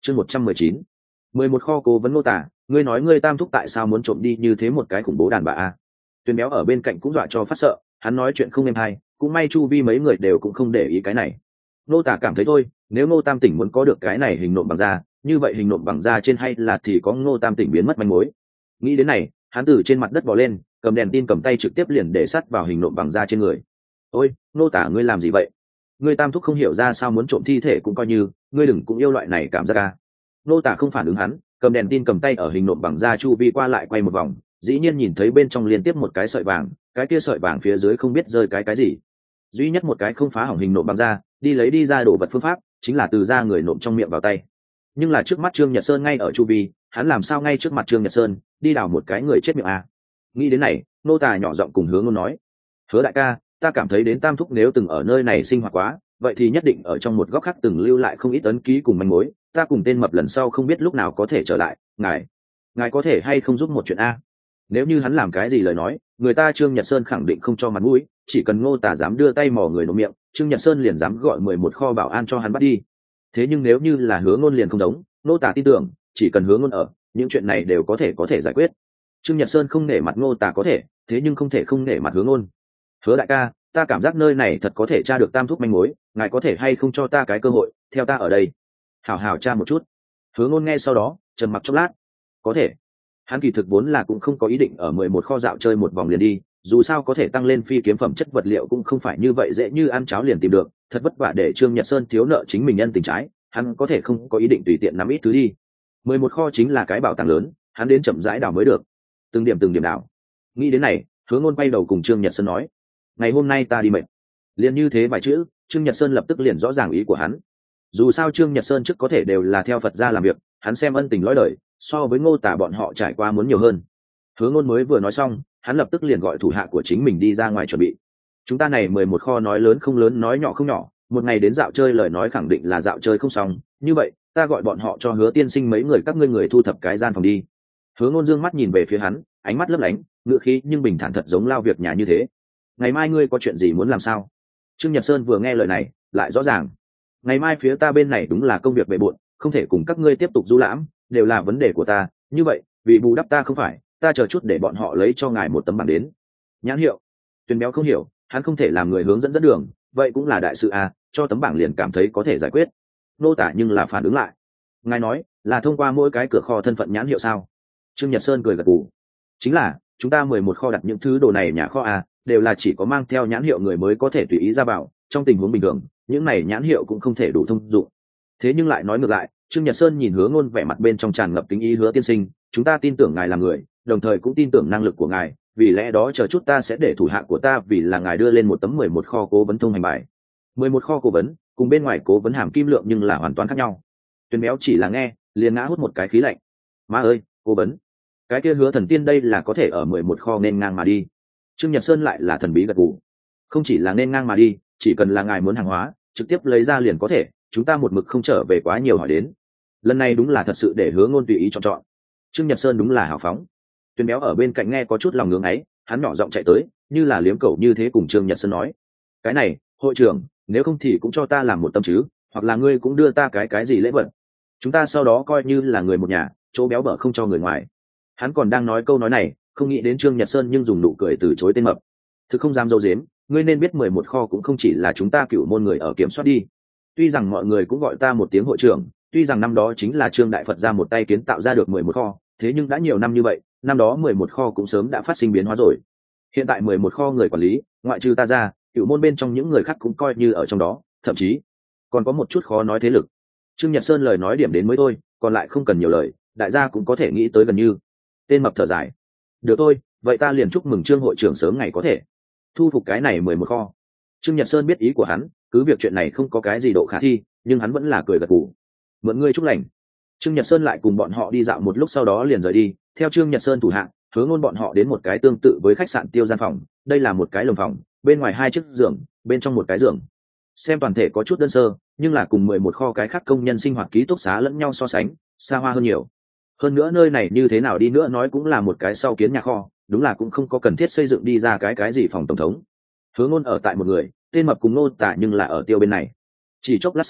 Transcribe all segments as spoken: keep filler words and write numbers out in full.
chương một trăm mười chín, mười một kho cố vấn Ngô Tả, ngươi nói ngươi tam thúc tại sao muốn trộm đi như thế một cái khủng bố đàn bà a? Tuyền béo ở bên cạnh cũng dọa cho phát sợ, hắn nói chuyện không êm hay, cũng may chu vi mấy người đều cũng không để ý cái này. Ngô Tả cảm thấy thôi, nếu Ngô Tam Tỉnh muốn có được cái này hình nộm bằng da, như vậy hình nộm bằng da trên hay là thì có Ngô Tam Tỉnh biến mất manh mối. Nghĩ đến này, hắn từ trên mặt đất bò lên, cầm đèn tin cầm tay trực tiếp liền để sắt vào hình nộm bằng da trên người. Ôi, Ngô Tả ngươi làm gì vậy? Ngươi tam thúc không hiểu ra sao muốn trộm thi thể cũng coi như, ngươi đừng cũng yêu loại này cảm giác à? Ngô Tả không phản ứng hắn, cầm đèn tin cầm tay ở hình nộm bằng da chu vi qua lại quay một vòng, dĩ nhiên nhìn thấy bên trong liên tiếp một cái sợi vàng, cái kia sợi vàng phía dưới không biết rơi cái cái gì. Duy nhất một cái không phá hỏng hình nộm bằng da, đi lấy đi ra đồ vật phương pháp, chính là từ da người nộm trong miệng vào tay. Nhưng là trước mắt Trương Nhật Sơn ngay ở chu vi, hắn làm sao ngay trước mặt Trương Nhật Sơn đi đào một cái người chết miệng à? Nghĩ đến này, Ngô Tả nhỏ giọng cùng Hứa Ngôn nói: Hứa đại ca, ta cảm thấy đến tam thúc nếu từng ở nơi này sinh hoạt quá, vậy thì nhất định ở trong một góc khác từng lưu lại không ít ấn ký cùng manh mối, ta cùng tên mập lần sau không biết lúc nào có thể trở lại, ngài ngài có thể hay không giúp một chuyện a? Nếu như hắn làm cái gì lời nói, người ta Trương Nhật Sơn khẳng định không cho mặt mũi, chỉ cần Ngô Tả dám đưa tay mò người nộm miệng, Trương Nhật Sơn liền dám gọi mười một kho bảo an cho hắn bắt đi. Thế nhưng nếu như là Hứa Ngôn liền không giống, Ngô Tả tin tưởng, chỉ cần Hứa Ngôn ở, những chuyện này đều có thể có thể giải quyết. Trương Nhật Sơn không nể mặt Ngô Tả có thể, thế nhưng không thể không nể mặt Hứa Ngôn. Hứa đại ca, ta cảm giác nơi này thật có thể tra được tam thúc manh mối, ngài có thể hay không cho ta cái cơ hội, theo ta ở đây hảo hảo tra một chút. Hứa Ngôn nghe sau đó trầm mặc chốc lát. Có thể. Hắn kỳ thực vốn là cũng không có ý định ở mười một kho dạo chơi một vòng liền đi, dù sao có thể tăng lên phi kiếm phẩm chất vật liệu cũng không phải như vậy dễ như ăn cháo liền tìm được, thật vất vả để Trương Nhật Sơn thiếu nợ chính mình nhân tình trái, hắn có thể không có ý định tùy tiện nắm ít thứ đi. mười một kho chính là cái bảo tàng lớn, hắn đến chậm rãi đào mới được, từng điểm từng điểm đào. Nghĩ đến này, Hứa Ngôn quay đầu cùng Trương Nhật Sơn nói: ngày hôm nay ta đi mệt. Liền như thế vài chữ, Trương Nhật Sơn lập tức liền rõ ràng ý của hắn. Dù sao Trương Nhật Sơn trước có thể đều là theo Phật gia làm việc, hắn xem ân tình lõi đời, so với Ngô Tả bọn họ trải qua muốn nhiều hơn. Hứa Ngôn mới vừa nói xong, hắn lập tức liền gọi thủ hạ của chính mình đi ra ngoài chuẩn bị. Chúng ta này mười một kho nói lớn không lớn nói nhỏ không nhỏ, một ngày đến dạo chơi lời nói khẳng định là dạo chơi không xong, như vậy, ta gọi bọn họ cho Hứa tiên sinh mấy người các ngươi người thu thập cái gian phòng đi. Hứa Ngôn dương mắt nhìn về phía hắn, ánh mắt lấp lánh, ngựa khí nhưng bình thản thật giống lao việc nhà như thế. Ngày mai ngươi có chuyện gì muốn làm sao? Trương Nhật Sơn vừa nghe lời này, lại rõ ràng. Ngày mai phía ta bên này đúng là công việc bề bộn, không thể cùng các ngươi tiếp tục du lãm, đều là vấn đề của ta, như vậy, vì bù đắp ta không phải, ta chờ chút để bọn họ lấy cho ngài một tấm bảng đến. Nhãn hiệu. Tuyền béo không hiểu, hắn không thể làm người hướng dẫn dẫn đường, vậy cũng là đại sự à, cho tấm bảng liền cảm thấy có thể giải quyết. Nô Tả nhưng là phản ứng lại. Ngài nói, là thông qua mỗi cái cửa kho thân phận nhãn hiệu sao? Trương Nhật Sơn cười gật gù. Chính là, chúng ta mười một kho đặt những thứ đồ này nhà kho à, đều là chỉ có mang theo nhãn hiệu người mới có thể tùy ý ra vào, trong tình huống bình thường, những này nhãn hiệu cũng không thể đủ thông dụng. Thế nhưng lại nói ngược lại, Trương Nhật Sơn nhìn Hứa Ngôn vẻ mặt bên trong tràn ngập kính ý: Hứa tiên sinh, chúng ta tin tưởng ngài là người, đồng thời cũng tin tưởng năng lực của ngài, vì lẽ đó chờ chút ta sẽ để thủ hạ của ta vì là ngài đưa lên một tấm mười một kho cố vấn thông hành bài. mười một kho cố vấn, cùng bên ngoài cố vấn hàm kim lượng nhưng là hoàn toàn khác nhau. Tuyền béo chỉ là nghe, liền ngã hút một cái khí lạnh. Má ơi, cố vấn, cái kia Hứa thần tiên đây là có thể ở mười một kho nên ngang mà đi. Trương Nhật Sơn lại là thần bí gật gù. Không chỉ là nên ngang mà đi, chỉ cần là ngài muốn hàng hóa, trực tiếp lấy ra liền có thể, chúng ta một mực không trở về quá nhiều hỏi đến. Lần này đúng là thật sự để Hứa Ngôn tùy ý chọn chọn. Trương Nhật Sơn đúng là hào phóng. Tuyền béo ở bên cạnh nghe có chút lòng ngưỡng ấy, hắn nhỏ giọng chạy tới, như là liếm cẩu như thế cùng Trương Nhật Sơn nói: cái này, hội trưởng, nếu không thì cũng cho ta làm một tâm chứ, hoặc là ngươi cũng đưa ta cái cái gì lễ vật. Chúng ta sau đó coi như là người một nhà, chỗ béo bở không cho người ngoài. Hắn còn đang nói câu nói này, không nghĩ đến Trương Nhật Sơn nhưng dùng nụ cười từ chối tên mập. Thực không dám dâu dếm, ngươi nên biết mười một kho cũng không chỉ là chúng ta cửu môn người ở kiểm soát đi. Tuy rằng mọi người cũng gọi ta một tiếng hội trưởng, tuy rằng năm đó chính là Trương Đại Phật ra một tay kiến tạo ra được mười một kho, thế nhưng đã nhiều năm như vậy, năm đó mười một kho cũng sớm đã phát sinh biến hóa rồi. Hiện tại mười một kho người quản lý, ngoại trừ ta ra, cửu môn bên trong những người khác cũng coi như ở trong đó, thậm chí còn có một chút khó nói thế lực. Trương Nhật Sơn lời nói điểm đến mới thôi, còn lại không cần nhiều lời, đại gia cũng có thể nghĩ tới gần như. Tên mập thở dài: được thôi, vậy ta liền chúc mừng Trương hội trưởng sớm ngày có thể thu phục cái này mười một kho. Trương Nhật Sơn biết ý của hắn, cứ việc chuyện này không có cái gì độ khả thi, nhưng hắn vẫn là cười gật gù. Mượn ngươi chúc lành. Trương Nhật Sơn lại cùng bọn họ đi dạo một lúc sau đó liền rời đi, theo Trương Nhật Sơn thủ hạng, Hứa Ngôn bọn họ đến một cái tương tự với khách sạn tiêu gian phòng, đây là một cái lồng phòng, bên ngoài hai chiếc giường, bên trong một cái giường. Xem toàn thể có chút đơn sơ, nhưng là cùng mười một kho cái khác công nhân sinh hoạt ký túc xá lẫn nhau so sánh, xa hoa hơn nhiều. Hơn nữa nơi này như thế nào đi nữa nói cũng là một cái sau kiến nhà kho, đúng là cũng không có cần thiết xây dựng đi ra cái cái gì phòng tổng thống. Hứa Ngôn ở tại một người, tên mập cùng Nô Tả nhưng là ở tiêu bên này. Chỉ chốc lát sau,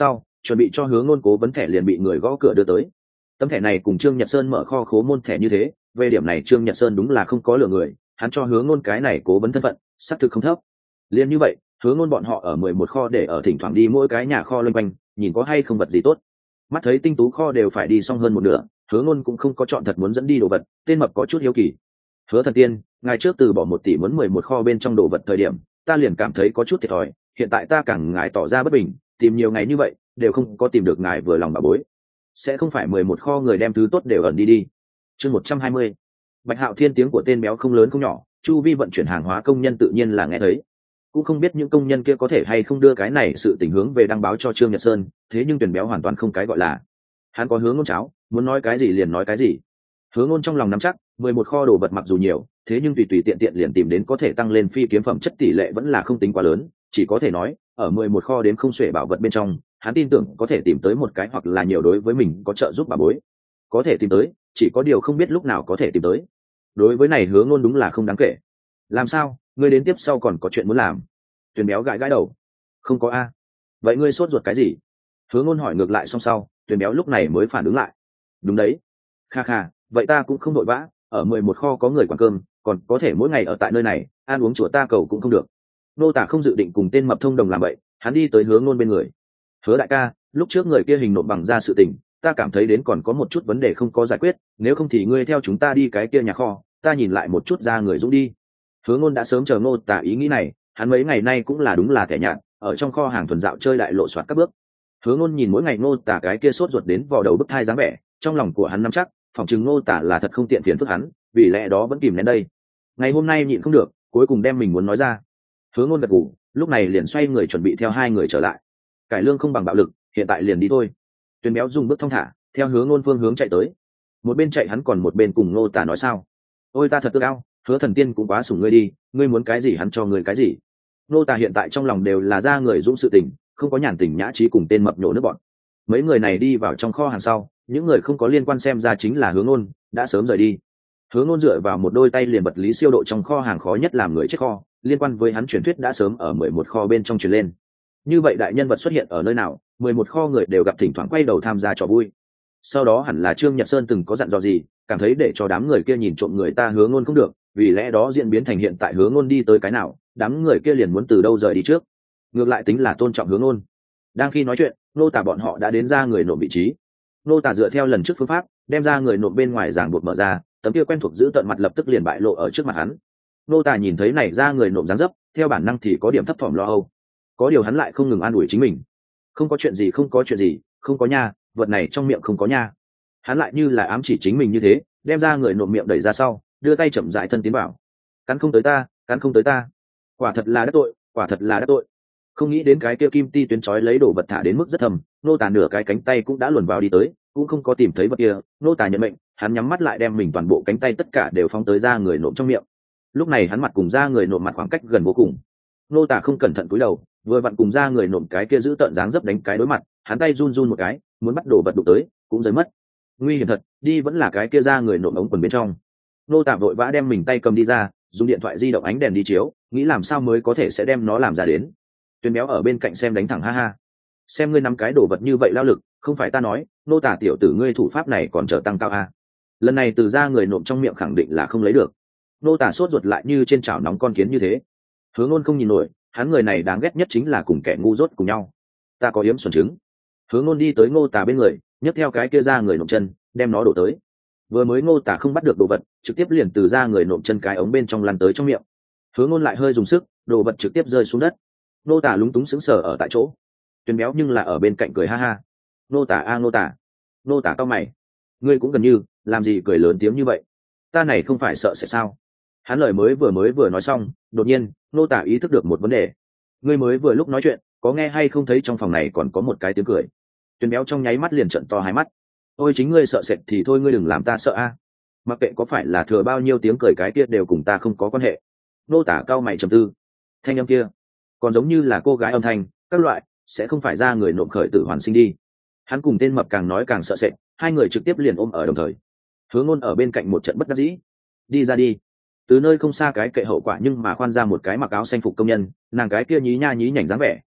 chuẩn bị cho Hứa Ngôn cố vấn thẻ liền bị người gõ cửa đưa tới. Tấm thẻ này cùng Trương Nhật Sơn mở kho khố môn thẻ như thế, về điểm này Trương Nhật Sơn đúng là không có lừa người, hắn cho Hứa Ngôn cái này cố vấn thân phận xác thực không thấp. Liên như vậy, Hứa Ngôn bọn họ ở mười một kho để ở thỉnh thoảng đi mỗi cái nhà kho loanh quanh, nhìn có hay không vật gì tốt. Mắt thấy tinh tú kho đều phải đi xong hơn một nửa, Hứa Ngôn cũng không có chọn thật muốn dẫn đi đồ vật, tên mập có chút hiếu kỳ. Hứa Thần Tiên, ngày trước từ bỏ một tỷ muốn mười một kho bên trong đồ vật thời điểm, ta liền cảm thấy có chút thiệt thòi, hiện tại ta càng ngài tỏ ra bất bình, tìm nhiều ngày như vậy, đều không có tìm được ngài vừa lòng bà bối. Sẽ không phải mười một kho người đem thứ tốt đều ẩn đi đi. Chương một trăm hai mươi. Bạch Hạo Thiên tiếng của tên béo không lớn không nhỏ, chu vi vận chuyển hàng hóa công nhân tự nhiên là nghe thấy. Cũng không biết những công nhân kia có thể hay không đưa cái này sự tình hướng về đăng báo cho Trương Nhật Sơn, thế nhưng Tuyền béo hoàn toàn không cái gọi là. Hắn có Hứa Ngôn cháo, muốn nói cái gì liền nói cái gì. Hứa Ngôn trong lòng nắm chắc, mười một kho đồ vật mặc dù nhiều, thế nhưng tùy tùy tiện tiện liền tìm đến có thể tăng lên phi kiếm phẩm chất tỷ lệ vẫn là không tính quá lớn, chỉ có thể nói, ở mười một kho đến không xuể bảo vật bên trong, hắn tin tưởng có thể tìm tới một cái hoặc là nhiều đối với mình có trợ giúp bà bối. Có thể tìm tới, chỉ có điều không biết lúc nào có thể tìm tới. Đối với này Hứa Ngôn đúng là không đáng kể. Làm sao, ngươi đến tiếp sau còn có chuyện muốn làm? Tuyền béo gãi gãi đầu. Không có a. Vậy ngươi sốt ruột cái gì? Hứa Ngôn hỏi ngược lại xong sau, Tuyền béo lúc này mới phản ứng lại. Đúng đấy. Kha kha, vậy ta cũng không vội vã, ở mười một kho có người quản cơm, còn có thể mỗi ngày ở tại nơi này, ăn uống chùa ta cầu cũng không được. Nô Tả không dự định cùng tên mập thông đồng làm vậy, hắn đi tới Hứa Ngôn bên người. Hứa đại ca, lúc trước người kia hình nộm bằng ra sự tình, ta cảm thấy đến còn có một chút vấn đề không có giải quyết, nếu không thì ngươi theo chúng ta đi cái kia nhà kho, ta nhìn lại một chút ra người dũng đi. Hứa Ngôn đã sớm chờ Nô Tả ý nghĩ này, hắn mấy ngày nay cũng là đúng là kẻ nhạt, ở trong kho hàng thuần dạo chơi đại lộ soạt các bước. Hứa Ngôn nhìn mỗi ngày Nô Tả cái kia sốt ruột đến vò đầu bức thai dáng vẻ, trong lòng của hắn nắm chắc, phỏng chừng Nô Tả là thật không tiện phiền phức hắn, vì lẽ đó vẫn kìm nén đây. Ngày hôm nay nhịn không được, cuối cùng đem mình muốn nói ra. Hứa Ngôn gật gù, lúc này liền xoay người chuẩn bị theo hai người trở lại. Cải lương không bằng bạo lực, hiện tại liền đi thôi. Tuyền béo dùng bước thong thả, theo Hứa Ngôn phương hướng chạy tới. Một bên chạy hắn còn một bên cùng Nô Tả nói sao? Ôi ta thật ước ao, Hứa Thần Tiên cũng quá sủng ngươi đi, ngươi muốn cái gì hắn cho ngươi cái gì. Nô Tả hiện tại trong lòng đều là ra người dũng sự tình, không có nhàn tình nhã trí cùng tên mập nhổ nước bọn. Mấy người này đi vào trong kho hàng sau, những người không có liên quan xem ra chính là Hứa Ngôn, đã sớm rời đi. Hứa Ngôn dựa vào một đôi tay liền vật lý siêu độ trong kho hàng khó nhất làm người chết kho, liên quan với hắn truyền thuyết đã sớm ở mười một kho bên trong truyền lên. Như vậy đại nhân vật xuất hiện ở nơi nào, mười một kho người đều gặp thỉnh thoảng quay đầu tham gia trò vui. Sau đó hẳn là Trương Nhật Sơn từng có dặn dò gì, cảm thấy để cho đám người kia nhìn trộm người ta Hứa Ngôn không được, vì lẽ đó diễn biến thành hiện tại Hứa Ngôn đi tới cái nào, đám người kia liền muốn từ đâu rời đi trước. Ngược lại tính là tôn trọng Hứa Ngôn. Đang khi nói chuyện, Nô Tả bọn họ đã đến ra người nộp vị trí. Nô Tả dựa theo lần trước phương pháp, đem ra người nộp bên ngoài giảng buộc mở ra, tấm kia quen thuộc giữ tận mặt lập tức liền bại lộ ở trước mặt hắn. Nô Tả nhìn thấy này ra người nộp dáng dấp, theo bản năng thì có điểm thấp thỏm lo âu. Có điều hắn lại không ngừng an ủi chính mình. Không có chuyện gì, không có chuyện gì, không có nha, vật này trong miệng không có nha. Hắn lại như là ám chỉ chính mình như thế, đem ra người nộp miệng đẩy ra sau, đưa tay chậm rãi thân tiến vào. Cắn không tới ta, cắn không tới ta. Quả thật là đắc tội, quả thật là đắc tội. Không nghĩ đến cái kia kim ti tuyến chói lấy đồ vật thả đến mức rất thầm, Nô Tả nửa cái cánh tay cũng đã luồn vào đi tới, cũng không có tìm thấy vật kia. Nô Tả nhận mệnh, hắn nhắm mắt lại đem mình toàn bộ cánh tay tất cả đều phóng tới ra người nộp trong miệng. Lúc này hắn mặt cùng ra người nộp mặt khoảng cách gần vô cùng. Nô Tả không cẩn thận cúi đầu, vừa vặn cùng ra người nộp cái kia giữ tợn dáng dấp đánh cái đối mặt, hắn tay run run một cái, muốn bắt đồ vật đụng tới, cũng rơi mất. Nguy hiểm thật, đi vẫn là cái kia ra người nộp ống quần bên trong. Nô Tả vội vã đem mình tay cầm đi ra, dùng điện thoại di động ánh đèn đi chiếu, nghĩ làm sao mới có thể sẽ đem nó làm ra đến. Tuyền béo ở bên cạnh xem đánh thẳng ha ha. Xem ngươi nắm cái đồ vật như vậy lao lực, không phải ta nói, Nô Tả tiểu tử ngươi thủ pháp này còn chờ tăng cao a. Lần này từ ra người nộp trong miệng khẳng định là không lấy được. Nô Tả sốt ruột lại như trên chảo nóng con kiến như thế. Hứa Ngôn không nhìn nổi, hắn người này đáng ghét nhất chính là cùng kẻ ngu dốt cùng nhau. Ta có yếm xuẩn trứng. Hứa Ngôn đi tới Ngô Tả bên người, nhấc theo cái kia ra người nộp chân, đem nó đổ tới. Vừa mới Ngô Tả không bắt được đồ vật, trực tiếp liền từ ra người nộp chân cái ống bên trong lăn tới trong miệng. Hứa Ngôn lại hơi dùng sức, đồ vật trực tiếp rơi xuống đất. Ngô Tả lúng túng sững sờ ở tại chỗ. Tuyền béo nhưng là ở bên cạnh cười ha ha. Ngô Tả a Ngô Tả. Ngô Tả cau mày. Ngươi cũng gần như, làm gì cười lớn tiếng như vậy? Ta này không phải sợ sẽ sao? Hắn lời mới vừa mới vừa nói xong, đột nhiên, Ngô Tả ý thức được một vấn đề. Ngươi mới vừa lúc nói chuyện, có nghe hay không thấy trong phòng này còn có một cái tiếng cười? Tuyền béo trong nháy mắt liền trợn to hai mắt. Ôi chính ngươi sợ sệt thì thôi, ngươi đừng làm ta sợ a. Mặc kệ có phải là thừa bao nhiêu tiếng cười cái kia đều cùng ta không có quan hệ. Ngô Tả cau mày trầm tư. Thanh âm kia, còn giống như là cô gái âm thanh, các loại, sẽ không phải ra người nộp khởi tử hoàn sinh đi. Hắn cùng tên mập càng nói càng sợ sệt, hai người trực tiếp liền ôm ở đồng thời. Hứa Ngôn ở bên cạnh một trận bất đắc dĩ. Đi ra đi. Từ nơi không xa cái kệ hậu quả nhưng mà khoan ra một cái mặc áo xanh phục công nhân, nàng cái kia nhí nha nhí nhảnh dáng vẻ,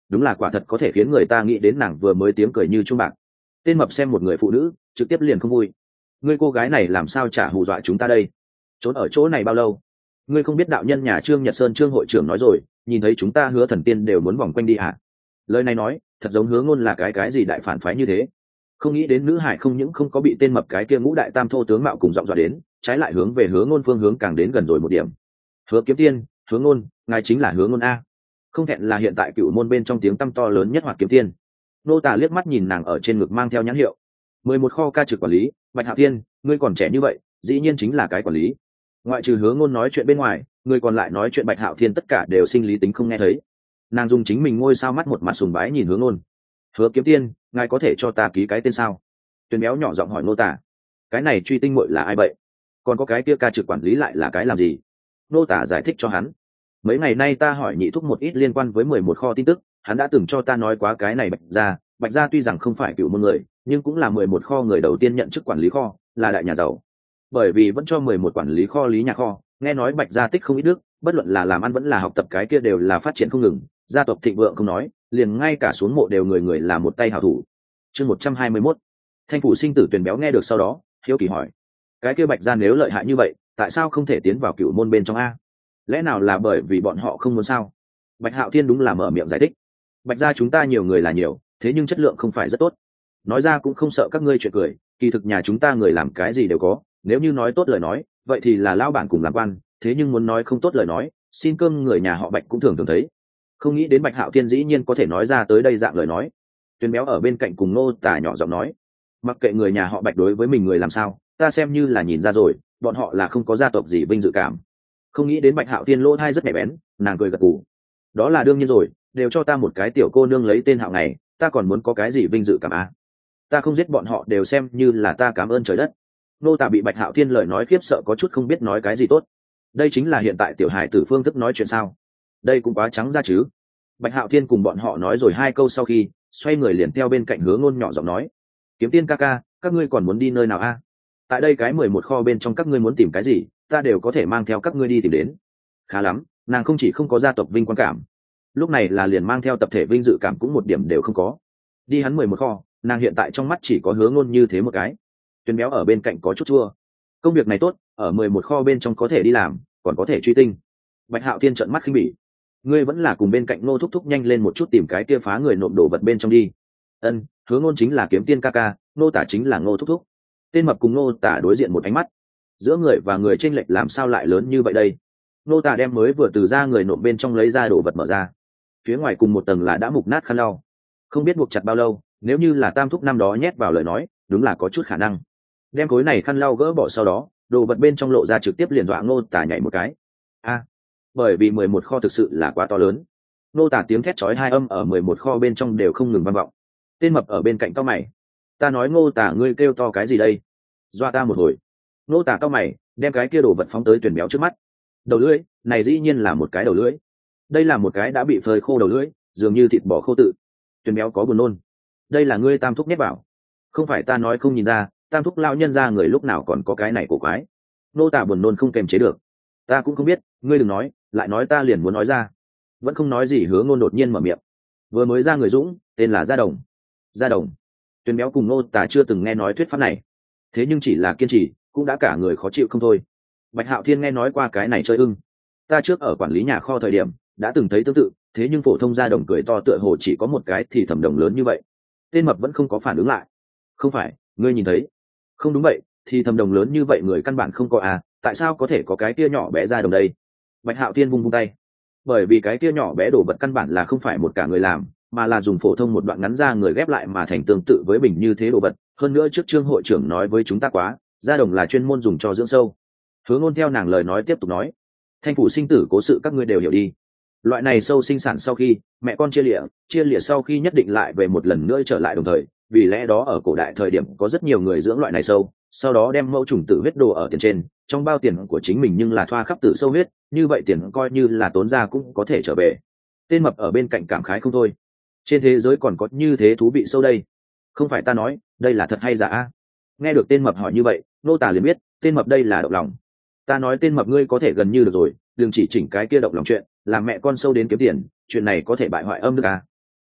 đúng là quả thật có thể khiến người ta nghĩ đến nàng vừa mới tiếng cười như chuông bạc. Tên mập xem một người phụ nữ trực tiếp liền không vui. Ngươi cô gái này làm sao trả hù dọa chúng ta đây? Trốn ở chỗ này bao lâu? Ngươi không biết đạo nhân nhà Trương Nhật Sơn Trương hội trưởng nói rồi, nhìn thấy chúng ta Hứa Thần Tiên đều muốn vòng quanh đi à? Lời này nói thật giống Hứa Ngôn là cái cái gì đại phản phái như thế. Không nghĩ đến nữ hải không những không có bị tên mập cái kia ngũ đại tam thô tướng mạo cùng giọng dọa đến, trái lại hướng về Hứa Ngôn phương hướng càng đến gần rồi một điểm. Hứa Kiếm Tiên, Hứa Ngôn, ngài chính là Hứa Ngôn a? Không thẹn là hiện tại cựu môn bên trong tiếng tăm to lớn nhất Hoạt Kiếm Tiên. Nô Tả liếc mắt nhìn nàng ở trên ngực mang theo nhãn hiệu mười một kho ca trực quản lý. Bạch Hạo Thiên, ngươi còn trẻ như vậy, dĩ nhiên chính là cái quản lý. Ngoại trừ Hứa Ngôn nói chuyện bên ngoài, người còn lại nói chuyện Bạch Hạo Thiên tất cả đều sinh lý tính không nghe thấy. Nàng dùng chính mình ngôi sao mắt một mặt sùng bái nhìn Hứa Ngôn. Hứa Kiếm Tiên, ngài có thể cho ta ký cái tên sao? Tuyền béo nhỏ giọng hỏi Nô Tả. Cái này truy tinh muội là ai vậy? Còn có cái kia ca trực quản lý lại là cái làm gì? Nô Tả giải thích cho hắn. Mấy ngày nay ta hỏi nhị thúc một ít liên quan với mười một kho tin tức, hắn đã từng cho ta nói quá cái này Bạch gia. Bạch gia tuy rằng không phải cựu môn người, nhưng cũng là mười một kho người đầu tiên nhận chức quản lý kho, là đại nhà giàu. Bởi vì vẫn cho mười một quản lý kho lý nhà kho, nghe nói Bạch gia tích không ít nước, bất luận là làm ăn vẫn là học tập cái kia đều là phát triển không ngừng, gia tộc thịnh vượng không nói, liền ngay cả xuống mộ đều người người là một tay hảo thủ. Chương một trăm hai mươi mốt. Thanh phủ sinh tử Tuyền béo nghe được sau đó, hiếu kỳ hỏi: cái kia Bạch gia nếu lợi hại như vậy, tại sao không thể tiến vào cựu môn bên trong a? Lẽ nào là bởi vì bọn họ không muốn sao? Bạch Hạo Thiên đúng là mở miệng giải thích. Bạch gia chúng ta nhiều người là nhiều, thế nhưng chất lượng không phải rất tốt. Nói ra cũng không sợ các ngươi chuyện cười, kỳ thực nhà chúng ta người làm cái gì đều có, nếu như nói tốt lời nói, vậy thì là lão bản cùng làm quan, thế nhưng muốn nói không tốt lời nói, xin cơm người nhà họ Bạch cũng thường thường thấy. Không nghĩ đến Bạch Hạo Thiên dĩ nhiên có thể nói ra tới đây dạng lời nói. Tuyền béo ở bên cạnh cùng Nô Tả nhỏ giọng nói: mặc kệ người nhà họ Bạch đối với mình người làm sao, ta xem như là nhìn ra rồi, bọn họ là không có gia tộc gì vinh dự cảm. Không nghĩ đến Bạch Hạo Thiên lỗ thai rất nhạy bén, nàng cười gật gù. Đó là đương nhiên rồi, đều cho ta một cái tiểu cô nương lấy tên Hạo này, ta còn muốn có cái gì vinh dự cảm à? Ta không giết bọn họ đều xem như là ta cảm ơn trời đất. Nô Tả bị Bạch Hạo Thiên lời nói khiếp sợ có chút không biết nói cái gì tốt. Đây chính là hiện tại tiểu hài tử phương thức nói chuyện sao? Đây cũng quá trắng ra chứ. Bạch Hạo Thiên cùng bọn họ nói rồi hai câu sau khi xoay người liền theo bên cạnh Hứa Ngôn nhỏ giọng nói: Kiếm Tiên ca ca, các ngươi còn muốn đi nơi nào a? Tại đây cái mười một kho bên trong các ngươi muốn tìm cái gì, ta đều có thể mang theo các ngươi đi tìm đến. Khá lắm, nàng không chỉ không có gia tộc vinh quang cảm, lúc này là liền mang theo tập thể vinh dự cảm cũng một điểm đều không có. Đi hắn mười một kho, nàng hiện tại trong mắt chỉ có Hứa Ngôn như thế một cái. Tuyền béo ở bên cạnh có chút chua. Công việc này tốt, ở mười một kho bên trong có thể đi làm, còn có thể truy tinh. Bạch Hạo Thiên trợn mắt khinh bỉ. Ngươi vẫn là cùng bên cạnh Nô thúc thúc nhanh lên một chút tìm cái kia phá người nộm đồ vật bên trong đi. Ân, Hứa Ngôn chính là Kiếm Tiên ca ca, Nô Tả chính là Nô thúc thúc. Tên mập cùng Nô Tả đối diện một ánh mắt. Giữa người và người chênh lệch làm sao lại lớn như vậy đây? Nô Tả đem mới vừa từ ra người nộm bên trong lấy ra đồ vật mở ra. Phía ngoài cùng một tầng là đã mục nát khăn lau, không biết buộc chặt bao lâu, nếu như là tam thúc năm đó nhét vào lời nói, đúng là có chút khả năng. Đem khối này khăn lau gỡ bỏ sau đó, đồ vật bên trong lộ ra trực tiếp liền dọa Nô Tả nhảy một cái. A, bởi vì mười một kho thực sự là quá to lớn. Nô Tả tiếng thét chói hai âm ở mười một kho bên trong đều không ngừng vang vọng. Tên mập ở bên cạnh cau mày. Ta nói Nô Tả ngươi kêu to cái gì đây? Dọa ta một hồi. Nô Tả cau mày, đem cái kia đồ vật phóng tới Tuyền béo trước mắt. Đầu lưỡi, này dĩ nhiên là một cái đầu lưỡi. Đây là một cái đã bị phơi khô đầu lưỡi, dường như thịt bò khô tự. Tuyền béo có buồn nôn. Đây là ngươi tam thúc nhét vào. Không phải ta nói không nhìn ra, tam thúc lao nhân ra người lúc nào còn có cái này cổ quái. Nô Tả buồn nôn không kềm chế được. Ta cũng không biết, ngươi đừng nói, lại nói ta liền muốn nói ra. Vẫn không nói gì Hứa Ngôn đột nhiên mở miệng. Vừa mới ra người dũng, tên là Gia Đồng. Gia Đồng. Tuyền béo cùng Nô Tả chưa từng nghe nói thuyết pháp này, thế nhưng chỉ là kiên trì, cũng đã cả người khó chịu không thôi. Bạch Hạo Thiên nghe nói qua cái này chơi ưng. Ta trước ở quản lý nhà kho thời điểm đã từng thấy tương tự, thế nhưng phổ thông Gia Đồng cười to tựa hồ chỉ có một cái thì thẩm đồng lớn như vậy. Tên mập vẫn không có phản ứng lại. Không phải, ngươi nhìn thấy? Không đúng vậy, thì thẩm đồng lớn như vậy người căn bản không có à, tại sao có thể có cái kia nhỏ bé Gia Đồng đây? Bạch Hạo Thiên vung vung tay. Bởi vì cái kia nhỏ bé đồ vật căn bản là không phải một cả người làm, mà là dùng phổ thông một đoạn ngắn ra người ghép lại mà thành tương tự với bình như thế đồ vật. Hơn nữa trước Trương hội trưởng nói với chúng ta quá, Gia Đồng là chuyên môn dùng cho dưỡng sâu. Hứa Ngôn theo nàng lời nói tiếp tục nói: Thanh phủ sinh tử cố sự các ngươi đều hiểu đi. Loại này sâu sinh sản sau khi mẹ con chia lìa, chia lìa sau khi nhất định lại về một lần nữa trở lại đồng thời, vì lẽ đó ở cổ đại thời điểm có rất nhiều người dưỡng loại này sâu, sau đó đem mẫu trùng tử huyết đồ ở tiền trên, trong bao tiền của chính mình nhưng là thoa khắp tử sâu huyết, như vậy tiền coi như là tốn ra cũng có thể trở về. Tên mập ở bên cạnh cảm khái không thôi. Trên thế giới còn có như thế thú vị sâu đây. Không phải ta nói, đây là thật hay giả? Nghe được tên mập hỏi như vậy, Nô Tả liền biết tên mập đây là động lòng. Ta nói tên mập ngươi có thể gần như được rồi, đừng chỉ chỉnh cái kia động lòng chuyện, làm mẹ con sâu đến kiếm tiền, chuyện này có thể bại hoại âm đức à.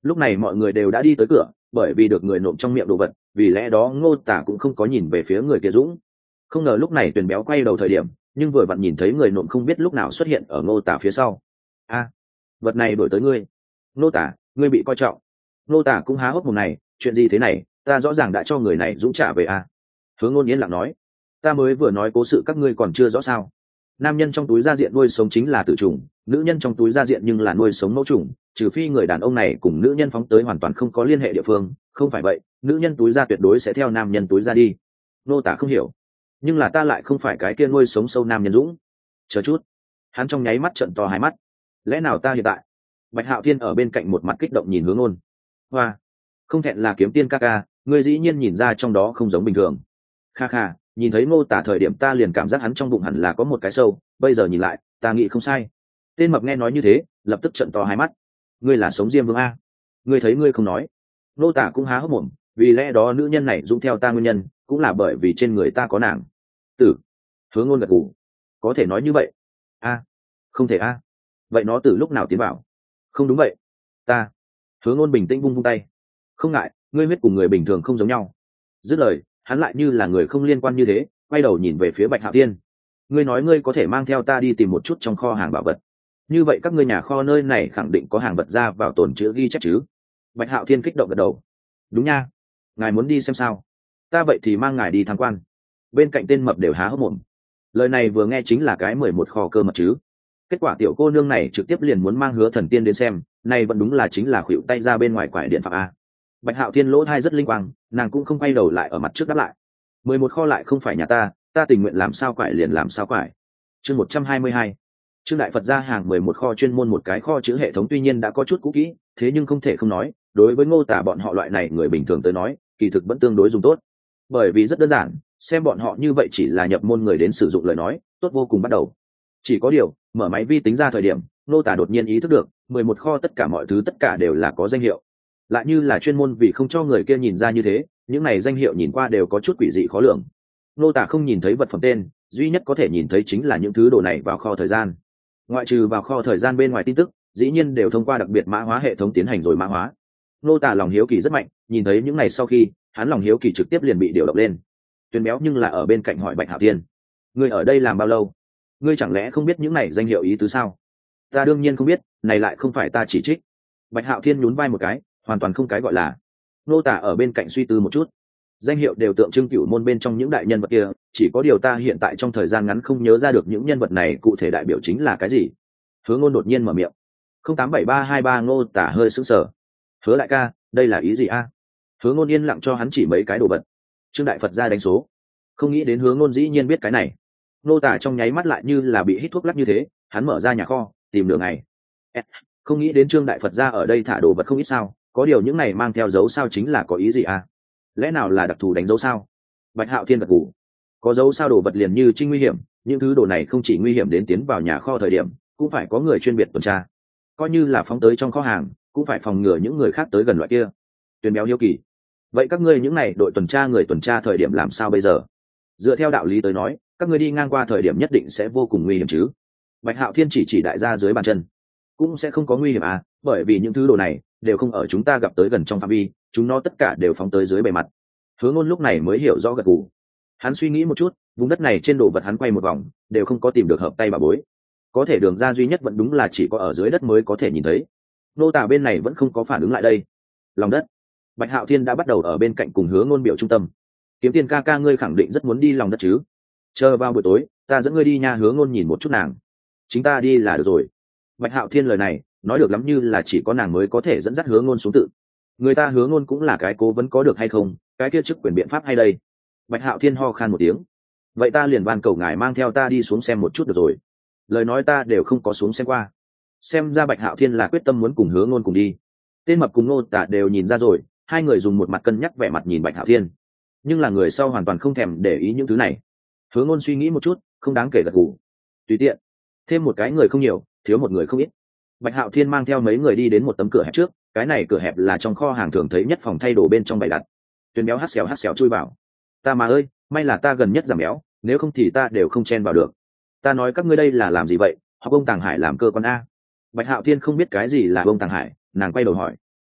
Lúc này mọi người đều đã đi tới cửa, bởi vì được người nộm trong miệng đồ vật, vì lẽ đó Ngô Tả cũng không có nhìn về phía người kia Dũng. Không ngờ lúc này Tuyền Béo quay đầu thời điểm, nhưng vừa vặn nhìn thấy người nộm không biết lúc nào xuất hiện ở Ngô Tả phía sau. A, vật này đổi tới ngươi. Ngô Tả, ngươi bị coi trọng. Ngô Tả cũng há hốc mồm này, chuyện gì thế này, ta rõ ràng đã cho người này Dũng trả về a. Hướng Ngôn yên lặng nói, ta mới vừa nói cố sự các ngươi còn chưa rõ sao? Nam nhân trong túi da diện nuôi sống chính là tử trùng, nữ nhân trong túi da diện nhưng là nuôi sống mẫu trùng, trừ phi người đàn ông này cùng nữ nhân phóng tới hoàn toàn không có liên hệ địa phương, không phải vậy nữ nhân túi da tuyệt đối sẽ theo nam nhân túi da đi. Nô Tả không hiểu, nhưng là ta lại không phải cái kia nuôi sống sâu nam nhân Dũng. Chờ chút, hắn trong nháy mắt trợn to hai mắt, lẽ nào ta hiện tại? Bạch Hạo Thiên ở bên cạnh một mặt kích động nhìn Hướng Ngôn. Hoa, không thẹn là kiếm tiên ca ca, ngươi dĩ nhiên nhìn ra trong đó không giống bình thường. Kha kha, nhìn thấy Ngô Tả thời điểm ta liền cảm giác hắn trong bụng hẳn là có một cái sâu, bây giờ nhìn lại ta nghĩ không sai. Tên mập nghe nói như thế lập tức trợn to hai mắt. Ngươi là sống Diêm Vương a? Ngươi thấy ngươi không nói. Ngô Tả cũng há hốc mồm, vì lẽ đó nữ nhân này dũng theo ta nguyên nhân cũng là bởi vì trên người ta có nàng. Tử. Hướng Ngôn gật gù. Có thể nói như vậy. A, không thể a. Vậy nó từ lúc nào tiến vào? Không đúng vậy. Ta. Hướng Ngôn bình tĩnh vung vung tay. Không ngại, ngươi huyết cùng người bình thường không giống nhau. Dứt lời, hắn lại như là người không liên quan như thế, quay đầu nhìn về phía Bạch Hạo Thiên. Ngươi nói ngươi có thể mang theo ta đi tìm một chút trong kho hàng bảo vật, như vậy các ngươi nhà kho nơi này khẳng định có hàng vật ra vào tồn chữ ghi chép chứ? Bạch Hạo Thiên kích động gật đầu. Đúng nha, ngài muốn đi xem sao? Ta vậy thì mang ngài đi tham quan. Bên cạnh tên mập đều há hốc mồm. Lời này vừa nghe chính là cái mười một kho cơ mật chứ. Kết quả tiểu cô nương này trực tiếp liền muốn mang Hứa Thần Tiên đến xem, này vẫn đúng là chính là khuỵu tay ra bên ngoài quải điện phạm a. Bạch Hạo Thiên lỗ thai rất linh quang, nàng cũng không quay đầu lại ở mặt trước đáp lại. Mười một kho lại không phải nhà ta, ta tình nguyện làm sao quải liền làm sao quải. Chương một trăm hai mươi hai. Trương Đại Phật ra hàng mười một kho chuyên môn một cái kho chữ hệ thống tuy nhiên đã có chút cũ kỹ, thế nhưng không thể không nói, đối với Ngô Tả bọn họ loại này người bình thường tới nói, kỳ thực vẫn tương đối dùng tốt. Bởi vì rất đơn giản, xem bọn họ như vậy chỉ là nhập môn người đến sử dụng lời nói, tốt vô cùng bắt đầu. Chỉ có điều, mở máy vi tính ra thời điểm, Ngô Tả đột nhiên ý thức được, mười một kho tất cả mọi thứ tất cả đều là có danh hiệu. Lại như là chuyên môn vì không cho người kia nhìn ra như thế, những này danh hiệu nhìn qua đều có chút quỷ dị khó lường. Ngô Tả không nhìn thấy vật phẩm tên, duy nhất có thể nhìn thấy chính là những thứ đồ này vào kho thời gian. Ngoại trừ vào kho thời gian bên ngoài tin tức, dĩ nhiên đều thông qua đặc biệt mã hóa hệ thống tiến hành rồi mã hóa. Ngô Tả lòng hiếu kỳ rất mạnh, nhìn thấy những này sau khi, hắn lòng hiếu kỳ trực tiếp liền bị điều động lên. Tuyền Béo nhưng là ở bên cạnh hỏi Bạch Hạo Thiên: "Ngươi ở đây làm bao lâu? Ngươi chẳng lẽ không biết những này danh hiệu ý tứ sao?" "Ta đương nhiên không biết, này lại không phải ta chỉ trích." Bạch Hạo Thiên nhún vai một cái, hoàn toàn không cái gọi là. Ngô Tả ở bên cạnh suy tư một chút. Danh hiệu đều tượng trưng cửu môn bên trong những đại nhân vật kia, chỉ có điều ta hiện tại trong thời gian ngắn không nhớ ra được những nhân vật này cụ thể đại biểu chính là cái gì. Hứa Ngôn đột nhiên mở miệng. Không tám bảy ba hai ba. Ngô Tả hơi sững sờ. Hứa đại ca, đây là ý gì a? Hứa Ngôn yên lặng cho hắn chỉ mấy cái đồ vật. Trương Đại Phật ra đánh số. Không nghĩ đến Hứa Ngôn dĩ nhiên biết cái này. Ngô Tả trong nháy mắt lại như là bị hít thuốc lắc như thế, hắn mở ra nhà kho, tìm nửa ngày. Không nghĩ đến Trương Đại Phật ra ở đây thả đồ vật không ít sao, có điều những này mang theo dấu sao chính là có ý gì a? Lẽ nào là đặc thù đánh dấu sao? Bạch Hạo Thiên gật gù. Có dấu sao đồ vật liền như trinh nguy hiểm, những thứ đồ này không chỉ nguy hiểm đến tiến vào nhà kho thời điểm, cũng phải có người chuyên biệt tuần tra. Coi như là phóng tới trong kho hàng, cũng phải phòng ngừa những người khác tới gần loại kia. Tuyền Béo hiếu kỳ. Vậy các ngươi những này đội tuần tra người tuần tra thời điểm làm sao bây giờ? Dựa theo đạo lý tới nói, các ngươi đi ngang qua thời điểm nhất định sẽ vô cùng nguy hiểm chứ? Bạch Hạo Thiên chỉ chỉ đại gia dưới bàn chân. Cũng sẽ không có nguy hiểm à, bởi vì những thứ đồ này đều không ở chúng ta gặp tới gần trong phạm vi, chúng nó tất cả đều phóng tới dưới bề mặt. Hứa Ngôn lúc này mới hiểu rõ gật gù. Hắn suy nghĩ một chút, vùng đất này trên đồ vật hắn quay một vòng, đều không có tìm được hợp tay bà bối. Có thể đường ra duy nhất vẫn đúng là chỉ có ở dưới đất mới có thể nhìn thấy. Nô Tả bên này vẫn không có phản ứng lại đây. Lòng đất. Bạch Hạo Thiên đã bắt đầu ở bên cạnh cùng Hứa Ngôn biểu trung tâm. Kiếm Tiên ca ca ngươi khẳng định rất muốn đi lòng đất chứ? Chờ vào buổi tối, ta dẫn ngươi đi nha. Hứa Ngôn nhìn một chút nàng. Chính ta đi là được rồi. Bạch Hạo Thiên lời này nói được lắm như là chỉ có nàng mới có thể dẫn dắt Hứa Ngôn xuống tự. Người ta Hứa Ngôn cũng là cái cố vấn có được hay không, cái kia chức quyền biện pháp hay đây. Bạch Hạo Thiên ho khan một tiếng. Vậy ta liền van cầu ngài mang theo ta đi xuống xem một chút được rồi. Lời nói ta đều không có xuống xem qua. Xem ra Bạch Hạo Thiên là quyết tâm muốn cùng Hứa Ngôn cùng đi. Tên mập cùng Ngô Tả đều nhìn ra rồi, hai người dùng một mặt cân nhắc vẻ mặt nhìn Bạch Hạo Thiên, nhưng là người sau hoàn toàn không thèm để ý những thứ này. Hứa Ngôn suy nghĩ một chút, không đáng kể gật gù. Tùy tiện, thêm một cái người không nhiều, thiếu một người không ít. Bạch Hạo Thiên mang theo mấy người đi đến một tấm cửa hẹp trước, cái này cửa hẹp là trong kho hàng thường thấy nhất phòng thay đồ bên trong bày đặt. Tuyền Béo hắt xèo hắt xèo chui vào. Ta mà ơi, may là ta gần nhất giảm béo, nếu không thì ta đều không chen vào được. Ta nói các ngươi đây là làm gì vậy? Học ông Tàng Hải làm cơ quan a. Bạch Hạo Thiên không biết cái gì là ông Tàng Hải, nàng quay đầu hỏi.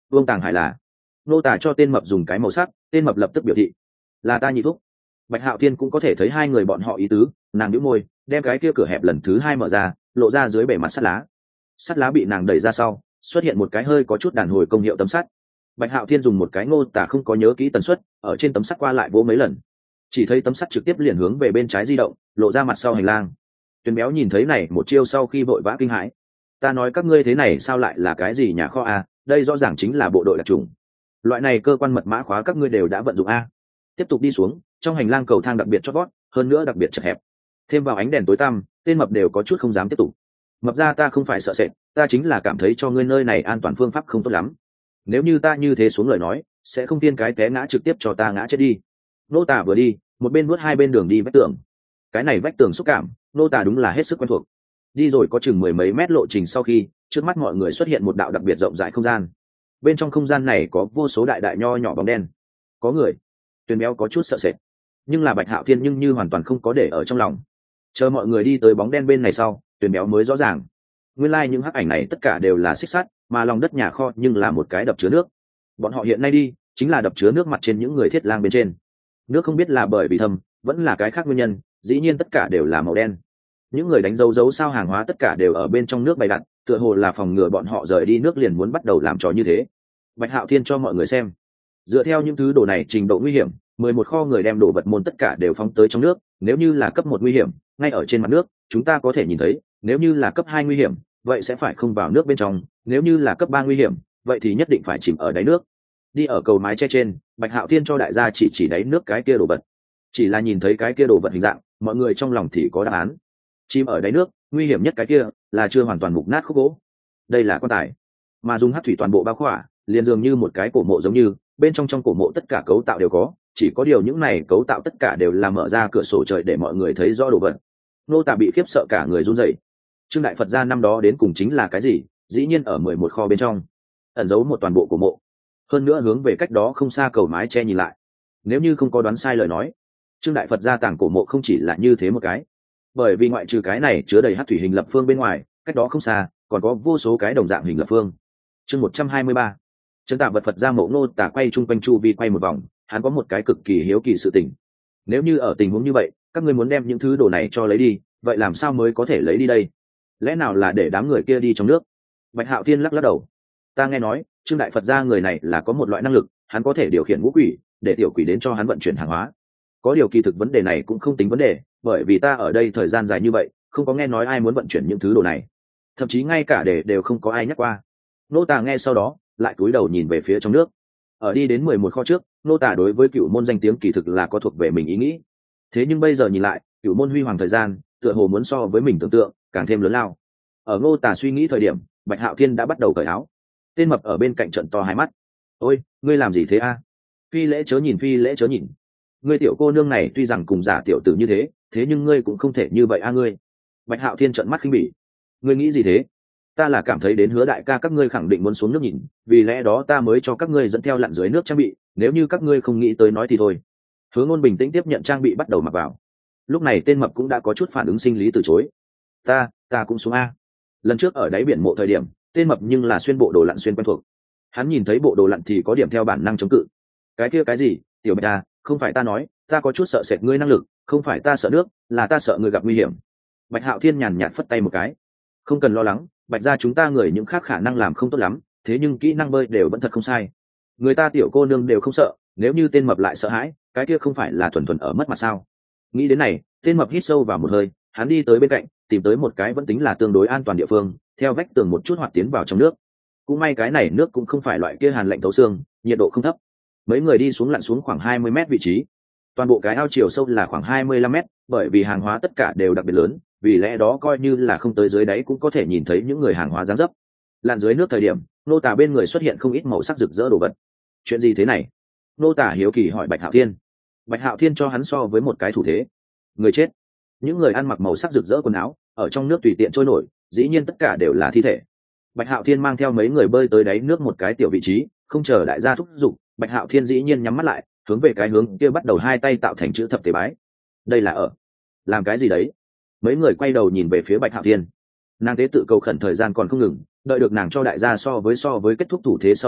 vương tàng hải là. Nô tả cho tên mập dùng cái màu sắc, tên mập lập tức biểu thị là ta nhị thúc. Bạch Hạo Thiên cũng có thể thấy hai người bọn họ ý tứ, nàng nhíu môi, đem cái kia cửa hẹp lần thứ hai mở ra, lộ ra dưới bề mặt sắt lá. Sắt lá bị nàng đẩy ra sau, xuất hiện một cái hơi có chút đàn hồi công hiệu tấm sắt. Bạch Hạo Thiên dùng một cái ngô tả không có nhớ kỹ tần suất, ở trên tấm sắt qua lại vỗ mấy lần, chỉ thấy tấm sắt trực tiếp liền hướng về bên trái di động, lộ ra mặt sau hành lang. Tuyền Béo nhìn thấy này một chiêu sau khi vội vã kinh hãi, ta nói các ngươi thế này sao lại là cái gì nhà kho a? Đây rõ ràng chính là bộ đội đặc trùng. Loại này cơ quan mật mã khóa các ngươi đều đã vận dụng a? Tiếp tục đi xuống, trong hành lang cầu thang đặc biệt chót vót, hơn nữa đặc biệt chật hẹp, thêm vào ánh đèn tối tăm, tên mập đều có chút không dám tiếp tục. Mập ra ta không phải sợ sệt, ta chính là cảm thấy cho ngươi nơi này an toàn phương pháp không tốt lắm. Nếu như ta như thế xuống lời nói, sẽ không tiên cái té ngã trực tiếp cho ta ngã chết đi. Nô tả vừa đi, một bên nuốt hai bên đường đi vách tường. Cái này vách tường xúc cảm, nô tả đúng là hết sức quen thuộc. Đi rồi có chừng mười mấy mét lộ trình sau khi, trước mắt mọi người xuất hiện một đạo đặc biệt rộng rãi không gian. Bên trong không gian này có vô số đại đại nho nhỏ bóng đen. Có người. Tuyền Béo có chút sợ sệt, nhưng là Bạch Hạo Thiên nhưng như hoàn toàn không có để ở trong lòng. Chờ mọi người đi tới bóng đen bên này sau, Tuyền Béo mới rõ ràng, nguyên lai like những hắc ảnh này tất cả đều là xích sắt, mà lòng đất nhà kho nhưng là một cái đập chứa nước. Bọn họ hiện nay đi chính là đập chứa nước mặt trên những người thiết lang bên trên. Nước không biết là bởi vì thâm, vẫn là cái khác nguyên nhân, dĩ nhiên tất cả đều là màu đen. Những người đánh dấu dấu sao hàng hóa tất cả đều ở bên trong nước bày đặt, tựa hồ là phòng ngừa bọn họ rời đi nước liền muốn bắt đầu làm trò như thế. Bạch Hạo Thiên cho mọi người xem, dựa theo những thứ đồ này trình độ nguy hiểm, mười một kho người đem đồ vật môn tất cả đều phóng tới trong nước. Nếu như là cấp một nguy hiểm, ngay ở trên mặt nước chúng ta có thể nhìn thấy, nếu như là cấp hai nguy hiểm, vậy sẽ phải không vào nước bên trong, nếu như là cấp ba nguy hiểm, vậy thì nhất định phải chìm ở đáy nước. Đi ở cầu mái che trên, Bạch Hạo Thiên cho đại gia chỉ chỉ đáy nước cái kia đồ vật. Chỉ là nhìn thấy cái kia đồ vật hình dạng, mọi người trong lòng thì có đáp án. Chìm ở đáy nước, nguy hiểm nhất cái kia là chưa hoàn toàn mục nát khúc gỗ. Đây là quan tài, mà dùng hắc thủy toàn bộ bao khỏa, liền dường như một cái cổ mộ giống như, bên trong trong cổ mộ tất cả cấu tạo đều có, chỉ có điều những này cấu tạo tất cả đều là mở ra cửa sổ trời để mọi người thấy rõ đồ vật. Nô tả bị khiếp sợ cả người run rẩy. Trương Đại Phật gia năm đó đến cùng chính là cái gì? Dĩ nhiên ở mười một kho bên trong ẩn giấu một toàn bộ cổ mộ, hơn nữa hướng về cách đó không xa cầu mái che nhìn lại. Nếu như không có đoán sai lời nói, Trương Đại Phật gia tàng cổ mộ không chỉ là như thế một cái, bởi vì ngoại trừ cái này chứa đầy hắc thủy hình lập phương bên ngoài, cách đó không xa còn có vô số cái đồng dạng hình lập phương. Chương một trăm hai mươi ba, Trấn Tạ Vật Phật gia mộ. Nô tả quay chung quanh chu vi quay một vòng, hắn có một cái cực kỳ hiếu kỳ sự tình. Nếu như ở tình huống như vậy, các ngươi muốn đem những thứ đồ này cho lấy đi, vậy làm sao mới có thể lấy đi đây? Lẽ nào là để đám người kia đi trong nước? Bạch Hạo Thiên lắc lắc đầu, ta nghe nói Trương Đại Phật gia người này là có một loại năng lực, hắn có thể điều khiển ngũ quỷ, để tiểu quỷ đến cho hắn vận chuyển hàng hóa. Có điều kỳ thực vấn đề này cũng không tính vấn đề, bởi vì ta ở đây thời gian dài như vậy, không có nghe nói ai muốn vận chuyển những thứ đồ này, thậm chí ngay cả để đều không có ai nhắc qua. Nô tả nghe sau đó lại cúi đầu nhìn về phía trong nước. Ở đi đến mười một kho trước, nô tả đối với Cửu môn danh tiếng kỳ thực là có thuộc về mình ý nghĩ. Thế nhưng bây giờ nhìn lại, Cửu môn huy hoàng thời gian, tựa hồ muốn so với mình tưởng tượng càng thêm lớn lao. Ở Ngô tả suy nghĩ thời điểm, Bạch Hạo Thiên đã bắt đầu cởi áo. Tên mập ở bên cạnh trận to hai mắt. Ôi, ngươi làm gì thế a? Phi lễ chớ nhìn, phi lễ chớ nhìn. Ngươi tiểu cô nương này tuy rằng cùng giả tiểu tử như thế, thế nhưng ngươi cũng không thể như vậy a ngươi. Bạch Hạo Thiên trợn mắt khinh bỉ. Ngươi nghĩ gì thế? Ta là cảm thấy đến Hứa đại ca các ngươi khẳng định muốn xuống nước nhìn, vì lẽ đó ta mới cho các ngươi dẫn theo lặn dưới nước trang bị, nếu như các ngươi không nghĩ tới nói thì thôi. Hứa Ngôn bình tĩnh tiếp nhận trang bị bắt đầu mặc vào. Lúc này tên mập cũng đã có chút phản ứng sinh lý từ chối. Ta, ta cũng xuống a. Lần trước ở đáy biển mộ thời điểm, tên mập nhưng là xuyên bộ đồ lặn xuyên quen thuộc. Hắn nhìn thấy bộ đồ lặn thì có điểm theo bản năng chống cự. Cái kia cái gì, tiểu Bạch à, không phải ta nói, ta có chút sợ sệt ngươi năng lực, không phải ta sợ nước, là ta sợ ngươi gặp nguy hiểm. Bạch Hạo Thiên nhàn nhạt phất tay một cái. Không cần lo lắng, Bạch gia chúng ta người những khác khả năng làm không tốt lắm, thế nhưng kỹ năng bơi đều vẫn thật không sai. Người ta tiểu cô nương đều không sợ, nếu như tên mập lại sợ hãi, cái kia không phải là thuần thuần ở mất mặt sao? Nghĩ đến này, tên mập hít sâu vào một hơi, hắn đi tới bên cạnh, tìm tới một cái vẫn tính là tương đối an toàn địa phương, theo vách tường một chút hoạt tiến vào trong nước. Cũng may cái này nước cũng không phải loại kia hàn lạnh thấu xương, nhiệt độ không thấp. Mấy người đi xuống lặn xuống khoảng hai mươi mét vị trí. Toàn bộ cái ao chiều sâu là khoảng hai mươi lăm mét, bởi vì hàng hóa tất cả đều đặc biệt lớn, vì lẽ đó coi như là không tới dưới đáy cũng có thể nhìn thấy những người hàng hóa dáng dấp. Lặn dưới nước thời điểm, nô tả bên người xuất hiện không ít màu sắc rực rỡ đồ vật. Chuyện gì thế này? Nô tả hiếu kỳ hỏi Bạch Hạo Thiên. Bạch Hạo Thiên cho hắn so với một cái thủ thế. Người chết. Những người ăn mặc màu sắc rực rỡ quần áo, ở trong nước tùy tiện trôi nổi, dĩ nhiên tất cả đều là thi thể. Bạch Hạo Thiên mang theo mấy người bơi tới đáy nước một cái tiểu vị trí, không chờ đại gia thúc giục, Bạch Hạo Thiên dĩ nhiên nhắm mắt lại, hướng về cái hướng kia bắt đầu hai tay tạo thành chữ thập tế bái. Đây là ở làm cái gì đấy? Mấy người quay đầu nhìn về phía Bạch Hạo Thiên. Nàng tế tự cầu khẩn thời gian còn không ngừng, đợi được nàng cho đại gia so với so với kết thúc thủ thế sau đó,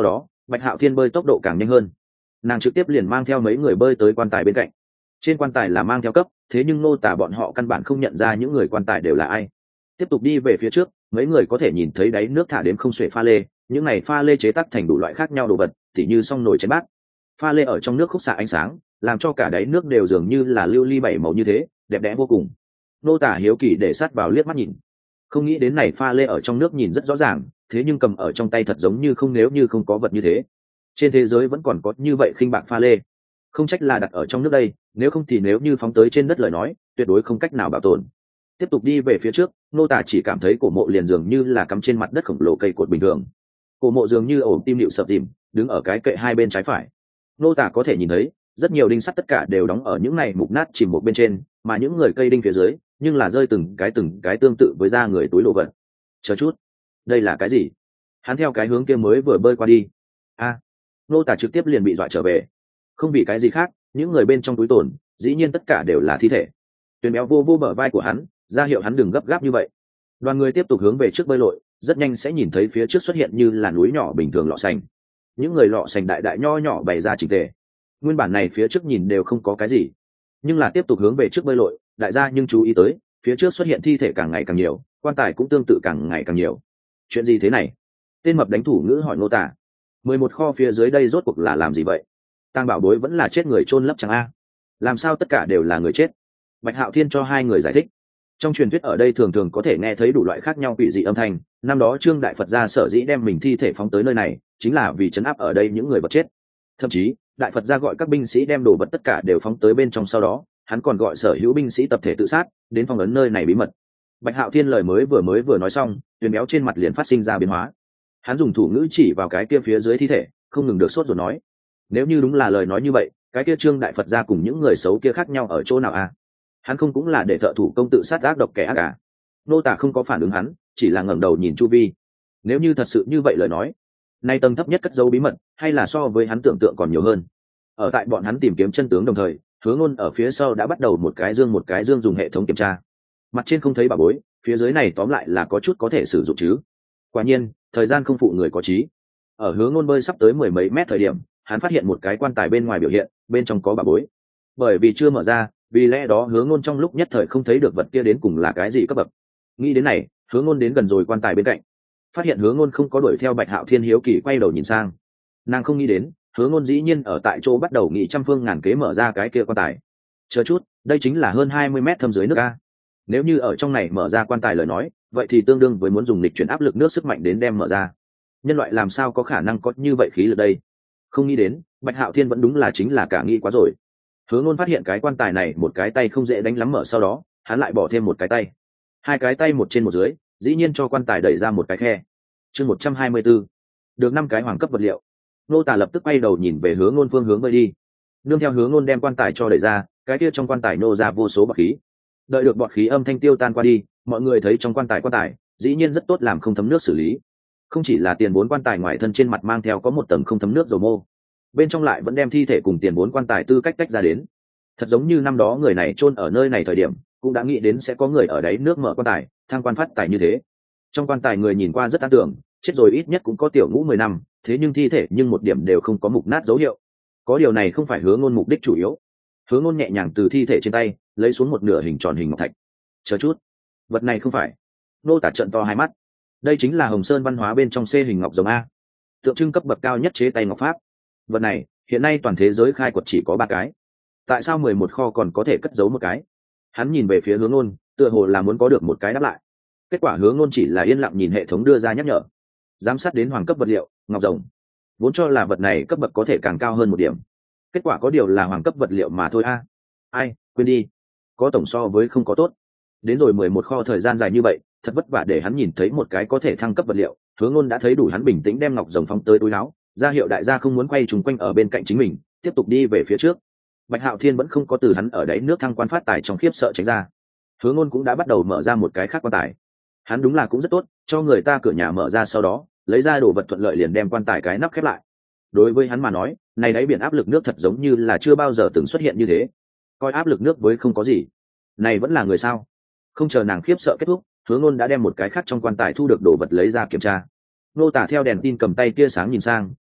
Bạch Hạo Thiên bơi tốc độ càng nhanh hơn, nàng trực tiếp liền mang theo mấy người bơi tới quan tài bên cạnh. Trên quan tài là mang theo cấp, thế nhưng nô tả bọn họ căn bản không nhận ra những người quan tài đều là ai. Tiếp tục đi về phía trước, mấy người có thể nhìn thấy đáy nước thả đến không xuể pha lê, những này pha lê chế tác thành đủ loại khác nhau đồ vật, tỉ như song nồi chén bát. Pha lê ở trong nước khúc xạ ánh sáng, làm cho cả đáy nước đều dường như là lưu ly bảy màu như thế, đẹp đẽ vô cùng. Nô tả hiếu kỳ để sát vào liếc mắt nhìn, không nghĩ đến này pha lê ở trong nước nhìn rất rõ ràng, thế nhưng cầm ở trong tay thật giống như không, nếu như không có vật như thế, trên thế giới vẫn còn có như vậy khinh bạc pha lê. Không trách là đặt ở trong nước đây, nếu không thì nếu như phóng tới trên đất lời nói, tuyệt đối không cách nào bảo tồn. Tiếp tục đi về phía trước, nô tả chỉ cảm thấy cổ mộ liền dường như là cắm trên mặt đất khổng lồ cây cột bình thường. Cổ mộ dường như ổ tim liệu sập tìm, đứng ở cái kệ hai bên trái phải. Nô tả có thể nhìn thấy rất nhiều đinh sắt tất cả đều đóng ở những này mục nát chìm một bên trên, mà những người cây đinh phía dưới nhưng là rơi từng cái từng cái tương tự với da người túi lộ vật. Chờ chút, đây là cái gì? Hắn theo cái hướng kia mới vừa bơi qua đi. A, nô tả trực tiếp liền bị dọa trở về. Không vì cái gì khác, những người bên trong túi tồn dĩ nhiên tất cả đều là thi thể. Tuyền béo vô vô bờ vai của hắn, ra hiệu hắn đừng gấp gáp như vậy. Đoàn người tiếp tục hướng về trước bơi lội, rất nhanh sẽ nhìn thấy phía trước xuất hiện như là núi nhỏ bình thường lọ sành. Những người lọ sành đại đại nho nhỏ bày ra chỉnh tề. Nguyên bản này phía trước nhìn đều không có cái gì, nhưng là tiếp tục hướng về trước bơi lội, đại gia nhưng chú ý tới phía trước xuất hiện thi thể càng ngày càng nhiều, quan tài cũng tương tự càng ngày càng nhiều. Chuyện gì thế này? Tên mập đánh thủ ngữ hỏi Ngô Tả. Mười một kho phía dưới đây rốt cuộc là làm gì vậy? Tang bảo bối vẫn là chết người chôn lấp chẳng a? Làm sao tất cả đều là người chết? Bạch Hạo Thiên cho hai người giải thích. Trong truyền thuyết ở đây thường thường có thể nghe thấy đủ loại khác nhau quỷ dị âm thanh, năm đó Trương Đại Phật gia sở dĩ đem mình thi thể phóng tới nơi này, chính là vì trấn áp ở đây những người vật chết. Thậm chí, Đại Phật gia gọi các binh sĩ đem đồ vật tất cả đều phóng tới bên trong, sau đó, hắn còn gọi sở hữu binh sĩ tập thể tự sát, đến phong ấn nơi này bí mật. Bạch Hạo Thiên lời mới vừa mới vừa nói xong, Tuyền béo trên mặt liền phát sinh ra biến hóa. Hắn dùng thủ ngữ chỉ vào cái kia phía dưới thi thể, không ngừng được sốt rồi nói: nếu như đúng là lời nói như vậy, cái kia Trương Đại Phật gia cùng những người xấu kia khác nhau ở chỗ nào à? Hắn không cũng là để thợ thủ công tự sát ác độc kẻ ác à? Nô Tả không có phản ứng hắn, chỉ là ngẩng đầu nhìn chu vi. Nếu như thật sự như vậy lời nói, nay tầng thấp nhất cất giấu bí mật, hay là so với hắn tưởng tượng còn nhiều hơn. Ở tại bọn hắn tìm kiếm chân tướng đồng thời, Hứa Ngôn ở phía sau đã bắt đầu một cái dương một cái dương dùng hệ thống kiểm tra. Mặt trên không thấy bà bối, phía dưới này tóm lại là có chút có thể sử dụng chứ. Quả nhiên, thời gian không phụ người có trí. Ở Hứa Ngôn bơi sắp tới mười mấy mét thời điểm, hắn phát hiện một cái quan tài bên ngoài biểu hiện, bên trong có bà bối. Bởi vì chưa mở ra, vì lẽ đó Hứa Ngôn trong lúc nhất thời không thấy được vật kia đến cùng là cái gì cấp bậc. Nghĩ đến này, Hứa Ngôn đến gần rồi quan tài bên cạnh, phát hiện Hứa Ngôn không có đuổi theo Bạch Hạo Thiên, hiếu kỳ quay đầu nhìn sang. Nàng không nghĩ đến, Hứa Ngôn dĩ nhiên ở tại chỗ bắt đầu nghĩ trăm phương ngàn kế mở ra cái kia quan tài. Chờ chút, đây chính là hơn hai mươi mét thâm dưới nước a. Nếu như ở trong này mở ra quan tài lời nói, vậy thì tương đương với muốn dùng lịch chuyển áp lực nước sức mạnh đến đem mở ra. Nhân loại làm sao có khả năng có như vậy khí lực đây? Không nghĩ đến, Bạch Hạo Thiên vẫn đúng là chính là cả nghĩ quá rồi. Hứa Ngôn phát hiện cái quan tài này một cái tay không dễ đánh lắm mở, sau đó hắn lại bỏ thêm một cái tay, hai cái tay một trên một dưới, dĩ nhiên cho quan tài đẩy ra một cái khe. Chương một trăm hai mươi bốn, được năm cái hoàng cấp vật liệu. Nô Tả lập tức quay đầu nhìn về Hứa Ngôn phương hướng bơi đi. Nương theo Hứa Ngôn đem quan tài cho đẩy ra, cái kia trong quan tài nô ra vô số bọt khí. Đợi được bọt khí âm thanh tiêu tan qua đi, mọi người thấy trong quan tài quan tài dĩ nhiên rất tốt làm không thấm nước xử lý. Không chỉ là tiền vốn quan tài ngoài thân trên mặt mang theo có một tầng không thấm nước dầu mô, bên trong lại vẫn đem thi thể cùng tiền vốn quan tài tư cách tách ra đến. Thật giống như năm đó người này chôn ở nơi này thời điểm, cũng đã nghĩ đến sẽ có người ở đấy nước mở quan tài, thang quan phát tài như thế. Trong quan tài người nhìn qua rất an tưởng, chết rồi ít nhất cũng có tiểu ngũ mười năm, thế nhưng thi thể nhưng một điểm đều không có mục nát dấu hiệu. Có điều này không phải Hứa Ngôn mục đích chủ yếu. Hứa Ngôn nhẹ nhàng từ thi thể trên tay lấy xuống một nửa hình tròn hình ngọc thạch. Chờ chút, vật này không phải? Nô Tả trợn to hai mắt. Đây chính là Hồng Sơn văn hóa bên trong C hình ngọc rồng a, tượng trưng cấp bậc cao nhất chế tay ngọc pháp. Vật này hiện nay toàn thế giới khai quật chỉ có ba cái, tại sao mười một kho còn có thể cất giấu một cái? Hắn nhìn về phía Hứa Ngôn, tựa hồ là muốn có được một cái đáp lại. Kết quả Hứa Ngôn chỉ là yên lặng nhìn hệ thống đưa ra nhắc nhở. Giám sát đến hoàng cấp vật liệu, ngọc rồng. Vốn cho là vật này cấp bậc có thể càng cao hơn một điểm. Kết quả có điều là hoàng cấp vật liệu mà thôi a. Ai, quên đi. Có tổng so với không có tốt. Đến rồi mười một kho thời gian dài như vậy, thật vất vả để hắn nhìn thấy một cái có thể thăng cấp vật liệu, Hứa Ngôn đã thấy đủ hắn bình tĩnh đem ngọc rồng phóng tới túi áo, ra hiệu đại gia không muốn quay trùng quanh ở bên cạnh chính mình, tiếp tục đi về phía trước. Bạch Hạo Thiên vẫn không có từ hắn ở đáy nước thăng quan phát tài trong khiếp sợ tránh ra. Hứa Ngôn cũng đã bắt đầu mở ra một cái khác quan tài. Hắn đúng là cũng rất tốt, cho người ta cửa nhà mở ra, sau đó lấy ra đồ vật thuận lợi liền đem quan tài cái nắp khép lại. Đối với hắn mà nói, này đáy biển áp lực nước thật giống như là chưa bao giờ từng xuất hiện như thế. Coi áp lực nước với không có gì. Này vẫn là người sao? Không chờ nàng khiếp sợ kết thúc, Hứa Ngôn đã đem một cái khác trong quan tài thu được đồ vật lấy ra kiểm tra. Nô Tả theo đèn tin cầm tay tia sáng nhìn sang,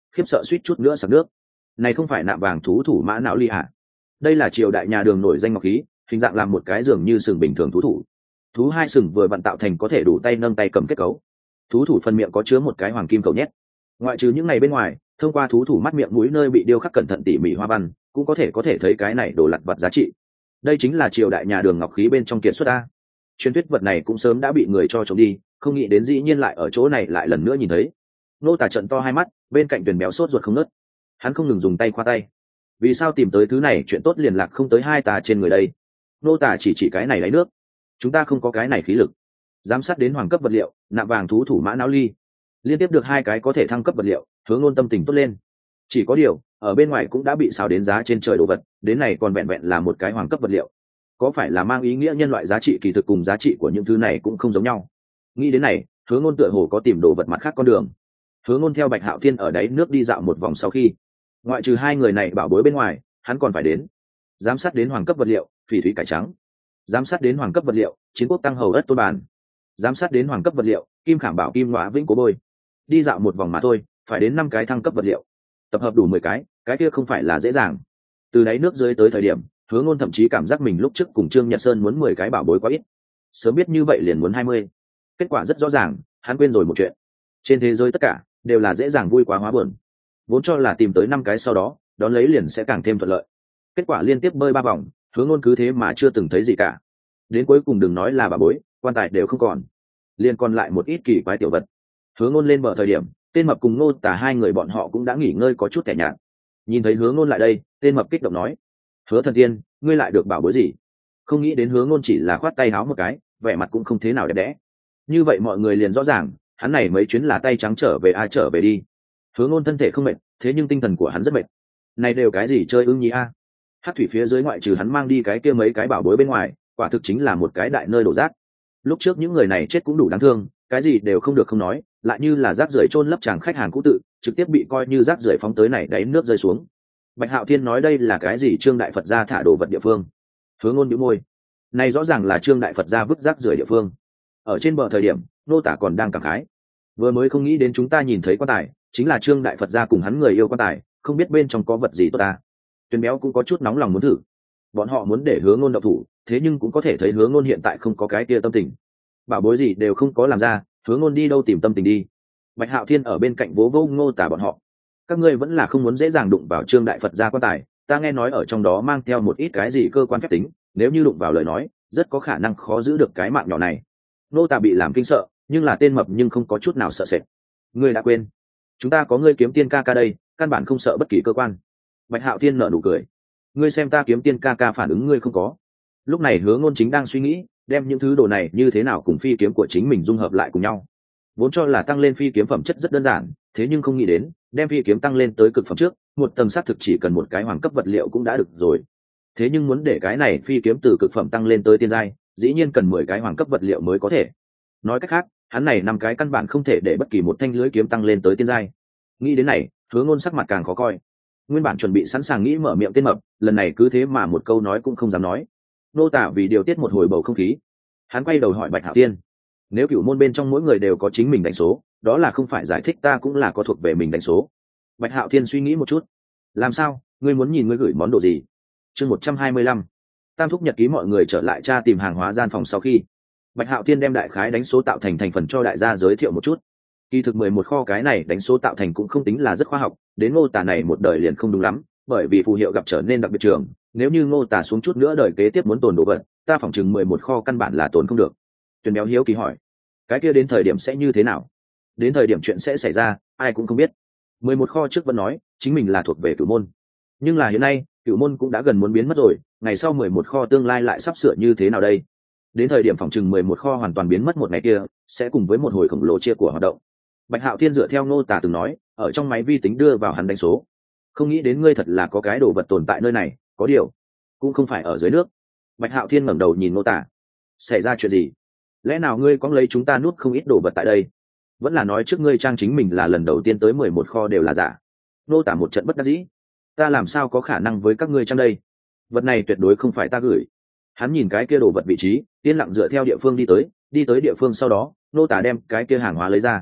khiếp sợ suýt chút nữa sặc nước. Này không phải nạm vàng thú thủ mã não ly à? Đây là triều đại nhà đường nổi danh ngọc khí, hình dạng làm một cái giường như sừng bình thường thú thủ. Thú hai sừng vừa vặn tạo thành có thể đủ tay nâng tay cầm kết cấu. Thú thủ phần miệng có chứa một cái hoàng kim cầu nhét. Ngoại trừ những ngày bên ngoài, thông qua thú thủ mắt miệng mũi nơi bị điêu khắc cẩn thận tỉ mỉ hoa văn, cũng có thể có thể thấy cái này đồ lặt vặt giá trị. Đây chính là triều đại nhà đường ngọc khí bên trong kiệt xuất a. Truyền thuyết vật này cũng sớm đã bị người cho trộm đi, không nghĩ đến dĩ nhiên lại ở chỗ này lại lần nữa nhìn thấy. Nô Tả trận to hai mắt, bên cạnh Tuyền béo sốt ruột không ngớt. Hắn không ngừng dùng tay khoa tay. Vì sao tìm tới thứ này chuyện tốt liền lạc không tới hai tà trên người đây? Nô Tả chỉ chỉ cái này lấy nước. Chúng ta không có cái này khí lực. Giám sát đến hoàng cấp vật liệu, nạm vàng thú thủ mã não ly. Liên tiếp được hai cái có thể thăng cấp vật liệu, Hướng Ngôn tâm tình tốt lên. Chỉ có điều, ở bên ngoài cũng đã bị xào đến giá trên trời đồ vật, đến này còn vẹn vẹn là một cái hoàng cấp vật liệu. Có phải là mang ý nghĩa nhân loại giá trị kỳ thực cùng giá trị của những thứ này cũng không giống nhau? Nghĩ đến này, Hướng Ngôn tựa hồ có tìm đồ vật mặt khác con đường. Hướng Ngôn theo Bạch Hạo Thiên ở đáy nước đi dạo một vòng sau khi, ngoại trừ hai người này bảo bối bên ngoài, hắn còn phải đến giám sát đến hoàng cấp vật liệu, phỉ thúy cải trắng, giám sát đến hoàng cấp vật liệu, chiến quốc tăng hầu đất tôn bàn, giám sát đến hoàng cấp vật liệu, kim khảm bảo kim ngõa vĩnh cố bôi. Đi dạo một vòng mà thôi, phải đến năm cái thăng cấp vật liệu, tập hợp đủ mười cái, cái kia không phải là dễ dàng. Từ đáy nước dưới tới thời điểm, Hướng Ngôn thậm chí cảm giác mình lúc trước cùng Trương Nhật Sơn muốn mười cái bảo bối quá ít, sớm biết như vậy liền muốn hai mươi. Kết quả rất rõ ràng, hắn quên rồi một chuyện. Trên thế giới tất cả đều là dễ dàng vui quá hóa buồn. Vốn cho là tìm tới năm cái sau đó, đón lấy liền sẽ càng thêm thuận lợi. Kết quả liên tiếp bơi ba vòng, Hướng Ngôn cứ thế mà chưa từng thấy gì cả. Đến cuối cùng đừng nói là bảo bối, quan tài đều không còn, liền còn lại một ít kỳ quái tiểu vật. Hướng Ngôn lên bờ thời điểm, tên mập cùng Ngô Tả hai người bọn họ cũng đã nghỉ ngơi có chút kẻ nhạt. Nhìn thấy Hướng Ngôn lại đây, tên mập kích động nói: "Hứa thần tiên, ngươi lại được bảo bối gì?" Không nghĩ đến Hướng Ngôn chỉ là khoát tay háo một cái, vẻ mặt cũng không thế nào đẹp đẽ. Như vậy mọi người liền rõ ràng, hắn này mấy chuyến là tay trắng trở về ai trở về đi. Hướng Ngôn thân thể không mệt, thế nhưng tinh thần của hắn rất mệt. Này đều cái gì chơi ưng nhí a? Hắc thủy phía dưới ngoại trừ hắn mang đi cái kia mấy cái bảo bối bên ngoài, quả thực chính là một cái đại nơi đổ rác. Lúc trước những người này chết cũng đủ đáng thương, cái gì đều không được không nói, lại như là rác rưởi chôn lấp chàng khách hàng cũ tự, trực tiếp bị coi như rác rưởi phóng tới này đáy nước rơi xuống. Bạch Hạo Thiên nói đây là cái gì Trương đại Phật gia thả đồ vật địa phương. Hướng Ngôn nhíu môi. Này rõ ràng là Trương đại Phật gia vứt rác rưởi địa phương. Ở trên bờ thời điểm, Nô Tả còn đang cảm khái. Vừa mới không nghĩ đến chúng ta nhìn thấy quan tài, chính là Trương đại Phật gia cùng hắn người yêu quan tài, không biết bên trong có vật gì tốt ta. Tuyền béo cũng có chút nóng lòng muốn thử. Bọn họ muốn để Hướng Ngôn động thủ, thế nhưng cũng có thể thấy Hướng Ngôn hiện tại không có cái kia tâm tình. Bảo bối gì đều không có làm ra, Hướng Ngôn đi đâu tìm tâm tình đi. Bạch Hạo Thiên ở bên cạnh vỗ vỗ Ngô Tả bọn họ. Các ngươi vẫn là không muốn dễ dàng đụng vào Trương đại Phật gia quan tài, ta nghe nói ở trong đó mang theo một ít cái gì cơ quan phép tính, nếu như đụng vào lời nói, rất có khả năng khó giữ được cái mạng nhỏ này. Ngô Tả bị làm kinh sợ, nhưng là tên mập nhưng không có chút nào sợ sệt. Ngươi đã quên, chúng ta có ngươi kiếm tiên ca ca đây, căn bản không sợ bất kỳ cơ quan. Bạch Hạo Thiên nở nụ cười. Ngươi xem ta kiếm tiên ca ca phản ứng ngươi không có. Lúc này Hứa Ngôn chính đang suy nghĩ, đem những thứ đồ này như thế nào cùng phi kiếm của chính mình dung hợp lại cùng nhau. Vốn cho là tăng lên phi kiếm phẩm chất rất đơn giản, thế nhưng không nghĩ đến, đem phi kiếm tăng lên tới cực phẩm trước, một tầng sát thực chỉ cần một cái hoàng cấp vật liệu cũng đã được rồi. Thế nhưng muốn để cái này phi kiếm từ cực phẩm tăng lên tới tiên giai, dĩ nhiên cần mười cái hoàng cấp vật liệu mới có thể. Nói cách khác, hắn này năm cái căn bản không thể để bất kỳ một thanh lưới kiếm tăng lên tới tiên giai. Nghĩ đến này, Hứa Ngôn sắc mặt càng khó coi. Nguyên bản chuẩn bị sẵn sàng nghĩ mở miệng tên mập, lần này cứ thế mà một câu nói cũng không dám nói. Nô Tả vì điều tiết một hồi bầu không khí, hắn quay đầu hỏi Bạch Hạo Thiên: nếu cửu môn bên trong mỗi người đều có chính mình đánh số, đó là không phải giải thích ta cũng là có thuộc về mình đánh số? Bạch Hạo Thiên suy nghĩ một chút: làm sao, ngươi muốn nhìn ngươi gửi món đồ gì? Chương một trăm hai mươi lăm. Tam thúc nhật ký. Mọi người trở lại tra tìm hàng hóa gian phòng sau khi, Bạch Hạo Thiên đem đại khái đánh số tạo thành thành phần cho đại gia giới thiệu một chút. Kỳ thực mười một kho cái này đánh số tạo thành cũng không tính là rất khoa học, đến Ngô Tả này một đời liền không đúng lắm, bởi vì phù hiệu gặp trở nên đặc biệt trường, nếu như Ngô Tả xuống chút nữa đời kế tiếp muốn tồn đồ vật, ta phỏng chừng mười một kho căn bản là tồn không được. Tuyền béo hiếu kỳ hỏi: cái kia đến thời điểm sẽ như thế nào? Đến thời điểm chuyện sẽ xảy ra, ai cũng không biết. Mười một kho trước vẫn nói chính mình là thuộc về Cửu môn, nhưng là hiện nay Cửu môn cũng đã gần muốn biến mất rồi, ngày sau mười một kho tương lai lại sắp sửa như thế nào đây? Đến thời điểm phỏng chừng mười một kho hoàn toàn biến mất một ngày kia, sẽ cùng với một hồi khổng lồ chia của hoạt động. Bạch Hạo Thiên dựa theo Ngô Tả từng nói, ở trong máy vi tính đưa vào hắn đánh số. Không nghĩ đến ngươi thật là có cái đồ vật tồn tại nơi này, có điều cũng không phải ở dưới nước. Bạch Hạo Thiên ngẩng đầu nhìn Ngô Tả: xảy ra chuyện gì? Lẽ nào ngươi có lấy chúng ta nuốt không ít đồ vật tại đây? Vẫn là nói trước ngươi trang chính mình là lần đầu tiên tới mười một kho đều là giả? Ngô Tả một trận bất đắc dĩ: ta làm sao có khả năng với các ngươi trang đây? Vật này tuyệt đối không phải ta gửi. Hắn nhìn cái kia đồ vật vị trí, yên lặng dựa theo địa phương đi tới, đi tới địa phương sau đó, Ngô Tả đem cái kia hàng hóa lấy ra.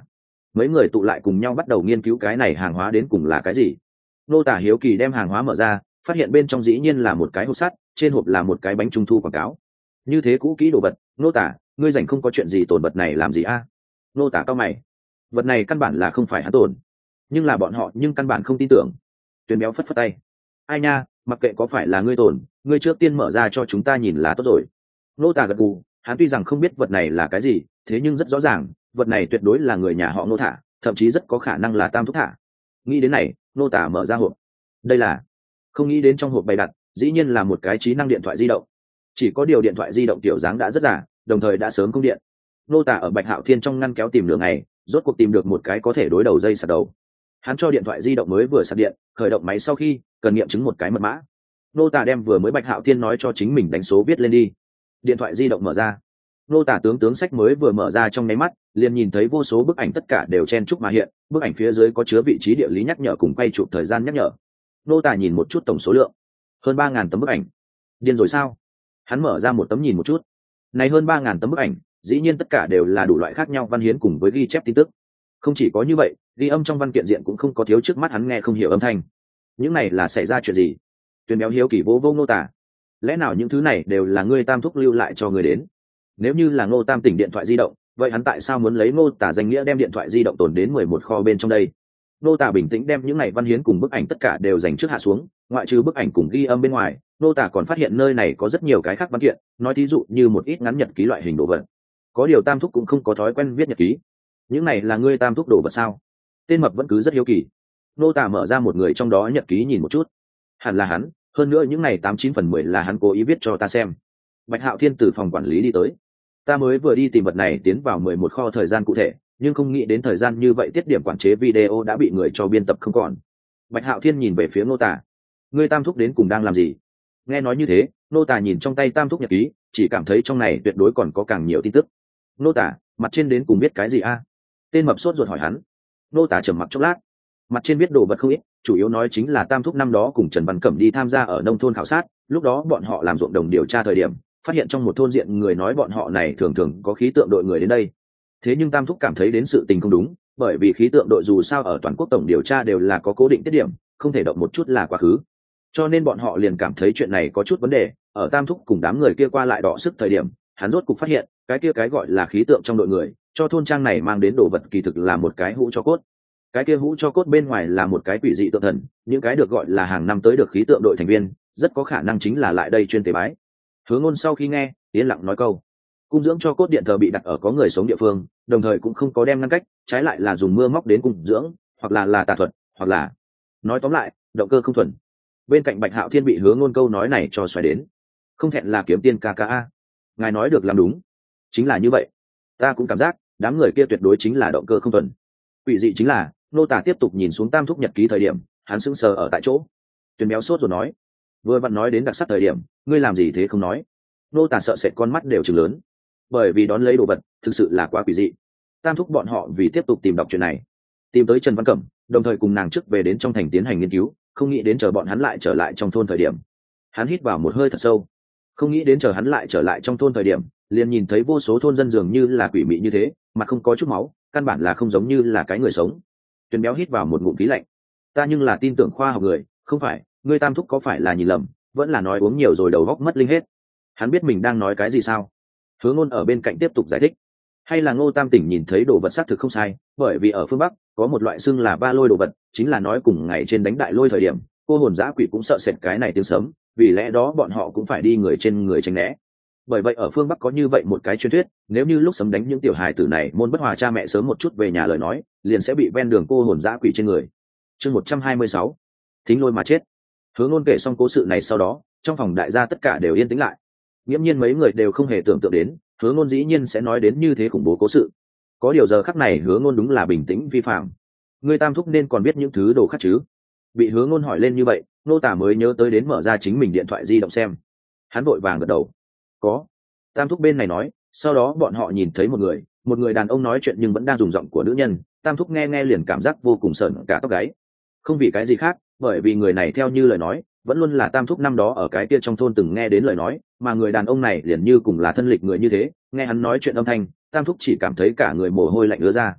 mấy người tụ lại cùng nhau bắt đầu nghiên cứu cái này hàng hóa đến cùng là cái gì. Nô Tả hiếu kỳ đem hàng hóa mở ra, phát hiện bên trong dĩ nhiên là một cái hộp sắt, trên hộp là một cái bánh trung thu quảng cáo. Như thế cũ kỹ đồ vật, Nô Tả, ngươi rảnh không có chuyện gì tổn vật này làm gì a? Nô Tả cao mày. Vật này căn bản là không phải hắn tổn, nhưng là bọn họ nhưng căn bản không tin tưởng. Tuyền Béo phất phất tay. Ai nha, mặc kệ có phải là ngươi tổn, ngươi trước tiên mở ra cho chúng ta nhìn là tốt rồi. Nô Tả gật gù, hắn tuy rằng không biết vật này là cái gì, thế nhưng rất rõ ràng, vật này tuyệt đối là người nhà họ Nô Thả, thậm chí rất có khả năng là Tam Thúc Thả. Nghĩ đến này, Nô Tả mở ra hộp. Đây là, không nghĩ đến trong hộp bày đặt, dĩ nhiên là một cái trí năng điện thoại di động. Chỉ có điều điện thoại di động tiểu dáng đã rất giả, đồng thời đã sớm cung điện. Nô Tả ở Bạch Hạo Thiên trong ngăn kéo tìm nửa ngày, rốt cuộc tìm được một cái có thể đối đầu dây sạc đầu. Hắn cho điện thoại di động mới vừa sạc điện, khởi động máy sau khi cần nghiệm chứng một cái mật mã. Nô Tả đem vừa mới Bạch Hạo Thiên nói cho chính mình đánh số viết lên đi. Điện thoại di động mở ra. Nô Tả tướng tướng sách mới vừa mở ra trong nháy mắt, liền nhìn thấy vô số bức ảnh tất cả đều chen chúc mà hiện, bức ảnh phía dưới có chứa vị trí địa lý nhắc nhở cùng quay chụp thời gian nhắc nhở. Nô Tả nhìn một chút tổng số lượng, hơn ba ngàn tấm bức ảnh. Điên rồi sao? Hắn mở ra một tấm nhìn một chút. Này hơn ba ngàn tấm bức ảnh, dĩ nhiên tất cả đều là đủ loại khác nhau văn hiến cùng với ghi chép tin tức. Không chỉ có như vậy, ghi âm trong văn kiện diện cũng không có thiếu, trước mắt hắn nghe không hiểu âm thanh. Những này là xảy ra chuyện gì? Tuyền Béo hiếu kỳ vô vô Nô Tả. Lẽ nào những thứ này đều là ngươi Tam Thúc lưu lại cho người đến? Nếu như là Ngô Tam tỉnh điện thoại di động, vậy hắn tại sao muốn lấy Ngô Tả danh nghĩa đem điện thoại di động tồn đến mười một kho bên trong đây? Ngô Tả bình tĩnh đem những này văn hiến cùng bức ảnh tất cả đều dành trước hạ xuống, ngoại trừ bức ảnh cùng ghi âm bên ngoài, Ngô Tả còn phát hiện nơi này có rất nhiều cái khác văn kiện, nói thí dụ như một ít ngắn nhật ký loại hình đồ vật. Có điều Tam Thúc cũng không có thói quen viết nhật ký. Những này là ngươi Tam Thúc đồ vật sao? Tên Mập vẫn cứ rất hiếu kỳ. Ngô Tả mở ra một người trong đó nhật ký nhìn một chút. Hẳn là hắn, hơn nữa những này tám chín phần mười là hắn cố ý viết cho ta xem. Bạch Hạo Thiên từ phòng quản lý đi tới. Ta mới vừa đi tìm vật này tiến vào mười một kho thời gian cụ thể, nhưng không nghĩ đến thời gian như vậy tiết điểm quản chế video đã bị người cho biên tập không còn. Bạch Hạo Thiên nhìn về phía Ngô Tả. Ngươi Tam Thúc đến cùng đang làm gì? Nghe nói như thế, Ngô Tả nhìn trong tay Tam Thúc nhật ký, chỉ cảm thấy trong này tuyệt đối còn có càng nhiều tin tức. Ngô Tả, mặt trên đến cùng biết cái gì a? Tên Mập sốt ruột hỏi hắn. Ngô Tả trầm mặc chốc lát. Mặt trên biết đồ vật không ít, chủ yếu nói chính là Tam Thúc năm đó cùng Trần Văn Cẩm đi tham gia ở nông thôn khảo sát, lúc đó bọn họ làm ruộng đồng điều tra thời điểm, phát hiện trong một thôn diện người nói bọn họ này thường thường có khí tượng đội người đến đây. Thế nhưng Tam Thúc cảm thấy đến sự tình không đúng, bởi vì khí tượng đội dù sao ở toàn quốc tổng điều tra đều là có cố định tiết điểm, không thể động một chút là quá khứ. Cho nên bọn họ liền cảm thấy chuyện này có chút vấn đề, ở Tam Thúc cùng đám người kia qua lại đọ sức thời điểm, hắn rốt cục phát hiện, cái kia cái gọi là khí tượng trong đội người, cho thôn trang này mang đến đồ vật kỳ thực là một cái hũ cho cốt. Cái kia hũ cho cốt bên ngoài là một cái quỷ dị tượng thần, những cái được gọi là hàng năm tới được khí tượng đội thành viên, rất có khả năng chính là lại đây chuyên tế bái. Hứa Ngôn sau khi nghe, yên lặng nói câu: cung dưỡng cho cốt điện thờ bị đặt ở có người sống địa phương, đồng thời cũng không có đem ngăn cách, trái lại là dùng mưa móc đến cung dưỡng, hoặc là là tà thuật, hoặc là, nói tóm lại, động cơ không thuần. Bên cạnh Bạch Hạo Thiên bị Hứa Ngôn câu nói này cho xoáy đến. Không thẹn là kiếm tiên ca ca a. Ngài nói được làm đúng, chính là như vậy. Ta cũng cảm giác, đám người kia tuyệt đối chính là động cơ không thuần. Quỷ dị chính là, Nô Tả tiếp tục nhìn xuống Tam Thúc nhật ký thời điểm, hắn sững sờ ở tại chỗ. Tuyền Béo sốt rồi nói: vừa vặn nói đến đặc sắc thời điểm, ngươi làm gì thế không nói? Nô Tả sợ sệt con mắt đều trừng lớn, bởi vì đón lấy đồ vật thực sự là quá quỷ dị. Tam Thúc bọn họ vì tiếp tục tìm đọc chuyện này, tìm tới Trần Văn Cẩm, đồng thời cùng nàng trước về đến trong thành tiến hành nghiên cứu, không nghĩ đến chờ bọn hắn lại trở lại trong thôn thời điểm. Hắn hít vào một hơi thật sâu, không nghĩ đến chờ hắn lại trở lại trong thôn thời điểm, liền nhìn thấy vô số thôn dân dường như là quỷ mị như thế, mặt không có chút máu, căn bản là không giống như là cái người sống. Tuyền Béo hít vào một ngụm khí lạnh. Ta nhưng là tin tưởng khoa học người, không phải, ngươi Tam Thúc có phải là nhìn lầm, vẫn là nói uống nhiều rồi đầu óc mất linh hết. Hắn biết mình đang nói cái gì sao? Hứa Ngôn ở bên cạnh tiếp tục giải thích. Hay là Ngô Tam tỉnh nhìn thấy đồ vật xác thực không sai, bởi vì ở phương Bắc có một loại xưng là ba lôi đồ vật, chính là nói cùng ngày trên đánh đại lôi thời điểm, cô hồn dã quỷ cũng sợ sệt cái này tiếng sớm, vì lẽ đó bọn họ cũng phải đi người trên người tránh né. Bởi vậy ở phương Bắc có như vậy một cái truyền thuyết, nếu như lúc sấm đánh những tiểu hài tử này môn bất hòa cha mẹ sớm một chút về nhà lời nói, liền sẽ bị ven đường cô hồn dã quỷ trên người. Chương một trăm hai mươi sáu, thính lôi mà chết. Hứa Ngôn kể xong cố sự này sau đó, trong phòng đại gia tất cả đều yên tĩnh lại. Nghiễm nhiên mấy người đều không hề tưởng tượng đến, Hứa Ngôn dĩ nhiên sẽ nói đến như thế khủng bố cố sự. Có điều giờ khắc này Hứa Ngôn đúng là bình tĩnh vi phạm. Ngươi Tam Thúc nên còn biết những thứ đồ khác chứ? Bị Hứa Ngôn hỏi lên như vậy, Nô Tả mới nhớ tới đến mở ra chính mình điện thoại di động xem. Hắn vội vàng gật đầu. Có. Tam Thúc bên này nói, sau đó bọn họ nhìn thấy một người, một người đàn ông nói chuyện nhưng vẫn đang dùng giọng của nữ nhân. Tam Thúc nghe nghe liền cảm giác vô cùng sởn cả tóc gáy. Không vì cái gì khác, bởi vì người này theo như lời nói, vẫn luôn là Tam Thúc năm đó ở cái kia trong thôn từng nghe đến lời nói, mà người đàn ông này liền như cùng là thân lịch người như thế, nghe hắn nói chuyện âm thanh, Tam Thúc chỉ cảm thấy cả người mồ hôi lạnh ứa ra.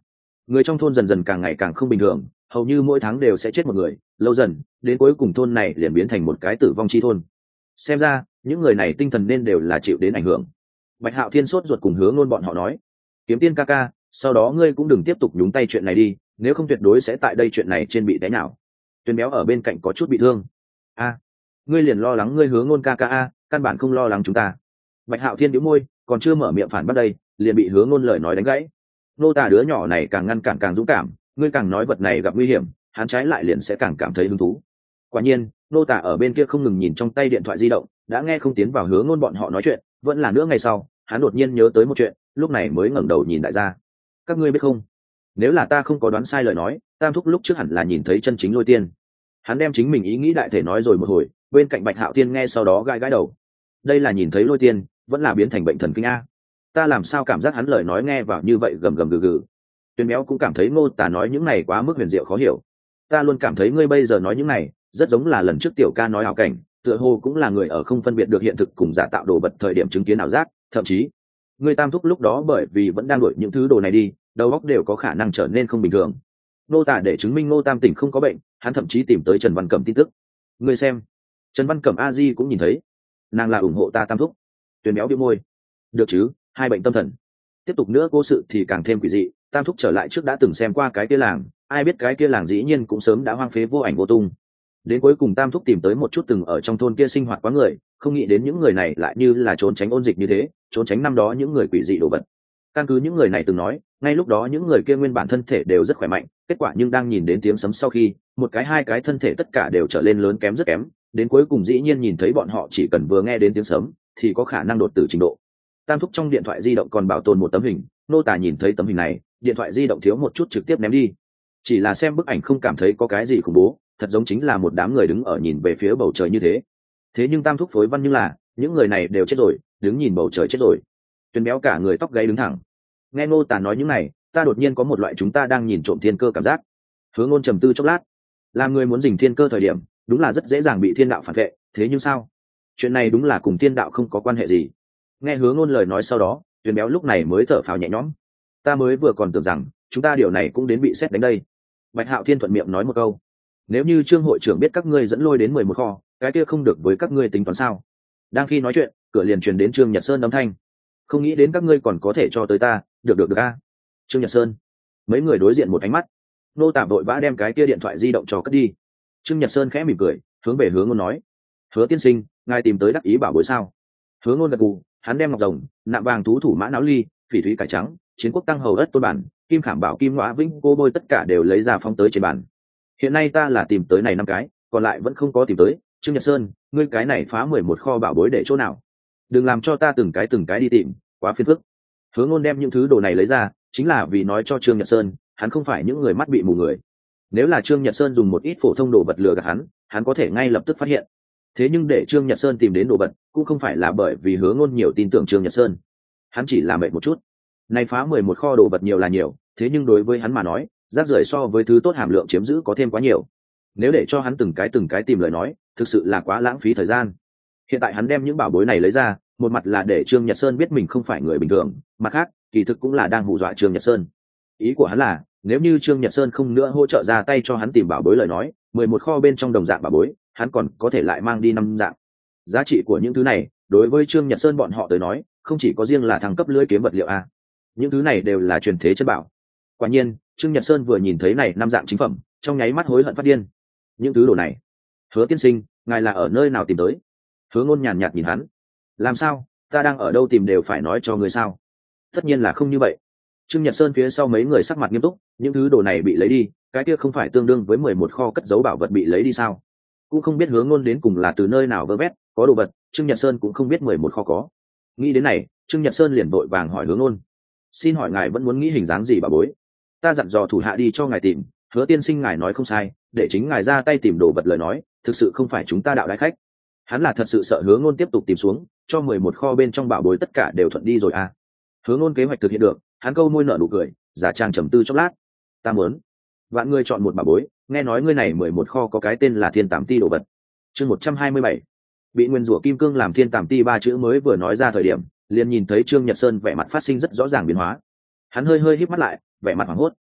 Người trong thôn dần dần càng ngày càng không bình thường, hầu như mỗi tháng đều sẽ chết một người, lâu dần đến cuối cùng thôn này liền biến thành một cái tử vong chi thôn. Xem ra những người này tinh thần nên đều là chịu đến ảnh hưởng. Bạch Hạo Thiên sốt ruột cùng Hứa Ngôn bọn họ nói: Kiếm Tiên ca ca, sau đó ngươi cũng đừng tiếp tục nhúng tay chuyện này đi, nếu không tuyệt đối sẽ tại đây chuyện này trên bị té nào. Tuyền Béo ở bên cạnh có chút bị thương. A, ngươi liền lo lắng ngươi Hứa Ngôn ca ca a, căn bản không lo lắng chúng ta. Bạch Hạo Thiên nhíu môi, còn chưa mở miệng phản bác đây, liền bị Hứa Ngôn lời nói đánh gãy. Nô tả đứa nhỏ này càng ngăn cản càng dũng cảm, ngươi càng nói vật này gặp nguy hiểm, hắn trái lại liền sẽ càng cảm thấy hứng thú. Quả nhiên, nô tả ở bên kia không ngừng nhìn trong tay điện thoại di động, đã nghe không tiến vào Hứa Ngôn bọn họ nói chuyện, vẫn là nữa ngày sau, hắn đột nhiên nhớ tới một chuyện, lúc này mới ngẩng đầu nhìn đại gia. Các ngươi biết không, nếu là ta không có đoán sai lời nói, Tam thúc lúc trước hẳn là nhìn thấy chân chính Lôi Tiên. Hắn đem chính mình ý nghĩ đại thể nói rồi một hồi, bên cạnh Bạch Hạo Thiên nghe sau đó gãi gãi đầu. Đây là nhìn thấy Lôi Tiên, vẫn là biến thành bệnh thần kinh a? Ta làm sao cảm giác hắn lời nói nghe vào như vậy gầm gầm gừ gừ. Tuyền Béo cũng cảm thấy Ngô Tả nói những này quá mức huyền diệu khó hiểu. Ta luôn cảm thấy ngươi bây giờ nói những này, rất giống là lần trước tiểu ca nói ảo cảnh, tựa hồ cũng là người ở không phân biệt được hiện thực cùng giả tạo đồ vật thời điểm chứng kiến ảo giác, thậm chí ngươi Tam thúc lúc đó bởi vì vẫn đang đuổi những thứ đồ này đi, đầu óc đều có khả năng trở nên không bình thường. Nô Tả để chứng minh Ngô Tam tỉnh không có bệnh, hắn thậm chí tìm tới Trần Văn Cẩm tin tức. Ngươi xem, Trần Văn Cẩm a di cũng nhìn thấy, nàng là ủng hộ ta Tam thúc. Tuyền Béo bĩu môi. Được chứ, hai bệnh tâm thần. Tiếp tục nữa cố sự thì càng thêm quỷ dị, Tam thúc trở lại trước đã từng xem qua cái kia làng, ai biết cái kia làng dĩ nhiên cũng sớm đã hoang phế vô ảnh vô tung. Đến cuối cùng Tam thúc tìm tới một chút từng ở trong thôn kia sinh hoạt quá người, không nghĩ đến những người này lại như là trốn tránh ôn dịch như thế, trốn tránh năm đó những người quỷ dị đồ vật. Căn cứ những người này từng nói, ngay lúc đó những người kia nguyên bản thân thể đều rất khỏe mạnh, kết quả nhưng đang nhìn đến tiếng sấm sau khi, một cái hai cái thân thể tất cả đều trở lên lớn kém rất kém, đến cuối cùng dĩ nhiên nhìn thấy bọn họ chỉ cần vừa nghe đến tiếng sấm thì có khả năng đột tử trình độ. Tam thúc trong điện thoại di động còn bảo tồn một tấm hình, nô tả nhìn thấy tấm hình này, điện thoại di động thiếu một chút trực tiếp ném đi. Chỉ là xem bức ảnh không cảm thấy có cái gì khủng bố, thật giống chính là một đám người đứng ở nhìn về phía bầu trời như thế. Thế nhưng Tam thúc phối văn nhưng là, những người này đều chết rồi, đứng nhìn bầu trời chết rồi. Tuyền Béo cả người tóc gáy đứng thẳng. Nghe Ngô Tả nói những này, ta đột nhiên có một loại chúng ta đang nhìn trộm thiên cơ cảm giác. Hứa Ngôn trầm tư chốc lát, làm người muốn dình thiên cơ thời điểm, đúng là rất dễ dàng bị thiên đạo phản vệ, thế nhưng sao? Chuyện này đúng là cùng thiên đạo không có quan hệ gì. Nghe Hứa Ngôn lời nói sau đó, Tuyền Béo lúc này mới thở phào nhẹ nhõm. Ta mới vừa còn tưởng rằng, chúng ta điều này cũng đến bị xét đánh đây. Bạch Hạo Thiên thuận miệng nói một câu, nếu như Trương hội trưởng biết các ngươi dẫn Lôi đến mười một kho, cái kia không được với các ngươi tính toán sao? Đang khi nói chuyện, cửa liền truyền đến Trương Nhật Sơn âm thanh. Không nghĩ đến các ngươi còn có thể cho tới ta, được được được a. Trương Nhật Sơn. Mấy người đối diện một ánh mắt. Nô Tả vội vã đem cái kia điện thoại di động cho cất đi. Trương Nhật Sơn khẽ mỉm cười, hướng về Hứa Ngôn nói: Hứa tiên sinh, ngài tìm tới đắc ý bảo bối sao? Hứa Ngôn gật gù, hắn đem ngọc rồng, nạm vàng thú thủ mã não ly, phỉ thúy cải trắng, chiến quốc tăng hầu ất tôn bản, kim khảm bảo kim ngõa vĩnh cô bôi tất cả đều lấy ra phóng tới trên bàn. Hiện nay ta là tìm tới này năm cái, còn lại vẫn không có tìm tới. Trương Nhật Sơn, ngươi cái này phá mười một kho bảo bối để chỗ nào? Đừng làm cho ta từng cái từng cái đi tìm, quá phiền phức. Hứa Ngôn đem những thứ đồ này lấy ra, chính là vì nói cho Trương Nhật Sơn, hắn không phải những người mắt bị mù người. Nếu là Trương Nhật Sơn dùng một ít phổ thông đồ vật lừa gạt hắn, hắn có thể ngay lập tức phát hiện. Thế nhưng để Trương Nhật Sơn tìm đến đồ vật, cũng không phải là bởi vì Hứa Ngôn nhiều tin tưởng Trương Nhật Sơn. Hắn chỉ là mệt một chút. Này phá mười một kho đồ vật nhiều là nhiều, thế nhưng đối với hắn mà nói, rác rưởi so với thứ tốt hàm lượng chiếm giữ có thêm quá nhiều. Nếu để cho hắn từng cái từng cái tìm lời nói, thực sự là quá lãng phí thời gian. Hiện tại hắn đem những bảo bối này lấy ra, một mặt là để Trương Nhật Sơn biết mình không phải người bình thường, mặt khác, kỳ thực cũng là đang hù dọa Trương Nhật Sơn. Ý của hắn là, nếu như Trương Nhật Sơn không nữa hỗ trợ ra tay cho hắn tìm bảo bối lời nói, mười một kho bên trong đồng dạng bảo bối, hắn còn có thể lại mang đi năm dạng. Giá trị của những thứ này, đối với Trương Nhật Sơn bọn họ tới nói, không chỉ có riêng là thăng cấp lưỡi kiếm vật liệu a, những thứ này đều là truyền thế chân bảo. Quả nhiên, Trương Nhật Sơn vừa nhìn thấy này năm dạng chính phẩm, trong nháy mắt hối hận phát điên. Những thứ đồ này, Hứa tiên sinh, ngài là ở nơi nào tìm tới? Hứa Ngôn nhàn nhạt nhìn hắn. Làm sao, ta đang ở đâu tìm đều phải nói cho ngươi sao? Tất nhiên là không như vậy. Trương Nhật Sơn phía sau mấy người sắc mặt nghiêm túc, những thứ đồ này bị lấy đi, cái kia không phải tương đương với mười một kho cất giấu bảo vật bị lấy đi sao? Cũng không biết Hứa Ngôn đến cùng là từ nơi nào vơ vét, có đồ vật, Trương Nhật Sơn cũng không biết mười một kho có. Nghĩ đến này, Trương Nhật Sơn liền vội vàng hỏi Hứa Ngôn: xin hỏi ngài vẫn muốn nghĩ hình dáng gì bảo bối? Ta dặn dò thủ hạ đi cho ngài tìm, Hứa tiên sinh ngài nói không sai, để chính ngài ra tay tìm đồ vật lời nói, thực sự không phải chúng ta đạo đại khách. Hắn là thật sự sợ Hứa Ngôn tiếp tục tìm xuống, cho mười một kho bên trong bảo bối tất cả đều thuận đi rồi à? Hứa Ngôn kế hoạch thực hiện được, hắn câu môi nở nụ cười, giả trang trầm tư chốc lát. Ta muốn, vạn ngươi chọn một bảo bối, nghe nói ngươi này mười một kho có cái tên là Thiên Tàm Ti đồ vật. Chương một trăm hai mươi bảy, bị nguyên rủa kim cương làm Thiên Tàm Ti ba chữ mới vừa nói ra thời điểm, liền nhìn thấy Trương Nhật Sơn vẻ mặt phát sinh rất rõ ràng biến hóa. Hắn hơi hơi híp mắt lại, vẻ mặt hoảng hốt.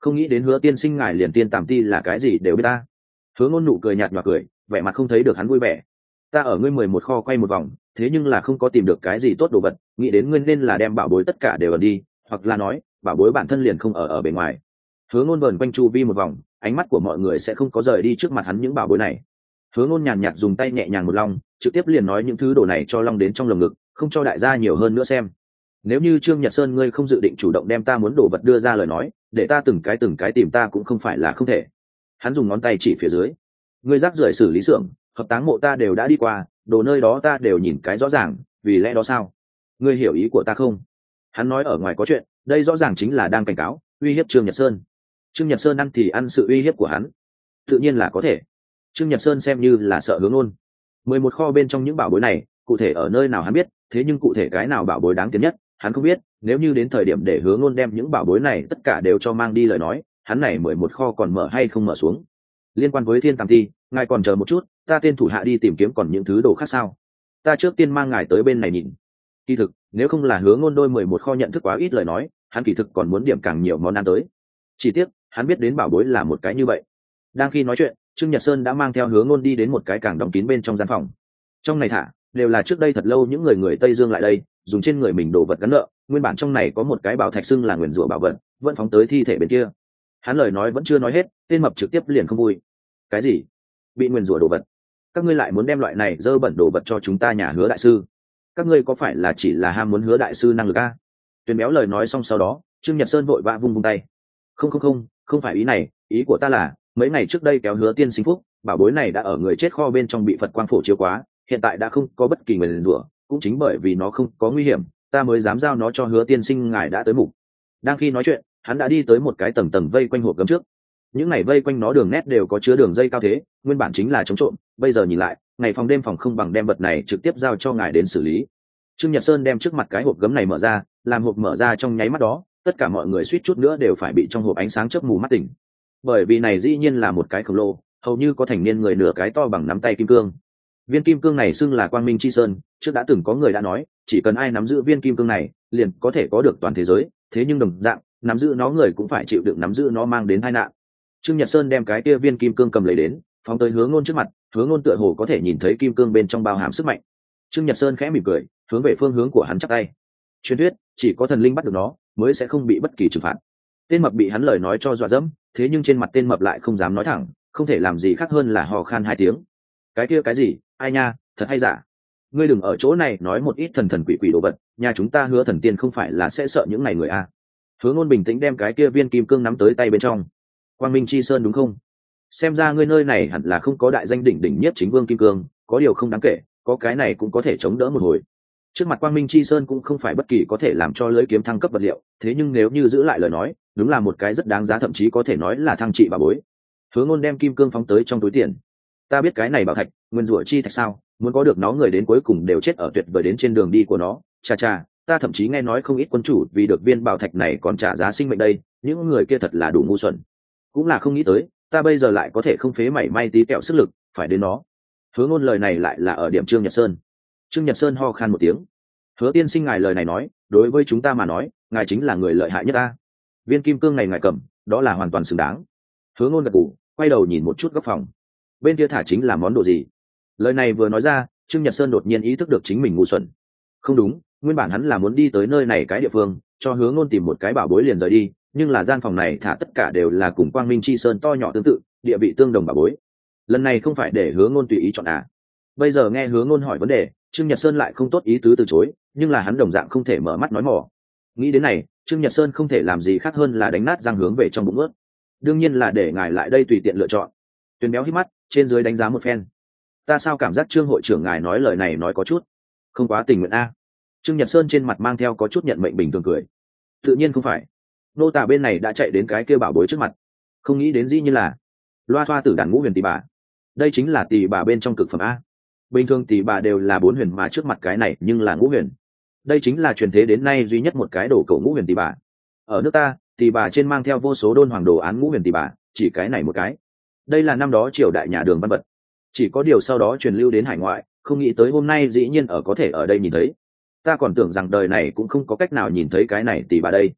không nghĩ đến Hứa tiên sinh ngài liền tiên tàm ti là cái gì đều biết ta. Hứa Ngôn nụ cười nhạt nhòa cười, vẻ mặt không thấy được hắn vui vẻ. Ta ở ngươi mười một kho quay một vòng, thế nhưng là không có tìm được cái gì tốt đồ vật, nghĩ đến ngươi nên là đem bảo bối tất cả đều ở đi, hoặc là nói bảo bối bản thân liền không ở ở bên ngoài. Hứa Ngôn vờn quanh chu vi một vòng, ánh mắt của mọi người sẽ không có rời đi trước mặt hắn những bảo bối này. Hứa Ngôn nhàn nhạt dùng tay nhẹ nhàng một long, trực tiếp liền nói những thứ đồ này cho long đến trong lồng ngực, không cho đại gia nhiều hơn nữa xem. Nếu như Trương Nhật Sơn ngươi không dự định chủ động đem ta muốn đồ vật đưa ra lời nói, để ta từng cái từng cái tìm ta cũng không phải là không thể. Hắn dùng ngón tay chỉ phía dưới. Ngươi rác rưởi xử lý xưởng, hợp táng mộ ta đều đã đi qua, đồ nơi đó ta đều nhìn cái rõ ràng, vì lẽ đó sao? Ngươi hiểu ý của ta không? Hắn nói ở ngoài có chuyện, đây rõ ràng chính là đang cảnh cáo, uy hiếp Trương Nhật Sơn. Trương Nhật Sơn ăn thì ăn sự uy hiếp của hắn, tự nhiên là có thể. Trương Nhật Sơn xem như là sợ Hướng Ngôn. Mười một kho bên trong những bảo bối này, cụ thể ở nơi nào hắn biết, thế nhưng cụ thể cái nào bảo bối đáng tiền nhất, hắn không biết. Nếu như đến thời điểm để Hướng Ngôn đem những bảo bối này tất cả đều cho mang đi lời nói, hắn này mười một kho còn mở hay không mở xuống. Liên quan với Thiên Tàm Ti, ngài còn chờ một chút, ta tên thủ hạ đi tìm kiếm còn những thứ đồ khác sao? Ta trước tiên mang ngài tới bên này nhìn. Kỳ thực, nếu không là Hướng Ngôn đôi mười một kho nhận thức quá ít lời nói, hắn kỳ thực còn muốn điểm càng nhiều món ăn tới. Chỉ tiếc, hắn biết đến bảo bối là một cái như vậy. Đang khi nói chuyện, Trương Nhật Sơn đã mang theo Hướng Ngôn đi đến một cái càng đóng kín bên trong gian phòng. Trong này thả đều là trước đây thật lâu những người người Tây Dương lại đây, dùng trên người mình đồ vật gắn nợ, nguyên bản trong này có một cái bảo thạch xưng là nguyền rủa bảo vật, vẫn phóng tới thi thể bên kia. Hắn lời nói vẫn chưa nói hết, tên mập trực tiếp liền không vui. Cái gì? Bị nguyền rủa đồ vật? Các ngươi lại muốn đem loại này dơ bẩn đồ vật cho chúng ta nhà Hứa đại sư? Các ngươi có phải là chỉ là ham muốn Hứa đại sư năng lực a? Tuyền béo lời nói xong sau đó, Trương Nhật Sơn vội vã vung vung tay. Không không không, không phải ý này, ý của ta là, mấy ngày trước đây kéo Hứa tiên sinh phúc, bảo bối này đã ở người chết kho bên trong bị Phật quang phổ chiếu quá, hiện tại đã không có bất kỳ nguyền rủa, cũng chính bởi vì nó không có nguy hiểm, ta mới dám giao nó cho Hứa tiên sinh ngài đã tới mục. Đang khi nói chuyện, hắn đã đi tới một cái tầng tầng vây quanh hộp gấm trước. Những này vây quanh nó đường nét đều có chứa đường dây cao thế, nguyên bản chính là chống trộm, bây giờ nhìn lại, ngày phòng đêm phòng không bằng đem vật này trực tiếp giao cho ngài đến xử lý. Trương Nhật Sơn đem trước mặt cái hộp gấm này mở ra, làm hộp mở ra trong nháy mắt đó, tất cả mọi người suýt chút nữa đều phải bị trong hộp ánh sáng chớp mù mắt tỉnh. Bởi vì này dĩ nhiên là một cái khổng lồ, hầu như có thành niên người nửa cái to bằng nắm tay kim cương. Viên kim cương này xưng là Quang Minh Chi Sơn, trước đã từng có người đã nói, chỉ cần ai nắm giữ viên kim cương này, liền có thể có được toàn thế giới, thế nhưng đồng dạng, nắm giữ nó người cũng phải chịu đựng nắm giữ nó mang đến tai nạn. Trương Nhật Sơn đem cái kia viên kim cương cầm lấy đến, phóng tới Hứa Ngôn trước mặt, Hứa Ngôn tựa hồ có thể nhìn thấy kim cương bên trong bao hàm sức mạnh. Trương Nhật Sơn khẽ mỉm cười, hướng về phương hướng của hắn chắp tay. Truyền thuyết, chỉ có thần linh bắt được nó, mới sẽ không bị bất kỳ trừng phạt. Tên mập bị hắn lời nói cho dọa dẫm, thế nhưng trên mặt tên mập lại không dám nói thẳng, không thể làm gì khác hơn là hò khan hai tiếng. Cái kia cái gì, ai nha, thật hay giả? Ngươi đừng ở chỗ này nói một ít thần thần quỷ quỷ đồ vật, nhà chúng ta Hứa thần tiên không phải là sẽ sợ những này người a. Hứa Ngôn bình tĩnh đem cái kia viên kim cương nắm tới tay bên trong. Quang Minh Chi Sơn đúng không? Xem ra ngươi nơi này hẳn là không có đại danh đỉnh đỉnh nhất chính vương kim cương, có điều không đáng kể, có cái này cũng có thể chống đỡ một hồi. Trước mặt Quang Minh Chi Sơn cũng không phải bất kỳ có thể làm cho lưỡi kiếm thăng cấp vật liệu, thế nhưng nếu như giữ lại lời nói, đúng là một cái rất đáng giá, thậm chí có thể nói là thăng trị bà bối. Hứa Ngôn đem kim cương phóng tới trong túi tiền. Ta biết cái này bảo thạch, nguyên rủa chi thạch sao, muốn có được nó người đến cuối cùng đều chết ở tuyệt vời đến trên đường đi của nó. Chà chà, ta thậm chí nghe nói không ít quân chủ vì được viên bảo thạch này còn trả giá sinh mệnh đây, những người kia thật là đủ ngu xuẩn. Cũng là không nghĩ tới, ta bây giờ lại có thể không phế mảy may tí kẹo sức lực, phải đến nó. Hứa Ngôn lời này lại là ở điểm Trương Nhật Sơn. Trương Nhật Sơn ho khan một tiếng. Hứa tiên sinh ngài lời này nói, đối với chúng ta mà nói, ngài chính là người lợi hại nhất ta. Viên kim cương này ngài cầm, đó là hoàn toàn xứng đáng. Hứa Ngôn gật gù, quay đầu nhìn một chút góc phòng. Bên kia thả chính là món đồ gì? Lời này vừa nói ra, Trương Nhật Sơn đột nhiên ý thức được chính mình ngu xuẩn. Không đúng, nguyên bản hắn là muốn đi tới nơi này cái địa phương, cho Hứa Ngôn tìm một cái bảo bối liền rời đi, nhưng là gian phòng này thả tất cả đều là cùng Quang Minh Chi Sơn to nhỏ tương tự, địa vị tương đồng bảo bối. Lần này không phải để Hứa Ngôn tùy ý chọn à? Bây giờ nghe Hứa Ngôn hỏi vấn đề, Trương Nhật Sơn lại không tốt ý tứ từ chối, nhưng là hắn đồng dạng không thể mở mắt nói mỏ. Nghĩ đến này, Trương Nhật Sơn không thể làm gì khác hơn là đánh nát răng hướng về trong bụng ướt. Đương nhiên là để ngài lại đây tùy tiện lựa chọn. Tuyền béo hít mắt, trên dưới đánh giá một phen. Ta sao cảm giác Trương hội trưởng ngài nói lời này nói có chút không quá tình nguyện a? Trương Nhật Sơn trên mặt mang theo có chút nhận mệnh bình thường cười. Tự nhiên không phải. Nô tả bên này đã chạy đến cái kia bảo bối trước mặt, không nghĩ đến dĩ như là loa thoa tử đàn ngũ huyền tỷ bà. Đây chính là tỷ bà bên trong cực phẩm a. Bình thường tỷ bà đều là bốn huyền mà trước mặt cái này nhưng là ngũ huyền. Đây chính là truyền thế đến nay duy nhất một cái đồ cổ ngũ huyền tỷ bà. Ở nước ta, tỷ bà trên mang theo vô số đôn hoàng đồ án ngũ huyền tỷ bà, chỉ cái này một cái. Đây là năm đó triều đại nhà Đường văn vật. Chỉ có điều sau đó truyền lưu đến hải ngoại, không nghĩ tới hôm nay dĩ nhiên ở có thể ở đây nhìn thấy. Ta còn tưởng rằng đời này cũng không có cách nào nhìn thấy cái này tỷ bà đây.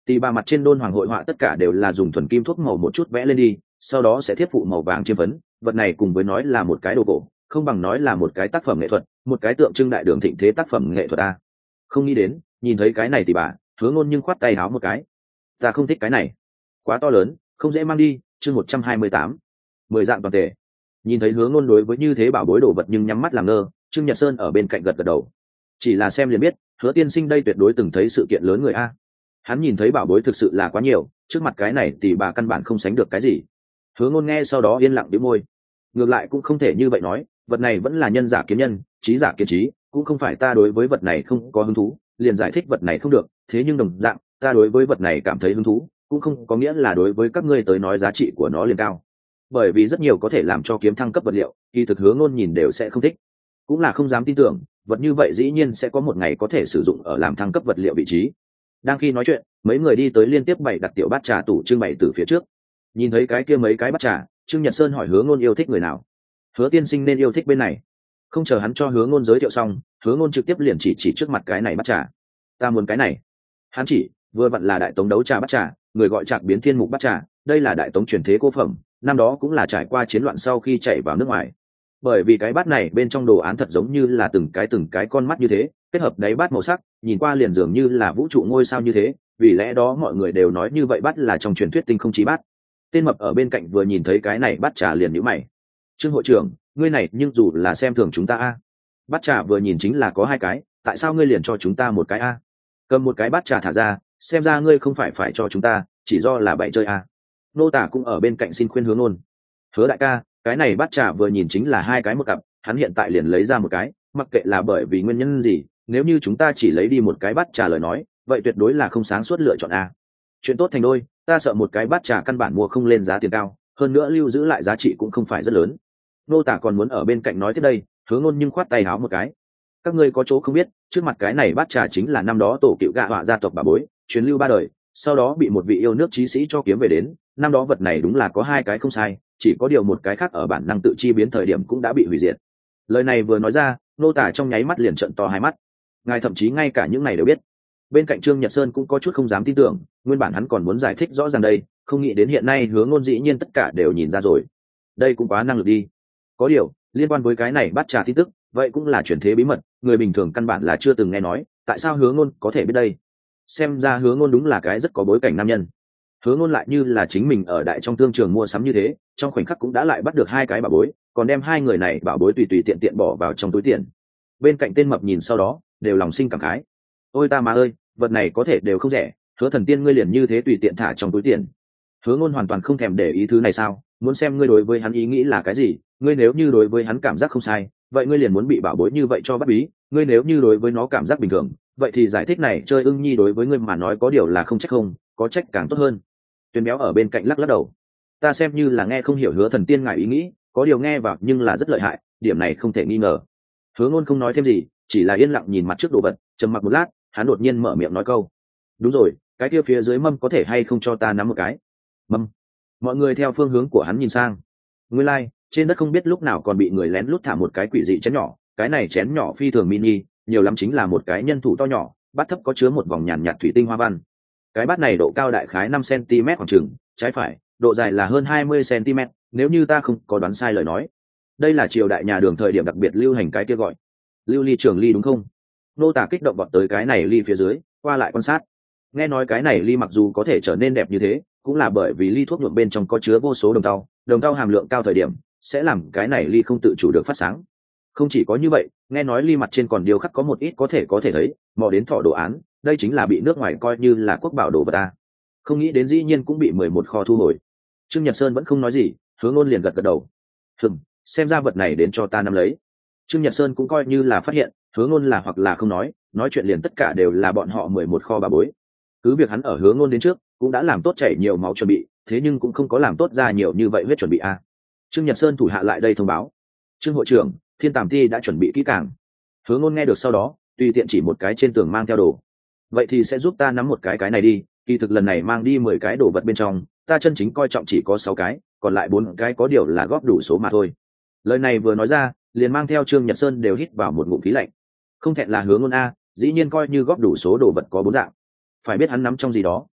Tì bà mặt trên đôn hoàng hội họa tất cả đều là dùng thuần kim thuốc màu một chút vẽ lên đi, sau đó sẽ tiếp phụ màu vàng chiêm phấn. Vật này cùng với nói là một cái đồ cổ, không bằng nói là một cái tác phẩm nghệ thuật, một cái tượng trưng đại đường thịnh thế tác phẩm nghệ thuật a. Không nghĩ đến, nhìn thấy cái này thì bà, Hứa Ngôn nhưng khoát tay háo một cái. Ta không thích cái này, quá to lớn, không dễ mang đi. Chương một trăm hai mươi tám, mười dạng toàn tề. Nhìn thấy Hứa Ngôn đối với như thế bảo bối đồ vật nhưng nhắm mắt làm ngơ, Trương Nhật Sơn ở bên cạnh gật gật đầu. Chỉ là xem liền biết, Hứa tiên sinh đây tuyệt đối từng thấy sự kiện lớn người a. Hắn nhìn thấy bảo bối thực sự là quá nhiều, trước mặt cái này thì bà căn bản không sánh được cái gì. Hứa Ngôn nghe sau đó yên lặng bĩu môi. Ngược lại cũng không thể như vậy nói, vật này vẫn là nhân giả kiến nhân, trí giả kiến trí, cũng không phải ta đối với vật này không có hứng thú, liền giải thích vật này không được, thế nhưng đồng dạng, ta đối với vật này cảm thấy hứng thú, cũng không có nghĩa là đối với các ngươi tới nói giá trị của nó liền cao. Bởi vì rất nhiều có thể làm cho kiếm thăng cấp vật liệu, kỳ thực Hứa Ngôn nhìn đều sẽ không thích, cũng là không dám tin tưởng, vật như vậy dĩ nhiên sẽ có một ngày có thể sử dụng ở làm thăng cấp vật liệu vị trí. Đang khi nói chuyện, mấy người đi tới liên tiếp bày đặt tiểu bát trà tủ trưng bày từ phía trước. Nhìn thấy cái kia mấy cái bát trà, Trương Nhật Sơn hỏi Hứa Ngôn yêu thích người nào. Hứa tiên sinh nên yêu thích bên này. Không chờ hắn cho Hứa Ngôn giới thiệu xong, Hứa Ngôn trực tiếp liền chỉ chỉ trước mặt cái này bát trà. Ta muốn cái này. Hắn chỉ, vừa vặn là đại tống đấu trà bát trà, người gọi Trạc Biến Thiên Mục bát trà, đây là đại tống truyền thế cố phẩm, năm đó cũng là trải qua chiến loạn sau khi chạy vào nước ngoài. Bởi vì cái bát này bên trong đồ án thật giống như là từng cái từng cái con mắt như thế, kết hợp đáy bát màu sắc, nhìn qua liền dường như là vũ trụ ngôi sao như thế, vì lẽ đó mọi người đều nói như vậy bát là trong truyền thuyết tinh không chí bát. Tên mập ở bên cạnh vừa nhìn thấy cái này bát trà liền nhíu mày. Trương hội trưởng, ngươi này nhưng dù là xem thường chúng ta a. Bát trà vừa nhìn chính là có hai cái, tại sao ngươi liền cho chúng ta một cái a? Cầm một cái bát trà thả ra, xem ra ngươi không phải phải cho chúng ta, chỉ do là bậy chơi a. Nô tả cũng ở bên cạnh xin khuyên Hướng Ngôn. Hứa đại ca, cái này bát trà vừa nhìn chính là hai cái một cặp, hắn hiện tại liền lấy ra một cái, mặc kệ là bởi vì nguyên nhân gì, nếu như chúng ta chỉ lấy đi một cái bát trà lời nói, vậy tuyệt đối là không sáng suốt lựa chọn a. Chuyện tốt thành đôi, ta sợ một cái bát trà căn bản mua không lên giá tiền cao, hơn nữa lưu giữ lại giá trị cũng không phải rất lớn. Nô tả còn muốn ở bên cạnh nói tiếp đây, Hứa Ngôn nhưng khoát tay háo một cái. Các ngươi có chỗ không biết, trước mặt cái này bát trà chính là năm đó tổ cựu gạ họa gia tộc bà bối, truyền lưu ba đời, sau đó bị một vị yêu nước chí sĩ cho kiếm về đến, năm đó vật này đúng là có hai cái không sai, chỉ có điều một cái khác ở bản năng tự chi biến thời điểm cũng đã bị hủy diệt. Lời này vừa nói ra, nô tả trong nháy mắt liền trợn to hai mắt. Ngài thậm chí ngay cả những này đều biết. Bên cạnh Trương Nhật Sơn cũng có chút không dám tin tưởng, nguyên bản hắn còn muốn giải thích rõ ràng đây, không nghĩ đến hiện nay Hứa Ngôn dĩ nhiên tất cả đều nhìn ra rồi. Đây cũng quá năng lực đi. Có điều, liên quan với cái này bắt trà tin tức, vậy cũng là truyền thế bí mật, người bình thường căn bản là chưa từng nghe nói, tại sao Hứa Ngôn có thể biết đây? Xem ra Hứa Ngôn đúng là cái rất có bối cảnh nam nhân. Hứa Ngôn lại như là chính mình ở đại trong thương trường mua sắm như thế, trong khoảnh khắc cũng đã lại bắt được hai cái bảo bối, còn đem hai người này bảo bối tùy tùy tiện tiện bỏ vào trong túi tiền. Bên cạnh tên mập nhìn sau đó, đều lòng sinh cảm khái. Ôi ta mà ơi, vật này có thể đều không rẻ, Hứa thần tiên ngươi liền như thế tùy tiện thả trong túi tiền. Hứa Ngôn hoàn toàn không thèm để ý thứ này sao? Muốn xem ngươi đối với hắn ý nghĩ là cái gì, ngươi nếu như đối với hắn cảm giác không sai, vậy ngươi liền muốn bị bảo bối như vậy cho bắt bí, ngươi nếu như đối với nó cảm giác bình thường, vậy thì giải thích này chơi ưng nhi đối với ngươi mà nói có điều là không trách không, có trách càng tốt hơn. Tuyền béo ở bên cạnh lắc lắc đầu. Ta xem như là nghe không hiểu Hứa thần tiên ngài ý nghĩ, có điều nghe vào nhưng là rất lợi hại, điểm này không thể nghi ngờ. Hứa Ngôn không nói thêm gì, chỉ là yên lặng nhìn mặt trước đồ vật, trầm mặc một lát, hắn đột nhiên mở miệng nói câu. Đúng rồi, cái kia phía dưới mâm có thể hay không cho ta nắm một cái? Mâm? Mọi người theo phương hướng của hắn nhìn sang. Nguyên lai, like, trên đất không biết lúc nào còn bị người lén lút thả một cái quỷ dị chén nhỏ, cái này chén nhỏ phi thường mini, nhiều lắm chính là một cái nhân thủ to nhỏ, bát thấp có chứa một vòng nhàn nhạt thủy tinh hoa văn. Cái bát này độ cao đại khái năm xăng-ti-mét khoảng chừng, trái phải, độ dài là hơn hai mươi xăng-ti-mét, nếu như ta không có đoán sai lời nói. Đây là triều đại nhà đường thời điểm đặc biệt lưu hành cái kia gọi lưu ly trường ly đúng không? Nô tả kích động vọt tới cái này ly phía dưới, qua lại quan sát. Nghe nói cái này ly mặc dù có thể trở nên đẹp như thế, cũng là bởi vì ly thuốc nhuộm bên trong có chứa vô số đồng tàu, đồng tàu hàm lượng cao thời điểm sẽ làm cái này ly không tự chủ được phát sáng. Không chỉ có như vậy, nghe nói ly mặt trên còn điêu khắc có một ít có thể có thể thấy mò đến thọ đồ án, đây chính là bị nước ngoài coi như là quốc bảo đồ vật ta. Không nghĩ đến dĩ nhiên cũng bị mười một kho thu hồi. Trương Nhật Sơn vẫn không nói gì, Hứa Ngôn liền gật gật đầu. Hừm, xem ra vật này đến cho ta nắm lấy. Trương Nhật Sơn cũng coi như là phát hiện, Hứa Ngôn là hoặc là không nói, nói chuyện liền tất cả đều là bọn họ mười một kho bà bối. Cứ việc hắn ở Hứa Ngôn đến trước, cũng đã làm tốt chảy nhiều máu chuẩn bị, thế nhưng cũng không có làm tốt ra nhiều như vậy huyết chuẩn bị a. À. Trương Nhật Sơn thủ hạ lại đây thông báo. Trương hội trưởng, Thiên Tàm Ti đã chuẩn bị kỹ càng. Hứa Ngôn nghe được sau đó, tùy tiện chỉ một cái trên tường mang theo đồ. Vậy thì sẽ giúp ta nắm một cái cái này đi, kỳ thực lần này mang đi mười cái đồ vật bên trong, ta chân chính coi trọng chỉ có sáu cái, còn lại bốn cái có điều là góp đủ số mà thôi. Lời này vừa nói ra, liền mang theo Trương Nhật Sơn đều hít vào một ngụm khí lạnh. Không thẹn là Hứa Ngôn a, dĩ nhiên coi như góp đủ số đồ vật có bốn dạng. Phải biết hắn nắm trong gì đó,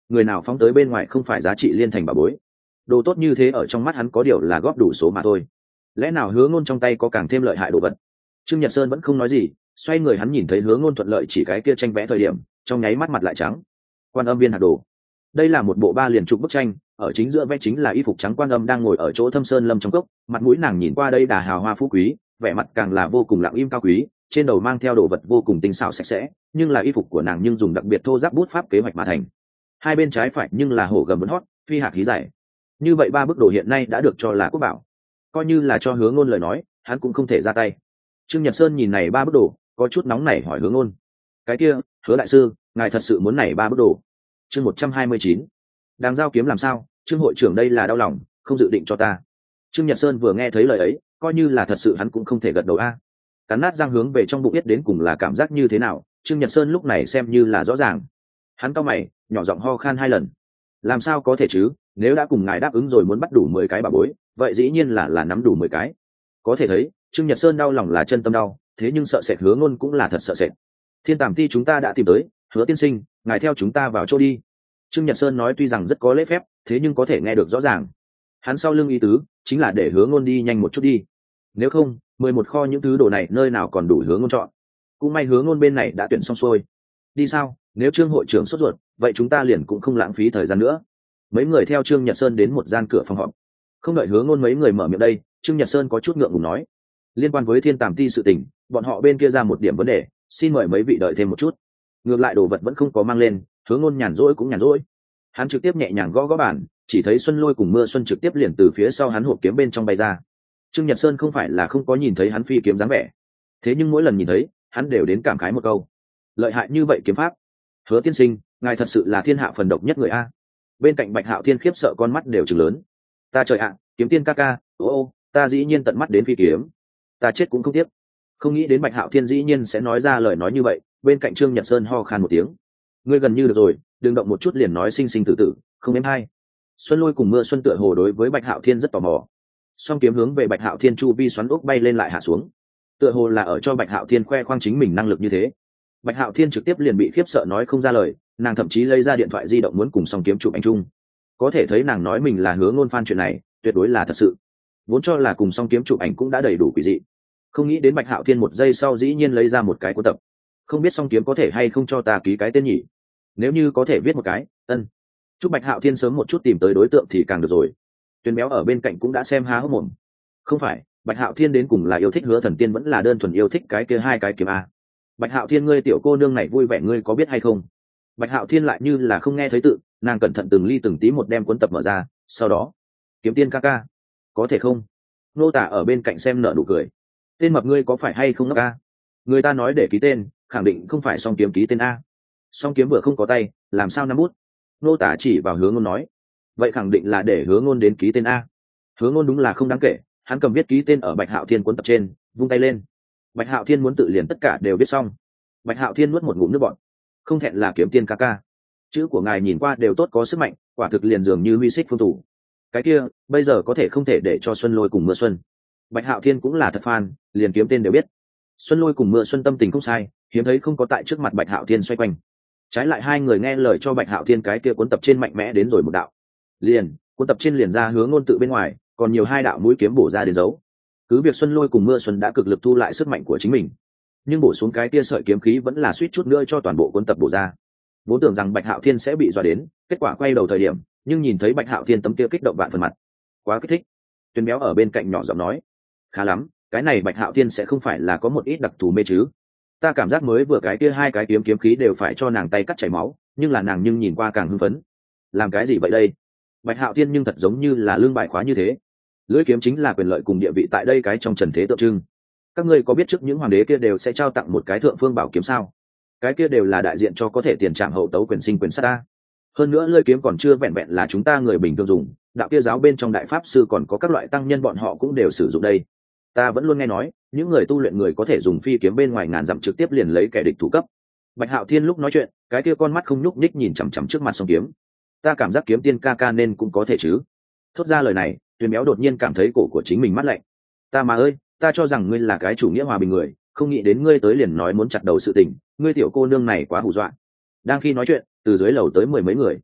người nào phóng tới bên ngoài không phải giá trị liên thành bảo bối. Đồ tốt như thế ở trong mắt hắn có điều là góp đủ số mà thôi. Lẽ nào Hứa Ngôn trong tay có càng thêm lợi hại đồ vật? Trương Nhật Sơn vẫn không nói gì, xoay người hắn nhìn thấy Hứa Ngôn thuận lợi chỉ cái kia tranh vẽ thời điểm, trong nháy mắt mặt lại trắng. Quan Âm Viên hạt đồ. Đây là một bộ ba liền trục bức tranh, ở chính giữa vẽ chính là y phục trắng Quan Âm đang ngồi ở chỗ thâm sơn lâm trong cốc, mặt mũi nàng nhìn qua đây đà hào hoa phú quý, vẻ mặt càng là vô cùng lặng im cao quý, trên đầu mang theo đồ vật vô cùng tinh xảo sạch sẽ, nhưng là y phục của nàng nhưng dùng đặc biệt thô ráp bút pháp kế hoạch mà thành. Hai bên trái phải nhưng là hổ gầm vấn hót, phi hạc khí dài. Như vậy ba bức đồ hiện nay đã được cho là quốc bảo, coi như là cho Hứa Ngôn lời nói, hắn cũng không thể ra tay. Trương Nhật Sơn nhìn này ba bức đồ, có chút nóng nảy hỏi Hứa Ngôn: "Cái kia, Hứa đại sư, ngài thật sự muốn này ba bức đồ?" Chương một trăm hai mươi chín. Đang giao kiếm làm sao? Trương hội trưởng đây là đau lòng, không dự định cho ta. Trương Nhật Sơn vừa nghe thấy lời ấy, coi như là thật sự hắn cũng không thể gật đầu a. Cắn nát răng hướng về trong bụng biết đến cùng là cảm giác như thế nào, Trương Nhật Sơn lúc này xem như là rõ ràng. Hắn cau mày, nhỏ giọng ho khan hai lần. Làm sao có thể chứ, nếu đã cùng ngài đáp ứng rồi muốn bắt đủ mười cái bà bối, vậy dĩ nhiên là là nắm đủ mười cái. Có thể thấy, Trương Nhật Sơn đau lòng là chân tâm đau, thế nhưng sợ sệt Hứa Ngôn cũng là thật sợ sệt. Thiên Tàm Ti chúng ta đã tìm tới, Hứa tiên sinh, ngài theo chúng ta vào chỗ đi. Trương Nhật Sơn nói tuy rằng rất có lễ phép, thế nhưng có thể nghe được rõ ràng. Hắn sau lưng ý tứ chính là để Hứa Ngôn đi nhanh một chút đi. Nếu không, mười một kho những thứ đồ này nơi nào còn đủ Hứa Ngôn chọn. Cũng may Hứa Ngôn bên này đã tuyển xong xuôi. Đi sao? Nếu Trương hội trưởng sốt ruột, vậy chúng ta liền cũng không lãng phí thời gian nữa. Mấy người theo Trương Nhật Sơn đến một gian cửa phòng họp. Không đợi Hứa Ngôn mấy người mở miệng đây, Trương Nhật Sơn có chút ngượng ngùng nói: "Liên quan với Thiên Tàm Ti sự tình, bọn họ bên kia ra một điểm vấn đề, xin mời mấy vị đợi thêm một chút." Ngược lại đồ vật vẫn không có mang lên, Hứa Ngôn nhàn rỗi cũng nhàn rỗi. Hắn trực tiếp nhẹ nhàng gõ gõ bàn, chỉ thấy Xuân Lôi cùng Mưa Xuân trực tiếp liền từ phía sau hắn hộp kiếm bên trong bay ra. Trương Nhật Sơn không phải là không có nhìn thấy hắn phi kiếm dáng vẻ, thế nhưng mỗi lần nhìn thấy, hắn đều đến cảm khái một câu: lợi hại như vậy kiếm pháp. Hứa tiên sinh, ngài thật sự là thiên hạ phần độc nhất người a. Bên cạnh Bạch Hạo Thiên khiếp sợ con mắt đều trừng lớn. Ta trời ạ, kiếm tiên ca ca, ô ô, ta dĩ nhiên tận mắt đến phi kiếm, ta chết cũng không tiếc. Không nghĩ đến Bạch Hạo Thiên dĩ nhiên sẽ nói ra lời nói như vậy. Bên cạnh Trương Nhật Sơn ho khan một tiếng: ngươi gần như được rồi, đừng động một chút liền nói sinh sinh tử tử, không em hay. Xuân Lôi cùng Mưa Xuân tựa hồ đối với Bạch Hạo Thiên rất tò mò. Song kiếm hướng về Bạch Hạo Thiên chu vi xoắn ốc bay lên lại hạ xuống, tựa hồ là ở cho Bạch Hạo Thiên khoe khoang chính mình năng lực như thế. Bạch Hạo Thiên trực tiếp liền bị khiếp sợ nói không ra lời, nàng thậm chí lấy ra điện thoại di động muốn cùng song kiếm chụp ảnh chung. Có thể thấy nàng nói mình là Hứa Ngôn fan chuyện này, tuyệt đối là thật sự. Vốn cho là cùng song kiếm chụp ảnh cũng đã đầy đủ quỷ dị, không nghĩ đến Bạch Hạo Thiên một giây sau dĩ nhiên lấy ra một cái cuốn tập. Không biết song kiếm có thể hay không cho ta ký cái tên nhỉ? Nếu như có thể viết một cái, ân. Chúc Bạch Hạo Thiên sớm một chút tìm tới đối tượng thì càng được rồi. Tuyền Béo ở bên cạnh cũng đã xem há hốc mồm. Không phải, Bạch Hạo Thiên đến cùng là yêu thích Hứa Thần Tiên vẫn là đơn thuần yêu thích cái kia hai cái kiếm a? Bạch Hạo Thiên, ngươi tiểu cô nương này vui vẻ ngươi có biết hay không? Bạch Hạo Thiên lại như là không nghe thấy tự, nàng cẩn thận từng ly từng tí một đem cuốn tập mở ra, sau đó, kiếm tiên ca ca, có thể không? Nô Tả ở bên cạnh xem nở nụ cười. Tên mập ngươi có phải hay không ngốc a? Người ta nói để ký tên, khẳng định không phải song kiếm ký tên a. Song kiếm vừa không có tay, làm sao nắm bút? Nô Tả chỉ vào Hứa Ngôn nói. Vậy khẳng định là để Hứa Ngôn đến ký tên a. Hứa Ngôn đúng là không đáng kể, hắn cầm viết ký tên ở Bạch Hạo Thiên cuốn tập trên, vung tay lên. Bạch Hạo Thiên muốn tự liền tất cả đều viết xong. Bạch Hạo Thiên nuốt một ngụm nước bọt. Không thẹn là kiếm tiên ca ca, chữ của ngài nhìn qua đều tốt có sức mạnh, quả thực liền dường như huy xích phương thủ. Cái kia, bây giờ có thể không thể để cho Xuân Lôi cùng Mưa Xuân. Bạch Hạo Thiên cũng là thật fan, liền kiếm tên đều biết. Xuân Lôi cùng Mưa Xuân tâm tình không sai, hiếm thấy không có tại trước mặt Bạch Hạo Thiên xoay quanh. Trái lại hai người nghe lời cho Bạch Hạo Thiên cái kia cuốn tập trên mạnh mẽ đến rồi một đạo. Liền, cuốn tập trên liền ra Hứa Ngôn tự bên ngoài, còn nhiều hai đạo mũi kiếm bổ ra đến dấu. Cứ việc Xuân Lôi cùng Mưa Xuân đã cực lực thu lại sức mạnh của chính mình, nhưng bổ xuống cái tia sợi kiếm khí vẫn là suýt chút nữa cho toàn bộ cuốn tập bổ ra. Vốn tưởng rằng Bạch Hạo Thiên sẽ bị dọa đến, kết quả quay đầu thời điểm, nhưng nhìn thấy Bạch Hạo Thiên tấm kia kích động vạn phần mặt, quá kích thích. Tuyền Béo ở bên cạnh nhỏ giọng nói: khá lắm, cái này Bạch Hạo Thiên sẽ không phải là có một ít đặc thù mê chứ? Ta cảm giác mới vừa cái kia hai cái kiếm kiếm khí đều phải cho nàng tay cắt chảy máu, nhưng là nàng nhưng nhìn qua càng hưng phấn. Làm cái gì vậy đây? Bạch Hạo Thiên nhưng thật giống như là lương bài khóa như thế. Lưỡi kiếm chính là quyền lợi cùng địa vị tại đây cái trong trần thế tượng trưng. Các ngươi có biết trước những hoàng đế kia đều sẽ trao tặng một cái thượng phương bảo kiếm sao? Cái kia đều là đại diện cho có thể tiền trảm hậu tấu quyền sinh quyền sát ta. Hơn nữa lưỡi kiếm còn chưa vẹn vẹn là chúng ta người bình thường dùng, đạo kia giáo bên trong đại pháp sư còn có các loại tăng nhân bọn họ cũng đều sử dụng đây. Ta vẫn luôn nghe nói, những người tu luyện người có thể dùng phi kiếm bên ngoài ngàn dặm trực tiếp liền lấy kẻ địch thủ cấp. Bạch Hạo Thiên lúc nói chuyện, cái kia con mắt không nhúc nhích nhìn chằm chằm trước mặt song kiếm. Ta cảm giác kiếm tiên ca ca nên cũng có thể chứ? Thốt ra lời này, Tuyền Béo đột nhiên cảm thấy cổ của chính mình mát lạnh. Ta mà ơi, ta cho rằng ngươi là cái chủ nghĩa hòa bình người, không nghĩ đến ngươi tới liền nói muốn chặt đầu sự tình, ngươi tiểu cô nương này quá hù dọa. Đang khi nói chuyện, từ dưới lầu tới mười mấy người.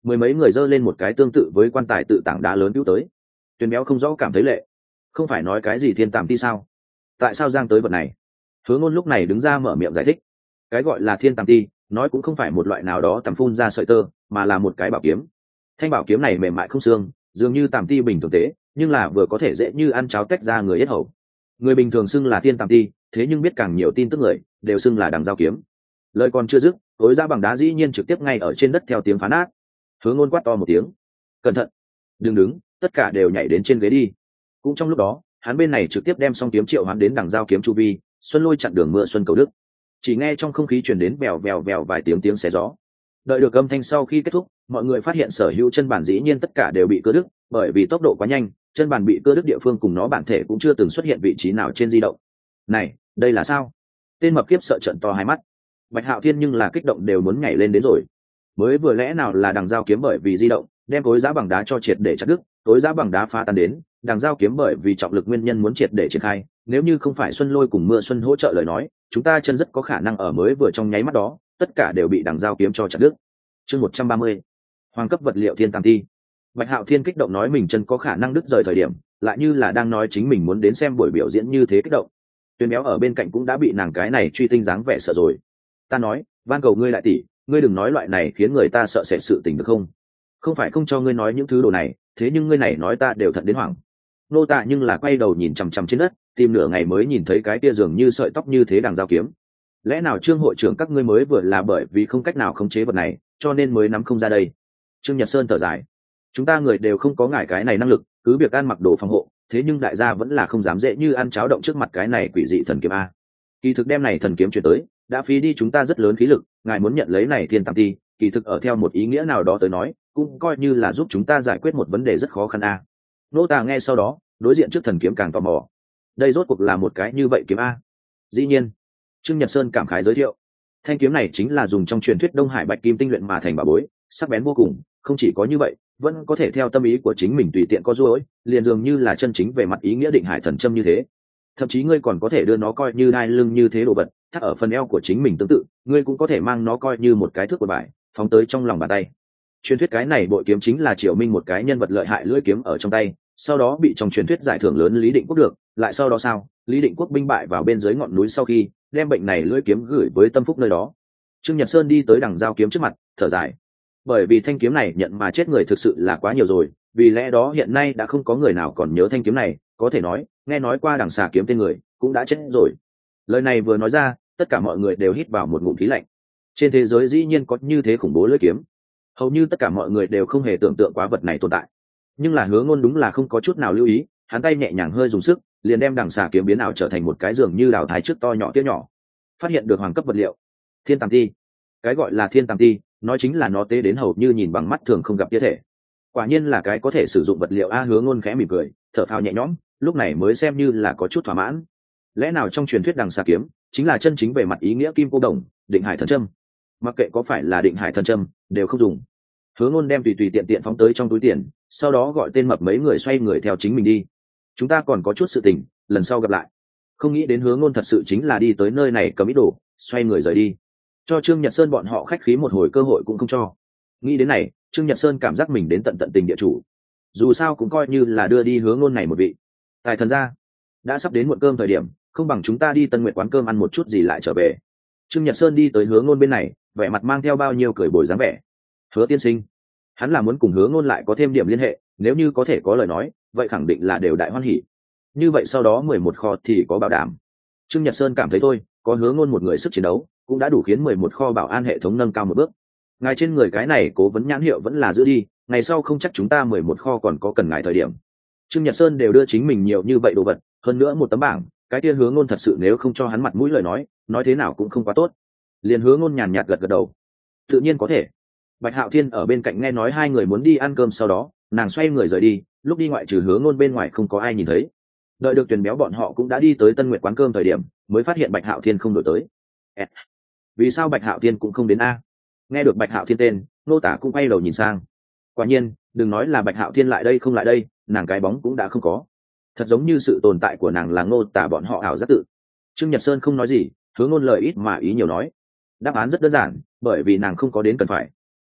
mười mấy người dơ lên một cái tương tự với quan tài tự tảng đá lớn cứu tới. Tuyền béo không rõ cảm thấy lệ, không phải nói cái gì thiên tàm ti sao, tại sao giang tới vật này? Hứa Ngôn lúc này đứng ra mở miệng giải thích, cái gọi là thiên tàm ti nói cũng không phải một loại nào đó tầm phun ra sợi tơ, mà là một cái bảo kiếm. Thanh bảo kiếm này mềm mại không xương, dường như tàm ti bình thường tế, nhưng là vừa có thể dễ như ăn cháo tách ra người yết hầu. Người bình thường xưng là thiên tàm ti, thế nhưng biết càng nhiều tin tức người đều xưng là đằng dao kiếm. Lời còn chưa dứt, tối ra bằng đá dĩ nhiên trực tiếp ngay ở trên đất theo tiếng phá nát. Hứa Ngôn quát to một tiếng, cẩn thận, đừng đứng, tất cả đều nhảy đến trên ghế đi. Cũng trong lúc đó, hắn bên này trực tiếp đem song kiếm triệu hắn đến đằng dao kiếm chu vi, xuân lôi chặn đường mưa xuân cầu đức. Chỉ nghe trong không khí truyền đến vèo vèo vèo vài tiếng tiếng xé gió. Đợi được âm thanh sau khi kết thúc, mọi người phát hiện sở hữu chân bản dĩ nhiên tất cả đều bị cưa đứt, bởi vì tốc độ quá nhanh, chân bản bị cưa đứt địa phương cùng nó bản thể cũng chưa từng xuất hiện vị trí nào trên di động. Này, đây là sao? Tên mập kiếp sợ trợn to hai mắt. Bạch Hạo Thiên nhưng là kích động đều muốn nhảy lên đến rồi. Mới vừa lẽ nào là đằng dao kiếm bởi vì di động, đem tối giá bằng đá cho triệt để chặt đứt, tối giá bằng đá phá tan đến, đằng dao kiếm bởi vì trọng lực nguyên nhân muốn triệt để triển khai, nếu như không phải Xuân Lôi cùng Mưa Xuân hỗ trợ lời nói, chúng ta chân rất có khả năng ở mới vừa trong nháy mắt đó, tất cả đều bị đằng dao kiếm cho chặt đứt. Chương một trăm ba mươi. Hoàng cấp vật liệu thiên tàng ti. Bạch Hạo Thiên kích động nói mình chân có khả năng đứt rời thời điểm, lại như là đang nói chính mình muốn đến xem buổi biểu diễn như thế kích động. Tuyền béo ở bên cạnh cũng đã bị nàng cái này truy tinh dáng vẻ sợ rồi. Ta nói, van cầu ngươi lại tỷ, ngươi đừng nói loại này khiến người ta sợ sệt sự tình được không? Không phải không cho ngươi nói những thứ đồ này, thế nhưng ngươi này nói ta đều thận đến hoảng. Nô Tạ nhưng là quay đầu nhìn chằm chằm trên đất, tìm nửa ngày mới nhìn thấy cái kia dường như sợi tóc như thế đằng dao kiếm. Lẽ nào Trương hội trưởng các ngươi mới vừa là bởi vì không cách nào khống chế vật này, cho nên mới nắm không ra đây? Trương Nhật Sơn thở dài, chúng ta người đều không có ngại cái này năng lực, cứ việc ăn mặc đồ phòng hộ, thế nhưng đại gia vẫn là không dám dễ như ăn cháo động trước mặt cái này quỷ dị thần kiếm a. Kỳ thực đem này thần kiếm chuyển tới, đã phí đi chúng ta rất lớn khí lực, ngài muốn nhận lấy này thiên tàng ti, kỳ thực ở theo một ý nghĩa nào đó tới nói, cũng coi như là giúp chúng ta giải quyết một vấn đề rất khó khăn a. Nô Tà nghe sau đó, đối diện trước thần kiếm càng tò mò, đây rốt cuộc là một cái như vậy kiếm a? Dĩ nhiên, Trương Nhật Sơn cảm khái giới thiệu, thanh kiếm này chính là dùng trong truyền thuyết Đông Hải Bạch Kim tinh luyện mà thành bảo bối, sắc bén vô cùng, không chỉ có như vậy, vẫn có thể theo tâm ý của chính mình tùy tiện có duỗi, liền dường như là chân chính về mặt ý nghĩa định hải thần châm như thế. Thậm chí ngươi còn có thể đưa nó coi như đai lưng như thế đồ vật, thắt ở phần eo của chính mình tương tự, ngươi cũng có thể mang nó coi như một cái thước của bài, phóng tới trong lòng bàn tay. Truyền thuyết cái này bội kiếm chính là Triều Minh một cái nhân vật lợi hại lưỡi kiếm ở trong tay, sau đó bị trong truyền thuyết giải thưởng lớn Lý Định Quốc được, lại sau đó sao? Lý Định Quốc binh bại vào bên dưới ngọn núi sau khi, đem bệnh này lưỡi kiếm gửi với Tâm Phúc nơi đó. Trương Nhật Sơn đi tới đằng dao kiếm trước mặt, thở dài. Bởi vì thanh kiếm này nhận mà chết người thực sự là quá nhiều rồi, vì lẽ đó hiện nay đã không có người nào còn nhớ thanh kiếm này, có thể nói, nghe nói qua đằng xà kiếm tên người, cũng đã chết rồi. Lời này vừa nói ra, tất cả mọi người đều hít vào một ngụm khí lạnh. Trên thế giới dĩ nhiên có như thế khủng bố lưỡi kiếm. Hầu như tất cả mọi người đều không hề tưởng tượng quá vật này tồn tại. Nhưng là Hứa Ngôn đúng là không có chút nào lưu ý, hắn tay nhẹ nhàng hơi dùng sức, liền đem đằng xà kiếm biến ảo trở thành một cái giường như đào thái trước to nhỏ tía nhỏ. Phát hiện được hoàng cấp vật liệu, thiên tàng ti. Cái gọi là thiên tàng ti, nói chính là nó tế đến hầu như nhìn bằng mắt thường không gặp tia thể. Quả nhiên là cái có thể sử dụng vật liệu a. Hứa Ngôn khẽ mỉm cười, thở phào nhẹ nhõm, lúc này mới xem như là có chút thỏa mãn. Lẽ nào trong truyền thuyết đằng xà kiếm chính là chân chính về mặt ý nghĩa kim cô đồng, định hải thần châm? Mặc kệ có phải là định hải thần châm, đều không dùng. Hứa Ngôn đem tùy tùy tiện tiện phóng tới trong túi tiền, sau đó gọi tên mập mấy người xoay người theo chính mình đi. Chúng ta còn có chút sự tình, lần sau gặp lại. Không nghĩ đến Hứa Ngôn thật sự chính là đi tới nơi này cầm ít đồ, xoay người rời đi, cho Trương Nhật Sơn bọn họ khách khí một hồi cơ hội cũng không cho. Nghĩ đến này, Trương Nhật Sơn cảm giác mình đến tận tận tình địa chủ, dù sao cũng coi như là đưa đi Hứa Ngôn này một vị tài thần ra. Đã sắp đến muộn cơm thời điểm, không bằng chúng ta đi Tân Nguyệt quán cơm ăn một chút gì lại trở về. Trương Nhật Sơn đi tới Hứa Ngôn bên này, vẻ mặt mang theo bao nhiêu cười bồi dáng vẻ. Hứa tiên sinh, hắn là muốn cùng Hứa Ngôn lại có thêm điểm liên hệ, nếu như có thể có lời nói, vậy khẳng định là đều đại hoan hỉ. Như vậy sau đó mười một kho thì có bảo đảm. Trương Nhật Sơn cảm thấy thôi, có Hứa Ngôn một người sức chiến đấu, cũng đã đủ khiến mười một kho bảo an hệ thống nâng cao một bước. Ngài trên người cái này cố vấn nhãn hiệu vẫn là giữ đi, ngày sau không chắc chúng ta mười một kho còn có cần ngài thời điểm. Trương Nhật Sơn đều đưa chính mình nhiều như vậy đồ vật, hơn nữa một tấm bảng, cái kia Hứa Ngôn thật sự nếu không cho hắn mặt mũi lời nói, nói thế nào cũng không quá tốt. Liền Hứa Ngôn nhàn nhạt gật gật đầu, tự nhiên có thể. Bạch Hạo Thiên ở bên cạnh nghe nói hai người muốn đi ăn cơm, sau đó nàng xoay người rời đi, lúc đi ngoại trừ Hứa Ngôn bên ngoài không có ai nhìn thấy. Đợi được Tuyền béo bọn họ cũng đã đi tới Tân Nguyệt quán cơm thời điểm, mới phát hiện Bạch Hạo Thiên không đổi tới. À, vì sao Bạch Hạo Thiên cũng không đến a? Nghe được Bạch Hạo Thiên tên, Nô Tả cũng quay đầu nhìn sang. Quả nhiên, đừng nói là Bạch Hạo Thiên lại đây không lại đây, nàng cái bóng cũng đã không có. Thật giống như sự tồn tại của nàng là Nô Tả bọn họ ảo giác tự. Trương Nhật Sơn không nói gì, Hứa Ngôn lời ít mà ý nhiều nói. Đáp án rất đơn giản, bởi vì nàng không có đến cần phải.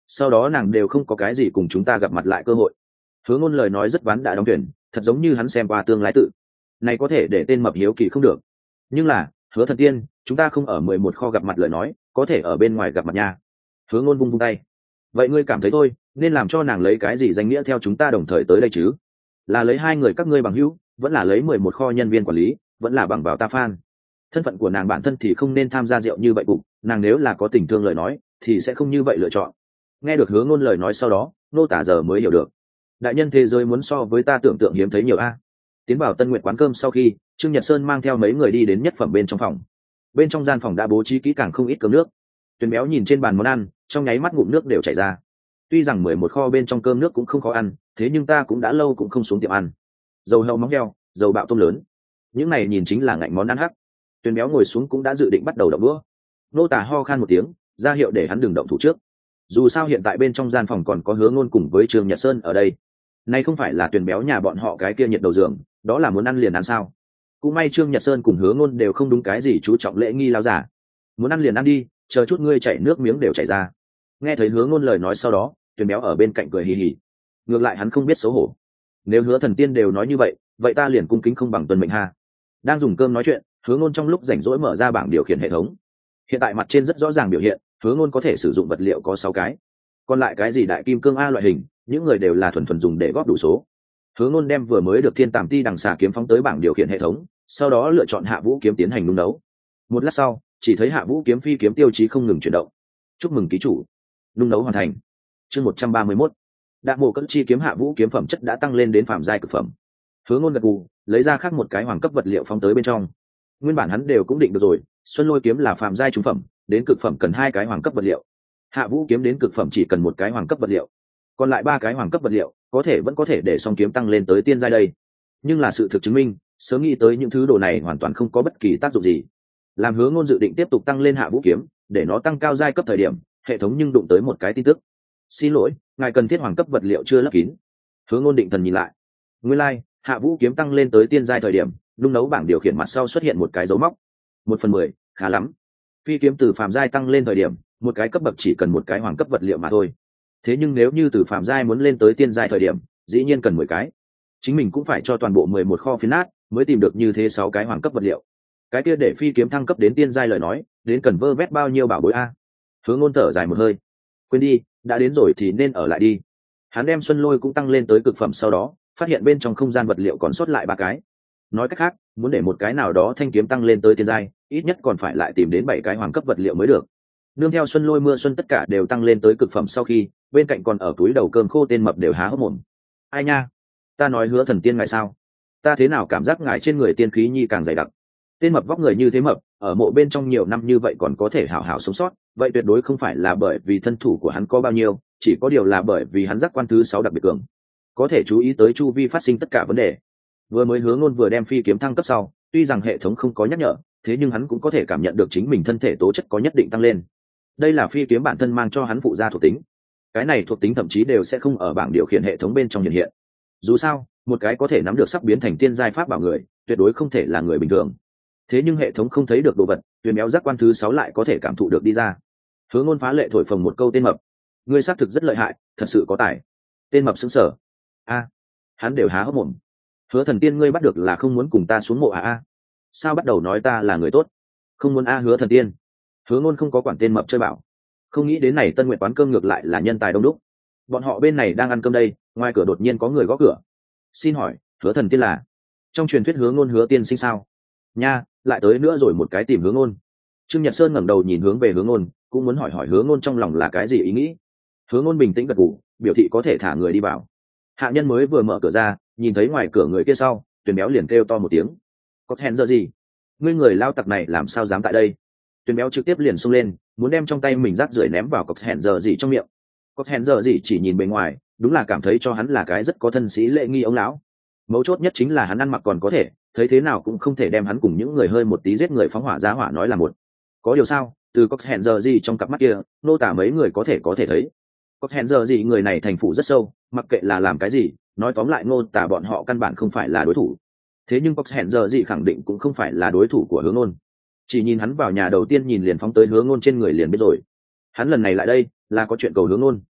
sau đó nàng đều không có cái gì cùng chúng ta gặp mặt lại cơ hội. Hứa Ngôn lời nói rất ván đã đóng thuyền, thật giống như hắn xem qua tương lai tự. Này có thể để tên mập hiếu kỳ không được. Nhưng là, Hứa Thần Tiên, chúng ta không ở mười một kho gặp mặt lời nói, có thể ở bên ngoài gặp mặt nha. Hứa Ngôn vung vung tay. Vậy ngươi cảm thấy thôi, nên làm cho nàng lấy cái gì danh nghĩa theo chúng ta đồng thời tới đây chứ? Là lấy hai người các ngươi bằng hữu, vẫn là lấy mười một kho nhân viên quản lý, vẫn là bằng vào ta fan. Thân phận của nàng bản thân thì không nên tham gia rượu như vậy cục, nàng nếu là có tình thương lời nói, thì sẽ không như vậy lựa chọn. Nghe được Hứa Ngôn lời nói sau đó, nô tả giờ mới hiểu được. Đại nhân thế giới muốn so với ta tưởng tượng hiếm thấy nhiều a. Tiến vào Tân Nguyệt quán cơm sau khi, Trương Nhật Sơn mang theo mấy người đi đến nhất phẩm bên trong phòng. Bên trong gian phòng đã bố trí kỹ càng không ít cơm nước. Tuyền Béo nhìn trên bàn món ăn, trong nháy mắt ngụm nước đều chảy ra. Tuy rằng mười một kho bên trong cơm nước cũng không khó ăn, thế nhưng ta cũng đã lâu cũng không xuống tiệm ăn. Dầu heo móng heo, dầu bạo tôm lớn, những này nhìn chính là ngạnh món ăn hắc. Tuyền Béo ngồi xuống cũng đã dự định bắt đầu động đũa. Nô tả ho khan một tiếng, ra hiệu để hắn đừng động thủ trước. Dù sao hiện tại bên trong gian phòng còn có Hứa Ngôn cùng với Trương Nhật Sơn ở đây. Này không phải là Tuyền Béo nhà bọn họ cái kia nhiệt đầu giường, đó là muốn ăn liền ăn sao? Cũng may Trương Nhật Sơn cùng Hứa Ngôn đều không đúng cái gì chú trọng lễ nghi láo giả. Muốn ăn liền ăn đi, chờ chút ngươi chảy nước miếng đều chảy ra. Nghe thấy Hứa Ngôn lời nói sau đó, Tuyền Béo ở bên cạnh cười hì hì. Ngược lại hắn không biết xấu hổ. Nếu Hứa Thần Tiên đều nói như vậy, vậy ta liền cung kính không bằng tuân mệnh ha. Đang dùng cơm nói chuyện, Hứa Ngôn trong lúc rảnh rỗi mở ra bảng điều khiển hệ thống. Hiện tại mặt trên rất rõ ràng biểu hiện, Hứa Ngôn có thể sử dụng vật liệu có sáu cái. Còn lại cái gì đại kim cương a loại hình, những người đều là thuần thuần dùng để góp đủ số. Hứa Ngôn đem vừa mới được Thiên Tàm Ti đằng xà kiếm phóng tới bảng điều khiển hệ thống, sau đó lựa chọn Hạ Vũ kiếm tiến hành nung nấu. Một lát sau, chỉ thấy Hạ Vũ kiếm phi kiếm tiêu chí không ngừng chuyển động. Chúc mừng ký chủ, nung nấu hoàn thành. Chương một trăm ba mươi mốt. Đạn mộ cận chi kiếm Hạ Vũ kiếm phẩm chất đã tăng lên đến phàm giai cực phẩm. Hứa Ngôn gật gù, lấy ra khác một cái hoàng cấp vật liệu phóng tới bên trong. Nguyên bản hắn đều cũng định được rồi, Xuân Lôi kiếm là phàm giai trung phẩm, đến cực phẩm cần hai cái hoàng cấp vật liệu. Hạ Vũ kiếm đến cực phẩm chỉ cần một cái hoàng cấp vật liệu. Còn lại ba cái hoàng cấp vật liệu, có thể vẫn có thể để song kiếm tăng lên tới tiên giai đây. Nhưng là sự thực chứng minh, sớm nghĩ tới những thứ đồ này hoàn toàn không có bất kỳ tác dụng gì. Làm Hứa Ngôn dự định tiếp tục tăng lên Hạ Vũ kiếm, để nó tăng cao giai cấp thời điểm, hệ thống nhưng đụng tới một cái tin tức. Xin lỗi, ngài cần thiết hoàng cấp vật liệu chưa lấp kín. Hứa Ngôn định thần nhìn lại. Nguyên lai, like, Hạ Vũ kiếm tăng lên tới tiên giai thời điểm, nung nấu bảng điều khiển mặt sau xuất hiện một cái dấu mốc. Một phần mười, khá lắm. Phi kiếm từ phàm giai tăng lên thời điểm, một cái cấp bậc chỉ cần một cái hoàng cấp vật liệu mà thôi. Thế nhưng nếu như từ phàm giai muốn lên tới tiên giai thời điểm, dĩ nhiên cần mười cái. Chính mình cũng phải cho toàn bộ mười một kho phiến nát, mới tìm được như thế sáu cái hoàng cấp vật liệu. Cái kia để phi kiếm thăng cấp đến tiên giai lời nói, đến cần vơ vét bao nhiêu bảo bối a. Hứa Ngôn thở dài một hơi. Quên đi, đã đến rồi thì nên ở lại đi. Hắn đem Xuân Lôi cũng tăng lên tới cực phẩm sau đó, phát hiện bên trong không gian vật liệu còn sót lại ba cái. Nói cách khác, muốn để một cái nào đó thanh kiếm tăng lên tới tiên giai, ít nhất còn phải lại tìm đến bảy cái hoàng cấp vật liệu mới được. Nương theo Xuân Lôi mưa xuân tất cả đều tăng lên tới cực phẩm sau khi, bên cạnh còn ở túi đầu cơm khô tên mập đều há hốc mồm. Ai nha, ta nói Hứa Thần Tiên ngài sao? Ta thế nào cảm giác ngài trên người tiên khí nhi càng dày đặc. Tên mập vóc người như thế mập, ở mộ bên trong nhiều năm như vậy còn có thể hảo hảo sống sót, vậy tuyệt đối không phải là bởi vì thân thủ của hắn có bao nhiêu, chỉ có điều là bởi vì hắn giác quan thứ sáu đặc biệt cường, có thể chú ý tới chu vi phát sinh tất cả vấn đề. Vừa mới Hứa Ngôn vừa đem phi kiếm thăng cấp sau, tuy rằng hệ thống không có nhắc nhở, thế nhưng hắn cũng có thể cảm nhận được chính mình thân thể tố chất có nhất định tăng lên. Đây là phi kiếm bản thân mang cho hắn phụ gia thuộc tính, cái này thuộc tính thậm chí đều sẽ không ở bảng điều khiển hệ thống bên trong hiện hiện. Dù sao, một cái có thể nắm được sắp biến thành tiên giai pháp bảo người, tuyệt đối không thể là người bình thường. Thế nhưng hệ thống không thấy được đồ vật, Tuyền Béo giác quan thứ sáu lại có thể cảm thụ được đi ra. Hứa Ngôn phá lệ thổi phồng một câu tên mập, ngươi xác thực rất lợi hại, thật sự có tài. Tên mập sững sờ. A, hắn đều há hốc mồm. Hứa Thần Tiên ngươi bắt được là không muốn cùng ta xuống mộ à a? Sao bắt đầu nói ta là người tốt? Không muốn a Hứa Thần Tiên. Hứa Ngôn không có quản tên mập chơi bảo. Không nghĩ đến này Tân Nguyệt quán cơm ngược lại là nhân tài đông đúc. Bọn họ bên này đang ăn cơm đây, ngoài cửa đột nhiên có người gõ cửa. Xin hỏi, Hứa Thần Tiên là? Trong truyền thuyết Hứa Ngôn Hứa Tiên sinh sao? Nha, lại tới nữa rồi một cái tìm Hứa Ngôn. Trương Nhật Sơn ngẩng đầu nhìn hướng về Hứa Ngôn, cũng muốn hỏi hỏi Hứa Ngôn trong lòng là cái gì ý nghĩ. Hứa Ngôn bình tĩnh gật gù, biểu thị có thể thả người đi vào. Hạ nhân mới vừa mở cửa ra, nhìn thấy ngoài cửa người kia sau, Tuyền Béo liền kêu to một tiếng. Có hẹn giờ gì? Ngươi người lao tặc này làm sao dám tại đây? Tuyền Béo trực tiếp liền xông lên, muốn đem trong tay mình rác rưởi ném vào cọc hẹn giờ gì trong miệng. Cọc hẹn giờ gì chỉ nhìn bề ngoài, đúng là cảm thấy cho hắn là cái rất có thân sĩ lễ nghi ông lão. Mấu chốt nhất chính là hắn ăn mặc còn có thể, thấy thế nào cũng không thể đem hắn cùng những người hơi một tí giết người phóng hỏa giá hỏa nói là một. Có điều sao, từ cọc hẹn giờ gì trong cặp mắt kia, nô tả mấy người có thể có thể thấy. Cọc hẹn giờ gì người này thành phủ rất sâu, mặc kệ là làm cái gì, nói tóm lại ngô tả bọn họ căn bản không phải là đối thủ. Thế nhưng Cox hẹn giờ gì khẳng định cũng không phải là đối thủ của Hứa Ngôn. Chỉ nhìn hắn vào nhà đầu tiên nhìn liền phóng tới Hứa Ngôn trên người liền biết rồi. Hắn lần này lại đây là có chuyện cầu Hứa Ngôn.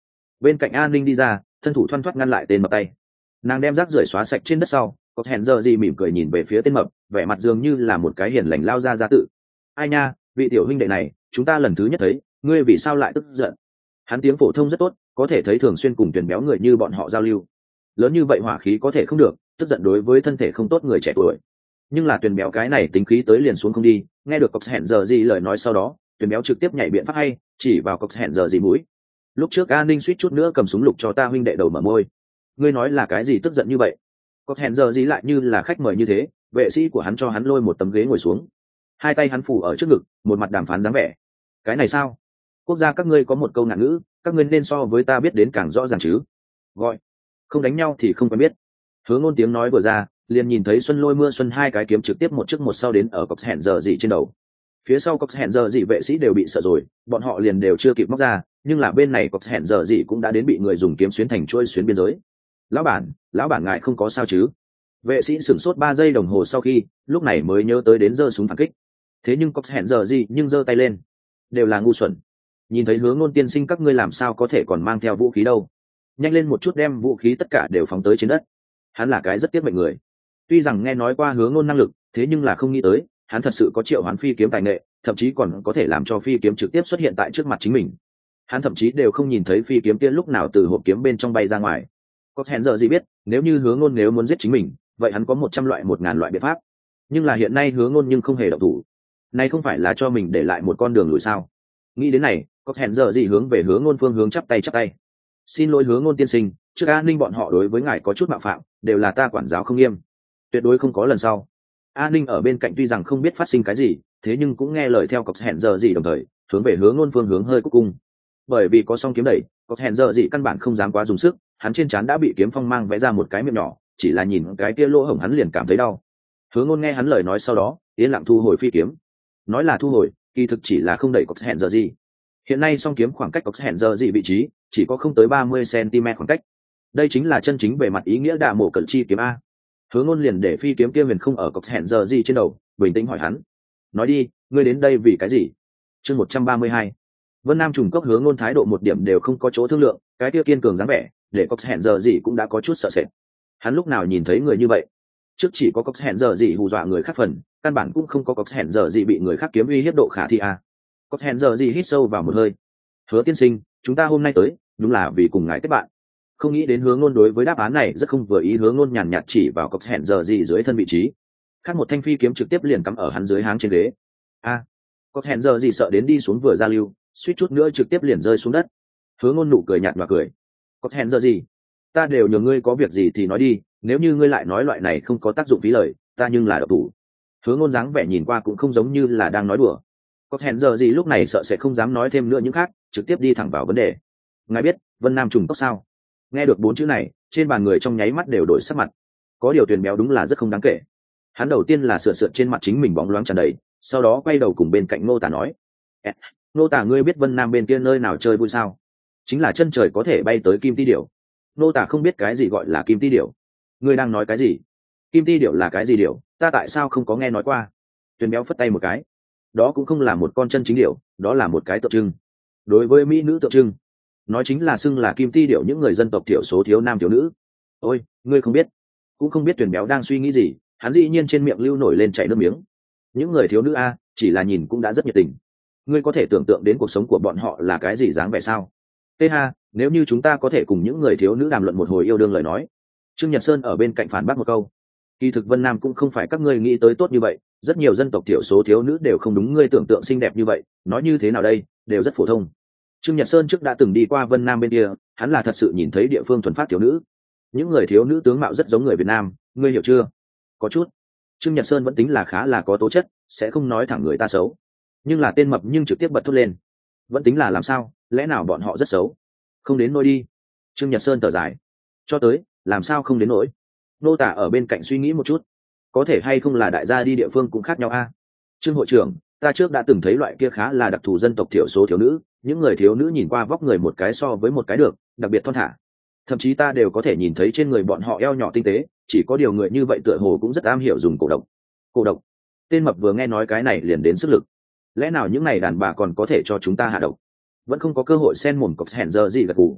bên cạnh an ninh đi ra, thân thủ thoăn thoắt ngăn lại tên mập tay. Nàng đem rác rưởi xóa sạch trên đất sau, có hẹn giờ gì mỉm cười nhìn về phía tên mập, vẻ mặt dường như là một cái hiền lành lao ra ra tự. Ai nha, vị tiểu huynh đệ này, chúng ta lần thứ nhất thấy, ngươi vì sao lại tức giận? Hắn tiếng phổ thông rất tốt, có thể thấy thường xuyên cùng tuyển béo người như bọn họ giao lưu. Lớn như vậy hỏa khí có thể không được, tức giận đối với thân thể không tốt người trẻ tuổi. Nhưng là tuyển béo cái này tính khí tới liền xuống không đi, nghe được có hẹn giờ gì lời nói sau đó, tuyển béo trực tiếp nhảy biện pháp hay, chỉ vào có hẹn giờ gì mũi. Lúc trước an ninh suýt chút nữa cầm súng lục cho ta huynh đệ đầu mở môi. Ngươi nói là cái gì tức giận như vậy? Có hẹn giờ gì lại như là khách mời như thế, vệ sĩ của hắn cho hắn lôi một tấm ghế ngồi xuống, hai tay hắn phủ ở trước ngực, một mặt đàm phán dáng vẻ. Cái này sao? Quốc gia các ngươi có một câu ngạn ngữ, các ngươi nên so với ta biết đến càng rõ ràng chứ? Gọi, không đánh nhau thì không quen biết. Hứa Ngôn tiếng nói vừa ra, liền nhìn thấy Xuân Lôi Mưa Xuân hai cái kiếm trực tiếp một trước một sau đến ở cọc hẹn giờ gì trên đầu. Phía sau cọc hẹn giờ gì vệ sĩ đều bị sợ rồi, bọn họ liền đều chưa kịp móc ra, nhưng là bên này cọc hẹn giờ gì cũng đã đến bị người dùng kiếm xuyến thành chuôi xuyến biên giới. Lão bản, lão bản ngài không có sao chứ? Vệ sĩ sửng sốt ba giây đồng hồ sau khi, lúc này mới nhớ tới đến giơ súng phản kích. Thế nhưng cọc hẹn giờ gì nhưng giơ tay lên, đều là ngu xuẩn. Nhìn thấy Hứa Ngôn tiên sinh các ngươi làm sao có thể còn mang theo vũ khí đâu? Nhanh lên một chút đem vũ khí tất cả đều phóng tới trên đất. Hắn là cái rất tiếc mệnh người. Tuy rằng nghe nói qua Hứa Ngôn năng lực, thế nhưng là không nghĩ tới, hắn thật sự có triệu hoán phi kiếm tài nghệ, thậm chí còn có thể làm cho phi kiếm trực tiếp xuất hiện tại trước mặt chính mình. Hắn thậm chí đều không nhìn thấy phi kiếm kia lúc nào từ hộp kiếm bên trong bay ra ngoài. Có hẹn giờ gì biết, nếu như Hứa Ngôn nếu muốn giết chính mình, vậy hắn có một trăm loại một ngàn loại biện pháp. Nhưng là hiện nay Hứa Ngôn nhưng không hề động thủ. Này không phải là cho mình để lại một con đường lùi sao? Nghĩ đến này, có hẹn giờ gì hướng về Hứa Ngôn phương hướng chắp tay chắp tay. Xin lỗi Hứa Ngôn tiên sinh, trước an ninh bọn họ đối với ngài có chút mạo phạm, đều là ta quản giáo không nghiêm, tuyệt đối không có lần sau. An ninh ở bên cạnh tuy rằng không biết phát sinh cái gì, thế nhưng cũng nghe lời theo cọc hẹn giờ gì đồng thời hướng về Hứa Ngôn phương hướng hơi cúc cung. Bởi vì có song kiếm đẩy, cọc hẹn giờ gì căn bản không dám quá dùng sức, hắn trên trán đã bị kiếm phong mang vẽ ra một cái miệng nhỏ, chỉ là nhìn cái kia lỗ hổng hắn liền cảm thấy đau. Hứa Ngôn nghe hắn lời nói sau đó, yên lặng thu hồi phi kiếm. Nói là thu hồi, kỳ thực chỉ là không đẩy cọc hẹn giờ gì. Hiện nay song kiếm khoảng cách cọc hẹn giờ gì vị trí chỉ có không tới ba mươi xăng-ti-mét khoảng cách. Đây chính là chân chính về mặt ý nghĩa đả mổ cận chi kiếm a. Hứa Ngôn liền để phi kiếm kia huyền không ở cọc hẹn giờ gì trên đầu, bình tĩnh hỏi hắn: nói đi, ngươi đến đây vì cái gì? Chương một trăm ba mươi hai. Vân Nam trùng cốc. Hứa Ngôn thái độ một điểm đều không có chỗ thương lượng, cái kia kiên cường dáng vẻ để cọc hẹn giờ gì cũng đã có chút sợ sệt. Hắn lúc nào nhìn thấy người như vậy? Trước chỉ có cọc hẹn giờ gì hù dọa người khác phần, căn bản cũng không có cọc hẹn giờ gì bị người khác kiếm uy hiếp độ khả thi a. Cọc hẹn giờ gì hít sâu vào một hơi: Hứa tiên sinh, chúng ta hôm nay tới đúng là vì cùng ngài kết bạn. Không nghĩ đến Hứa Ngôn đối với đáp án này rất không vừa ý. Hứa Ngôn nhàn nhạt chỉ vào cọc hẹn giờ gì dưới thân vị trí, khác một thanh phi kiếm trực tiếp liền cắm ở hắn dưới háng trên ghế. A, à, cọc hẹn giờ gì sợ đến đi xuống vừa ra lưu, suýt chút nữa trực tiếp liền rơi xuống đất. Hứa Ngôn nụ cười nhạt và cười: Cọc hẹn giờ gì, ta đều nhờ ngươi, có việc gì thì nói đi, nếu như ngươi lại nói loại này không có tác dụng phí lời, ta nhưng là độc thủ. Hứa Ngôn dáng vẻ nhìn qua cũng không giống như là đang nói đùa. Cọc hẹn giờ gì lúc này sợ sẽ không dám nói thêm nữa những khác, trực tiếp đi thẳng vào vấn đề. Ngài biết Vân Nam trùng cốc sao? Nghe được bốn chữ này, trên bàn người trong nháy mắt đều đổi sắc mặt. Có điều Tuyền béo đúng là rất không đáng kể. Hắn đầu tiên là sượt sượt trên mặt chính mình bóng loáng tràn đầy, sau đó quay đầu cùng bên cạnh Ngô Tả nói: Ngô Tả, ngươi biết Vân Nam bên kia nơi nào chơi vui sao? Chính là chân trời có thể bay tới kim ti điểu. Ngô Tả không biết cái gì gọi là kim ti điểu. Ngươi đang nói cái gì? Kim ti điểu là cái gì điểu? Ta tại sao không có nghe nói qua? Tuyền béo phất tay một cái: đó cũng không là một con chân chính điểu, đó là một cái tượng trưng. Đối với mỹ nữ tượng trưng, nói chính là xưng là kim ti điểu những người dân tộc thiểu số thiếu nam thiếu nữ. Ôi, ngươi không biết? Cũng không biết Tuyền béo đang suy nghĩ gì, hắn dĩ nhiên trên miệng lưu nổi lên chảy nước miếng. Những người thiếu nữ a, chỉ là nhìn cũng đã rất nhiệt tình. Ngươi có thể tưởng tượng đến cuộc sống của bọn họ là cái gì dáng vẻ sao? Tê ha, nếu như chúng ta có thể cùng những người thiếu nữ đàm luận một hồi yêu đương lời nói. Trương Nhật Sơn ở bên cạnh phản bác một câu: kỳ thực Vân Nam cũng không phải các ngươi nghĩ tới tốt như vậy, rất nhiều dân tộc thiểu số thiếu nữ đều không đúng ngươi tưởng tượng xinh đẹp như vậy, nói như thế nào đây, đều rất phổ thông. Trương Nhật Sơn trước đã từng đi qua Vân Nam bên kia, hắn là thật sự nhìn thấy địa phương thuần phát thiếu nữ. Những người thiếu nữ tướng mạo rất giống người Việt Nam, ngươi hiểu chưa? Có chút. Trương Nhật Sơn vẫn tính là khá là có tố chất, sẽ không nói thẳng người ta xấu. Nhưng là tên mập nhưng trực tiếp bật thốt lên: vẫn tính là làm sao, lẽ nào bọn họ rất xấu? Không đến nỗi đi. Trương Nhật Sơn thở dài: cho tới, làm sao không đến nỗi? Nô Tả ở bên cạnh suy nghĩ một chút: có thể hay không là đại gia đi địa phương cũng khác nhau a. Trương hội trưởng, ta trước đã từng thấy loại kia khá là đặc thù dân tộc thiểu số thiếu nữ, những người thiếu nữ nhìn qua vóc người một cái so với một cái được, đặc biệt thon thả. Thậm chí ta đều có thể nhìn thấy trên người bọn họ eo nhỏ tinh tế, chỉ có điều người như vậy tựa hồ cũng rất am hiểu dùng cổ độc. Cổ độc? Tên mập vừa nghe nói cái này liền đến sức lực. Lẽ nào những này đàn bà còn có thể cho chúng ta hạ độc? Vẫn không có cơ hội xen mồm cọc hẹn giờ gì gật gù.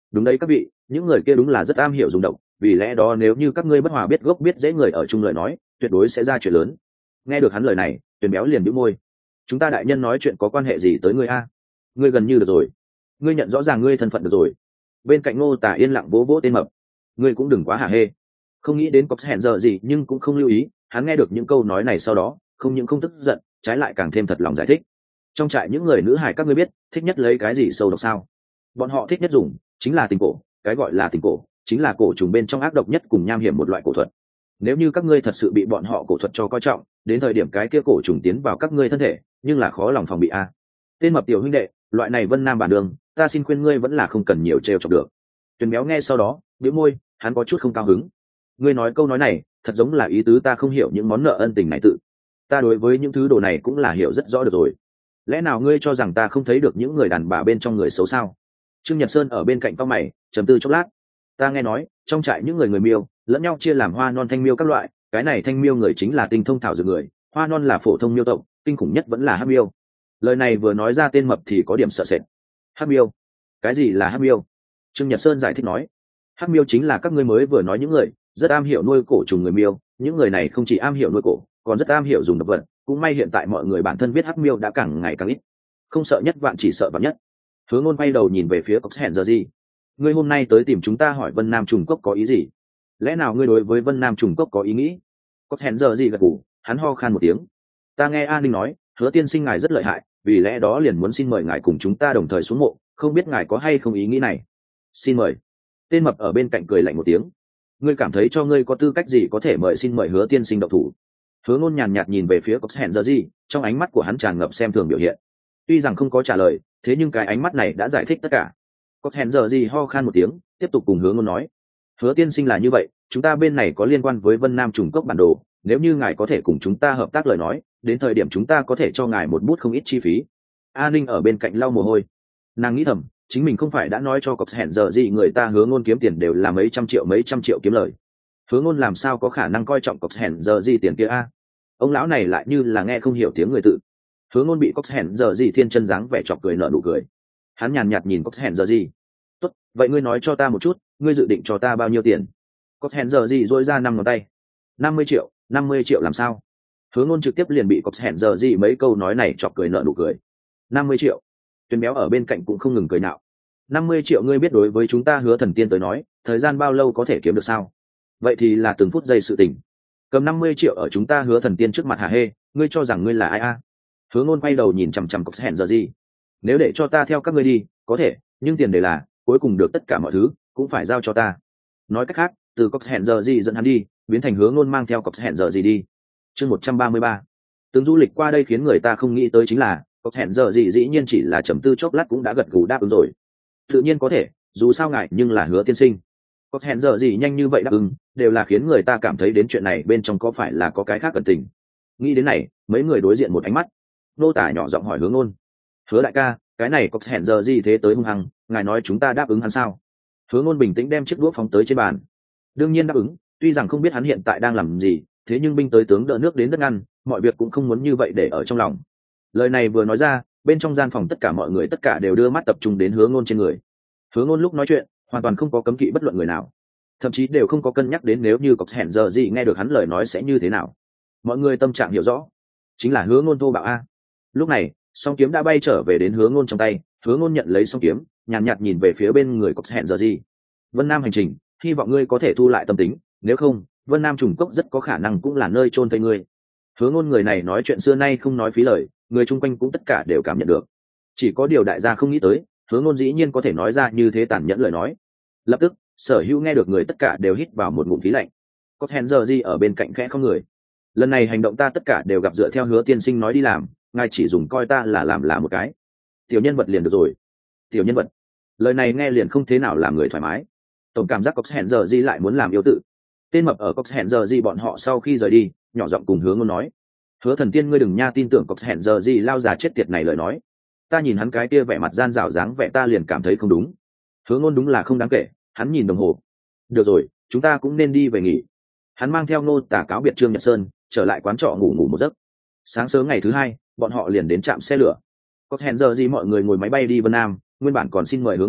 Đúng đấy các vị, những người kia đúng là rất am hiểu dùng độc, vì lẽ đó nếu như các ngươi bất hòa biết gốc biết dễ người ở chung lời nói, tuyệt đối sẽ ra chuyện lớn. Nghe được hắn lời này, Tuyền béo liền bĩu môi. Chúng ta đại nhân nói chuyện có quan hệ gì tới ngươi a? Ngươi gần như được rồi, ngươi nhận rõ ràng ngươi thân phận được rồi. Bên cạnh Ngô Tả yên lặng vỗ vỗ tên mập. Ngươi cũng đừng quá hả hê. Không nghĩ đến có hẹn giờ gì nhưng cũng không lưu ý, hắn nghe được những câu nói này sau đó, không những không tức giận, trái lại càng thêm thật lòng giải thích. Trong trại những người nữ hài các ngươi biết, thích nhất lấy cái gì sâu độc sao? Bọn họ thích nhất dùng chính là tình cổ, cái gọi là tình cổ, chính là cổ trùng bên trong ác độc nhất cùng nham hiểm một loại cổ thuật. Nếu như các ngươi thật sự bị bọn họ cổ thuật cho coi trọng, đến thời điểm cái kia cổ trùng tiến vào các ngươi thân thể, nhưng là khó lòng phòng bị a. Tên mập tiểu huynh đệ, loại này Vân Nam bản đường, ta xin khuyên ngươi vẫn là không cần nhiều trêu chọc được. Tuyền béo nghe sau đó, bĩu môi, hắn có chút không cao hứng. Ngươi nói câu nói này, thật giống là ý tứ ta không hiểu những món nợ ân tình này tự. Ta đối với những thứ đồ này cũng là hiểu rất rõ được rồi. Lẽ nào ngươi cho rằng ta không thấy được những người đàn bà bên trong người xấu sao? Trương Nhật Sơn ở bên cạnh cao mày, trầm tư chốc lát. Ta nghe nói, trong trại những người người miêu, lẫn nhau chia làm hoa non thanh miêu các loại, cái này thanh miêu người chính là tinh thông thảo dược người, hoa non là phổ thông miêu tộc, kinh khủng nhất vẫn là hắc miêu. Lời này vừa nói ra tên mập thì có điểm sợ sệt. Hắc miêu? Cái gì là hắc miêu? Trương Nhật Sơn giải thích nói. Hắc miêu chính là các ngươi mới vừa nói những người rất am hiểu nuôi cổ trùng người miêu, những người này không chỉ am hiểu nuôi cổ, còn rất am hiểu dùng độc vật, cũng may hiện tại mọi người bản thân biết hắc miêu đã càng ngày càng ít. Không sợ nhất vạn chỉ sợ vạn nhất. Hướng Ngôn bay đầu nhìn về phía Cốc Hẹn giờ gì. Ngươi hôm nay tới tìm chúng ta hỏi Vân Nam trùng cốc có ý gì? Lẽ nào ngươi đối với Vân Nam trùng cốc có ý nghĩ? Cốc Hẹn giờ gì gật gù, hắn ho khan một tiếng. Ta nghe An Ninh nói, Hứa tiên sinh ngài rất lợi hại, vì lẽ đó liền muốn xin mời ngài cùng chúng ta đồng thời xuống mộ, không biết ngài có hay không ý nghĩ này? Xin mời. Tên mập ở bên cạnh cười lạnh một tiếng. Ngươi cảm thấy cho ngươi có tư cách gì có thể mời xin mời Hứa tiên sinh động thủ? Hứa Ngôn nhàn nhạt nhìn về phía Cốc Hẹn giờ gì, trong ánh mắt của hắn tràn ngập xem thường biểu hiện. Tuy rằng không có trả lời, thế nhưng cái ánh mắt này đã giải thích tất cả. Cốc Hẹn giờ gì ho khan một tiếng, tiếp tục cùng Hứa Ngôn nói: Hứa tiên sinh là như vậy, chúng ta bên này có liên quan với Vân Nam trùng cốc bản đồ, nếu như ngài có thể cùng chúng ta hợp tác lời nói, đến thời điểm chúng ta có thể cho ngài một bút không ít chi phí. A Ninh ở bên cạnh lau mồ hôi, nàng nghĩ thầm, chính mình không phải đã nói cho Cốc Hẹn giờ gì người ta Hứa Ngôn kiếm tiền đều là mấy trăm triệu mấy trăm triệu kiếm lời. Hứa Ngôn làm sao có khả năng coi trọng Cốc Hẹn giờ gì tiền kia a? Ông lão này lại như là nghe không hiểu tiếng người tự. Hứa Ngôn bị Cốc Hẹn giờ gì thiên chân dáng vẻ chọc cười nở nụ cười. Hắn nhàn nhạt nhìn Cốc Hẹn giờ gì. Tốt, vậy ngươi nói cho ta một chút, ngươi dự định cho ta bao nhiêu tiền? Cốc Hẹn giờ gì rỗi ra năm ngón tay. Năm mươi triệu, năm mươi triệu làm sao? Hứa Ngôn trực tiếp liền bị Cốc Hẹn giờ gì mấy câu nói này chọc cười nở nụ cười. Năm mươi triệu. Tuyền béo ở bên cạnh cũng không ngừng cười nhạo. Năm mươi triệu ngươi biết đối với chúng ta Hứa thần tiên tới nói, thời gian bao lâu có thể kiếm được sao? Vậy thì là từng phút giây sự tình. Cầm năm mươi triệu ở chúng ta Hứa thần tiên trước mặt hả hê, ngươi cho rằng ngươi là ai a? Hứa Ngôn quay đầu nhìn chằm chằm Cốc Hẹn giờ gì. Nếu để cho ta theo các ngươi đi, có thể, nhưng tiền đề là cuối cùng được tất cả mọi thứ cũng phải giao cho ta. Nói cách khác, từ Cốc Hẹn giờ gì dẫn hắn đi, biến thành Hứa Ngôn mang theo Cốc Hẹn giờ gì đi. Chương một trăm ba mươi ba. Từng du lịch qua đây khiến người ta không nghĩ tới chính là, Cốc Hẹn giờ gì dĩ nhiên chỉ là trầm tư chốc lát cũng đã gật gù đáp ứng rồi. Tự nhiên có thể, dù sao ngại nhưng là Hứa tiên sinh. Cốc Hẹn giờ gì nhanh như vậy đáp ứng, đều là khiến người ta cảm thấy đến chuyện này bên trong có phải là có cái khác cẩn tình. Nghĩ đến này, mấy người đối diện một ánh mắt. Nô tả nhỏ giọng hỏi Hứa Ngôn: Hứa đại ca, cái này Cốc Hẹn giờ gì thế tới hung hăng, ngài nói chúng ta đáp ứng hắn sao? Hứa Ngôn bình tĩnh đem chiếc đũa phóng tới trên bàn. Đương nhiên đáp ứng, tuy rằng không biết hắn hiện tại đang làm gì, thế nhưng binh tới tướng đỡ nước đến đất ngăn, mọi việc cũng không muốn như vậy để ở trong lòng. Lời này vừa nói ra, bên trong gian phòng tất cả mọi người tất cả đều đưa mắt tập trung đến Hứa Ngôn trên người. Hứa Ngôn lúc nói chuyện, hoàn toàn không có cấm kỵ bất luận người nào, thậm chí đều không có cân nhắc đến nếu như Cốc Hẹn giờ gì nghe được hắn lời nói sẽ như thế nào. Mọi người tâm trạng hiểu rõ, chính là Hứa Ngôn thô bạo a. Lúc này, song kiếm đã bay trở về đến Hứa Ngôn trong tay, Hứa Ngôn nhận lấy song kiếm, nhàn nhạt, nhạt nhìn về phía bên người Cốc Hẹn giờ gì. Vân Nam hành trình, hy vọng ngươi có thể thu lại tâm tính, nếu không, Vân Nam trùng cốc rất có khả năng cũng là nơi chôn thây ngươi. Hứa Ngôn người này nói chuyện xưa nay không nói phí lời, người chung quanh cũng tất cả đều cảm nhận được. Chỉ có điều đại gia không nghĩ tới, Hứa Ngôn dĩ nhiên có thể nói ra như thế tàn nhẫn lời nói. Lập tức, sở hữu nghe được người tất cả đều hít vào một ngụm khí lạnh. Cốc Hẹn giờ gì ở bên cạnh khẽ không người. Lần này hành động ta tất cả đều gặp dựa theo Hứa tiên sinh nói đi làm, ngài chỉ dùng coi ta là làm là một cái tiểu nhân vật liền được rồi. Tiểu nhân vật, lời này nghe liền không thế nào làm người thoải mái. Tổng cảm giác Cốc Hẹn giờ gì lại muốn làm yêu tự. Tên mập ở Cốc Hẹn giờ gì bọn họ sau khi rời đi, nhỏ giọng cùng Hứa Ngôn nói: Hứa thần tiên ngươi đừng nha tin tưởng Cốc Hẹn giờ gì lao già chết tiệt này lời nói. Ta nhìn hắn cái kia vẻ mặt gian rảo dáng vẻ ta liền cảm thấy không đúng. Hứa Ngôn đúng là không đáng kể, hắn nhìn đồng hồ. Được rồi, chúng ta cũng nên đi về nghỉ. Hắn mang theo Nô tả cáo biệt Trương Nhật Sơn, trở lại quán trọ ngủ ngủ một giấc. Sáng sớm ngày thứ hai, bọn họ liền đến trạm xe lửa. Cốc Hẹn giờ gì mọi người ngồi máy bay đi Vân Nam, nguyên bản còn xin mời Hứa Ngôn,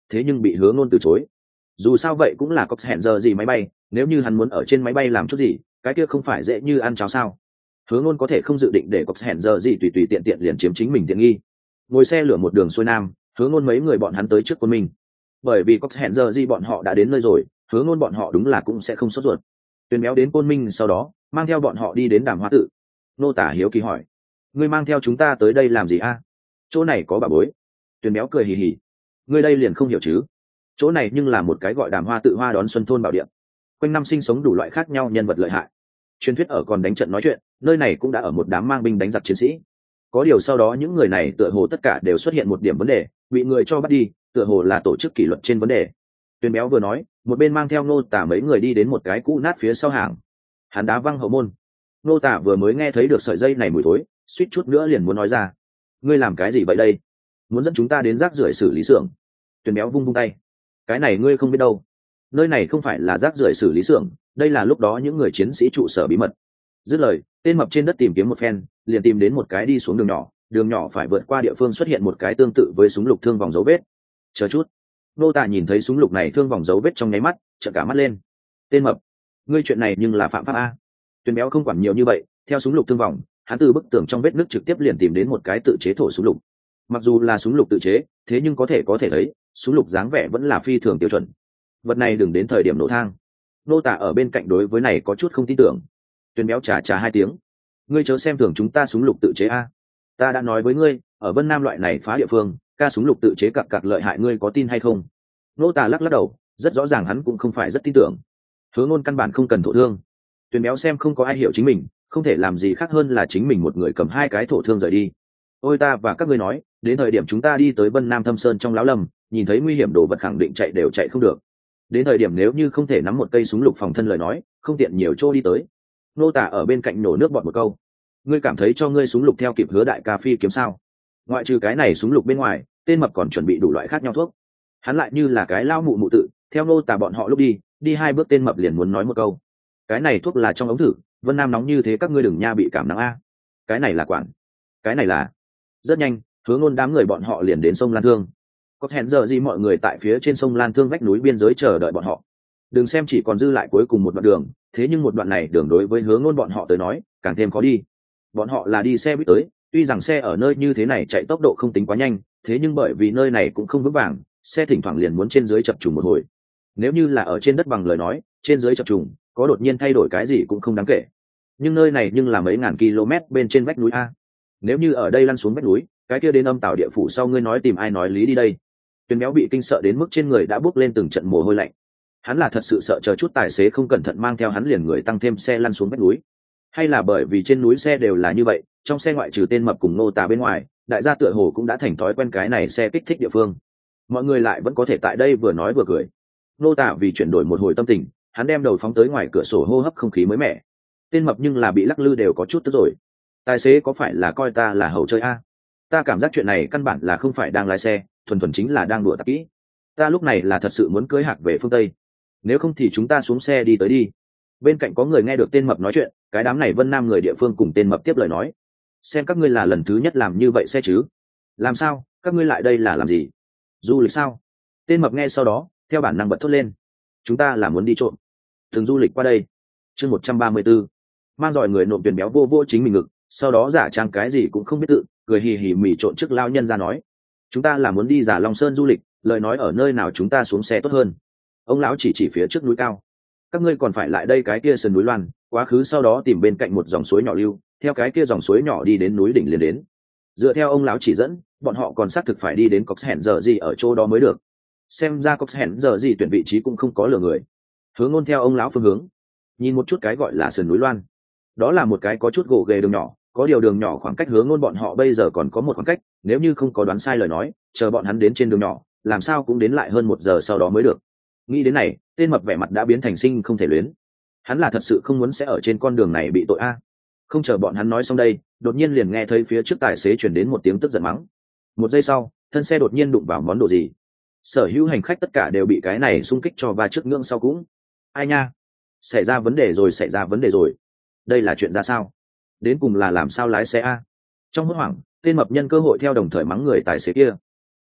thế nhưng bị Hứa Ngôn từ chối. Dù sao vậy cũng là Cox hẹn giờ gì máy bay, nếu như hắn muốn ở trên máy bay làm chút gì, cái kia không phải dễ như ăn cháo sao? Hứa Ngôn có thể không dự định để Cox hẹn giờ gì tùy tùy tiện tiện liền chiếm chính mình tiện nghi. Ngồi xe lửa một đường xuôi nam, Hứa Ngôn mấy người bọn hắn tới trước quân mình. Bởi vì Cox hẹn giờ gì bọn họ đã đến nơi rồi, Hứa Ngôn bọn họ đúng là cũng sẽ không sốt ruột. Tuyền Béo đến Côn Minh sau đó, mang theo bọn họ đi đến Đàm Hoa Tự. Nô Tả hiếu kỳ hỏi: "Ngươi mang theo chúng ta tới đây làm gì a?" "Chỗ này có bà bối." Tuyền Béo cười hì hì: "Ngươi đây liền không hiểu chứ? Chỗ này nhưng là một cái gọi Đàm Hoa Tự hoa đón xuân thôn bảo địa. Quanh năm sinh sống đủ loại khác nhau nhân vật lợi hại. Truyền thuyết ở còn đánh trận nói chuyện, nơi này cũng đã ở một đám mang binh đánh giặc chiến sĩ. Có điều sau đó những người này tựa hồ tất cả đều xuất hiện một điểm vấn đề, bị người cho bắt đi, tựa hồ là tổ chức kỷ luật trên vấn đề." Tuyền Béo vừa nói, một bên mang theo Nô Tả mấy người đi đến một cái cũ nát phía sau hàng. Hắn đá văng hậu môn. Nô Tả vừa mới nghe thấy được sợi dây này mùi thối, suýt chút nữa liền muốn nói ra: "Ngươi làm cái gì vậy đây? Muốn dẫn chúng ta đến rác rưởi xử lý xưởng?" Tuyền Béo vung vung tay: "Cái này ngươi không biết đâu. Nơi này không phải là rác rưởi xử lý xưởng, đây là lúc đó những người chiến sĩ trụ sở bí mật." Dứt lời, tên mập trên đất tìm kiếm một phen, liền tìm đến một cái đi xuống đường nhỏ, đường nhỏ phải vượt qua địa phương xuất hiện một cái tương tự với súng lục thương vòng dấu vết. Chờ chút. Nô Tả nhìn thấy súng lục này thương vòng dấu vết trong nháy mắt, trợn cả mắt lên. "Tên mập, ngươi chuyện này nhưng là phạm pháp a." Tuyền Béo không quản nhiều như vậy, theo súng lục thương vòng, hắn từ bức tường trong vết nước trực tiếp liền tìm đến một cái tự chế thổ súng lục. Mặc dù là súng lục tự chế, thế nhưng có thể có thể thấy, súng lục dáng vẻ vẫn là phi thường tiêu chuẩn. Vật này đừng đến thời điểm nổ thang. Nô Tả ở bên cạnh đối với này có chút không tin tưởng. Tuyền Béo chà chà hai tiếng: "Ngươi chớ xem thường chúng ta súng lục tự chế a. Ta đã nói với ngươi, ở Vân Nam loại này phá địa phương, ca súng lục tự chế cặc cặc lợi hại, ngươi có tin hay không?" Nô Tả lắc lắc đầu, rất rõ ràng hắn cũng không phải rất tin tưởng. Hứa Ngôn căn bản không cần thổ thương. Tuyền Béo xem không có ai hiểu chính mình, không thể làm gì khác hơn là chính mình một người cầm hai cái thổ thương rời đi. "Ôi ta và các ngươi nói, đến thời điểm chúng ta đi tới Vân Nam Thâm Sơn trong lão lâm, nhìn thấy nguy hiểm đồ vật khẳng định chạy đều chạy không được. Đến thời điểm nếu như không thể nắm một cây súng lục phòng thân lời nói, không tiện nhiều chỗ đi tới." Nô Tả ở bên cạnh nổ nước bọt một câu: "Ngươi cảm thấy cho ngươi súng lục theo kịp Hứa đại ca phi kiếm sao? Ngoại trừ cái này súng lục bên ngoài, tên mập còn chuẩn bị đủ loại khác nhau thuốc." Hắn lại như là cái lao mụ mụ tự, theo Nô Tả bọn họ lúc đi, đi hai bước tên mập liền muốn nói một câu: "Cái này thuốc là trong ống thử, Vân Nam nóng như thế các ngươi đừng nha bị cảm nắng a. Cái này là quản, cái này là..." Rất nhanh, Hứa Ngôn đám người bọn họ liền đến sông Lan Thương. Có hẹn giờ gì mọi người tại phía trên sông Lan Thương vách núi biên giới chờ đợi bọn họ. Đừng xem chỉ còn dư lại cuối cùng một đoạn đường, thế nhưng một đoạn này đường đối với Hứa Ngôn bọn họ tới nói càng thêm khó đi. Bọn họ là đi xe buýt tới, tuy rằng xe ở nơi như thế này chạy tốc độ không tính quá nhanh, thế nhưng bởi vì nơi này cũng không vững vàng, xe thỉnh thoảng liền muốn trên dưới chập trùng một hồi. Nếu như là ở trên đất bằng lời nói, trên dưới chập trùng, có đột nhiên thay đổi cái gì cũng không đáng kể. Nhưng nơi này nhưng là mấy ngàn km bên trên vách núi a. Nếu như ở đây lăn xuống vách núi, cái kia đến âm tảo địa phủ sau ngươi nói tìm ai nói lý đi đây. Tuyền Béo bị kinh sợ đến mức trên người đã bốc lên từng trận mồ hôi lạnh. Hắn là thật sự sợ chờ chút tài xế không cẩn thận mang theo hắn liền người tăng thêm xe lăn xuống vách núi. Hay là bởi vì trên núi xe đều là như vậy, trong xe ngoại trừ tên mập cùng Nô Tả bên ngoài, đại gia tựa hồ cũng đã thành thói quen cái này xe kích thích địa phương. Mọi người lại vẫn có thể tại đây vừa nói vừa cười. Nô Tả vì chuyển đổi một hồi tâm tình, hắn đem đầu phóng tới ngoài cửa sổ hô hấp không khí mới mẻ. Tên mập nhưng là bị lắc lư đều có chút tức rồi. Tài xế có phải là coi ta là hầu chơi a? Ta cảm giác chuyện này căn bản là không phải đang lái xe, thuần thuần chính là đang đùa tạp kỹ. Ta lúc này là thật sự muốn cưới hạc về phương Tây. Nếu không thì chúng ta xuống xe đi tới đi. Bên cạnh có người nghe được tên mập nói chuyện, cái đám này Vân Nam người địa phương cùng tên mập tiếp lời nói: "Xem các ngươi là lần thứ nhất làm như vậy xe chứ? Làm sao, các ngươi lại đây là làm gì? Du lịch sao?" Tên mập nghe sau đó, theo bản năng bật thốt lên: "Chúng ta là muốn đi trộm. Thường du lịch qua đây." Chương một trăm ba mươi 134. Mang giỏi người nộp tiền béo vô vô chính mình ngực, sau đó giả trang cái gì cũng không biết tự, cười hì hì mỉ trộn trước lao nhân ra nói: "Chúng ta là muốn đi Giả Long Sơn du lịch, lời nói ở nơi nào chúng ta xuống xe tốt hơn." Ông lão chỉ chỉ phía trước núi cao: "Các ngươi còn phải lại đây cái kia sườn núi loan, quá khứ sau đó tìm bên cạnh một dòng suối nhỏ lưu, theo cái kia dòng suối nhỏ đi đến núi đỉnh liền đến." Dựa theo ông lão chỉ dẫn, bọn họ còn xác thực phải đi đến Cox hẹn giờ gì ở chỗ đó mới được. Xem ra Cox hẹn giờ gì tuyển vị trí cũng không có lừa người. Hứa Ngôn theo ông lão phương hướng, nhìn một chút cái gọi là sườn núi loan. Đó là một cái có chút gồ ghề đường nhỏ, có điều đường nhỏ khoảng cách Hứa Ngôn bọn họ bây giờ còn có một khoảng cách, nếu như không có đoán sai lời nói, chờ bọn hắn đến trên đường nhỏ, làm sao cũng đến lại hơn một giờ sau đó mới được. Nghĩ đến này, tên mập vẻ mặt đã biến thành sinh không thể luyến. Hắn là thật sự không muốn sẽ ở trên con đường này bị tội a. Không chờ bọn hắn nói xong đây, đột nhiên liền nghe thấy phía trước tài xế truyền đến một tiếng tức giận mắng. Một giây sau, thân xe đột nhiên đụng vào món đồ gì. Sở hữu hành khách tất cả đều bị cái này xung kích cho va trước ngưỡng sau cũng. Ai nha, xảy ra vấn đề rồi, xảy ra vấn đề rồi. Đây là chuyện ra sao? Đến cùng là làm sao lái xe a? Trong hốt hoảng, tên mập nhân cơ hội theo đồng thời mắng người tài xế kia.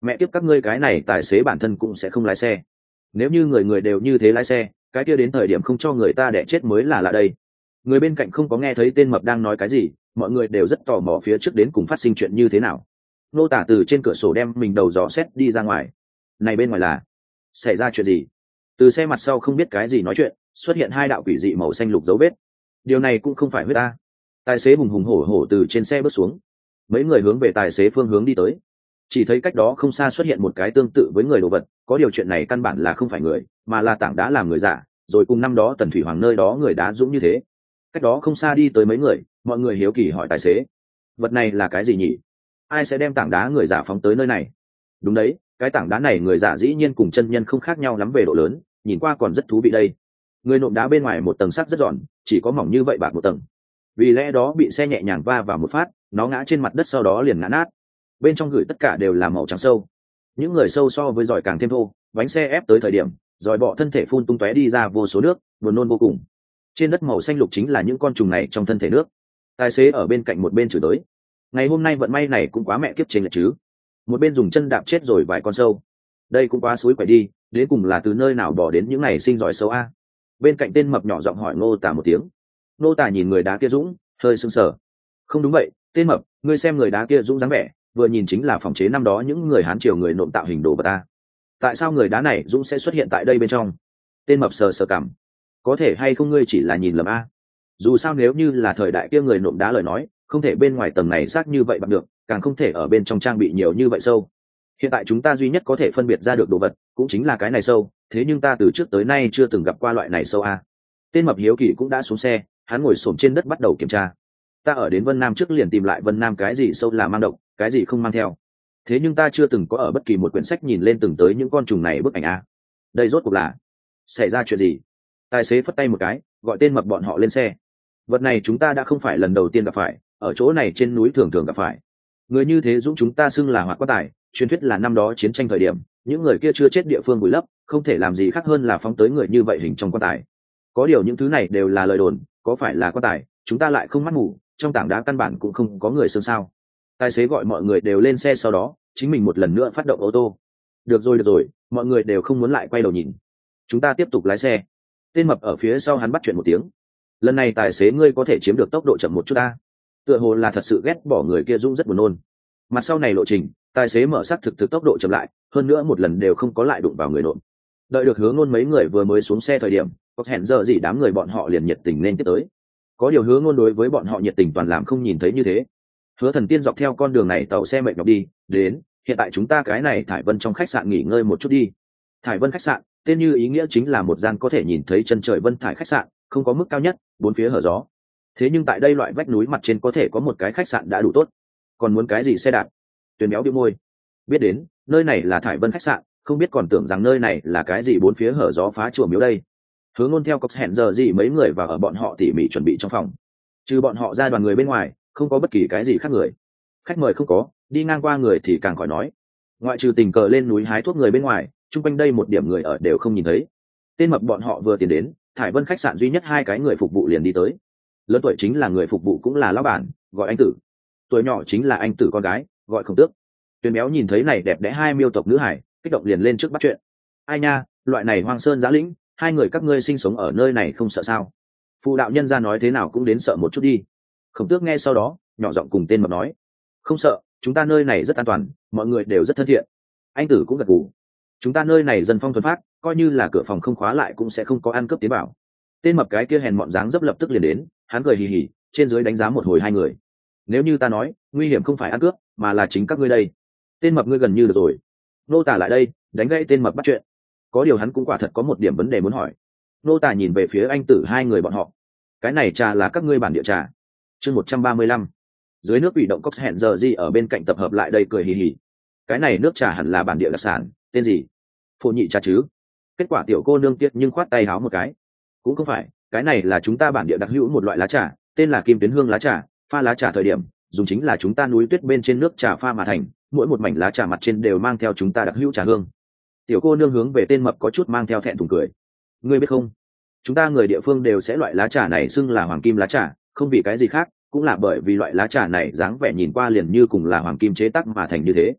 mẹ tiếp các ngươi cái này tài xế bản thân cũng sẽ không lái xe. Nếu như người người đều như thế lái xe, cái kia đến thời điểm không cho người ta đẻ chết mới là lạ đây. Người bên cạnh không có nghe thấy tên mập đang nói cái gì, mọi người đều rất tò mò phía trước đến cùng phát sinh chuyện như thế nào. Nô tả từ trên cửa sổ đem mình đầu dò xét đi ra ngoài. Này bên ngoài là xảy ra chuyện gì? Từ xe mặt sau không biết cái gì nói chuyện, xuất hiện hai đạo quỷ dị màu xanh lục dấu vết. Điều này cũng không phải huyết ta. Tài xế hùng hùng hổ hổ từ trên xe bước xuống. Mấy người hướng về tài xế phương hướng đi tới. Chỉ thấy cách đó không xa xuất hiện một cái tương tự với người đồ vật, có điều chuyện này căn bản là không phải người, mà là tảng đá làm người giả, rồi cùng năm đó Tần Thủy Hoàng nơi đó người đá dũng như thế. Cách đó không xa đi tới mấy người, mọi người hiếu kỳ hỏi tài xế, vật này là cái gì nhỉ? Ai sẽ đem tảng đá người giả phóng tới nơi này? Đúng đấy, cái tảng đá này người giả dĩ nhiên cùng chân nhân không khác nhau lắm về độ lớn, nhìn qua còn rất thú vị đây. Người nộm đá bên ngoài một tầng sắt rất giòn, chỉ có mỏng như vậy bạc một tầng. Vì lẽ đó bị xe nhẹ nhàng va vào một phát, nó ngã trên mặt đất sau đó liền ngã nát. Bên trong gửi tất cả đều là màu trắng sâu. Những người sâu so với giỏi càng thêm thô, bánh xe ép tới thời điểm, giỏi bọ thân thể phun tung tóe đi ra vô số nước, buồn nôn vô cùng. Trên đất màu xanh lục chính là những con trùng này trong thân thể nước. Tài xế ở bên cạnh một bên chửi tới, ngày hôm nay vận may này cũng quá mẹ kiếp trên lệch chứ. Một bên dùng chân đạp chết rồi vài con sâu. Đây cũng quá suối quậy đi, đến cùng là từ nơi nào bỏ đến những này sinh giỏi sâu a? Bên cạnh tên mập nhỏ giọng hỏi Ngô Tả một tiếng. Ngô Tả nhìn người đá kia dũng, hơi sưng sờ. Không đúng vậy, tên mập, ngươi xem người đá kia dũng dáng vẻ, vừa nhìn chính là phòng chế năm đó những người Hán triều người nộm tạo hình đồ vật ta. Tại sao người đá này dũng sẽ xuất hiện tại đây bên trong? Tên mập sờ sờ cằm. Có thể hay không ngươi chỉ là nhìn lầm a? Dù sao nếu như là thời đại kia người nộm đá lời nói, không thể bên ngoài tầng này xác như vậy bằng được, càng không thể ở bên trong trang bị nhiều như vậy sâu. Hiện tại chúng ta duy nhất có thể phân biệt ra được đồ vật cũng chính là cái này sâu, thế nhưng ta từ trước tới nay chưa từng gặp qua loại này sâu a. Tên mập hiếu kỳ cũng đã xuống xe, hắn ngồi xổm trên đất bắt đầu kiểm tra. Ta ở đến Vân Nam trước liền tìm lại Vân Nam cái gì sâu là mang độc, cái gì không mang theo. Thế nhưng ta chưa từng có ở bất kỳ một quyển sách nhìn lên từng tới những con trùng này bức ảnh a. Đây rốt cuộc là xảy ra chuyện gì? Tài xế phất tay một cái, gọi tên mập bọn họ lên xe. Vật này chúng ta đã không phải lần đầu tiên gặp phải, ở chỗ này trên núi thường thường gặp phải. Người như thế dũng chúng ta xưng là hoạt quan tài, truyền thuyết là năm đó chiến tranh thời điểm, những người kia chưa chết địa phương vùi lấp, không thể làm gì khác hơn là phóng tới người như vậy hình trong quan tài. Có điều những thứ này đều là lời đồn, có phải là quan tài, chúng ta lại không mắt ngủ, trong tảng đá căn bản cũng không có người xương sao. Tài xế gọi mọi người đều lên xe, sau đó chính mình một lần nữa phát động ô tô. Được rồi được rồi, mọi người đều không muốn lại quay đầu nhìn, chúng ta tiếp tục lái xe. Tên mập ở phía sau hắn bắt chuyện một tiếng. Lần này tài xế ngươi có thể chiếm được tốc độ chậm một chút ta. Tựa hồ là thật sự ghét bỏ người kia dũng rất buồn nôn. Mặt sau này lộ trình, tài xế mở sắc thực thực tốc độ chậm lại, hơn nữa một lần đều không có lại đụng vào người nộm. Đợi được Hứa Ngôn mấy người vừa mới xuống xe thời điểm, có hẹn giờ gì đám người bọn họ liền nhiệt tình nên tiếp tới. Có điều Hứa Ngôn đối với bọn họ nhiệt tình toàn làm không nhìn thấy như thế. Hứa Thần Tiên dọc theo con đường này tàu xe mệt nhọc đi, đến, hiện tại chúng ta cái này Thải Vân trong khách sạn nghỉ ngơi một chút đi. Thải Vân khách sạn, tên như ý nghĩa chính là một gian có thể nhìn thấy chân trời vân thải khách sạn, không có mức cao nhất, bốn phía hở gió. Thế nhưng tại đây loại vách núi mặt trên có thể có một cái khách sạn đã đủ tốt, còn muốn cái gì xe đạp? Tuyền béo bĩu môi. Biết đến, nơi này là Thải Vân khách sạn, không biết còn tưởng rằng nơi này là cái gì bốn phía hở gió phá chùa miếu đây. Hướng Ngôn theo cọc hẹn giờ gì mấy người và ở bọn họ tỉ mỉ chuẩn bị trong phòng. Trừ bọn họ ra đoàn người bên ngoài, không có bất kỳ cái gì khác người. Khách mời không có, đi ngang qua người thì càng khỏi nói. Ngoại trừ tình cờ lên núi hái thuốc người bên ngoài, chung quanh đây một điểm người ở đều không nhìn thấy. Tên mập bọn họ vừa tiến đến, Thải Vân khách sạn duy nhất hai cái người phục vụ liền đi tới. Lớn tuổi chính là người phục vụ cũng là lão bản, gọi anh Tử. Tuổi nhỏ chính là anh Tử con gái, gọi Khổng Tước. Tuyền béo nhìn thấy này đẹp đẽ hai miêu tộc nữ hải, kích động liền lên trước bắt chuyện. Ai nha, loại này hoang sơn giá lĩnh, hai người các ngươi sinh sống ở nơi này không sợ sao? Phụ đạo nhân gia nói thế nào cũng đến sợ một chút đi. Khổng Tước nghe sau đó, nhỏ giọng cùng tên mập nói, không sợ, chúng ta nơi này rất an toàn, mọi người đều rất thân thiện. Anh Tử cũng gật gù. Chúng ta nơi này dân phong thuần phát, coi như là cửa phòng không khóa lại cũng sẽ không có ăn cướp tiến vào. Tên mập cái kia hèn mọn dáng dấp lập tức liền đến, hắn cười hì hì, trên dưới đánh giá một hồi hai người. Nếu như ta nói, nguy hiểm không phải ăn cướp, mà là chính các ngươi đây. Tên mập ngươi gần như được rồi. Nô Tả lại đây, đánh gãy tên mập bắt chuyện. Có điều hắn cũng quả thật có một điểm vấn đề muốn hỏi. Nô Tả nhìn về phía anh Tử hai người bọn họ. Cái này trà là các ngươi bản địa trà. Chương một trăm ba mươi lăm. Dưới nước ủy động cốc hẹn giờ gì ở bên cạnh tập hợp lại đây cười hì hì. Cái này nước trà hẳn là bản địa đặc sản, tên gì? Phổ nhị trà chứ? Kết quả tiểu cô nương tiết nhưng khoát tay háo một cái. Cũng không phải, cái này là chúng ta bản địa đặc hữu một loại lá trà, tên là kim tuyến hương lá trà. Pha lá trà thời điểm dùng chính là chúng ta núi tuyết bên trên nước trà pha mà thành, mỗi một mảnh lá trà mặt trên đều mang theo chúng ta đặc hữu trà hương. Tiểu cô nương hướng về tên mập có chút mang theo thẹn thùng cười. Ngươi biết không, chúng ta người địa phương đều sẽ loại lá trà này xưng là hoàng kim lá trà, không vì cái gì khác, cũng là bởi vì loại lá trà này dáng vẻ nhìn qua liền như cùng là hoàng kim chế tác mà thành như thế.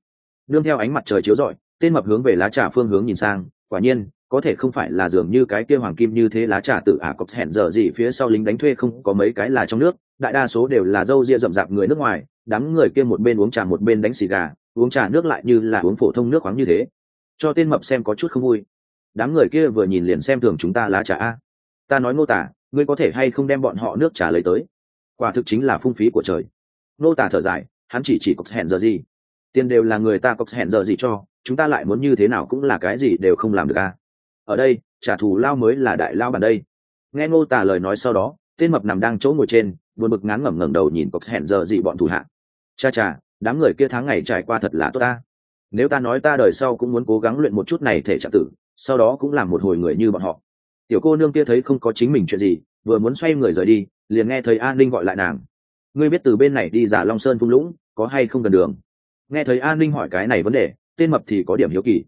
nương theo ánh mặt trời chiếu rọi, tên mập hướng về lá trà phương hướng nhìn sang, quả nhiên có thể không phải là dường như cái kia hoàng kim như thế lá trà tự ả cọc hẹn giờ gì phía sau lính đánh thuê không có mấy cái là trong nước, đại đa số đều là dâu ria rậm rạp người nước ngoài, đám người kia một bên uống trà một bên đánh xì gà, uống trà nước lại như là uống phổ thông nước khoáng như thế, cho tên mập xem có chút không vui. Đám người kia vừa nhìn liền xem thường chúng ta lá trà a. Ta nói Ngô Tả, ngươi có thể hay không đem bọn họ nước trà lấy tới? Quả thực chính là phung phí của trời. Ngô Tả thở dài, hắn chỉ chỉ cọc hẹn giờ gì, tiền đều là người ta cọc hẹn giờ gì cho, chúng ta lại muốn như thế nào cũng là cái gì đều không làm được a. Ở đây trả thù lao mới là đại lao bản đây. Nghe Ngô Tả lời nói sau đó, tên mập nằm đang chỗ ngồi trên buồn bực ngán ngẩm ngẩng đầu nhìn cọc hẹn giờ gì bọn thủ hạ. Cha cha, đám người kia tháng ngày trải qua thật là tốt ta. Nếu ta nói ta đời sau cũng muốn cố gắng luyện một chút này thể trạng tử, sau đó cũng làm một hồi người như bọn họ. Tiểu cô nương kia thấy không có chính mình chuyện gì, vừa muốn xoay người rời đi, liền nghe thấy An Ninh gọi lại nàng. Ngươi biết từ bên này đi Giả Long Sơn thung lũng có hay không gần đường? Nghe thấy An Ninh hỏi cái này vấn đề, tên mập thì có điểm hiếu kỳ.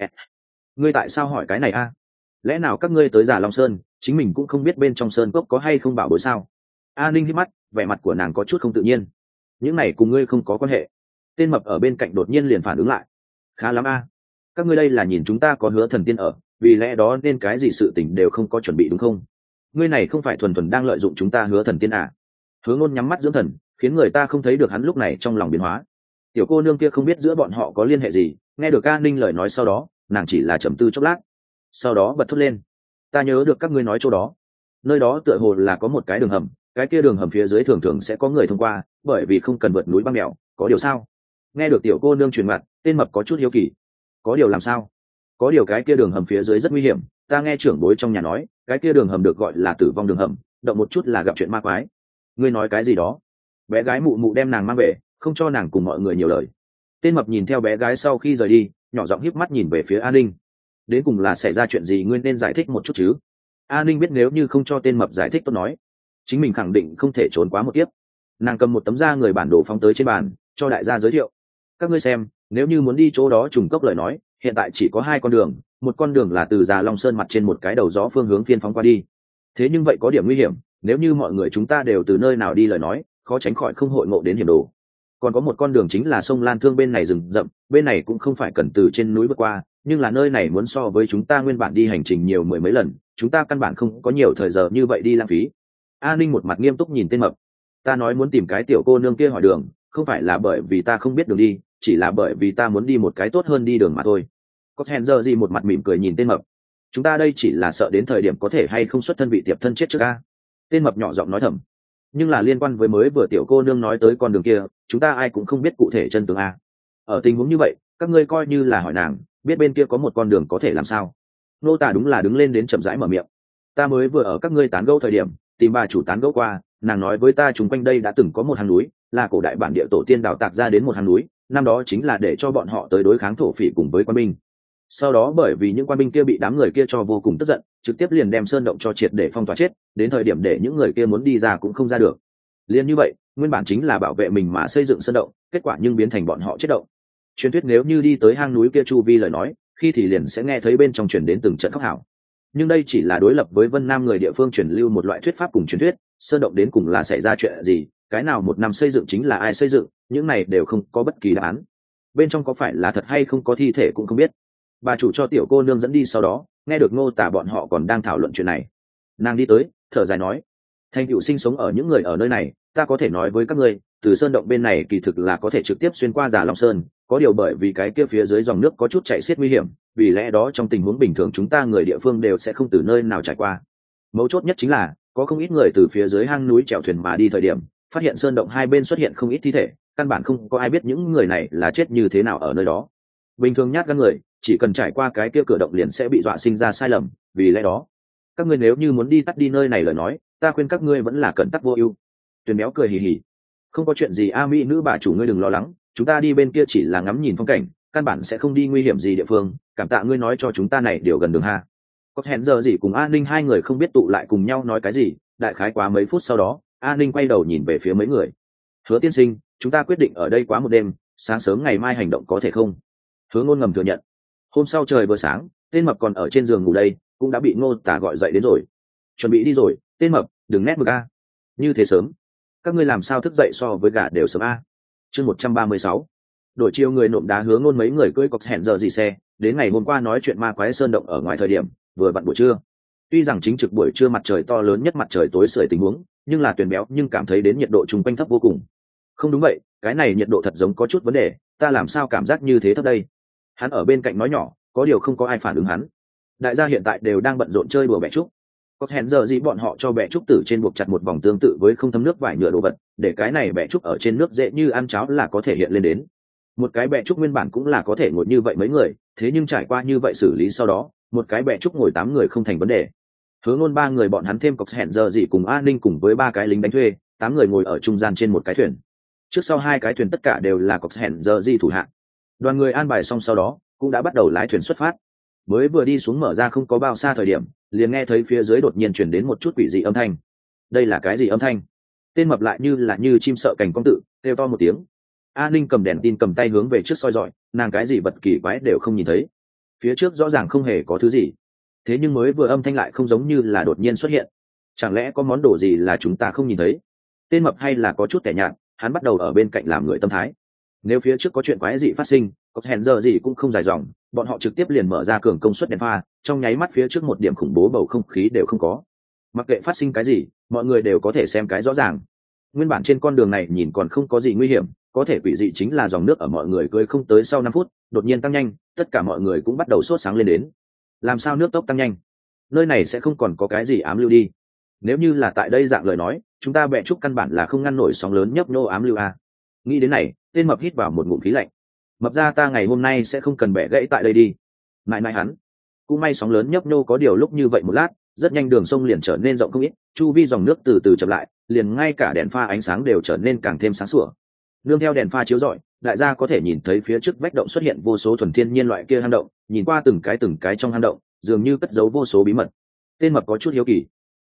Ngươi tại sao hỏi cái này a? Lẽ nào các ngươi tới Giả Long Sơn, chính mình cũng không biết bên trong sơn cốc có hay không bảo bối sao? An Ninh hít mắt, vẻ mặt của nàng có chút không tự nhiên. Những này cùng ngươi không có quan hệ. Tên mập ở bên cạnh đột nhiên liền phản ứng lại. Khá lắm a, các ngươi đây là nhìn chúng ta có hứa thần tiên ở, vì lẽ đó nên cái gì sự tình đều không có chuẩn bị đúng không? Ngươi này không phải thuần thuần đang lợi dụng chúng ta hứa thần tiên à? Hứa Ngôn nhắm mắt dưỡng thần, khiến người ta không thấy được hắn lúc này trong lòng biến hóa. Tiểu cô nương kia không biết giữa bọn họ có liên hệ gì, nghe được An Ninh lời nói sau đó, nàng chỉ là trầm tư chốc lát, sau đó bật thốt lên. Ta nhớ được các ngươi nói chỗ đó, nơi đó tựa hồ là có một cái đường hầm, cái kia đường hầm phía dưới thường thường sẽ có người thông qua, bởi vì không cần vượt núi băng đèo, có điều sao? Nghe được tiểu cô nương truyền mặt, tên mập có chút hiếu kỳ. Có điều làm sao? Có điều cái kia đường hầm phía dưới rất nguy hiểm, ta nghe trưởng bối trong nhà nói, cái kia đường hầm được gọi là tử vong đường hầm, động một chút là gặp chuyện ma quái. Ngươi nói cái gì đó? Bé gái mụ mụ đem nàng mang về, không cho nàng cùng mọi người nhiều lời. Tên mập nhìn theo bé gái sau khi rời đi, nhỏ giọng híp mắt nhìn về phía An Ninh. Đến cùng là xảy ra chuyện gì, ngươi nên giải thích một chút chứ? An Ninh biết nếu như không cho tên mập giải thích tốt nói, chính mình khẳng định không thể trốn quá một kiếp. Nàng cầm một tấm da người bản đồ phóng tới trên bàn, cho đại gia giới thiệu. Các ngươi xem, nếu như muốn đi chỗ đó trùng cốc lời nói, hiện tại chỉ có hai con đường, một con đường là từ Già Long Sơn mặt trên một cái đầu gió phương hướng phiên phóng qua đi. Thế nhưng vậy có điểm nguy hiểm, nếu như mọi người chúng ta đều từ nơi nào đi lời nói, khó tránh khỏi không hội ngộ đến hiểm đồ. Còn có một con đường chính là sông Lan Thương bên này rừng rậm, bên này cũng không phải cần từ trên núi bước qua, nhưng là nơi này muốn so với chúng ta nguyên bản đi hành trình nhiều mười mấy lần, chúng ta căn bản không có nhiều thời giờ như vậy đi lãng phí. An Ninh một mặt nghiêm túc nhìn tên mập. Ta nói muốn tìm cái tiểu cô nương kia hỏi đường, không phải là bởi vì ta không biết đường đi, chỉ là bởi vì ta muốn đi một cái tốt hơn đi đường mà thôi. Có hẹn giờ gì một mặt mỉm cười nhìn tên mập. Chúng ta đây chỉ là sợ đến thời điểm có thể hay không xuất thân bị tiệp thân chết trước a. Tên mập nhỏ giọng nói thầm. Nhưng là liên quan với mới vừa tiểu cô nương nói tới con đường kia, chúng ta ai cũng không biết cụ thể chân tướng a. Ở tình huống như vậy, các ngươi coi như là hỏi nàng, biết bên kia có một con đường có thể làm sao? Nô Tả đúng là đứng lên đến chậm rãi mở miệng. Ta mới vừa ở các ngươi tán gẫu thời điểm, tìm bà chủ tán gẫu qua, nàng nói với ta chúng quanh đây đã từng có một hang núi, là cổ đại bản địa tổ tiên đào tạc ra đến một hang núi, năm đó chính là để cho bọn họ tới đối kháng thổ phỉ cùng với quân binh. Sau đó bởi vì những quan binh kia bị đám người kia cho vô cùng tức giận, trực tiếp liền đem sơn động cho triệt để phong tỏa chết, đến thời điểm để những người kia muốn đi ra cũng không ra được. Liên như vậy, nguyên bản chính là bảo vệ mình mà xây dựng sơn động, kết quả nhưng biến thành bọn họ chết động. Truyền thuyết nếu như đi tới hang núi kia chu vi lời nói, khi thì liền sẽ nghe thấy bên trong truyền đến từng trận khóc hảo. Nhưng đây chỉ là đối lập với Vân Nam người địa phương truyền lưu một loại thuyết pháp cùng truyền thuyết, sơn động đến cùng là xảy ra chuyện gì, cái nào một năm xây dựng chính là ai xây dựng, những này đều không có bất kỳ đáp án. Bên trong có phải là thật hay không có thi thể cũng không biết. Bà chủ cho tiểu cô nương dẫn đi sau đó, nghe được Ngô Tả bọn họ còn đang thảo luận chuyện này, nàng đi tới, thở dài nói: thành tựu sinh sống ở những người ở nơi này, ta có thể nói với các ngươi, từ sơn động bên này kỳ thực là có thể trực tiếp xuyên qua Già Long Sơn, có điều bởi vì cái kia phía dưới dòng nước có chút chảy xiết nguy hiểm, vì lẽ đó trong tình huống bình thường chúng ta người địa phương đều sẽ không từ nơi nào trải qua. Mấu chốt nhất chính là có không ít người từ phía dưới hang núi chèo thuyền mà đi thời điểm, phát hiện sơn động hai bên xuất hiện không ít thi thể, căn bản không có ai biết những người này là chết như thế nào ở nơi đó. Bình thường nhát gan người, chỉ cần trải qua cái kia cửa động liền sẽ bị dọa sinh ra sai lầm, vì lẽ đó các ngươi nếu như muốn đi tắt đi nơi này lời nói, ta khuyên các ngươi vẫn là cẩn tắc vô ưu. Tuyền béo cười hì hì. Không có chuyện gì a, mỹ nữ bà chủ ngươi đừng lo lắng, chúng ta đi bên kia chỉ là ngắm nhìn phong cảnh, căn bản sẽ không đi nguy hiểm gì địa phương, cảm tạ ngươi nói cho chúng ta này điều gần đường ha. Có hẹn giờ gì cùng An Ninh hai người không biết tụ lại cùng nhau nói cái gì, đại khái quá mấy phút sau đó, An Ninh quay đầu nhìn về phía mấy người. Hứa tiên sinh, chúng ta quyết định ở đây quá một đêm, sáng sớm ngày mai hành động có thể không? Hứa Ngôn ngầm thừa nhận. Hôm sau trời vừa sáng, tên mập còn ở trên giường ngủ đây, cũng đã bị Ngô Tả gọi dậy đến rồi. Chuẩn bị đi rồi, tên mập, đừng nét mực a. Như thế sớm, các ngươi làm sao thức dậy so với gà đều sớm a? Chương một trăm ba mươi sáu. Đổi chiều người nộm đá hướng ngôn mấy người cưỡi cọc hẹn giờ gì xe đến ngày hôm qua nói chuyện ma quái sơn động ở ngoài thời điểm vừa vặn buổi trưa. Tuy rằng chính trực buổi trưa mặt trời to lớn nhất mặt trời tối sưởi tình huống, nhưng là Tuyền béo nhưng cảm thấy đến nhiệt độ chung quanh thấp vô cùng. Không đúng vậy, cái này nhiệt độ thật giống có chút vấn đề, ta làm sao cảm giác như thế thấp đây? Hắn ở bên cạnh nói nhỏ, có điều không có ai phản ứng hắn. Đại gia hiện tại đều đang bận rộn chơi đùa bẻ trúc. Có hẹn giờ gì bọn họ cho bẻ trúc tử trên buộc chặt một vòng tương tự với không thấm nước vải nhựa đồ vật, để cái này bẻ trúc ở trên nước dễ như ăn cháo là có thể hiện lên đến. Một cái bẻ trúc nguyên bản cũng là có thể ngồi như vậy mấy người, thế nhưng trải qua như vậy xử lý sau đó, một cái bẻ trúc ngồi tám người không thành vấn đề. Hướng ngôn ba người bọn hắn thêm cọc hẹn giờ gì cùng an ninh cùng với ba cái lính đánh thuê, tám người ngồi ở trung gian trên một cái thuyền. Trước sau hai cái thuyền tất cả đều là cọc hẹn giờ gì thủ hạng. Đoàn người an bài xong sau đó cũng đã bắt đầu lái thuyền xuất phát. Mới vừa đi xuống mở ra không có bao xa thời điểm, liền nghe thấy phía dưới đột nhiên chuyển đến một chút quỷ dị âm thanh. Đây là cái gì âm thanh? Tên mập lại như là như chim sợ cành cong tự kêu to một tiếng. An ninh cầm đèn tin cầm tay hướng về trước soi dọi, nàng cái gì vật kỳ quái đều không nhìn thấy. Phía trước rõ ràng không hề có thứ gì, thế nhưng mới vừa âm thanh lại không giống như là đột nhiên xuất hiện. Chẳng lẽ có món đồ gì là chúng ta không nhìn thấy? Tên mập hay là có chút kẻ nhạt, hắn bắt đầu ở bên cạnh làm người tâm thái. Nếu phía trước có chuyện quái gì phát sinh, có hẹn giờ gì cũng không dài dòng, bọn họ trực tiếp liền mở ra cường công suất đèn pha, trong nháy mắt phía trước một điểm khủng bố bầu không khí đều không có. Mặc kệ phát sinh cái gì, mọi người đều có thể xem cái rõ ràng. Nguyên bản trên con đường này nhìn còn không có gì nguy hiểm, có thể quỷ dị chính là dòng nước ở mọi người cưới không tới sau năm phút, đột nhiên tăng nhanh, tất cả mọi người cũng bắt đầu sốt sáng lên đến. Làm sao nước tốc tăng nhanh? Nơi này sẽ không còn có cái gì ám lưu đi. Nếu như là tại đây dạng lời nói, chúng ta bẹ trúc căn bản là không ngăn nổi sóng lớn nhấp nhô ám lưu a. Nghĩ đến này, tên mập hít vào một ngụm khí lạnh. Mập ra ta ngày hôm nay sẽ không cần bẻ gãy tại đây đi. Mãi mãi hắn. Cũng may sóng lớn nhấp nhô có điều lúc như vậy một lát, rất nhanh đường sông liền trở nên rộng không ít, chu vi dòng nước từ từ chậm lại, liền ngay cả đèn pha ánh sáng đều trở nên càng thêm sáng sủa. Nương theo đèn pha chiếu rọi, đại gia có thể nhìn thấy phía trước vách động xuất hiện vô số thuần thiên nhiên loại kia hang động, nhìn qua từng cái từng cái trong hang động, dường như cất giấu vô số bí mật. Tên mập có chút hiếu kỳ.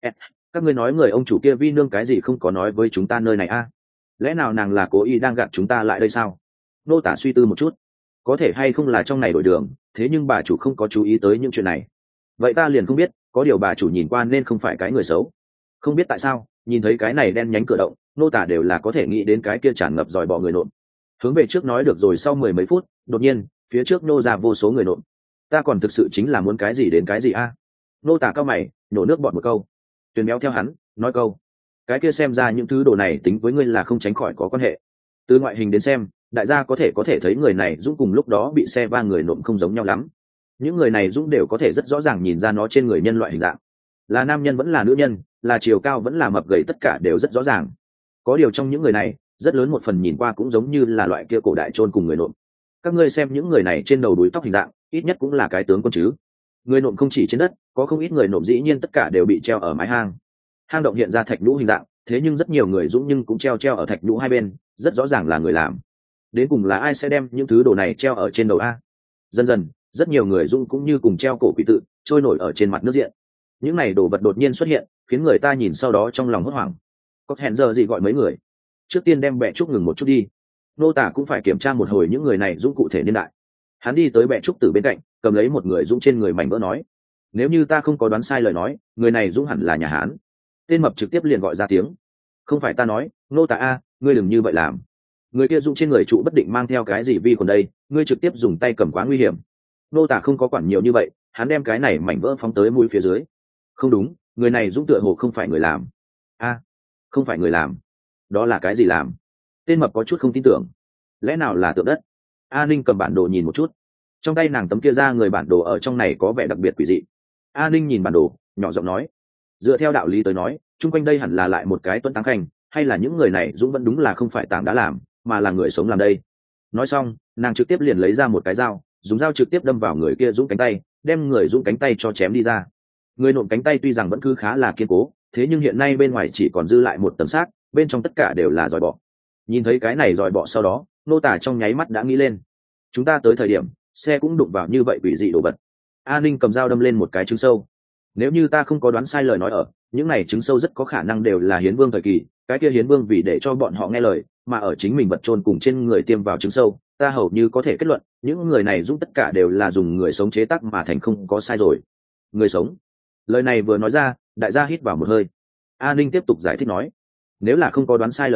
Các ngươi nói người ông chủ kia vi nương cái gì không có nói với chúng ta nơi này a? Lẽ nào nàng là cố ý đang gạt chúng ta lại đây sao? Nô tả suy tư một chút, có thể hay không là trong này đổi đường, thế nhưng bà chủ không có chú ý tới những chuyện này. Vậy ta liền không biết, có điều bà chủ nhìn qua nên không phải cái người xấu. Không biết tại sao, nhìn thấy cái này đen nhánh cửa động, nô tả đều là có thể nghĩ đến cái kia tràn ngập dòi bọ người nộm. Hướng về trước nói được rồi sau mười mấy phút, đột nhiên, phía trước nô ra vô số người nộm. Ta còn thực sự chính là muốn cái gì đến cái gì a? Nô tả cao mày, nổ nước bọt một câu. Tuyền béo theo hắn, nói câu. Cái kia xem ra những thứ đồ này tính với ngươi là không tránh khỏi có quan hệ. Từ ngoại hình đến xem, đại gia có thể có thể thấy người này Dũng cùng lúc đó bị xe ba người nộm không giống nhau lắm. Những người này Dũng đều có thể rất rõ ràng nhìn ra nó trên người nhân loại hình dạng. Là nam nhân vẫn là nữ nhân, là chiều cao vẫn là mập gầy, tất cả đều rất rõ ràng. Có điều trong những người này, rất lớn một phần nhìn qua cũng giống như là loại kia cổ đại chôn cùng người nộm. Các ngươi xem những người này trên đầu đuôi tóc hình dạng, ít nhất cũng là cái tướng quân chứ. Người nộm không chỉ trên đất, có không ít người nộm dĩ nhiên tất cả đều bị treo ở mái hang. Hang động hiện ra thạch nhũ hình dạng, thế nhưng rất nhiều người Dũng nhưng cũng treo treo ở thạch nhũ hai bên, rất rõ ràng là người làm. Đến cùng là ai sẽ đem những thứ đồ này treo ở trên đầu a? Dần dần, rất nhiều người Dũng cũng như cùng treo cổ quỷ tự trôi nổi ở trên mặt nước diện. Những này đồ vật đột nhiên xuất hiện, khiến người ta nhìn sau đó trong lòng hốt hoảng. Có hẹn giờ gì gọi mấy người, trước tiên đem bẹ trúc ngừng một chút đi. Nô tả cũng phải kiểm tra một hồi những người này Dũng cụ thể niên đại. Hắn đi tới bẹ trúc từ bên cạnh, cầm lấy một người Dũng trên người mảnh vỡ nói: nếu như ta không có đoán sai lời nói, người này Dũng hẳn là nhà Hán. Tên mập trực tiếp liền gọi ra tiếng: không phải ta nói, nô tả a, ngươi đừng như vậy làm. Người kia Dũng trên người trụ bất định mang theo cái gì vi khuẩn đây, ngươi trực tiếp dùng tay cầm quá nguy hiểm. Nô tả không có quản nhiều như vậy, hắn đem cái này mảnh vỡ phóng tới mũi phía dưới. Không đúng, người này Dũng tựa hồ không phải người làm. A, không phải người làm, đó là cái gì làm? Tên mập có chút không tin tưởng. Lẽ nào là tượng đất? A Ninh cầm bản đồ nhìn một chút, trong tay nàng tấm kia ra người bản đồ ở trong này có vẻ đặc biệt quỷ dị. A Ninh nhìn bản đồ, nhỏ giọng nói: dựa theo đạo lý tới nói, chung quanh đây hẳn là lại một cái tuấn táng khanh, hay là những người này Dũng vẫn đúng là không phải tảng đã làm, mà là người sống làm đây. Nói xong, nàng trực tiếp liền lấy ra một cái dao, dùng dao trực tiếp đâm vào người kia Dũng cánh tay, đem người Dũng cánh tay cho chém đi ra. Người nộm cánh tay tuy rằng vẫn cứ khá là kiên cố, thế nhưng hiện nay bên ngoài chỉ còn dư lại một tấm xác, bên trong tất cả đều là giòi bọ. Nhìn thấy cái này giòi bọ sau đó, nô tả trong nháy mắt đã nghĩ lên, chúng ta tới thời điểm xe cũng đụng vào như vậy quỷ dị đồ vật. A Ninh cầm dao đâm lên một cái trứng sâu. Nếu như ta không có đoán sai lời nói, ở những này trứng sâu rất có khả năng đều là hiến vương thời kỳ, cái kia hiến vương vì để cho bọn họ nghe lời mà ở chính mình vật trôn cùng trên người tiêm vào trứng sâu. Ta hầu như có thể kết luận những người này Dũng tất cả đều là dùng người sống chế tác mà thành, không có sai rồi. Người sống. Lời này vừa nói ra, đại gia hít vào một hơi. A Ninh tiếp tục giải thích nói: nếu là không có đoán sai lời nói,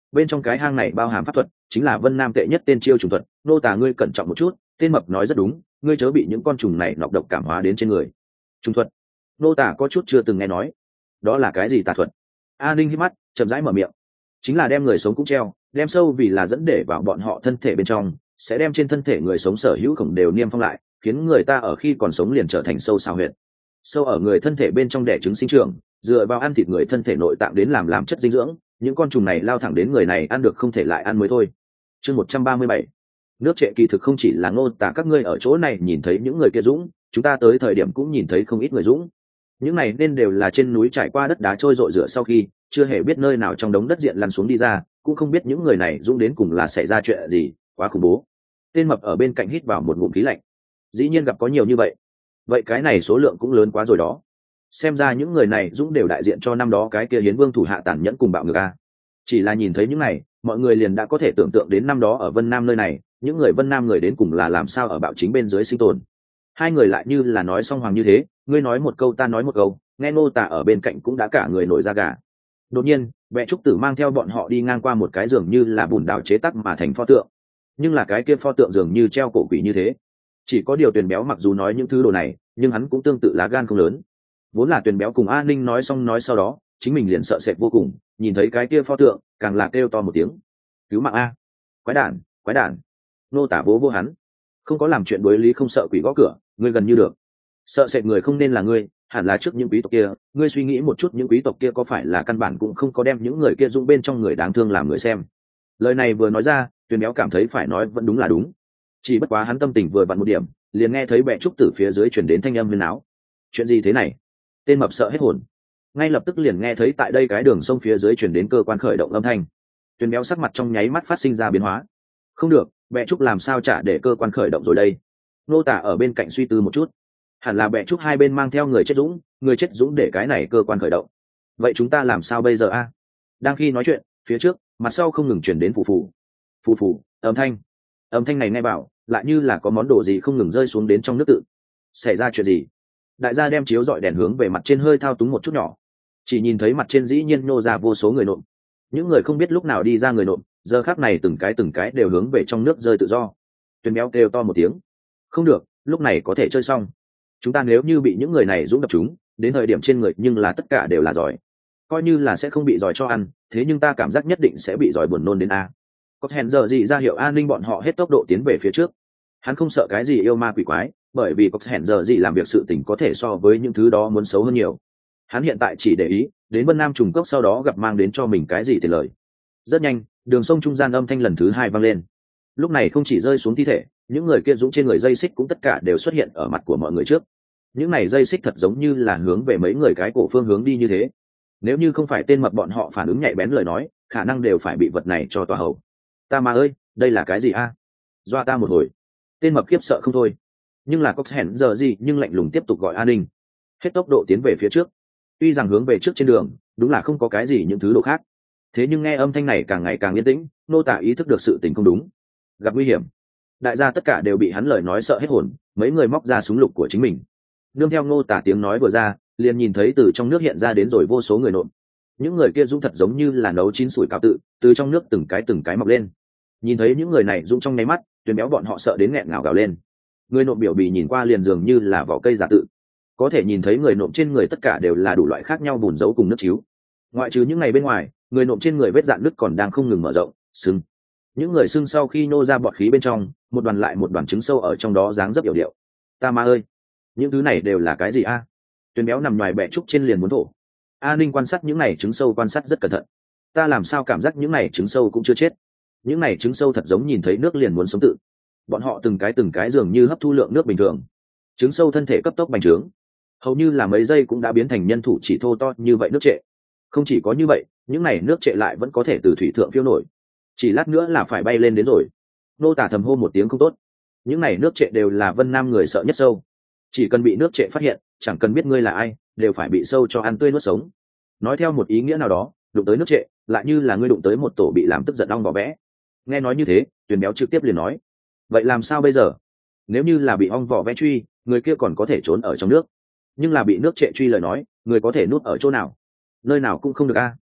bên trong cái hang này bao hàm pháp thuật chính là vân nam tệ nhất tên chiêu trùng thuật. Nô tả ngươi cẩn trọng một chút, tên mập nói rất đúng, ngươi chớ bị những con trùng này nọc độc cảm hóa đến trên người. Trùng thuật? Nô tả có chút chưa từng nghe nói. Đó là cái gì tà thuật? A Ninh hít mắt chậm rãi mở miệng. Chính là đem người sống cũng treo, đem sâu vì là dẫn để vào bọn họ thân thể bên trong, sẽ đem trên thân thể người sống sở hữu khổng đều niêm phong lại, khiến người ta ở khi còn sống liền trở thành sâu xào huyệt. Sâu ở người thân thể bên trong đẻ trứng sinh trưởng, dựa vào ăn thịt người thân thể nội tạng đến làm làm chất dinh dưỡng, những con trùng này lao thẳng đến người này ăn được không thể lại ăn mới thôi. Chương một trăm ba mươi bảy. Nước trệ kỳ thực không chỉ là Ngô Tả các ngươi ở chỗ này nhìn thấy những người kia dũng, chúng ta tới thời điểm cũng nhìn thấy không ít người dũng. Những này nên đều là trên núi trải qua đất đá trôi rội rửa sau khi, chưa hề biết nơi nào trong đống đất diện lăn xuống đi ra, cũng không biết những người này dũng đến cùng là xảy ra chuyện gì, quá khủng bố. Tên mập ở bên cạnh hít vào một ngụm khí lạnh. Dĩ nhiên gặp có nhiều như vậy. Vậy cái này số lượng cũng lớn quá rồi đó. Xem ra những người này dũng đều đại diện cho năm đó cái kia hiến vương thủ hạ tàn nhẫn cùng bạo ngược a. Chỉ là nhìn thấy những này, mọi người liền đã có thể tưởng tượng đến năm đó ở Vân Nam nơi này, những người Vân Nam người đến cùng là làm sao ở bạo chính bên dưới sinh tồn. Hai người lại như là nói song hoàng như thế, ngươi nói một câu ta nói một câu, nghe Ngô Tả ở bên cạnh cũng đã cả người nổi da gà. Đột nhiên, Vệ Trúc Tử mang theo bọn họ đi ngang qua một cái giường như là bùn đảo chế tác mà thành pho tượng, nhưng là cái kia pho tượng dường như treo cổ quỷ như thế. Chỉ có điều Tuyền Béo mặc dù nói những thứ đồ này, nhưng hắn cũng tương tự lá gan không lớn. Vốn là Tuyền Béo cùng A Ninh nói xong nói sau đó, chính mình liền sợ sệt vô cùng, nhìn thấy cái kia pho tượng, càng là kêu to một tiếng, cứu mạng a, quái đản, quái đản. Nô Tả bố vô hắn, không có làm chuyện đối lý không sợ quỷ gõ cửa, ngươi gần như được. Sợ sệt người không nên là ngươi, hẳn là trước những quý tộc kia, ngươi suy nghĩ một chút những quý tộc kia có phải là căn bản cũng không có đem những người kia dũng bên trong người đáng thương làm người xem. Lời này vừa nói ra, Tuyền Béo cảm thấy phải nói vẫn đúng là đúng. Chỉ bất quá hắn tâm tình vừa vặn một điểm, liền nghe thấy Bệ Trúc Tử phía dưới truyền đến thanh âm huyên náo. Chuyện gì thế này? Tên mập sợ hết hồn. Ngay lập tức liền nghe thấy tại đây cái đường sông phía dưới truyền đến cơ quan khởi động âm thanh. Tuyền Béo sắc mặt trong nháy mắt phát sinh ra biến hóa. Không được, Bệ Trúc làm sao trả để cơ quan khởi động rồi đây? Nô Tả ở bên cạnh suy tư một chút. Hẳn là Bệ Trúc hai bên mang theo người chết dũng, người chết dũng để cái này cơ quan khởi động. Vậy chúng ta làm sao bây giờ a? Đang khi nói chuyện, phía trước, mặt sau không ngừng truyền đến phù phù, phù phù, âm thanh. Âm thanh này nghe bảo, lại như là có món đồ gì không ngừng rơi xuống đến trong nước tự. Xảy ra chuyện gì? Đại gia đem chiếu dọi đèn hướng về mặt trên hơi thao túng một chút nhỏ, chỉ nhìn thấy mặt trên dĩ nhiên nô ra vô số người nộm. Những người không biết lúc nào đi ra người nộm, giờ khắc này từng cái từng cái đều hướng về trong nước rơi tự do. Tuyền Béo kêu to một tiếng, không được, lúc này có thể chơi xong. Chúng ta nếu như bị những người này dũng đập chúng, đến thời điểm trên người nhưng là tất cả đều là giỏi. Coi như là sẽ không bị giỏi cho ăn, thế nhưng ta cảm giác nhất định sẽ bị giỏi buồn nôn đến a. Có hẹn giờ gì ra hiệu an ninh bọn họ hết tốc độ tiến về phía trước. Hắn không sợ cái gì yêu ma quỷ quái, bởi vì có hẹn giờ gì làm việc sự tình có thể so với những thứ đó muốn xấu hơn nhiều. Hắn hiện tại chỉ để ý đến Vân Nam trùng cốc sau đó gặp mang đến cho mình cái gì tiền lời. Rất nhanh, đường sông trung gian âm thanh lần thứ hai vang lên. Lúc này không chỉ rơi xuống thi thể, những người kia dũng trên người dây xích cũng tất cả đều xuất hiện ở mặt của mọi người trước. Những này dây xích thật giống như là hướng về mấy người cái cổ phương hướng đi như thế. Nếu như không phải tên mập bọn họ phản ứng nhạy bén lời nói, khả năng đều phải bị vật này cho tòa hầu. Ta mà ơi, đây là cái gì a? Doa ta một hồi. Tên mập khiếp sợ không thôi. Nhưng là có hẹn giờ gì nhưng lạnh lùng tiếp tục gọi an ninh. Hết tốc độ tiến về phía trước. Tuy rằng hướng về trước trên đường, đúng là không có cái gì những thứ đồ khác. Thế nhưng nghe âm thanh này càng ngày càng yên tĩnh, Nô Tả ý thức được sự tình không đúng. Gặp nguy hiểm. Đại gia tất cả đều bị hắn lời nói sợ hết hồn, mấy người móc ra súng lục của chính mình. Nương theo Nô Tả tiếng nói vừa ra, liền nhìn thấy từ trong nước hiện ra đến rồi vô số người nộm. Những người kia dũng thật giống như là nấu chín sủi cảo tự, từ trong nước từng cái từng cái mọc lên. Nhìn thấy những người này dũng trong nháy mắt, Tuyền Béo bọn họ sợ đến nghẹn ngào gào lên. Người nộm biểu bì nhìn qua liền dường như là vỏ cây giả tự, có thể nhìn thấy người nộm trên người tất cả đều là đủ loại khác nhau bùn dấu cùng nước chiếu. Ngoại trừ những ngày bên ngoài, người nộm trên người vết dạn nứt còn đang không ngừng mở rộng, sưng. Những người sưng sau khi nô ra bọt khí bên trong, một đoàn lại một đoàn trứng sâu ở trong đó dáng dấp yểu điệu. Ta ma ơi, những thứ này đều là cái gì a? Tuyền Béo nằm ngoài bẹ trúc trên liền muốn thổ. A Ninh quan sát những này trứng sâu quan sát rất cẩn thận. Ta làm sao cảm giác những này trứng sâu cũng chưa chết? Những này trứng sâu thật giống nhìn thấy nước liền muốn sống tự. Bọn họ từng cái từng cái dường như hấp thu lượng nước bình thường. Trứng sâu thân thể cấp tốc bành trướng, hầu như là mấy giây cũng đã biến thành nhân thủ chỉ thô to như vậy nước trệ. Không chỉ có như vậy, những này nước trệ lại vẫn có thể từ thủy thượng phiêu nổi, chỉ lát nữa là phải bay lên đến rồi. Nô Tả thầm hô một tiếng không tốt. Những này nước trệ đều là Vân Nam người sợ nhất sâu, chỉ cần bị nước trệ phát hiện, chẳng cần biết ngươi là ai, đều phải bị sâu cho ăn tươi nuốt sống. Nói theo một ý nghĩa nào đó, đụng tới nước trệ lại như là ngươi đụng tới một tổ bị làm tức giận ong vỏ vẽ. Nghe nói như thế, Tuyền Béo trực tiếp liền nói, vậy làm sao bây giờ? Nếu như là bị ong vỏ vẽ truy, người kia còn có thể trốn ở trong nước, nhưng là bị nước trệ truy lời nói, người có thể núp ở chỗ nào? Nơi nào cũng không được a.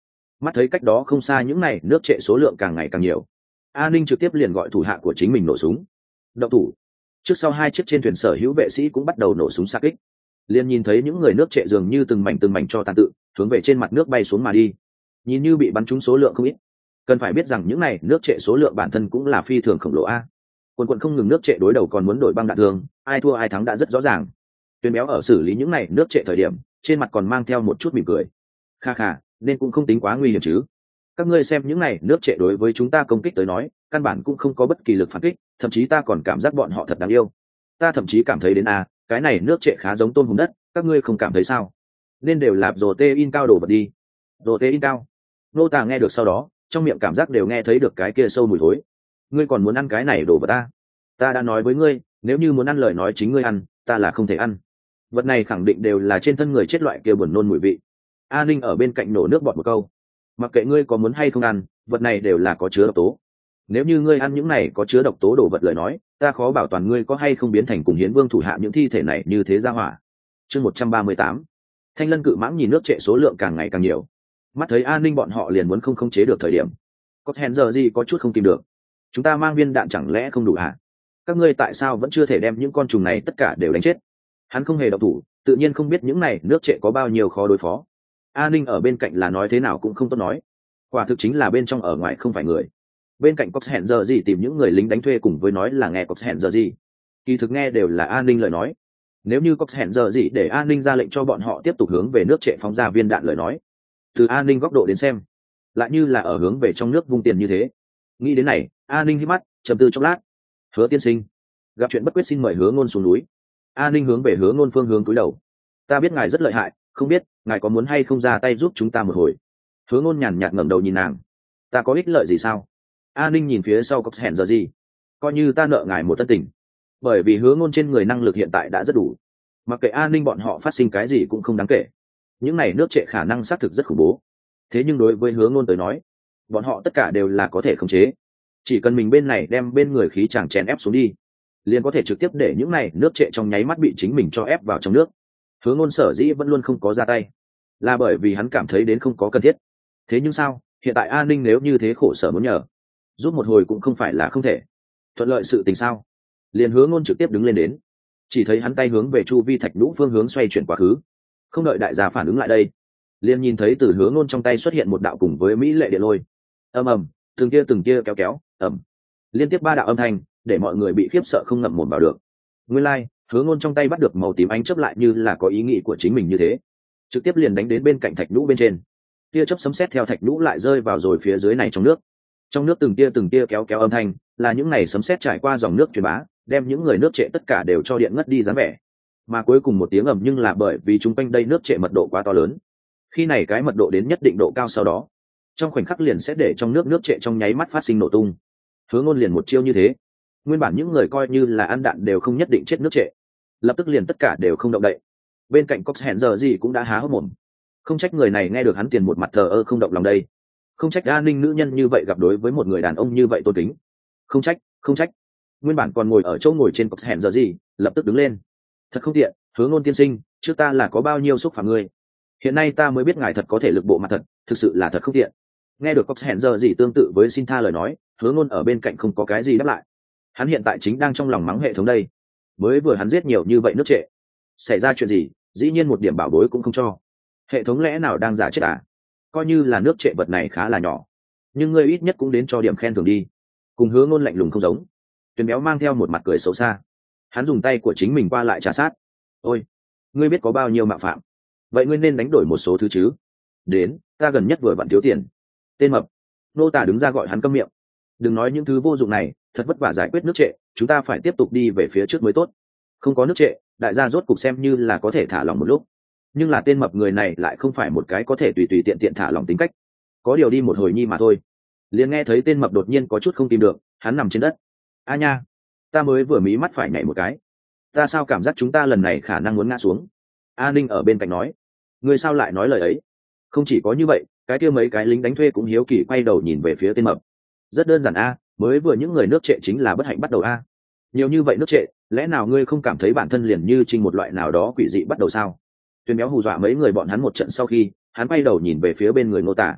Mắt thấy cách đó không xa những này nước trệ số lượng càng ngày càng nhiều, a ninh trực tiếp liền gọi thủ hạ của chính mình nổ súng động thủ. Trước sau hai chiếc trên thuyền sở hữu vệ sĩ cũng bắt đầu nổ súng xa kích, liền nhìn thấy những người nước trệ dường như từng mảnh từng mảnh cho tàn tự hướng về trên mặt nước bay xuống mà đi, nhìn như bị bắn trúng số lượng không ít. Cần phải biết rằng những này nước trệ số lượng bản thân cũng là phi thường khổng lồ a. Quần quần không ngừng nước trệ đối đầu còn muốn đổi băng đạn thường, ai thua ai thắng đã rất rõ ràng. Tuyền béo ở xử lý những này nước trệ thời điểm trên mặt còn mang theo một chút mỉm cười, kha kha, nên cũng không tính quá nguy hiểm chứ. Các ngươi xem những này nước trệ đối với chúng ta công kích tới nói căn bản cũng không có bất kỳ lực phản kích, thậm chí ta còn cảm giác bọn họ thật đáng yêu. Ta thậm chí cảm thấy đến a, cái này nước trệ khá giống tôm hùm đất, các ngươi không cảm thấy sao? Nên đều là rồ tê in cao đồ vật đi. Rồ tê in cao. Nô Tà nghe được sau đó trong miệng cảm giác đều nghe thấy được cái kia sâu mùi thối. Ngươi còn muốn ăn cái này đồ vật ta? Ta đã nói với ngươi, nếu như muốn ăn lời nói chính ngươi ăn, ta là không thể ăn. Vật này khẳng định đều là trên thân người chết loại kia buồn nôn mùi vị. A Ninh ở bên cạnh nổ nước bọt một câu. Mặc kệ ngươi có muốn hay không ăn, vật này đều là có chứa độc tố. Nếu như ngươi ăn những này có chứa độc tố đồ vật lời nói, ta khó bảo toàn ngươi có hay không biến thành cùng Hiến Vương thủ hạ những thi thể này như thế ra hỏa. Chương một trăm ba mươi tám. Thanh Lân cự mãng nhìn nước trệ số lượng càng ngày càng nhiều, mắt thấy an ninh bọn họ liền muốn không khống chế được thời điểm, có hẹn giờ gì có chút không tìm được. Chúng ta mang viên đạn chẳng lẽ không đủ hả? Các ngươi tại sao vẫn chưa thể đem những con trùng này tất cả đều đánh chết? Hắn không hề động thủ, tự nhiên không biết những này nước trệ có bao nhiêu khó đối phó. An ninh ở bên cạnh là nói thế nào cũng không tốt nói, quả thực chính là bên trong ở ngoài không phải người. Bên cạnh có hẹn giờ gì tìm những người lính đánh thuê cùng với nói là nghe có hẹn giờ gì, kỳ thực nghe đều là an ninh lời nói. Nếu như có hẹn giờ gì để an ninh ra lệnh cho bọn họ tiếp tục hướng về nước trệ phóng ra viên đạn lời nói, từ an ninh góc độ đến xem lại như là ở hướng về trong nước vung tiền như thế. Nghĩ đến này, an ninh hít mắt trầm tư chốc lát. Hứa tiên sinh, gặp chuyện bất quyết xin mời Hứa Ngôn xuống núi. An ninh hướng về Hứa Ngôn phương hướng cúi đầu. Ta biết ngài rất lợi hại, không biết ngài có muốn hay không ra tay giúp chúng ta một hồi? Hứa Ngôn nhàn nhạt ngẩng đầu nhìn nàng. Ta có ích lợi gì sao? An ninh nhìn phía sau có hẹn giờ gì. Coi như ta nợ ngài một tân tình, bởi vì Hứa Ngôn trên người năng lực hiện tại đã rất đủ, mặc kệ an ninh bọn họ phát sinh cái gì cũng không đáng kể. Những này nước trệ khả năng xác thực rất khủng bố, thế nhưng đối với Hứa Ngôn tới nói, bọn họ tất cả đều là có thể khống chế. Chỉ cần mình bên này đem bên người khí chàng chèn ép xuống đi, liền có thể trực tiếp để những này nước trệ trong nháy mắt bị chính mình cho ép vào trong nước. Hứa Ngôn sở dĩ vẫn luôn không có ra tay, là bởi vì hắn cảm thấy đến không có cần thiết. Thế nhưng sao, hiện tại an ninh nếu như thế khổ sở muốn nhờ giúp một hồi cũng không phải là không thể. Thuận lợi sự tình sao? Liền Hứa Ngôn trực tiếp đứng lên đến, chỉ thấy hắn tay hướng về chu vi thạch nhũ phương hướng xoay chuyển quá khứ. Không đợi đại gia phản ứng lại đây, liền nhìn thấy từ Hứa Ngôn trong tay xuất hiện một đạo cùng với mỹ lệ điện lôi. Ầm ầm, từng kia từng kia kéo kéo, ầm. Liên tiếp ba đạo âm thanh, để mọi người bị khiếp sợ không ngậm mồm vào được. Nguyên lai, like, Hứa Ngôn trong tay bắt được màu tím ánh chớp lại như là có ý nghĩ của chính mình như thế, trực tiếp liền đánh đến bên cạnh thạch nhũ bên trên. Tia chớp sấm sét theo thạch nhũ lại rơi vào rồi phía dưới này trong nước. Trong nước từng tia từng tia kéo kéo âm thanh, là những này sấm sét trải qua dòng nước truyền bá, đem những người nước trệ tất cả đều cho điện ngất đi dáng vẻ. Mà cuối cùng một tiếng ầm nhưng là bởi vì chúng quanh đây nước trệ mật độ quá to lớn. Khi này cái mật độ đến nhất định độ cao sau đó, trong khoảnh khắc liền sẽ để trong nước nước trệ trong nháy mắt phát sinh nổ tung. Hứa Ngôn liền một chiêu như thế, nguyên bản những người coi như là ăn đạn đều không nhất định chết nước trệ, lập tức liền tất cả đều không động đậy. Bên cạnh Cox hẹn giờ gì cũng đã há hốc mồm, không trách người này nghe được hắn tiền một mặt thờ ơ không động lòng đây, không trách an ninh nữ nhân như vậy gặp đối với một người đàn ông như vậy tôn kính, không trách, không trách. Nguyên bản còn ngồi ở chỗ ngồi trên Cox hẹn giờ gì lập tức đứng lên. Thật không tiện, Hứa Ngôn tiên sinh, trước ta là có bao nhiêu xúc phạm ngươi, hiện nay ta mới biết ngài thật có thể lực bộ mặt thật, thực sự là thật không tiện. Nghe được Cox hẹn giờ gì tương tự với xin tha lời nói, Hứa Ngôn ở bên cạnh không có cái gì đáp lại. Hắn hiện tại chính đang trong lòng mắng hệ thống đây, mới vừa hắn giết nhiều như vậy nước trệ, xảy ra chuyện gì dĩ nhiên một điểm bảo bối cũng không cho. Hệ thống lẽ nào đang giả chết à? Coi như là nước trệ vật này khá là nhỏ, nhưng ngươi ít nhất cũng đến cho điểm khen thưởng đi. Cùng Hứa Ngôn lạnh lùng không giống, Tuyền béo mang theo một mặt cười xấu xa, hắn dùng tay của chính mình qua lại trà sát. Ôi, ngươi biết có bao nhiêu mạo phạm, vậy ngươi nên đánh đổi một số thứ chứ. Đến, ta gần nhất vừa vặn thiếu tiền. Tên mập. Nô Tả đứng ra gọi hắn câm miệng. Đừng nói những thứ vô dụng này, thật vất vả giải quyết nước trệ, chúng ta phải tiếp tục đi về phía trước mới tốt. Không có nước trệ, đại gia rốt cục xem như là có thể thả lỏng một lúc. Nhưng là tên mập người này lại không phải một cái có thể tùy tùy tiện tiện thả lỏng tính cách. Có điều đi một hồi nhi mà thôi, liền nghe thấy tên mập đột nhiên có chút không tìm được, hắn nằm trên đất. A nha, ta mới vừa mí mắt phải nhảy một cái, ta sao cảm giác chúng ta lần này khả năng muốn ngã xuống. A Ninh ở bên cạnh nói, ngươi sao lại nói lời ấy? Không chỉ có như vậy, cái kia mấy cái lính đánh thuê cũng hiếu kỳ quay đầu nhìn về phía tên mập. Rất đơn giản a, mới vừa những người nước trệ chính là bất hạnh bắt đầu a. Nhiều như vậy nước trệ, lẽ nào ngươi không cảm thấy bản thân liền như trinh một loại nào đó quỷ dị bắt đầu sao? Tuyền béo hù dọa mấy người bọn hắn một trận sau khi, hắn quay đầu nhìn về phía bên người Ngô Tả.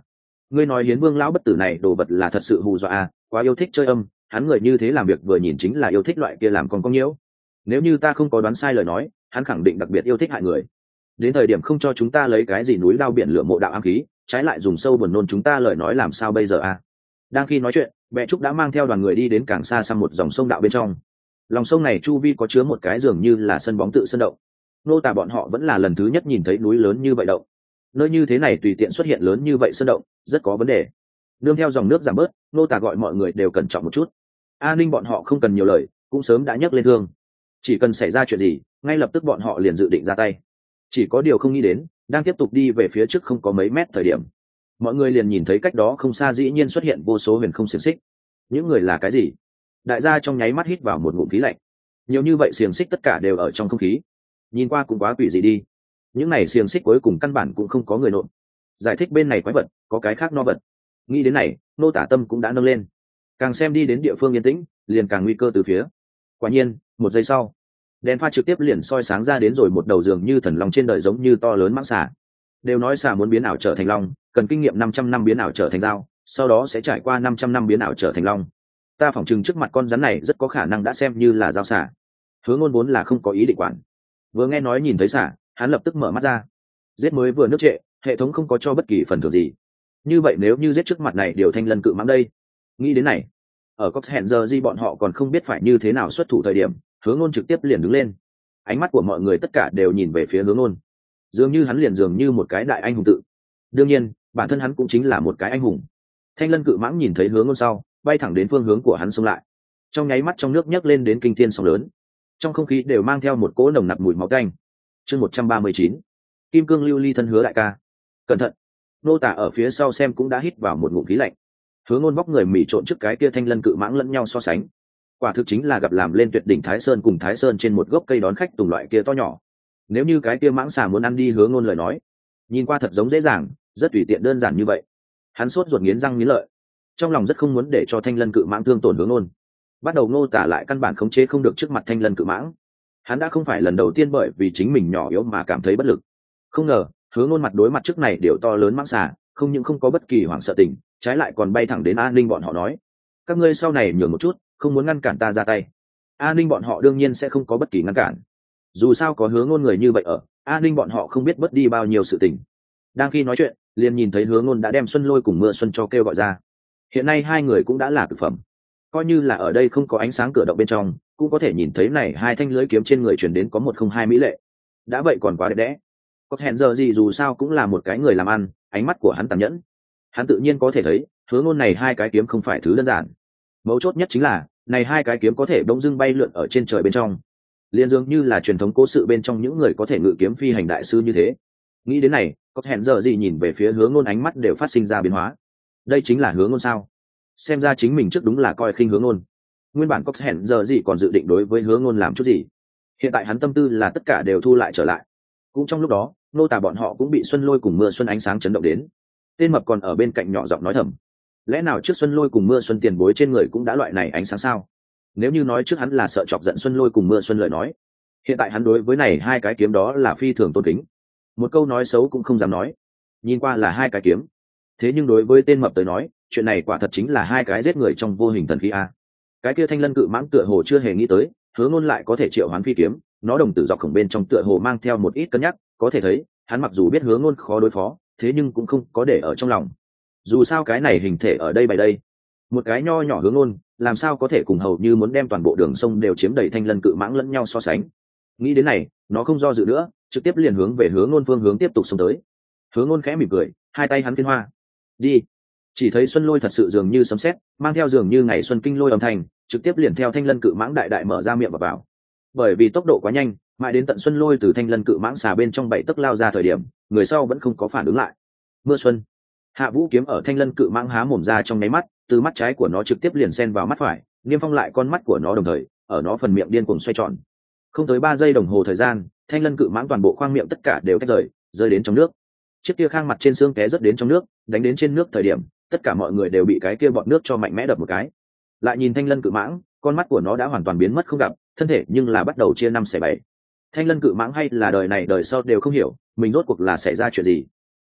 ngươi nói hiến vương lão bất tử này đồ vật là thật sự hù dọa à, quá yêu thích chơi âm, hắn người như thế làm việc vừa nhìn chính là yêu thích loại kia làm con có nhiễu. Nếu như ta không có đoán sai lời nói, hắn khẳng định đặc biệt yêu thích hại người. Đến thời điểm không cho chúng ta lấy cái gì núi đao biển lửa mộ đạo ám khí, trái lại dùng sâu buồn nôn chúng ta lời nói làm sao bây giờ à? Đang khi nói chuyện, Bệ Trúc đã mang theo đoàn người đi đến càng xa xăm một dòng sông đạo bên trong. Lòng sông này chu vi có chứa một cái dường như là sân bóng tự sân động. Nô tả bọn họ vẫn là lần thứ nhất nhìn thấy núi lớn như vậy động. Nơi như thế này tùy tiện xuất hiện lớn như vậy sân động, rất có vấn đề. Nương theo dòng nước giảm bớt, nô tả gọi mọi người đều cẩn trọng một chút. An ninh bọn họ không cần nhiều lời, cũng sớm đã nhấc lên thương. Chỉ cần xảy ra chuyện gì, ngay lập tức bọn họ liền dự định ra tay. Chỉ có điều không nghĩ đến, đang tiếp tục đi về phía trước không có mấy mét thời điểm, mọi người liền nhìn thấy cách đó không xa dĩ nhiên xuất hiện vô số huyền không xiềng xích. Những người là cái gì? Đại gia trong nháy mắt hít vào một ngụm khí lạnh. Nhiều như vậy xiềng xích tất cả đều ở trong không khí, nhìn qua cũng quá quỷ dị đi. Những này xiềng xích cuối cùng căn bản cũng không có người nộp. Giải thích bên này quái vật, có cái khác no vật. Nghĩ đến này, nô tả tâm cũng đã nâng lên. Càng xem đi đến địa phương yên tĩnh, liền càng nguy cơ từ phía. Quả nhiên, một giây sau, đèn pha trực tiếp liền soi sáng ra đến rồi một đầu giường như thần long trên đời giống như to lớn mãng xà. Đều nói xà muốn biến ảo trở thành long, cần kinh nghiệm năm trăm năm biến ảo trở thành dao, sau đó sẽ trải qua năm trăm năm biến ảo trở thành long. Ta phỏng chừng trước mặt con rắn này rất có khả năng đã xem như là dao xà. Hứa Ngôn vốn là không có ý định quản, vừa nghe nói nhìn thấy xà, hắn lập tức mở mắt ra. Giết mới vừa nước trệ, hệ thống không có cho bất kỳ phần thưởng gì. Như vậy nếu như giết trước mặt này điều thanh lân cự mãng đây, nghĩ đến này, ở Cox hẹn giờ gì bọn họ còn không biết phải như thế nào xuất thủ thời điểm, Hứa Ngôn trực tiếp liền đứng lên. Ánh mắt của mọi người tất cả đều nhìn về phía Hứa Ngôn, dường như hắn liền dường như một cái đại anh hùng tự. Đương nhiên, bản thân hắn cũng chính là một cái anh hùng. Thanh lân cự mãng nhìn thấy Hứa Ngôn sau, bay thẳng đến phương hướng của hắn xông lại. Trong nháy mắt trong nước nhấc lên đến kinh thiên sóng lớn, trong không khí đều mang theo một cỗ nồng nặc mùi máu tanh. Chương một trăm ba mươi chín, Kim cương lưu ly thân Hứa đại ca, cẩn thận! Nô tả ở phía sau xem cũng đã hít vào một ngụm khí lạnh. Hứa Ngôn bóc người mỉ trộn trước cái kia thanh lân cự mãng lẫn nhau so sánh, quả thực chính là gặp làm lên tuyệt đỉnh Thái Sơn cùng Thái Sơn trên một gốc cây đón khách tùng loại kia to nhỏ. Nếu như cái kia mãng xà muốn ăn đi Hứa Ngôn lời nói, nhìn qua thật giống dễ dàng, rất tùy tiện đơn giản như vậy. Hắn sốt ruột nghiến răng nghiến lợi, trong lòng rất không muốn để cho thanh lân cự mãng thương tổn Hứa Ngôn. Bắt đầu Ngô tả lại căn bản khống chế không được trước mặt thanh lân cự mãng. Hắn đã không phải lần đầu tiên bởi vì chính mình nhỏ yếu mà cảm thấy bất lực. Không ngờ, Hứa Ngôn mặt đối mặt trước này đều to lớn mãng xà, không những không có bất kỳ hoảng sợ tình, trái lại còn bay thẳng đến An Ninh bọn họ nói: "Các ngươi sau này nhường một chút, không muốn ngăn cản ta ra tay." An Ninh bọn họ đương nhiên sẽ không có bất kỳ ngăn cản. Dù sao có Hứa Ngôn người như vậy ở, An Ninh bọn họ không biết mất đi bao nhiêu sự tình. Đang khi nói chuyện, liền nhìn thấy Hứa Ngôn đã đem Xuân Lôi cùng Mưa Xuân cho kêu gọi ra. Hiện nay hai người cũng đã là cực phẩm, coi như là ở đây không có ánh sáng cửa động bên trong, cũng có thể nhìn thấy này hai thanh lưỡi kiếm trên người truyền đến có một không hai mỹ lệ. Đã vậy còn quá đẹp đẽ. Có hẹn giờ gì dù sao cũng là một cái người làm ăn, ánh mắt của hắn tàn nhẫn. Hắn tự nhiên có thể thấy, Hứa Ngôn này hai cái kiếm không phải thứ đơn giản. Mấu chốt nhất chính là, này hai cái kiếm có thể bỗng dưng bay lượn ở trên trời bên trong. Liên dường như là truyền thống cố sự bên trong những người có thể ngự kiếm phi hành đại sư như thế. Nghĩ đến này, có hẹn giờ gì nhìn về phía Hứa Ngôn ánh mắt đều phát sinh ra biến hóa. Đây chính là Hứa Ngôn sao? Xem ra chính mình trước đúng là coi khinh Hứa Ngôn. Nguyên bản có hẹn giờ gì còn dự định đối với Hứa Ngôn làm chút gì. Hiện tại hắn tâm tư là tất cả đều thu lại trở lại. Cũng trong lúc đó, nô tả bọn họ cũng bị Xuân Lôi cùng Mưa Xuân ánh sáng chấn động đến. Tên mập còn ở bên cạnh nhỏ giọng nói thầm: lẽ nào trước Xuân Lôi cùng Mưa Xuân tiền bối trên người cũng đã loại này ánh sáng sao? Nếu như nói trước hắn là sợ chọc giận Xuân Lôi cùng Mưa Xuân lời nói, hiện tại hắn đối với này hai cái kiếm đó là phi thường tôn kính, một câu nói xấu cũng không dám nói. Nhìn qua là hai cái kiếm, thế nhưng đối với tên mập tới nói, chuyện này quả thật chính là hai cái giết người trong vô hình thần khí a. Cái kia thanh lân cự mãng tựa hồ chưa hề nghĩ tới, Hứa Ngôn lại có thể triệu hoán phi kiếm, nó đồng tử dọc khổng bên trong tựa hồ mang theo một ít cân nhắc, có thể thấy, hắn mặc dù biết Hứa Ngôn khó đối phó, thế nhưng cũng không có để ở trong lòng. Dù sao cái này hình thể ở đây bày đây, một cái nho nhỏ Hứa Ngôn, làm sao có thể cùng hầu như muốn đem toàn bộ đường sông đều chiếm đầy thanh lân cự mãng lẫn nhau so sánh. Nghĩ đến này, nó không do dự nữa, trực tiếp liền hướng về Hứa Ngôn phương hướng tiếp tục xông tới. Hứa Ngôn khẽ mỉm cười, hai tay hắn phiên hoa, đi. Chỉ thấy Xuân Lôi thật sự dường như sấm sét, mang theo dường như ngày xuân kinh lôi âm thanh, trực tiếp liền theo thanh lân cự mãng đại đại mở ra miệng và vào. Bởi vì tốc độ quá nhanh, mãi đến tận Xuân Lôi từ thanh lân cự mãng xà bên trong bảy tấc lao ra thời điểm, người sau vẫn không có phản ứng lại. Mưa Xuân, Hạ Vũ kiếm ở thanh lân cự mãng há mồm ra trong nháy mắt, từ mắt trái của nó trực tiếp liền xen vào mắt phải, niêm phong lại con mắt của nó đồng thời, ở nó phần miệng điên cuồng xoay tròn. Không tới ba giây đồng hồ thời gian, thanh lân cự mãng toàn bộ khoang miệng tất cả đều tách rời, rơi đến trong nước. Chiếc kia khang mặt trên xương té rất đến trong nước, đánh đến trên nước thời điểm, tất cả mọi người đều bị cái kia bọt nước cho mạnh mẽ đập một cái. Lại nhìn thanh lân cự mãng, con mắt của nó đã hoàn toàn biến mất không gặp, thân thể nhưng là bắt đầu chia năm xẻ bảy. Thanh lân cự mãng hay là đời này đời sau đều không hiểu, mình rốt cuộc là xảy ra chuyện gì.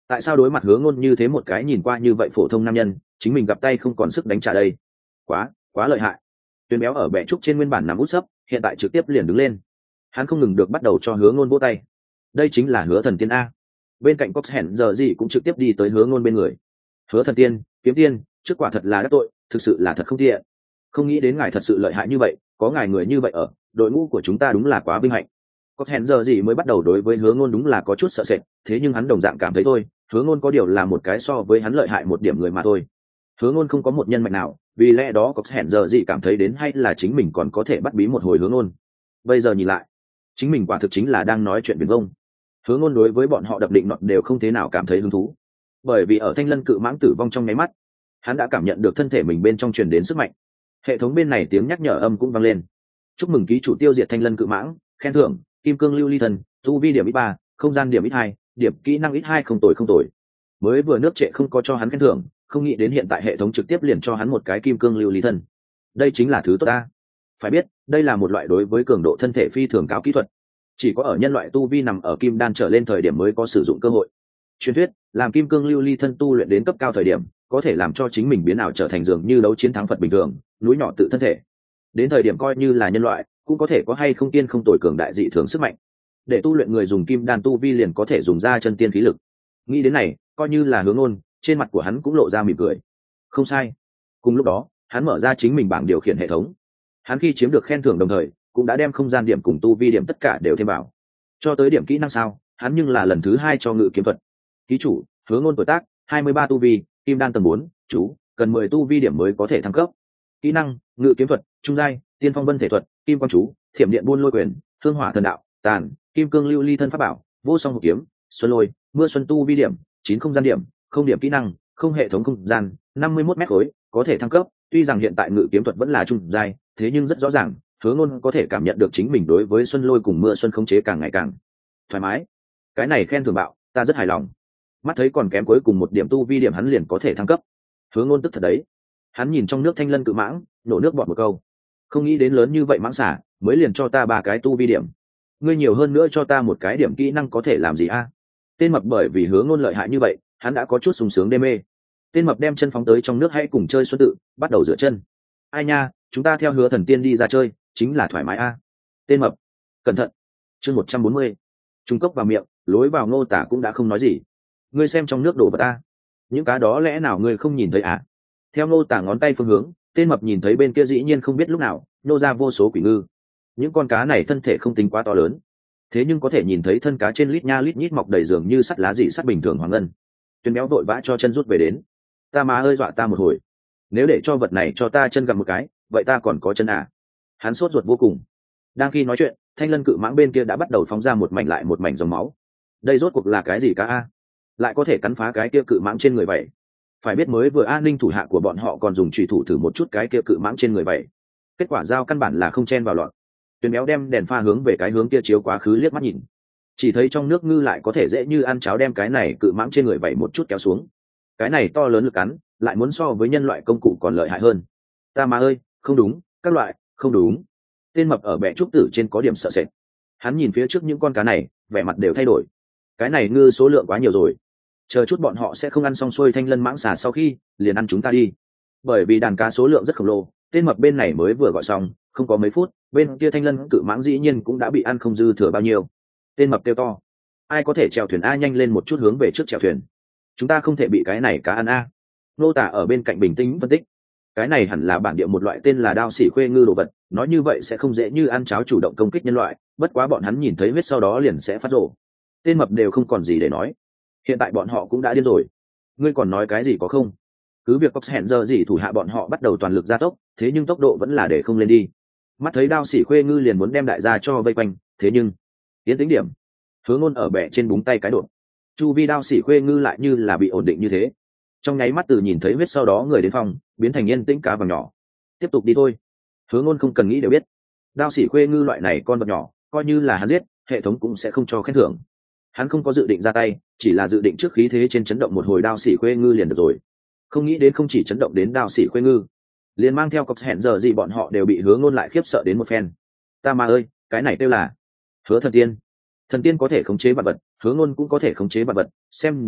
tại sao đối mặt Hứa Ngôn như thế một cái nhìn qua như vậy phổ thông nam nhân, chính mình gặp tay không còn sức đánh trả đây? Quá, quá lợi hại. Tuyến béo ở bệ trúc trên nguyên bản nằm út sấp, hiện tại trực tiếp liền đứng lên. Hắn không ngừng được bắt đầu cho Hứa Ngôn vỗ tay. Đây chính là Hứa Thần Tiên a. Bên cạnh Cox hẹn giờ gì cũng trực tiếp đi tới Hứa Ngôn bên người. Hứa Thần Tiên, kiếm tiên, trước quả thật là đắc tội, thực sự là thật không tiện. Không nghĩ đến ngài thật sự lợi hại như vậy, có ngài người như vậy ở, đội ngũ của chúng ta đúng là quá vinh hạnh. Cox hẹn giờ gì mới bắt đầu đối với Hứa Ngôn đúng là có chút sợ sệt, thế nhưng hắn đồng dạng cảm thấy thôi, Hứa Ngôn có điều là một cái so với hắn lợi hại một điểm người mà thôi. Hứa Ngôn không có một nhân mạch nào, vì lẽ đó Cox hẹn giờ gì cảm thấy đến hay là chính mình còn có thể bắt bí một hồi Hứa Ngôn. Bây giờ nhìn lại, chính mình quả thực chính là đang nói chuyện viển vông. Hứa Ngôn đối với bọn họ đập định nọt đều không thế nào cảm thấy hứng thú, bởi vì ở Thanh Lân cự mãng tử vong trong nháy mắt, hắn đã cảm nhận được thân thể mình bên trong truyền đến sức mạnh. Hệ thống bên này tiếng nhắc nhở âm cũng vang lên. Chúc mừng ký chủ tiêu diệt Thanh Lân cự mãng, khen thưởng, kim cương lưu ly thần, tu vi điểm ít ba, không gian điểm ít hai, điểm kỹ năng ít hai không tồi không tồi. Mới vừa nước trệ không có cho hắn khen thưởng, không nghĩ đến hiện tại hệ thống trực tiếp liền cho hắn một cái kim cương lưu ly thần. Đây chính là thứ tốt ta. Phải biết, đây là một loại đối với cường độ thân thể phi thường cao kỹ thuật, chỉ có ở nhân loại tu vi nằm ở kim đan trở lên thời điểm mới có sử dụng cơ hội. Truyền thuyết, làm kim cương lưu ly thân tu luyện đến cấp cao thời điểm, có thể làm cho chính mình biến ảo trở thành dường như đấu chiến thắng Phật bình thường, núi nhỏ tự thân thể. Đến thời điểm coi như là nhân loại, cũng có thể có hay không tiên không tồi cường đại dị thường sức mạnh. Để tu luyện người dùng kim đan tu vi liền có thể dùng ra chân tiên khí lực. Nghĩ đến này, coi như là Hứa Ngôn, trên mặt của hắn cũng lộ ra mỉm cười. Không sai. Cùng lúc đó, hắn mở ra chính mình bảng điều khiển hệ thống. Hắn khi chiếm được khen thưởng đồng thời, cũng đã đem không gian điểm cùng tu vi điểm tất cả đều thêm vào. Cho tới điểm kỹ năng sao, hắn nhưng là lần thứ hai cho ngự kiếm thuật. Ký chủ, Hứa Ngôn tuổi tác, hai mươi ba tu vi, kim đan tầng bốn, chú, cần mười tu vi điểm mới có thể thăng cấp. Kỹ năng, ngự kiếm thuật, trung giai, tiên phong vân thể thuật, kim quang chú, thiểm điện buôn lôi quyền, thương hỏa thần đạo, tàn, kim cương lưu ly thân pháp bảo, vô song hộp kiếm, xuân lôi, mưa xuân tu vi điểm, chín không gian điểm, không điểm kỹ năng, không hệ thống không gian, năm mươi mốt mét khối, có thể thăng cấp. Tuy rằng hiện tại ngự kiếm thuật vẫn là trung giai, thế nhưng rất rõ ràng, Hứa Ngôn có thể cảm nhận được chính mình đối với xuân lôi cùng mưa xuân khống chế càng ngày càng thoải mái. Cái này khen thưởng bạo, ta rất hài lòng. Mắt thấy còn kém cuối cùng một điểm tu vi điểm hắn liền có thể thăng cấp. Hứa Ngôn tức thật đấy. Hắn nhìn trong nước Thanh Lân cự mãng, nổ nước bọt một câu. Không nghĩ đến lớn như vậy mãng xả, mới liền cho ta ba cái tu vi điểm. Ngươi nhiều hơn nữa cho ta một cái điểm kỹ năng có thể làm gì a? Tên mập bởi vì Hứa Ngôn lợi hại như vậy, hắn đã có chút sung sướng đê mê. Tên mập đem chân phóng tới trong nước hãy cùng chơi xuân tự, bắt đầu rửa chân. Ai nha, chúng ta theo Hứa Thần Tiên đi ra chơi, chính là thoải mái a. Tên mập, cẩn thận. Chương một trăm bốn mươi. Trung cốc vào miệng, lối vào Ngô Tả cũng đã không nói gì. Ngươi xem trong nước đổ vật a, những cá đó lẽ nào ngươi không nhìn thấy à? Theo Ngô Tả ngón tay phương hướng, tên mập nhìn thấy bên kia dĩ nhiên không biết lúc nào nô ra vô số quỷ ngư. Những con cá này thân thể không tính quá to lớn, thế nhưng có thể nhìn thấy thân cá trên lít nha lít nhít mọc đầy giường như sắt lá dị sắt bình thường hoàng ngân. Tuyên béo vội vã cho chân rút về đến. Ta má ơi, dọa ta một hồi. Nếu để cho vật này cho ta chân gặp một cái, vậy ta còn có chân à? Hắn sốt ruột vô cùng. Đang khi nói chuyện, Thanh Lân cự mãng bên kia đã bắt đầu phóng ra một mảnh lại một mảnh dòng máu. Đây rốt cuộc là cái gì cá a? Lại có thể cắn phá cái kia cự mãng trên người vậy? Phải biết mới vừa an ninh thủ hạ của bọn họ còn dùng chùy thủ thử một chút cái kia cự mãng trên người vậy. Kết quả dao căn bản là không chen vào lọt. Tuyền béo đem đèn pha hướng về cái hướng kia chiếu quá khứ liếc mắt nhìn. Chỉ thấy trong nước ngư lại có thể dễ như ăn cháo đem cái này cự mãng trên người vậy một chút kéo xuống. Cái này to lớn lực cắn, lại muốn so với nhân loại công cụ còn lợi hại hơn. Ta mà ơi, không đúng, các loại, không đúng. Tên mập ở bệ trúc tử trên có điểm sợ sệt. Hắn nhìn phía trước những con cá này, vẻ mặt đều thay đổi. Cái này ngư số lượng quá nhiều rồi. Chờ chút bọn họ sẽ không ăn xong xuôi Thanh Lân mãng xà sau khi liền ăn chúng ta đi. Bởi vì đàn cá số lượng rất khổng lồ, tên mập bên này mới vừa gọi xong, không có mấy phút, bên kia Thanh Lân cự mãng dĩ nhiên cũng đã bị ăn không dư thừa bao nhiêu. Tên mập kêu to, ai có thể chèo thuyền a, nhanh lên một chút hướng về trước chèo thuyền. Chúng ta không thể bị cái này cá ăn a. Nô Tả ở bên cạnh bình tĩnh phân tích. Cái này hẳn là bản địa một loại tên là đao xỉ khuê ngư đồ vật, nói như vậy sẽ không dễ như ăn cháo chủ động công kích nhân loại, bất quá bọn hắn nhìn thấy huyết sau đó liền sẽ phát rồ. Tên mập đều không còn gì để nói. Hiện tại bọn họ cũng đã điên rồi. Ngươi còn nói cái gì có không? Cứ việc Cox hẹn giờ gì thủ hạ bọn họ bắt đầu toàn lực gia tốc, thế nhưng tốc độ vẫn là để không lên đi. Mắt thấy đao xỉ khuê ngư liền muốn đem đại gia cho vây quanh, thế nhưng tiến tính điểm. Hứa Ngôn ở bệ trên búng tay cái đột. Chu vi đao xỉ khuê ngư lại như là bị ổn định như thế. Trong nháy mắt từ nhìn thấy huyết sau đó người đến phòng, biến thành yên tĩnh cá vàng nhỏ. Tiếp tục đi thôi. Hứa Ngôn không cần nghĩ đều biết, đao xỉ khuê ngư loại này con vật nhỏ, coi như là hắn giết, hệ thống cũng sẽ không cho khen thưởng. Hắn không có dự định ra tay, chỉ là dự định trước khí thế trên chấn động một hồi đao xỉ khuê ngư liền được rồi. Không nghĩ đến không chỉ chấn động đến đao xỉ khuê ngư, liền mang theo Cox hẹn giờ gì bọn họ đều bị Hứa Ngôn lại khiếp sợ đến một phen. Ta mà ơi, cái này kêu là Hứa Thần Tiên. Thần tiên có thể khống chế vật vật, Hứa Ngôn cũng có thể khống chế vật vật, xem ra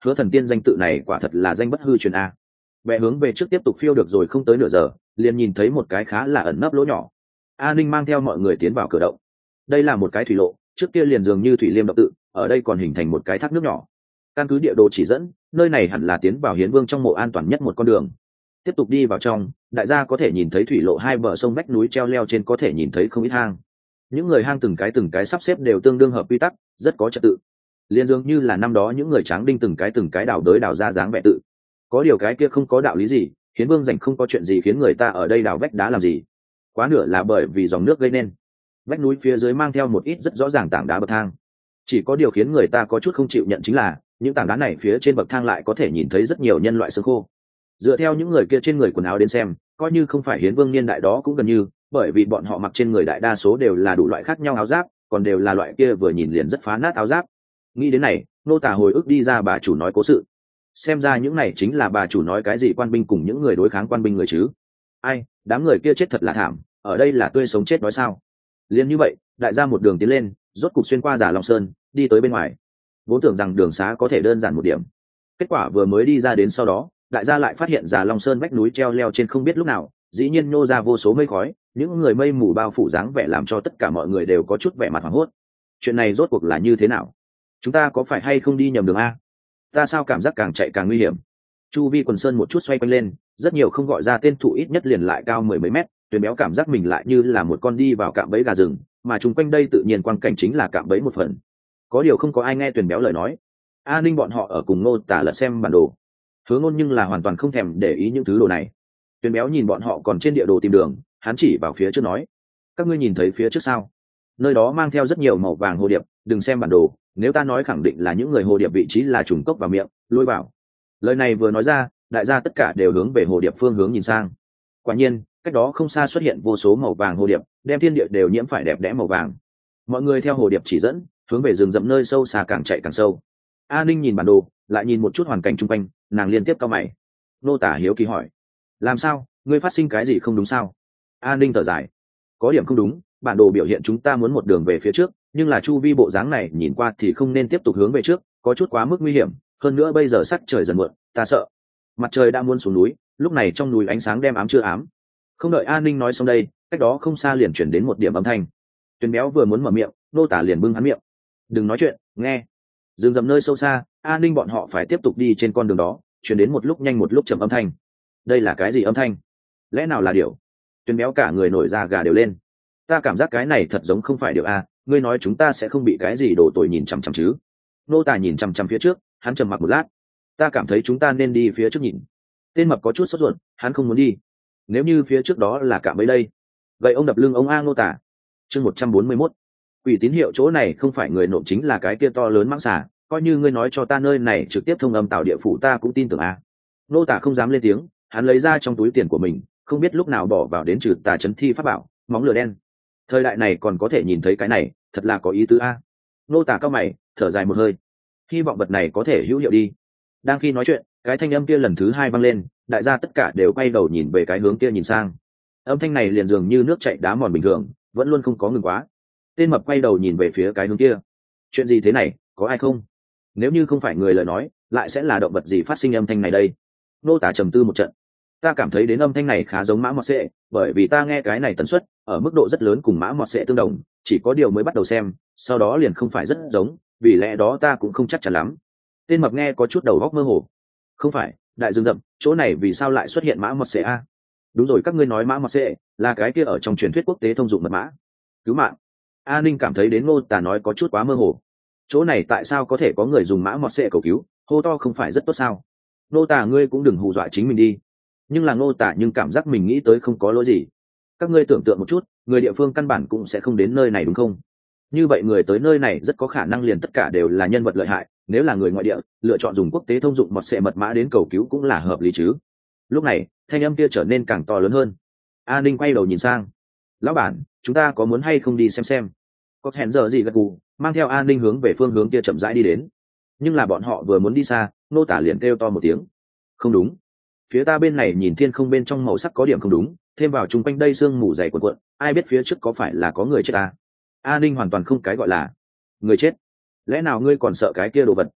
hứa thần tiên danh tự này quả thật là danh bất hư truyền a. Vẽ hướng về trước tiếp tục phiêu được rồi không tới nửa giờ, liền nhìn thấy một cái khá là ẩn nấp lỗ nhỏ. A Ninh mang theo mọi người tiến vào cửa động. Đây là một cái thủy lộ, trước kia liền dường như thủy liêm động tự, ở đây còn hình thành một cái thác nước nhỏ. Căn cứ địa đồ chỉ dẫn, nơi này hẳn là tiến vào Hiến Vương trong mộ an toàn nhất một con đường. Tiếp tục đi vào trong, đại gia có thể nhìn thấy thủy lộ hai bờ sông vách núi treo leo trên có thể nhìn thấy không ít hang. Những người hang từng cái từng cái sắp xếp đều tương đương hợp quy tắc, rất có trật tự. Liên dường như là năm đó những người tráng đinh từng cái từng cái đào đới đào ra dáng vẻ tự. Có điều cái kia không có đạo lý gì, Hiến Vương rảnh không có chuyện gì khiến người ta ở đây đào vách đá làm gì. Quá nửa là bởi vì dòng nước gây nên. Vách núi phía dưới mang theo một ít rất rõ ràng tảng đá bậc thang. Chỉ có điều khiến người ta có chút không chịu nhận chính là những tảng đá này phía trên bậc thang lại có thể nhìn thấy rất nhiều nhân loại xương khô. Dựa theo những người kia trên người quần áo đến xem, coi như không phải Hiến Vương niên đại đó cũng gần như, bởi vì bọn họ mặc trên người đại đa số đều là đủ loại khác nhau áo giáp, còn đều là loại kia vừa nhìn liền rất phá nát áo giáp. Nghĩ đến này, nô tả hồi ức đi ra bà chủ nói cố sự. Xem ra những này chính là bà chủ nói cái gì quan binh cùng những người đối kháng quan binh người chứ. Ai, đám người kia chết thật là thảm, ở đây là tươi sống chết nói sao. Liên như vậy, đại gia một đường tiến lên, rốt cục xuyên qua Già Long Sơn, đi tới bên ngoài. Vốn tưởng rằng đường xá có thể đơn giản một điểm. Kết quả vừa mới đi ra đến sau đó, đại gia lại phát hiện Già Long Sơn vách núi treo leo trên không biết lúc nào, dĩ nhiên nhô ra vô số mây khói, những người mây mù bao phủ dáng vẻ làm cho tất cả mọi người đều có chút vẻ mặt hoảng hốt. Chuyện này rốt cuộc là như thế nào? Chúng ta có phải hay không đi nhầm đường a? Ta sao cảm giác càng chạy càng nguy hiểm? Chu vi quần sơn một chút xoay quanh lên, rất nhiều không gọi ra tên thụ ít nhất liền lại cao mười mấy mét, Tuyền Béo cảm giác mình lại như là một con đi vào cạm bẫy gà rừng, mà chung quanh đây tự nhiên quang cảnh chính là cạm bẫy một phần. Có điều không có ai nghe Tuyền Béo lời nói. A Ninh bọn họ ở cùng Ngô Tả lật xem bản đồ. Hứa Ngôn nhưng là hoàn toàn không thèm để ý những thứ đồ này. Tuyền Béo nhìn bọn họ còn trên địa đồ tìm đường, hắn chỉ vào phía trước nói: "Các ngươi nhìn thấy phía trước sao? Nơi đó mang theo rất nhiều màu vàng hồ điệp, đừng xem bản đồ, nếu ta nói khẳng định là những người hồ điệp vị trí là trùng cốc vào miệng, lôi vào." Lời này vừa nói ra, đại gia tất cả đều hướng về hồ điệp phương hướng nhìn sang. Quả nhiên, cách đó không xa xuất hiện vô số màu vàng hồ điệp, đem thiên địa đều nhiễm phải đẹp đẽ màu vàng. Mọi người theo hồ điệp chỉ dẫn, hướng về rừng rậm nơi sâu xa càng chạy càng sâu. A Ninh nhìn bản đồ, lại nhìn một chút hoàn cảnh xung quanh, nàng liên tiếp cau mày. Nô Tả hiếu kỳ hỏi: "Làm sao? Ngươi phát sinh cái gì không đúng sao?" A Ninh thở dài: "Có điểm không đúng, bản đồ biểu hiện chúng ta muốn một đường về phía trước, nhưng là chu vi bộ dáng này nhìn qua thì không nên tiếp tục hướng về trước, có chút quá mức nguy hiểm, hơn nữa bây giờ sắc trời dần muộn, ta sợ." Mặt trời đã muốn xuống núi, lúc này trong núi ánh sáng đem ám chưa ám. Không đợi A Ninh nói xong đây, cách đó không xa liền chuyển đến một điểm âm thanh. Tuyền Béo vừa muốn mở miệng, Nô Tả liền bưng hắn miệng: "Đừng nói chuyện, nghe." Dừng dầm nơi sâu xa, A Ninh bọn họ phải tiếp tục đi trên con đường đó, chuyển đến một lúc nhanh một lúc chậm âm thanh. Đây là cái gì âm thanh? Lẽ nào là điểu? Tuyền Béo cả người nổi da gà đều lên. Ta cảm giác cái này thật giống không phải điểu a, ngươi nói chúng ta sẽ không bị cái gì đổ tội nhìn chằm chằm chứ? Nô Tả nhìn chằm chằm phía trước, hắn trầm mặc một lát. Ta cảm thấy chúng ta nên đi phía trước nhìn. Tên mập có chút sốt ruột, hắn không muốn đi. Nếu như phía trước đó là cạm bẫy đây, vậy ông đập lưng ông a. Nô Tả. Chương một trăm bốn mươi mốt. Quỷ tín hiệu chỗ này không phải người nộm chính là cái kia to lớn mãng xà, coi như ngươi nói cho ta nơi này trực tiếp thông âm tạo địa phủ ta cũng tin tưởng a. Nô Tả không dám lên tiếng, hắn lấy ra trong túi tiền của mình, không biết lúc nào bỏ vào đến trừ tà chấn thi pháp bảo, móng lửa đen. Thời đại này còn có thể nhìn thấy cái này, thật là có ý tứ a. Nô Tả cao mày, thở dài một hơi. Hy vọng vật này có thể hữu hiệu đi. Đang khi nói chuyện, cái thanh âm kia lần thứ hai vang lên, đại gia tất cả đều quay đầu nhìn về cái hướng kia nhìn sang. Âm thanh này liền dường như nước chảy đá mòn bình thường, vẫn luôn không có ngừng quá. Tên mập quay đầu nhìn về phía cái hướng kia. Chuyện gì thế này, có ai không? Nếu như không phải người lời nói, lại sẽ là động vật gì phát sinh âm thanh này đây? Nô Tả trầm tư một trận. Ta cảm thấy đến âm thanh này khá giống mã mọt sệ, bởi vì ta nghe cái này tần suất ở mức độ rất lớn cùng mã mọt sệ tương đồng, chỉ có điều mới bắt đầu xem, sau đó liền không phải rất giống, vì lẽ đó ta cũng không chắc chắn lắm. Tên mập nghe có chút đầu óc mơ hồ. Không phải, đại dương rậm, chỗ này vì sao lại xuất hiện mã mọt sệ a? Đúng rồi, các ngươi nói mã mọt sệ là cái kia ở trong truyền thuyết quốc tế thông dụng mật mã cứu mạng. A Ninh cảm thấy đến Ngô Tả nói có chút quá mơ hồ. Chỗ này tại sao có thể có người dùng mã mọt sệ cầu cứu, hô to không phải rất tốt sao? Ngô Tả ngươi cũng đừng hù dọa chính mình đi. Nhưng là Ngô Tả nhưng cảm giác mình nghĩ tới không có lỗi gì. Các ngươi tưởng tượng một chút, người địa phương căn bản cũng sẽ không đến nơi này đúng không? Như vậy người tới nơi này rất có khả năng liền tất cả đều là nhân vật lợi hại, nếu là người ngoại địa, lựa chọn dùng quốc tế thông dụng mọt sệ mật mã đến cầu cứu cũng là hợp lý chứ. Lúc này, thanh âm kia trở nên càng to lớn hơn. A Ninh quay đầu nhìn sang. Lão bản, chúng ta có muốn hay không đi xem xem? Có hẹn giờ gì gật gù, mang theo A Ninh hướng về phương hướng kia chậm rãi đi đến. Nhưng là bọn họ vừa muốn đi xa, Nô Tả liền kêu to một tiếng. Không đúng. Phía ta bên này nhìn thiên không bên trong màu sắc có điểm không đúng, thêm vào chung quanh đây sương mù dày cuộn cuộn, ai biết phía trước có phải là có người chết ta? A Ninh hoàn toàn không cái gọi là người chết. Lẽ nào ngươi còn sợ cái kia đồ vật?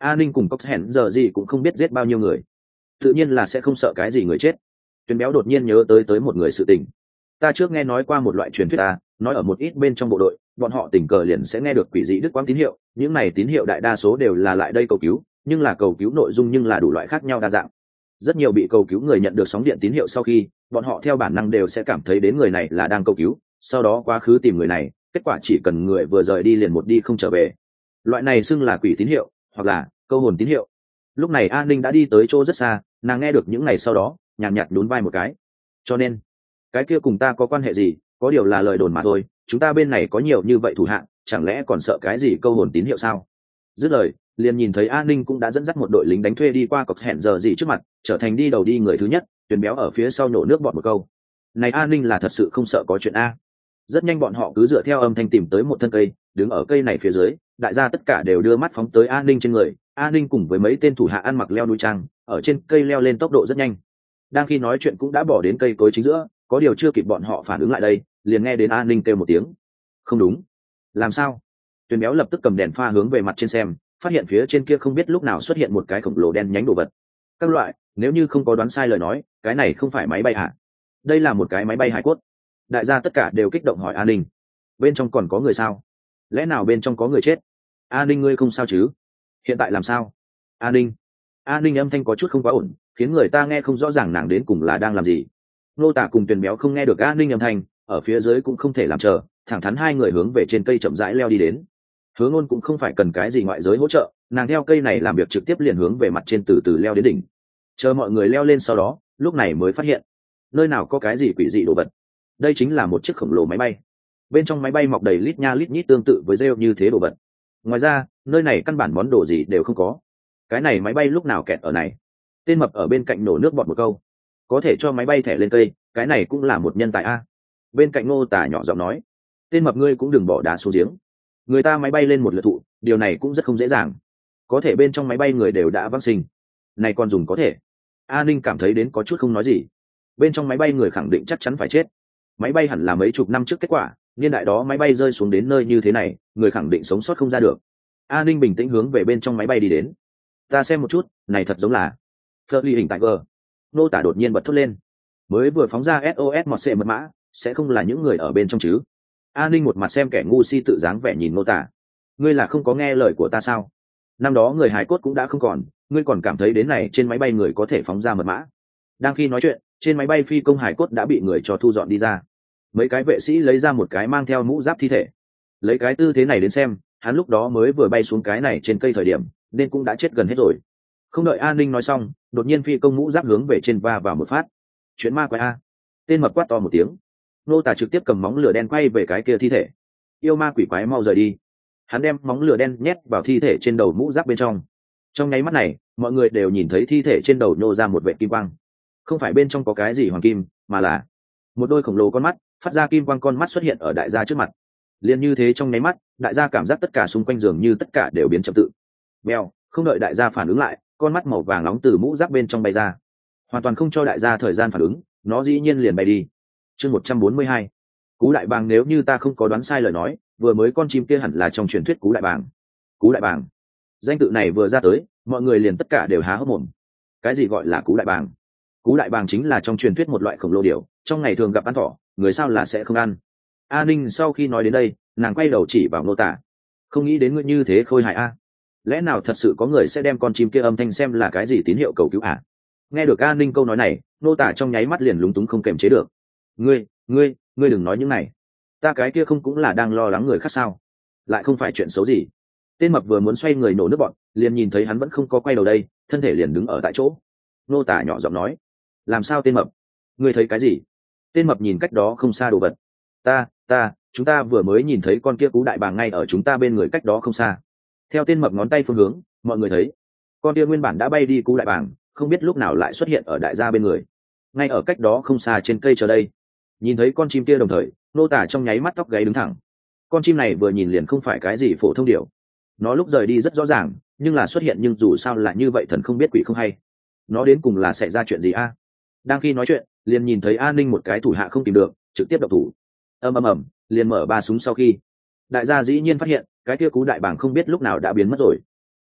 an ninh cùng cóc hẹn giờ gì cũng không biết giết bao nhiêu người, tự nhiên là sẽ không sợ cái gì người chết. Tuyền béo đột nhiên nhớ tới tới một người sự tình. Ta trước nghe nói qua một loại truyền thuyết ta nói ở một ít bên trong bộ đội, bọn họ tình cờ liền sẽ nghe được quỷ dị đứt quãng tín hiệu, những này tín hiệu đại đa số đều là lại đây cầu cứu, nhưng là cầu cứu nội dung nhưng là đủ loại khác nhau đa dạng. Rất nhiều bị cầu cứu người nhận được sóng điện tín hiệu sau khi, bọn họ theo bản năng đều sẽ cảm thấy đến người này là đang cầu cứu, sau đó quá khứ tìm người này, kết quả chỉ cần người vừa rời đi liền một đi không trở về. Loại này xưng là quỷ tín hiệu hoặc là câu hồn tín hiệu. Lúc này An Ninh đã đi tới chỗ rất xa, nàng nghe được những ngày sau đó nhàn nhạt nhún vai một cái. Cho nên cái kia cùng ta có quan hệ gì, có điều là lời đồn mà thôi, chúng ta bên này có nhiều như vậy thủ hạng, chẳng lẽ còn sợ cái gì câu hồn tín hiệu sao? Dứt lời liền nhìn thấy An Ninh cũng đã dẫn dắt một đội lính đánh thuê đi qua cọc hẹn giờ gì trước mặt, trở thành đi đầu đi người thứ nhất. Tuyền béo ở phía sau nhổ nước bọt một câu, này An Ninh là thật sự không sợ có chuyện a. Rất nhanh bọn họ cứ dựa theo âm thanh tìm tới một thân cây, đứng ở cây này phía dưới, đại gia tất cả đều đưa mắt phóng tới An Ninh trên người. An Ninh cùng với mấy tên thủ hạ ăn mặc leo núi trang, ở trên cây leo lên tốc độ rất nhanh. Đang khi nói chuyện cũng đã bỏ đến cây cối chính giữa, có điều chưa kịp bọn họ phản ứng lại đây, liền nghe đến An Ninh kêu một tiếng. Không đúng. Làm sao? Tuyền béo lập tức cầm đèn pha hướng về mặt trên xem, phát hiện phía trên kia không biết lúc nào xuất hiện một cái khổng lồ đen nhánh đồ vật. Các loại, nếu như không có đoán sai lời nói, cái này không phải máy bay hả? Đây là một cái máy bay hải cốt. Đại gia tất cả đều kích động hỏi An Ninh, bên trong còn có người sao? Lẽ nào bên trong có người chết? An Ninh ngươi không sao chứ? Hiện tại làm sao? An Ninh. An Ninh âm thanh có chút không quá ổn, khiến người ta nghe không rõ ràng nàng đến cùng là đang làm gì. Nô Tả cùng Tuyền béo không nghe được An Ninh âm thanh, ở phía dưới cũng không thể làm chờ, thẳng thắn hai người hướng về trên cây chậm rãi leo đi đến. Hứa Ngôn cũng không phải cần cái gì ngoại giới hỗ trợ, nàng theo cây này làm việc trực tiếp liền hướng về mặt trên từ từ leo đến đỉnh. Chờ mọi người leo lên sau đó, lúc này mới phát hiện nơi nào có cái gì quỷ dị đồ vật. Đây chính là một chiếc khổng lồ máy bay, bên trong máy bay mọc đầy lít nha lít nhít tương tự với rêu như thế đồ vật. Ngoài ra nơi này căn bản món đồ gì đều không có. Cái này máy bay lúc nào kẹt ở này? Tên mập ở bên cạnh nổ nước bọt một câu. Có thể cho máy bay thẻ lên cây, cái này cũng là một nhân tài a. Bên cạnh Ngô Tả nhỏ giọng nói, tên mập ngươi cũng đừng bỏ đá xuống giếng, người ta máy bay lên một lượt thụ, điều này cũng rất không dễ dàng. Có thể bên trong máy bay người đều đã vãng sinh, này còn dùng có thể? A Ninh cảm thấy đến có chút không nói gì. Bên trong máy bay người khẳng định chắc chắn phải chết. Máy bay hẳn là mấy chục năm trước kết quả, niên đại đó máy bay rơi xuống đến nơi như thế này, người khẳng định sống sót không ra được. A Ninh bình tĩnh hướng về bên trong máy bay đi đến. Ta xem một chút, này thật giống là Fleur hình tại Tiger. Nô Tả đột nhiên bật thốt lên. Mới vừa phóng ra ét ô ét một c mật mã, sẽ không là những người ở bên trong chứ? A Ninh một mặt xem kẻ ngu si tự dáng vẻ nhìn Nô Tả. Ngươi là không có nghe lời của ta sao? Năm đó người hài cốt cũng đã không còn, ngươi còn cảm thấy đến này trên máy bay người có thể phóng ra mật mã? Đang khi nói chuyện, trên máy bay phi công hài cốt đã bị người cho thu dọn đi ra. Mấy cái vệ sĩ lấy ra một cái mang theo mũ giáp thi thể. Lấy cái tư thế này đến xem, hắn lúc đó mới vừa bay xuống cái này trên cây thời điểm, nên cũng đã chết gần hết rồi. Không đợi An Ninh nói xong, đột nhiên phi công mũ giáp hướng về trên va vào một phát. Chuyện ma quái a! Tên mập quát to một tiếng. Nô Tả trực tiếp cầm móng lửa đen quay về cái kia thi thể. Yêu ma quỷ quái mau rời đi! Hắn đem móng lửa đen nhét vào thi thể trên đầu mũ giáp bên trong. Trong nháy mắt này, mọi người đều nhìn thấy thi thể trên đầu nhô ra một vệt kim quang. Không phải bên trong có cái gì hoàng kim, mà là một đôi khổng lồ con mắt, phát ra kim quang con mắt xuất hiện ở đại gia trước mặt. Liên như thế trong nháy mắt, đại gia cảm giác tất cả xung quanh dường như tất cả đều biến chậm tự. Bèo, không đợi đại gia phản ứng lại, con mắt màu vàng nóng từ mũ giáp bên trong bay ra, hoàn toàn không cho đại gia thời gian phản ứng, nó dĩ nhiên liền bay đi. Chương một trăm bốn mươi hai, Cú đại bàng. Nếu như ta không có đoán sai lời nói, vừa mới con chim kia hẳn là trong truyền thuyết Cú đại bàng. Cú đại bàng, danh tự này vừa ra tới, mọi người liền tất cả đều há hốc mồm. Cái gì gọi là Cú đại bàng? Cú đại bàng chính là trong truyền thuyết một loại khổng lồ điểu, trong ngày thường gặp ăn thỏ, người sao là sẽ không ăn. A Ninh sau khi nói đến đây, nàng quay đầu chỉ vào Nô Tả. Không nghĩ đến ngươi như thế khôi hài a. Lẽ nào thật sự có người sẽ đem con chim kia âm thanh xem là cái gì tín hiệu cầu cứu à? Nghe được A Ninh câu nói này, Nô Tả trong nháy mắt liền lúng túng không kềm chế được. Ngươi, ngươi, ngươi đừng nói những này. Ta cái kia không cũng là đang lo lắng người khác sao? Lại không phải chuyện xấu gì. Tên mập vừa muốn xoay người nổ nước bọn, liền nhìn thấy hắn vẫn không có quay đầu đây, thân thể liền đứng ở tại chỗ. Nô Tả nhỏ giọng nói, làm sao tên mập? Ngươi thấy cái gì? Tên mập nhìn cách đó không xa đồ vật. Ta, ta, chúng ta vừa mới nhìn thấy con kia Cú đại bàng ngay ở chúng ta bên người cách đó không xa. Theo tên mập ngón tay phương hướng, mọi người thấy con kia nguyên bản đã bay đi Cú đại bàng, không biết lúc nào lại xuất hiện ở đại gia bên người, ngay ở cách đó không xa trên cây chờ đây. Nhìn thấy con chim kia đồng thời, Nô Tả trong nháy mắt tóc gáy đứng thẳng. Con chim này vừa nhìn liền không phải cái gì phổ thông điểu, nó lúc rời đi rất rõ ràng, nhưng là xuất hiện nhưng dù sao là như vậy thần không biết quỷ không hay. Nó đến cùng là xảy ra chuyện gì a? Đang khi nói chuyện, liền nhìn thấy An Ninh một cái thủ hạ không tìm được, trực tiếp độc thủ. Ầm ầm ầm, liền mở ba súng sau khi, đại gia dĩ nhiên phát hiện cái kia Cú đại bàng không biết lúc nào đã biến mất rồi. Chờ đã,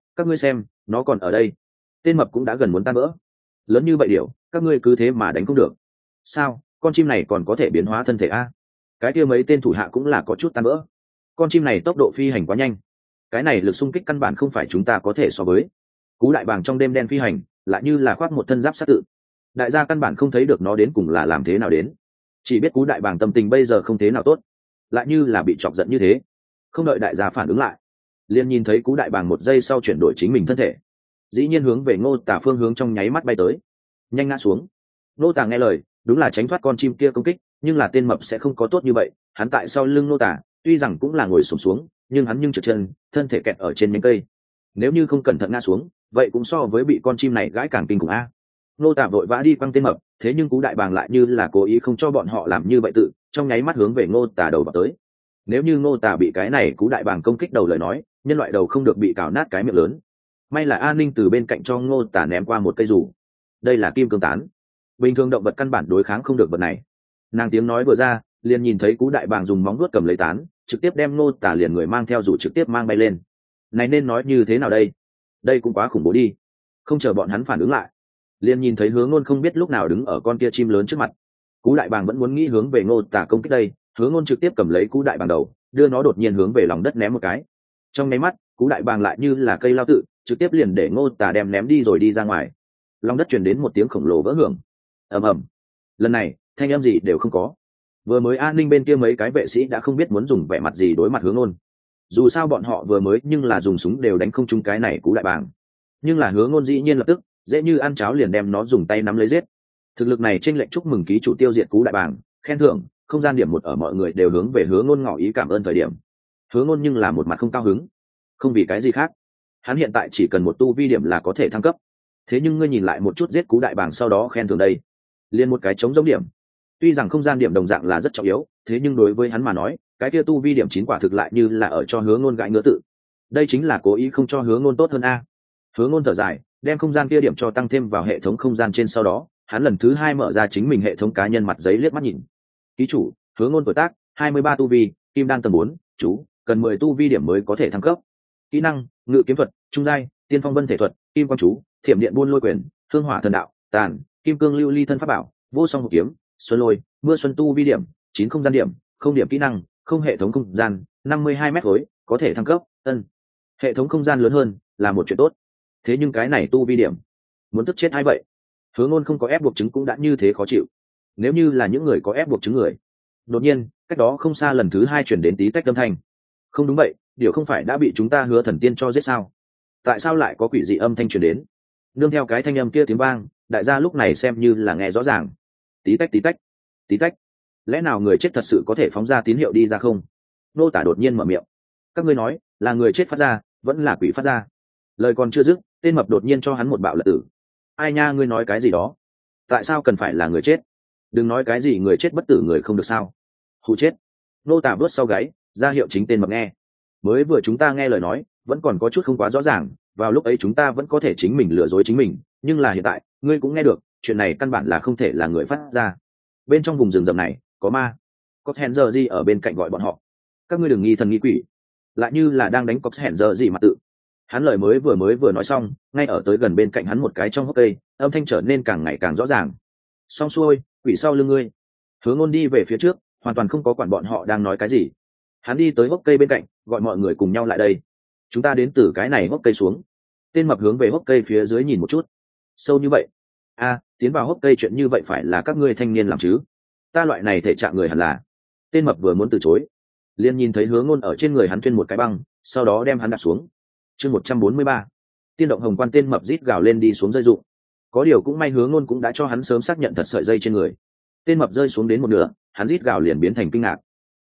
các ngươi xem nó còn ở đây. Tên mập cũng đã gần muốn tan vỡ. Lớn như vậy điều các ngươi cứ thế mà đánh không được sao? Con chim này còn có thể biến hóa thân thể a? Cái kia mấy tên thủ hạ cũng là có chút tan vỡ. Con chim này tốc độ phi hành quá nhanh, cái này lực xung kích căn bản không phải chúng ta có thể so với. Cú đại bàng trong đêm đen phi hành lại như là khoác một thân giáp sát tự, đại gia căn bản không thấy được nó đến cùng là làm thế nào đến, chỉ biết cú đại bàng tâm tình bây giờ không thế nào tốt, lại như là bị chọc giận như thế. Không đợi đại gia phản ứng lại, liền nhìn thấy cú đại bàng một giây sau chuyển đổi chính mình thân thể, dĩ nhiên hướng về Ngô Tả phương hướng trong nháy mắt bay tới, nhanh ngã xuống. Ngô Tả nghe lời đúng là tránh thoát con chim kia công kích, nhưng là tên mập sẽ không có tốt như vậy. Hắn tại sau lưng Ngô Tả tuy rằng cũng là ngồi xổm xuống, xuống nhưng hắn nhưng trượt chân, thân thể kẹt ở trên nhánh cây, nếu như không cẩn thận ngã xuống vậy cũng so với bị con chim này gãi càng kinh khủng a. Ngô Tả vội vã đi quăng tên mập, thế nhưng cú đại bàng lại như là cố ý không cho bọn họ làm như vậy, tự trong nháy mắt hướng về Ngô Tả đầu vào tới. Nếu như Ngô Tả bị cái này cú đại bàng công kích đầu lời nói, nhân loại đầu không được bị cào nát cái miệng lớn. May là An Ninh từ bên cạnh cho Ngô Tả ném qua một cây dù, đây là kim cương tán, bình thường động vật căn bản đối kháng không được vật này. Nàng tiếng nói vừa ra, liền nhìn thấy cú đại bàng dùng móng vuốt cầm lấy tán, trực tiếp đem Ngô Tả liền người mang theo dù trực tiếp mang bay lên. Này nên nói như thế nào đây? Đây cũng quá khủng bố đi. Không chờ bọn hắn phản ứng lại, liền nhìn thấy Hứa Ngôn không biết lúc nào đứng ở con kia chim lớn trước mặt. Cú đại bàng vẫn muốn nghĩ hướng về Ngô Tả công kích đây, Hứa Ngôn trực tiếp cầm lấy cú đại bàng đầu, đưa nó đột nhiên hướng về lòng đất ném một cái. Trong nháy mắt, cú đại bàng lại như là cây lao tự, trực tiếp liền để Ngô Tả đem ném đi rồi đi ra ngoài. Lòng đất truyền đến một tiếng khổng lồ vỡ hưởng. Ầm ầm. Lần này, thanh âm gì đều không có. Vừa mới An Ninh bên kia mấy cái vệ sĩ đã không biết muốn dùng vẻ mặt gì đối mặt Hứa Ngôn. Dù sao bọn họ vừa mới nhưng là dùng súng đều đánh không trúng cái này cú đại bàng. Nhưng là Hứa Ngôn dĩ nhiên lập tức, dễ như ăn cháo liền đem nó dùng tay nắm lấy giết. Thực lực này chênh lệch chúc mừng ký chủ tiêu diệt cú đại bàng, khen thưởng, không gian điểm một ở mọi người đều hướng về Hứa Ngôn ngỏ ý cảm ơn thời điểm. Hứa Ngôn nhưng là một mặt không cao hứng. Không vì cái gì khác, hắn hiện tại chỉ cần một tu vi điểm là có thể thăng cấp. Thế nhưng ngươi nhìn lại một chút giết cú đại bàng sau đó khen thưởng đây, liền một cái chống giống điểm. Tuy rằng không gian điểm đồng dạng là rất trọng yếu, thế nhưng đối với hắn mà nói, cái kia tu vi điểm chín quả thực lại như là ở cho Hứa Ngôn gãi ngứa tự. Đây chính là cố ý không cho Hứa Ngôn tốt hơn a. Hứa Ngôn thở dài, đem không gian kia điểm cho tăng thêm vào hệ thống không gian trên, sau đó hắn lần thứ hai mở ra chính mình hệ thống cá nhân mặt giấy liếc mắt nhìn. Ký chủ Hứa Ngôn tuổi tác hai mươi ba tu vi, kim đan tầng bốn, chú cần mười tu vi điểm mới có thể thăng cấp. Kỹ năng ngự kiếm thuật trung giai, tiên phong vân thể thuật, kim quang chú, thiểm điện buôn lôi quyền, thương hỏa thần đạo, tàn, kim cương lưu ly thân pháp bảo, vô song hộp kiếm, xuân lôi, mưa xuân tu vi điểm chín không gian điểm, không điểm kỹ năng, không hệ thống không gian, năm mươi hai mét khối, có thể thăng cấp. Ân, hệ thống không gian lớn hơn là một chuyện tốt, thế nhưng cái này tu vi điểm muốn tức chết ai vậy? Hứa Ngôn không có ép buộc chứng cũng đã như thế khó chịu, nếu như là những người có ép buộc chứng người. Đột nhiên cách đó không xa lần thứ hai chuyển đến tí tách âm thanh. Không đúng vậy, điều không phải đã bị chúng ta Hứa thần tiên cho giết sao? Tại sao lại có quỷ dị âm thanh truyền đến? Nương theo cái thanh âm kia tiếng vang, đại gia lúc này xem như là nghe rõ ràng. Tí tách tí tách tí tách, lẽ nào người chết thật sự có thể phóng ra tín hiệu đi ra không? Nô Tả đột nhiên mở miệng. Các ngươi nói là người chết phát ra vẫn là quỷ phát ra? Lời còn chưa dứt, tên mập đột nhiên cho hắn một bạo lật tử. Ai nha, ngươi nói cái gì đó? Tại sao cần phải là người chết? Đừng nói cái gì người chết bất tử người không được sao? Hù chết. Nô Tả vớt sau gáy, ra hiệu chính tên mập nghe. Mới vừa chúng ta nghe lời nói vẫn còn có chút không quá rõ ràng, vào lúc ấy chúng ta vẫn có thể chính mình lừa dối chính mình, nhưng là hiện tại ngươi cũng nghe được, chuyện này căn bản là không thể là người phát ra. Bên trong vùng rừng rậm này có ma. Có hẹn giờ gì ở bên cạnh gọi bọn họ. Các ngươi đừng nghi thần nghi quỷ, lại như là đang đánh có hẹn giờ gì mà tự. Hắn lời mới vừa mới vừa nói xong, ngay ở tới gần bên cạnh hắn một cái trong hốc cây, âm thanh trở nên càng ngày càng rõ ràng. Xong xuôi, quỷ sau lưng ngươi. Hứa Ngôn đi về phía trước, hoàn toàn không có quản bọn họ đang nói cái gì. Hắn đi tới hốc cây bên cạnh, gọi mọi người cùng nhau lại đây. Chúng ta đến từ cái này hốc cây xuống. Tên mập hướng về hốc cây phía dưới nhìn một chút. Sâu như vậy? A, tiến vào hốc cây chuyện như vậy phải là các ngươi thanh niên làm chứ? Ta loại này thể trạng người hẳn là. Tên mập vừa muốn từ chối, liền nhìn thấy Hứa Ngôn ở trên người hắn tuyên một cái băng, sau đó đem hắn đặt xuống. Chương một trăm bốn mươi ba. Tiên động hồng quan. Tên mập rít gào lên đi xuống rơi rụng. Có điều cũng may Hứa Ngôn cũng đã cho hắn sớm xác nhận thật sợi dây trên người. Tên mập rơi xuống đến một nửa, hắn rít gào liền biến thành kinh ngạc.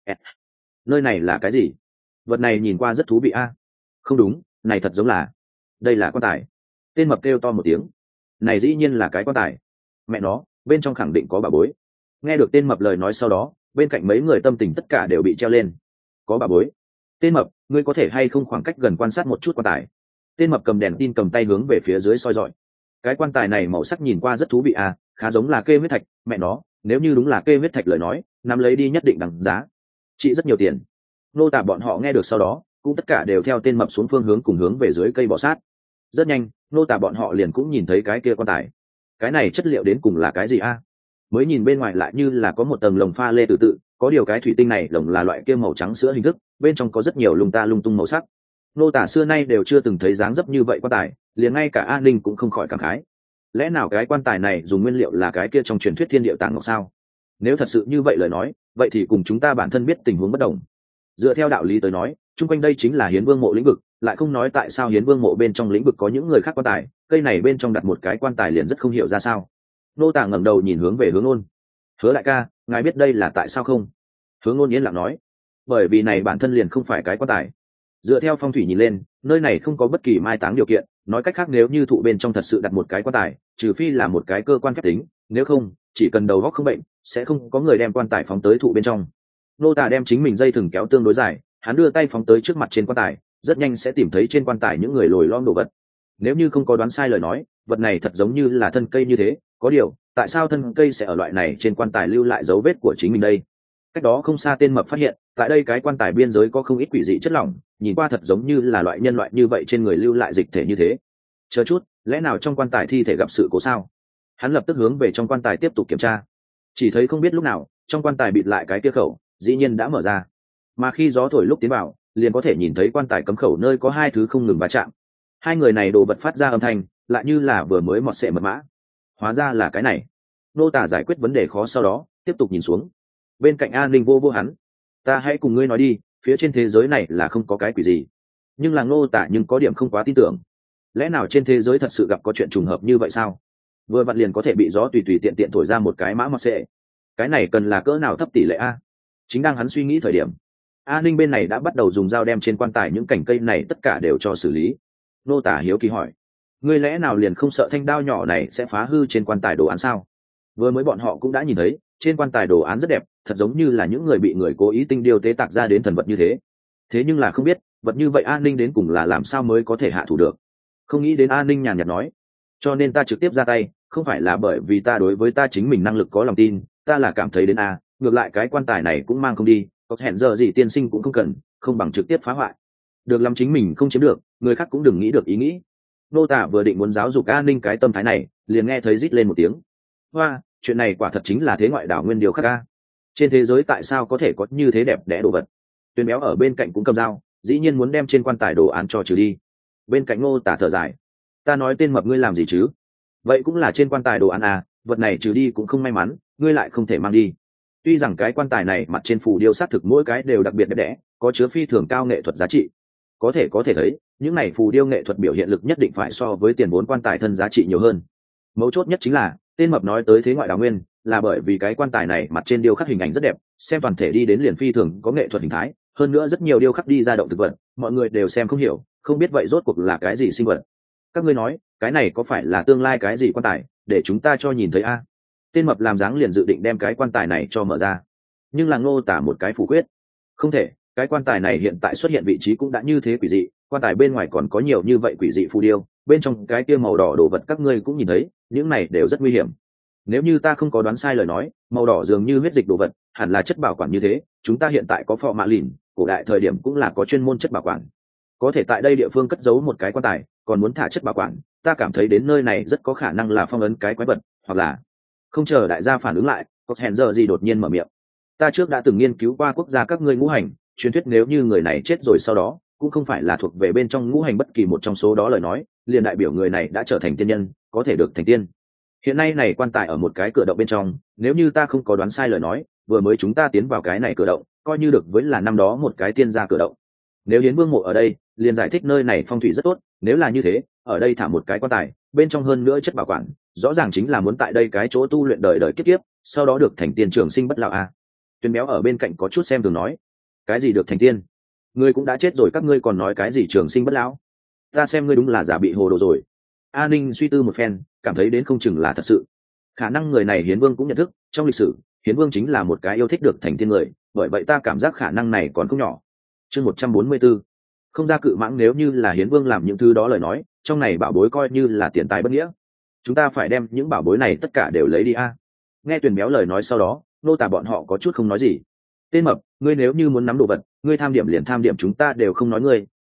Nơi này là cái gì? Vật này nhìn qua rất thú vị a. Không đúng, này thật giống là, đây là quan tài. Tên mập kêu to một tiếng. Này dĩ nhiên là cái quan tài. Mẹ nó, bên trong khẳng định có bà bối. Nghe được tên mập lời nói sau đó, bên cạnh mấy người tâm tình tất cả đều bị treo lên. Có bà bối? Tên mập, ngươi có thể hay không khoảng cách gần quan sát một chút quan tài? Tên mập cầm đèn tin cầm tay hướng về phía dưới soi dọi. Cái quan tài này màu sắc nhìn qua rất thú vị à, khá giống là kê huyết thạch. Mẹ nó, nếu như đúng là kê huyết thạch lời nói, nắm lấy đi nhất định đằng giá, trị rất nhiều tiền. Nô Tả bọn họ nghe được sau đó cũng tất cả đều theo tên mập xuống phương hướng cùng hướng về dưới cây bò sát. Rất nhanh nô tả bọn họ liền cũng nhìn thấy cái kia quan tài. Cái này chất liệu đến cùng là cái gì a? Mới nhìn bên ngoài lại như là có một tầng lồng pha lê tự tự, có điều cái thủy tinh này lồng là loại kia màu trắng sữa hình thức, bên trong có rất nhiều lung ta lung tung màu sắc. Nô tả xưa nay đều chưa từng thấy dáng dấp như vậy quan tài, liền ngay cả An Ninh cũng không khỏi cảm khái. Lẽ nào cái quan tài này dùng nguyên liệu là cái kia trong truyền thuyết thiên địa tàng ngọc sao? Nếu thật sự như vậy lời nói, vậy thì cùng chúng ta bản thân biết tình huống bất đồng. Dựa theo đạo lý tới nói, chung quanh đây chính là Hiến Vương mộ lĩnh vực, lại không nói tại sao Hiến Vương mộ bên trong lĩnh vực có những người khác quan tài, cây này bên trong đặt một cái quan tài liền rất không hiểu ra sao. Nô tả ngẩng đầu nhìn hướng về Hướng Ôn. Hứa đại ca, ngài biết đây là tại sao không? Hướng Ôn yên lặng nói. Bởi vì này bản thân liền không phải cái quan tài. Dựa theo phong thủy nhìn lên, nơi này không có bất kỳ mai táng điều kiện, nói cách khác nếu như thụ bên trong thật sự đặt một cái quan tài, trừ phi là một cái cơ quan phép tính, nếu không chỉ cần đầu góc không bệnh sẽ không có người đem quan tài phóng tới thụ bên trong. Nô tả đem chính mình dây thừng kéo tương đối dài, hắn đưa tay phóng tới trước mặt trên quan tài, rất nhanh sẽ tìm thấy trên quan tài những người lồi lõm đồ vật. Nếu như không có đoán sai lời nói, vật này thật giống như là thân cây như thế, có điều tại sao thân cây sẽ ở loại này trên quan tài lưu lại dấu vết của chính mình đây? Cách đó không xa tên mập phát hiện tại đây cái quan tài biên giới có không ít quỷ dị chất lỏng, nhìn qua thật giống như là loại nhân loại như vậy trên người lưu lại dịch thể như thế. Chờ chút, lẽ nào trong quan tài thi thể gặp sự cố sao? Hắn lập tức hướng về trong quan tài tiếp tục kiểm tra, chỉ thấy không biết lúc nào trong quan tài bịt lại cái kia khẩu dĩ nhiên đã mở ra, mà khi gió thổi lúc tiến vào liền có thể nhìn thấy quan tài cấm khẩu nơi có hai thứ không ngừng va chạm. Hai người này đồ vật phát ra âm thanh lại như là vừa mới mọt xệ mật mã. Hóa ra là cái này. Nô tả giải quyết vấn đề khó sau đó tiếp tục nhìn xuống. Bên cạnh An Ninh vô vô hắn. Ta hãy cùng ngươi nói đi, phía trên thế giới này là không có cái quỷ gì. Nhưng là Nô tả nhưng có điểm không quá tin tưởng. Lẽ nào trên thế giới thật sự gặp có chuyện trùng hợp như vậy sao? Vừa vặn liền có thể bị gió tùy tùy tiện tiện thổi ra một cái mã mọt xệ. Cái này cần là cỡ nào thấp tỷ lệ a? Chính đang hắn suy nghĩ thời điểm, An Ninh bên này đã bắt đầu dùng dao đem trên quan tài những cành cây này tất cả đều cho xử lý. Nô tả hiếu kỳ hỏi, ngươi lẽ nào liền không sợ thanh đao nhỏ này sẽ phá hư trên quan tài đồ án sao? Vừa mới bọn họ cũng đã nhìn thấy trên quan tài đồ án rất đẹp, thật giống như là những người bị người cố ý tinh điêu tế tạc ra đến thần vật như thế. Thế nhưng là không biết vật như vậy An Ninh đến cùng là làm sao mới có thể hạ thủ được. Không nghĩ đến An Ninh nhàn nhạt nói, cho nên ta trực tiếp ra tay không phải là bởi vì ta đối với ta chính mình năng lực có lòng tin, ta là cảm thấy đến a ngược lại cái quan tài này cũng mang không đi, có hẹn giờ gì tiên sinh cũng không cần, không bằng trực tiếp phá hoại. Được làm chính mình không chiếm được, người khác cũng đừng nghĩ được ý nghĩ. Nô tả vừa định muốn giáo dục An Ninh cái tâm thái này, liền nghe thấy rít lên một tiếng. Hoa, chuyện này quả thật chính là thế ngoại đảo nguyên điều khác a. Trên thế giới tại sao có thể có như thế đẹp đẽ đồ vật? Tuyên béo ở bên cạnh cũng cầm dao, dĩ nhiên muốn đem trên quan tài đồ án cho trừ đi. Bên cạnh Nô tả thở dài, ta nói tên mập ngươi làm gì chứ? Vậy cũng là trên quan tài đồ án à, vật này trừ đi cũng không may mắn, ngươi lại không thể mang đi. Tuy rằng cái quan tài này mặt trên phù điêu xác thực mỗi cái đều đặc biệt đẹp đẽ, có chứa phi thường cao nghệ thuật giá trị, có thể có thể thấy những này phù điêu nghệ thuật biểu hiện lực nhất định phải so với tiền vốn quan tài thân giá trị nhiều hơn. Mấu chốt nhất chính là tên mập nói tới thế ngoại đào nguyên là bởi vì cái quan tài này mặt trên điêu khắc hình ảnh rất đẹp, xem toàn thể đi đến liền phi thường có nghệ thuật hình thái, hơn nữa rất nhiều điêu khắc đi ra động thực vật, mọi người đều xem không hiểu, không biết vậy rốt cuộc là cái gì sinh vật. Các ngươi nói cái này có phải là tương lai cái gì quan tài, để chúng ta cho nhìn thấy a? Tên mập làm dáng liền dự định đem cái quan tài này cho mở ra, nhưng là Ngô tả một cái phủ quyết, không thể, cái quan tài này hiện tại xuất hiện vị trí cũng đã như thế quỷ dị, quan tài bên ngoài còn có nhiều như vậy quỷ dị phù điêu, bên trong cái kia màu đỏ đồ vật các ngươi cũng nhìn thấy, những này đều rất nguy hiểm. Nếu như ta không có đoán sai lời nói, màu đỏ dường như huyết dịch đồ vật hẳn là chất bảo quản như thế, chúng ta hiện tại có phò mã lìn, cổ đại thời điểm cũng là có chuyên môn chất bảo quản, có thể tại đây địa phương cất giấu một cái quan tài còn muốn thả chất bảo quản, ta cảm thấy đến nơi này rất có khả năng là phong ấn cái quái vật, hoặc là không chờ đại gia phản ứng lại, có hẹn giờ gì đột nhiên mở miệng, ta trước đã từng nghiên cứu qua quốc gia các ngươi ngũ hành truyền thuyết, nếu như người này chết rồi sau đó cũng không phải là thuộc về bên trong ngũ hành bất kỳ một trong số đó lời nói, liền đại biểu người này đã trở thành tiên nhân, có thể được thành tiên. Hiện nay này quan tài ở một cái cửa động bên trong, nếu như ta không có đoán sai lời nói, vừa mới chúng ta tiến vào cái này cửa động coi như được với là năm đó một cái tiên gia cửa động. Nếu Hiến Vương mộ ở đây liền giải thích nơi này phong thủy rất tốt, nếu là như thế ở đây thả một cái quan tài bên trong hơn nữa chất bảo quản, rõ ràng chính là muốn tại đây cái chỗ tu luyện đời đời kiếp kiếp, sau đó được thành tiên trường sinh bất lão a. Tuyên béo ở bên cạnh có chút xem thường nói, cái gì được thành tiên, ngươi cũng đã chết rồi các ngươi còn nói cái gì trường sinh bất lão, ta xem ngươi đúng là giả bị hồ đồ rồi. A Ninh suy tư một phen, cảm thấy đến không chừng là thật sự, khả năng người này Hiến Vương cũng nhận thức, trong lịch sử Hiến Vương chính là một cái yêu thích được thành tiên người, bởi vậy ta cảm giác khả năng này còn không nhỏ. Chương một trăm bốn mươi tư, không ra cự mãng, nếu như là Hiến Vương làm những thứ đó lời nói, trong này bảo bối coi như là tiền tài bất nghĩa, chúng ta phải đem những bảo bối này tất cả đều lấy đi a. Nghe Tuyền béo lời nói sau đó, nô tả bọn họ có chút không nói gì. Tên mập, ngươi nếu như muốn nắm đồ vật, ngươi tham điểm liền tham điểm, chúng ta đều không nói ngươi,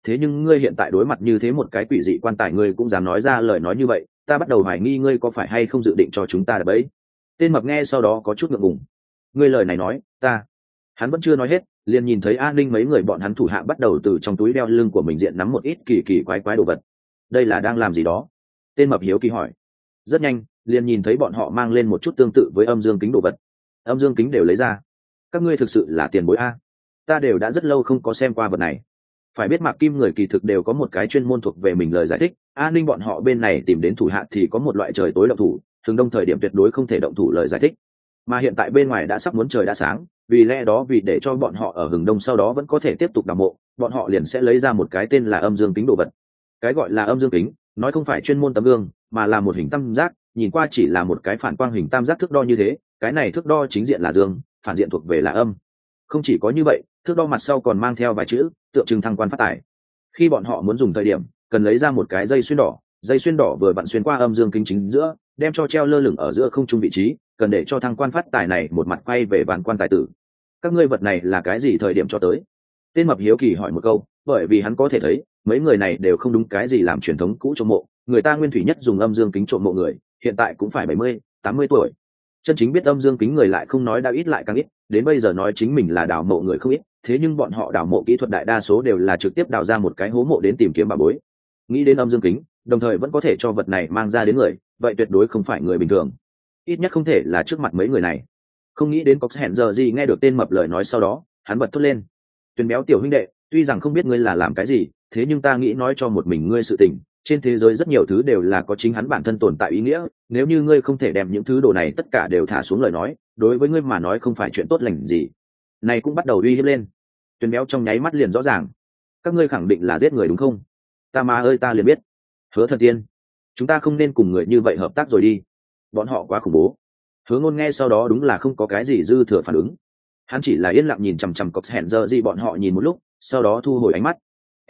thế nhưng ngươi hiện tại đối mặt như thế một cái quỷ dị quan tài ngươi cũng dám nói ra lời nói như vậy, ta bắt đầu hoài nghi ngươi có phải hay không dự định cho chúng ta đập bẫy. Tên mập nghe sau đó có chút ngượng ngùng. Ngươi lời này nói ta, hắn vẫn chưa nói hết, liền nhìn thấy an ninh mấy người bọn hắn thủ hạ bắt đầu từ trong túi đeo lưng của mình diện nắm một ít kỳ kỳ quái quái đồ vật. Đây là đang làm gì đó? Tên mập hiếu kỳ hỏi. Rất nhanh liền nhìn thấy bọn họ mang lên một chút tương tự với âm dương kính đồ vật. Âm dương kính đều lấy ra. Các ngươi thực sự là tiền bối a, ta đều đã rất lâu không có xem qua vật này. Phải biết Mạc Kim người kỳ thực đều có một cái chuyên môn thuộc về mình lời giải thích, an ninh bọn họ bên này tìm đến thủ hạ thì có một loại trời tối động thủ, thường đông thời điểm tuyệt đối không thể động thủ lời giải thích. Mà hiện tại bên ngoài đã sắp muốn trời đã sáng, vì lẽ đó vì để cho bọn họ ở hừng đông sau đó vẫn có thể tiếp tục đào mộ, bọn họ liền sẽ lấy ra một cái tên là âm dương kính đồ vật. Cái gọi là âm dương kính, nói không phải chuyên môn tấm gương, mà là một hình tam giác, nhìn qua chỉ là một cái phản quang hình tam giác thước đo như thế, cái này thước đo chính diện là dương, phản diện thuộc về là âm. Không chỉ có như vậy, thước đo mặt sau còn mang theo vài chữ tượng trưng thăng quan phát tài. Khi bọn họ muốn dùng thời điểm, cần lấy ra một cái dây xuyên đỏ, dây xuyên đỏ vừa vặn xuyên qua âm dương kính chính giữa, đem cho treo lơ lửng ở giữa không trung vị trí, cần để cho thăng quan phát tài này một mặt quay về bàn quan tài tử. Các ngươi vật này là cái gì thời điểm cho tới? Tên mập hiếu kỳ hỏi một câu, bởi vì hắn có thể thấy mấy người này đều không đúng cái gì làm truyền thống cũ trộm mộ, người ta nguyên thủy nhất dùng âm dương kính trộm mộ người hiện tại cũng phải bảy mươi tám mươi tuổi, chân chính biết âm dương kính người lại không nói đã ít lại càng ít, đến bây giờ nói chính mình là đào mộ người không ít, thế nhưng bọn họ đào mộ kỹ thuật đại đa số đều là trực tiếp đào ra một cái hố mộ đến tìm kiếm bà bối. Nghĩ đến âm dương kính đồng thời vẫn có thể cho vật này mang ra đến người, vậy tuyệt đối không phải người bình thường, ít nhất không thể là trước mặt mấy người này. Không nghĩ đến có hẹn giờ gì nghe được tên mập lời nói sau đó hắn bật thốt lên. Tuyền béo tiểu huynh đệ, tuy rằng không biết ngươi là làm cái gì, thế nhưng ta nghĩ nói cho một mình ngươi sự tình, trên thế giới rất nhiều thứ đều là có chính hắn bản thân tồn tại ý nghĩa, nếu như ngươi không thể đem những thứ đồ này tất cả đều thả xuống lời nói, đối với ngươi mà nói không phải chuyện tốt lành gì. Này cũng bắt đầu uy hiếp lên. Tuyền béo trong nháy mắt liền rõ ràng. Các ngươi khẳng định là giết người đúng không? Ta mà ơi ta liền biết. Hứa Thần Tiên, chúng ta không nên cùng người như vậy hợp tác rồi đi. Bọn họ quá khủng bố. Hứa Ngôn nghe sau đó đúng là không có cái gì dư thừa phản ứng. Hắn chỉ là yên lặng nhìn chằm chằm cọc hẹn giờ gì bọn họ nhìn một lúc, sau đó thu hồi ánh mắt.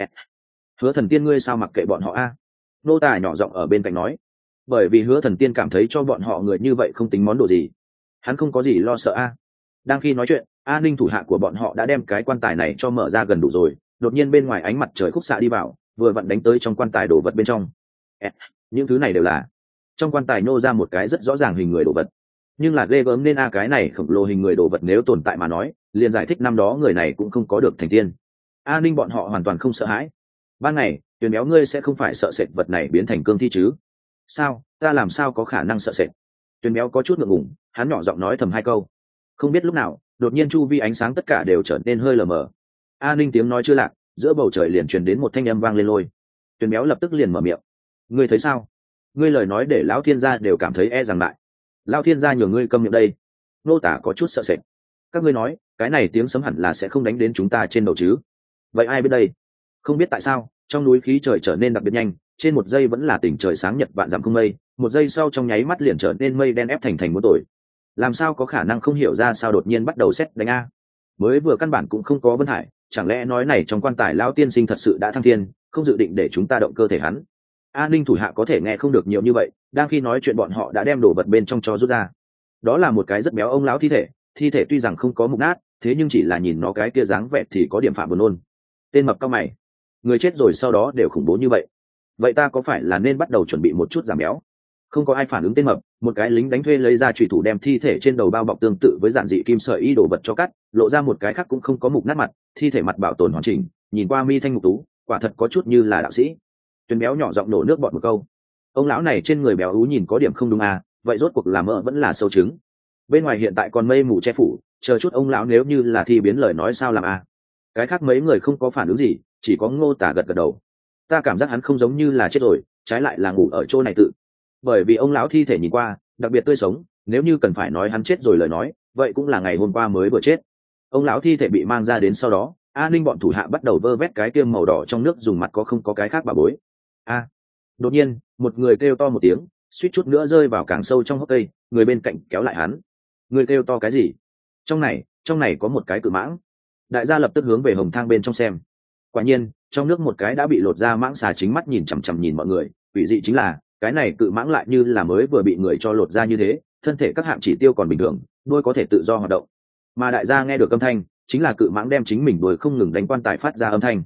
Hứa Thần Tiên ngươi sao mặc kệ bọn họ a? Nô tài nhỏ giọng ở bên cạnh nói. Bởi vì Hứa Thần Tiên cảm thấy cho bọn họ người như vậy không tính món đồ gì, hắn không có gì lo sợ a. Đang khi nói chuyện, an ninh thủ hạ của bọn họ đã đem cái quan tài này cho mở ra gần đủ rồi, đột nhiên bên ngoài ánh mặt trời khúc xạ đi vào, vừa vặn đánh tới trong quan tài đồ vật bên trong. Những thứ này đều là trong quan tài nô ra một cái rất rõ ràng hình người đồ vật, nhưng là ghê gớm nên a cái này khổng lồ hình người đồ vật nếu tồn tại mà nói, liền giải thích năm đó người này cũng không có được thành tiên. An ninh bọn họ hoàn toàn không sợ hãi. Ban ngày Tuyền béo ngươi sẽ không phải sợ sệt vật này biến thành cương thi chứ? Sao ta làm sao có khả năng sợ sệt? Tuyền béo có chút ngượng ngùng, hắn nhỏ giọng nói thầm hai câu. Không biết lúc nào đột nhiên chu vi ánh sáng tất cả đều trở nên hơi lờ mờ. An ninh tiếng nói chưa lạc, giữa bầu trời liền truyền đến một thanh âm vang lên lôi. Tuyền béo lập tức liền mở miệng. Ngươi thấy sao? Ngươi lời nói để lão thiên gia đều cảm thấy e rằng lại. Lão thiên gia nhường ngươi câm miệng đây. Nô tả có chút sợ sệt. Các ngươi nói cái này tiếng sấm hẳn là sẽ không đánh đến chúng ta trên đầu chứ? Vậy ai biết đây? Không biết tại sao trong núi khí trời trở nên đặc biệt nhanh, trên một giây vẫn là tỉnh trời sáng nhật vạn dặm không mây, một giây sau trong nháy mắt liền trở nên mây đen ép thành thành muôn tối. Làm sao có khả năng không hiểu ra sao đột nhiên bắt đầu sét đánh a? Mới vừa căn bản cũng không có Vân Hải, chẳng lẽ nói này trong quan tài lão tiên sinh thật sự đã thăng thiên, không dự định để chúng ta động cơ thể hắn? An ninh thủ hạ có thể nghe không được nhiều như vậy, đang khi nói chuyện bọn họ đã đem đồ vật bên trong cho rút ra. Đó là một cái rất béo ông lão thi thể, thi thể tuy rằng không có mục nát, thế nhưng chỉ là nhìn nó cái kia dáng vẻ thì có điểm phạm buồn nôn. Tên mập cao mày, người chết rồi sau đó đều khủng bố như vậy, vậy ta có phải là nên bắt đầu chuẩn bị một chút giảm béo? Không có ai phản ứng tên mập, một cái lính đánh thuê lấy ra chủy thủ đem thi thể trên đầu bao bọc tương tự với giản dị kim sợi y đồ vật cho cắt, lộ ra một cái khác cũng không có mục nát mặt, thi thể mặt bảo tồn hoàn chỉnh, nhìn qua mi thanh mục tú, quả thật có chút như là đạo sĩ. Tuyền béo nhỏ giọng nổ nước bọt một câu. Ông lão này trên người béo ú nhìn có điểm không đúng à, vậy rốt cuộc là mỡ vẫn là sâu trứng? Bên ngoài hiện tại còn mây mù che phủ, chờ chút ông lão nếu như là thi biến lời nói sao làm à? Cái khác mấy người không có phản ứng gì, chỉ có Ngô Tả gật gật đầu. Ta cảm giác hắn không giống như là chết rồi, trái lại là ngủ ở chỗ này tự. Bởi vì ông lão thi thể nhìn qua đặc biệt tươi sống, nếu như cần phải nói hắn chết rồi lời nói, vậy cũng là ngày hôm qua mới vừa chết. Ông lão thi thể bị mang ra đến sau đó, an ninh bọn thủ hạ bắt đầu vơ vét cái kiêm màu đỏ trong nước dùng mặt có không có cái khác bà bối. A! À, đột nhiên một người kêu to một tiếng, suýt chút nữa rơi vào càng sâu trong hốc cây, người bên cạnh kéo lại hắn. Người kêu to cái gì? Trong này, trong này có một cái cự mãng. Đại gia lập tức hướng về hồng thang bên trong xem. Quả nhiên trong nước một cái đã bị lột ra mãng xà chính mắt nhìn chằm chằm nhìn mọi người, quỷ dị chính là cái này cự mãng lại như là mới vừa bị người cho lột ra như thế, thân thể các hạng chỉ tiêu còn bình thường, đuôi có thể tự do hoạt động. Mà đại gia nghe được âm thanh, chính là cự mãng đem chính mình đuôi không ngừng đánh quan tài phát ra âm thanh.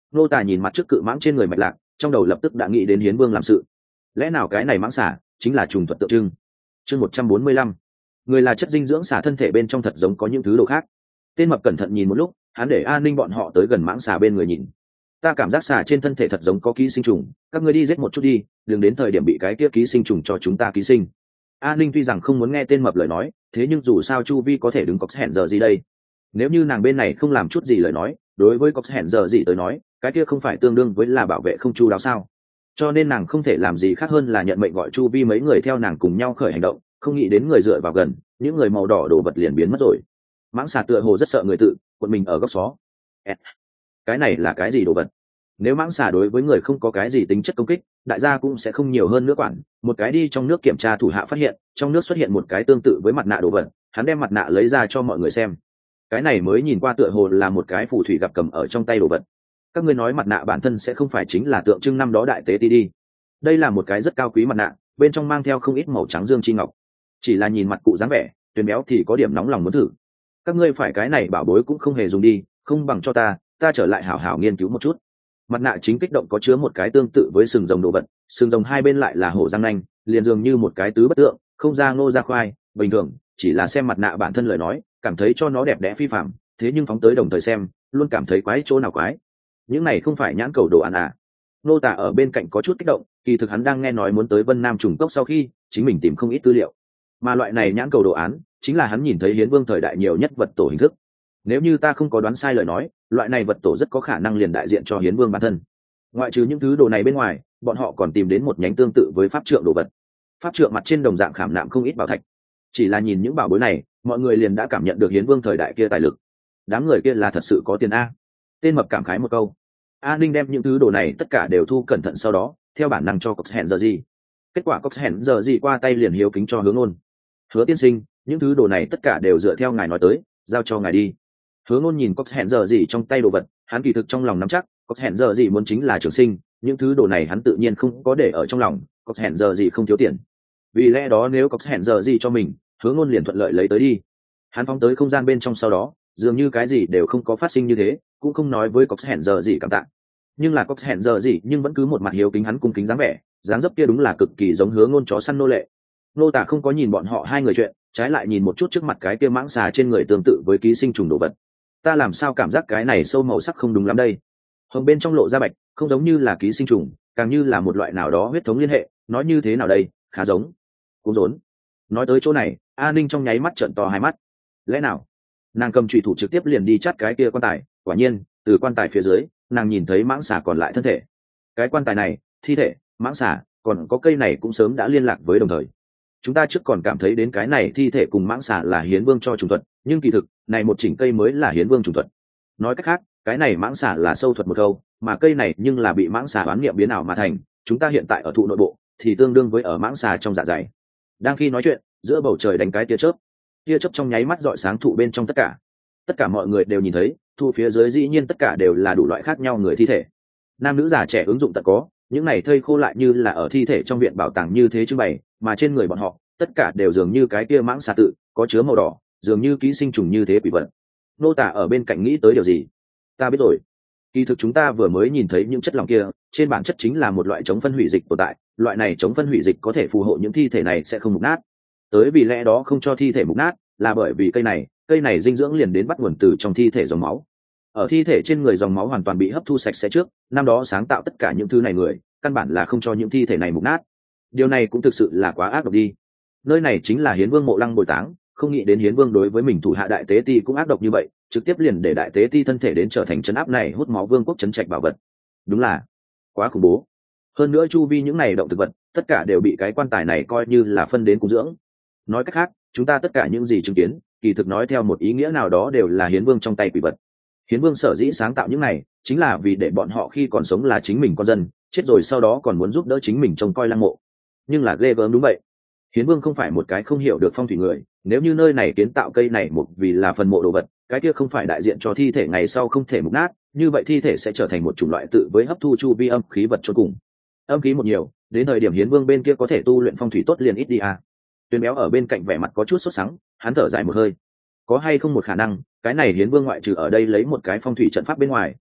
Nô Tả nhìn mặt trước cự mãng trên người mạch lạc, trong đầu lập tức đã nghĩ đến hiến vương làm sự. Lẽ nào cái này mãng xả chính là trùng thuật tượng trưng? Chương một trăm bốn mươi lăm, người là chất dinh dưỡng xả thân thể bên trong thật giống có những thứ đồ khác. Tên mập cẩn thận nhìn một lúc, hắn để an ninh bọn họ tới gần mãng xà bên người nhìn. Ta cảm giác xà trên thân thể thật giống có ký sinh trùng, các ngươi đi giết một chút đi, đừng đến thời điểm bị cái kia ký sinh trùng cho chúng ta ký sinh. An ninh tuy rằng không muốn nghe tên mập lời nói, thế nhưng dù sao chu vi có thể đứng cọc hẹn giờ gì đây. Nếu như nàng bên này không làm chút gì lời nói, đối với cọc hẹn giờ gì tới nói, cái kia không phải tương đương với là bảo vệ không chu đáo sao? Cho nên nàng không thể làm gì khác hơn là nhận mệnh gọi chu vi mấy người theo nàng cùng nhau khởi hành động, không nghĩ đến người dựa vào gần, những người màu đỏ đồ vật liền biến mất rồi. Mãng xà tựa hồ rất sợ người tự quật mình ở góc xó. Cái này là cái gì đồ vật? Nếu mãng xà đối với người không có cái gì tính chất công kích, đại gia cũng sẽ không nhiều hơn nữa quản. Một cái đi trong nước kiểm tra thủ hạ phát hiện trong nước xuất hiện một cái tương tự với mặt nạ đồ vật, hắn đem mặt nạ lấy ra cho mọi người xem. Cái này mới nhìn qua tựa hồ là một cái phù thủy gặp cầm ở trong tay đồ vật. Các ngươi nói mặt nạ bản thân sẽ không phải chính là tượng trưng năm đó đại tế ti đi? Đây là một cái rất cao quý mặt nạ, bên trong mang theo không ít màu trắng dương chi ngọc. Chỉ là nhìn mặt cụ dáng vẻ, Tuyền béo thì có điểm nóng lòng muốn thử. Các ngươi phải cái này bảo bối cũng không hề dùng đi, không bằng cho ta, ta trở lại hảo hảo nghiên cứu một chút. Mặt nạ chính kích động có chứa một cái tương tự với sừng rồng đồ vật, sừng rồng hai bên lại là hổ răng nanh, liền dường như một cái tứ bất tượng, không ra ngô ra khoai. Bình thường chỉ là xem mặt nạ bản thân lời nói, cảm thấy cho nó đẹp đẽ phi phàm, thế nhưng phóng tới đồng thời xem, luôn cảm thấy quái chỗ nào quái. Những này không phải nhãn cầu đồ ăn à? Nô Tả ở bên cạnh có chút kích động, kỳ thực hắn đang nghe nói muốn tới Vân Nam trùng cốc sau khi, chính mình tìm không ít tư liệu. Mà loại này nhãn cầu đồ án, chính là hắn nhìn thấy hiến vương thời đại nhiều nhất vật tổ hình thức. Nếu như ta không có đoán sai lời nói, loại này vật tổ rất có khả năng liền đại diện cho hiến vương bản thân. Ngoại trừ những thứ đồ này bên ngoài, bọn họ còn tìm đến một nhánh tương tự với pháp trượng đồ vật. Pháp trượng mặt trên đồng dạng khảm nạm không ít bảo thạch. Chỉ là nhìn những bảo bối này, mọi người liền đã cảm nhận được hiến vương thời đại kia tài lực. Đám người kia là thật sự có tiền a. Tên mập cảm khái một câu. A Ninh đem những thứ đồ này tất cả đều thu cẩn thận, sau đó theo bản năng cho Cox hẹn giờ gì. Kết quả Cox hẹn giờ gì qua tay liền hiếu kính cho Hướng Ôn. Hứa tiên sinh, những thứ đồ này tất cả đều dựa theo ngài nói tới, giao cho ngài đi. Hướng Ôn nhìn Cox hẹn giờ gì trong tay đồ vật, hắn kỳ thực trong lòng nắm chắc, Cox hẹn giờ gì muốn chính là trường sinh, những thứ đồ này hắn tự nhiên không có để ở trong lòng, Cox hẹn giờ gì không thiếu tiền. Vì lẽ đó nếu Cox hẹn giờ gì cho mình, Hướng Ôn liền thuận lợi lấy tới đi. Hắn phóng tới không gian bên trong, sau đó dường như cái gì đều không có phát sinh như thế, cũng không nói với Cox hẹn giờ gì cảm tạ. Nhưng là Cox hẹn giờ gì nhưng vẫn cứ một mặt hiếu kính hắn cung kính dáng vẻ, dáng dấp kia đúng là cực kỳ giống Hướng Ôn chó săn nô lệ. Nô Tả không có nhìn bọn họ hai người chuyện, trái lại nhìn một chút trước mặt cái kia mãng xà trên người tương tự với ký sinh trùng đồ vật. Ta làm sao cảm giác cái này sâu màu sắc không đúng lắm đây? Hồng bên trong lộ ra bạch, không giống như là ký sinh trùng, càng như là một loại nào đó huyết thống liên hệ, nói như thế nào đây, khá giống. Cũng rốn. Nói tới chỗ này, A Ninh trong nháy mắt trợn to hai mắt. Lẽ nào? Nàng cầm chủy thủ trực tiếp liền đi chát cái kia quan tài, quả nhiên, từ quan tài phía dưới, nàng nhìn thấy mãng xà còn lại thân thể. Cái quan tài này, thi thể, mãng xà, còn có cây này cũng sớm đã liên lạc với đồng thời. Chúng ta trước còn cảm thấy đến cái này thi thể cùng mãng xà là hiến vương cho trùng thuật, nhưng kỳ thực này một chỉnh cây mới là hiến vương trùng thuật. Nói cách khác, cái này mãng xà là sâu thuật một câu, mà cây này nhưng là bị mãng xà đoán niệm biến ảo mà thành. Chúng ta hiện tại ở thụ nội bộ thì tương đương với ở mãng xà trong dạ dày. Đang khi nói chuyện, giữa bầu trời đánh cái tia chớp, tia chớp trong nháy mắt rọi sáng thụ bên trong tất cả. Tất cả mọi người đều nhìn thấy, thụ phía dưới dĩ nhiên tất cả đều là đủ loại khác nhau người thi thể. Nam nữ già trẻ ứng dụng tận có, những này thây khô lại như là ở thi thể trong viện bảo tàng như thế trưng bày, mà trên người bọn họ tất cả đều dường như cái kia mãng xà tự có chứa màu đỏ, dường như ký sinh trùng như thế quỷ vật. Nô Tả ở bên cạnh nghĩ tới điều gì? Ta biết rồi. Kỳ thực chúng ta vừa mới nhìn thấy những chất lỏng kia, trên bản chất chính là một loại chống phân hủy dịch tồn tại, loại này chống phân hủy dịch có thể phù hộ những thi thể này sẽ không mục nát. Tới vì lẽ đó không cho thi thể mục nát, là bởi vì cây này, cây này dinh dưỡng liền đến bắt nguồn từ trong thi thể dòng máu. Ở thi thể trên người dòng máu hoàn toàn bị hấp thu sạch sẽ trước, năm đó sáng tạo tất cả những thứ này người, căn bản là không cho những thi thể này mục nát. Điều này cũng thực sự là quá ác độc đi. Nơi này chính là hiến vương mộ lăng bồi táng, không nghĩ đến hiến vương đối với mình thủ hạ đại tế ti cũng ác độc như vậy, trực tiếp liền để đại tế ti thân thể đến trở thành trấn áp này hút máu vương quốc trấn trạch bảo vật. Đúng là quá khủng bố. Hơn nữa chu vi những này động thực vật, tất cả đều bị cái quan tài này coi như là phân đến cung dưỡng. Nói cách khác, chúng ta tất cả những gì chứng kiến, kỳ thực nói theo một ý nghĩa nào đó đều là hiến vương trong tay quỷ vật. Hiến vương sở dĩ sáng tạo những này, chính là vì để bọn họ khi còn sống là chính mình con dân, chết rồi sau đó còn muốn giúp đỡ chính mình trông coi lăng mộ. Nhưng là ghê gớm đúng vậy. Hiến vương không phải một cái không hiểu được phong thủy người, nếu như nơi này kiến tạo cây này một vì là phần mộ đồ vật, cái kia không phải đại diện cho thi thể ngày sau không thể mục nát, như vậy thi thể sẽ trở thành một chủng loại tự với hấp thu chu vi âm khí vật cho cùng. Âm khí một nhiều, đến thời điểm hiến vương bên kia có thể tu luyện phong thủy tốt liền ít đi à. Tuyền béo ở bên cạnh vẻ mặt có chút sốt sắng, hắn thở dài một hơi. Có hay không một khả năng, cái này hiến vương ngoại trừ ở đây lấy một cái phong thủy trận pháp bên ngoài,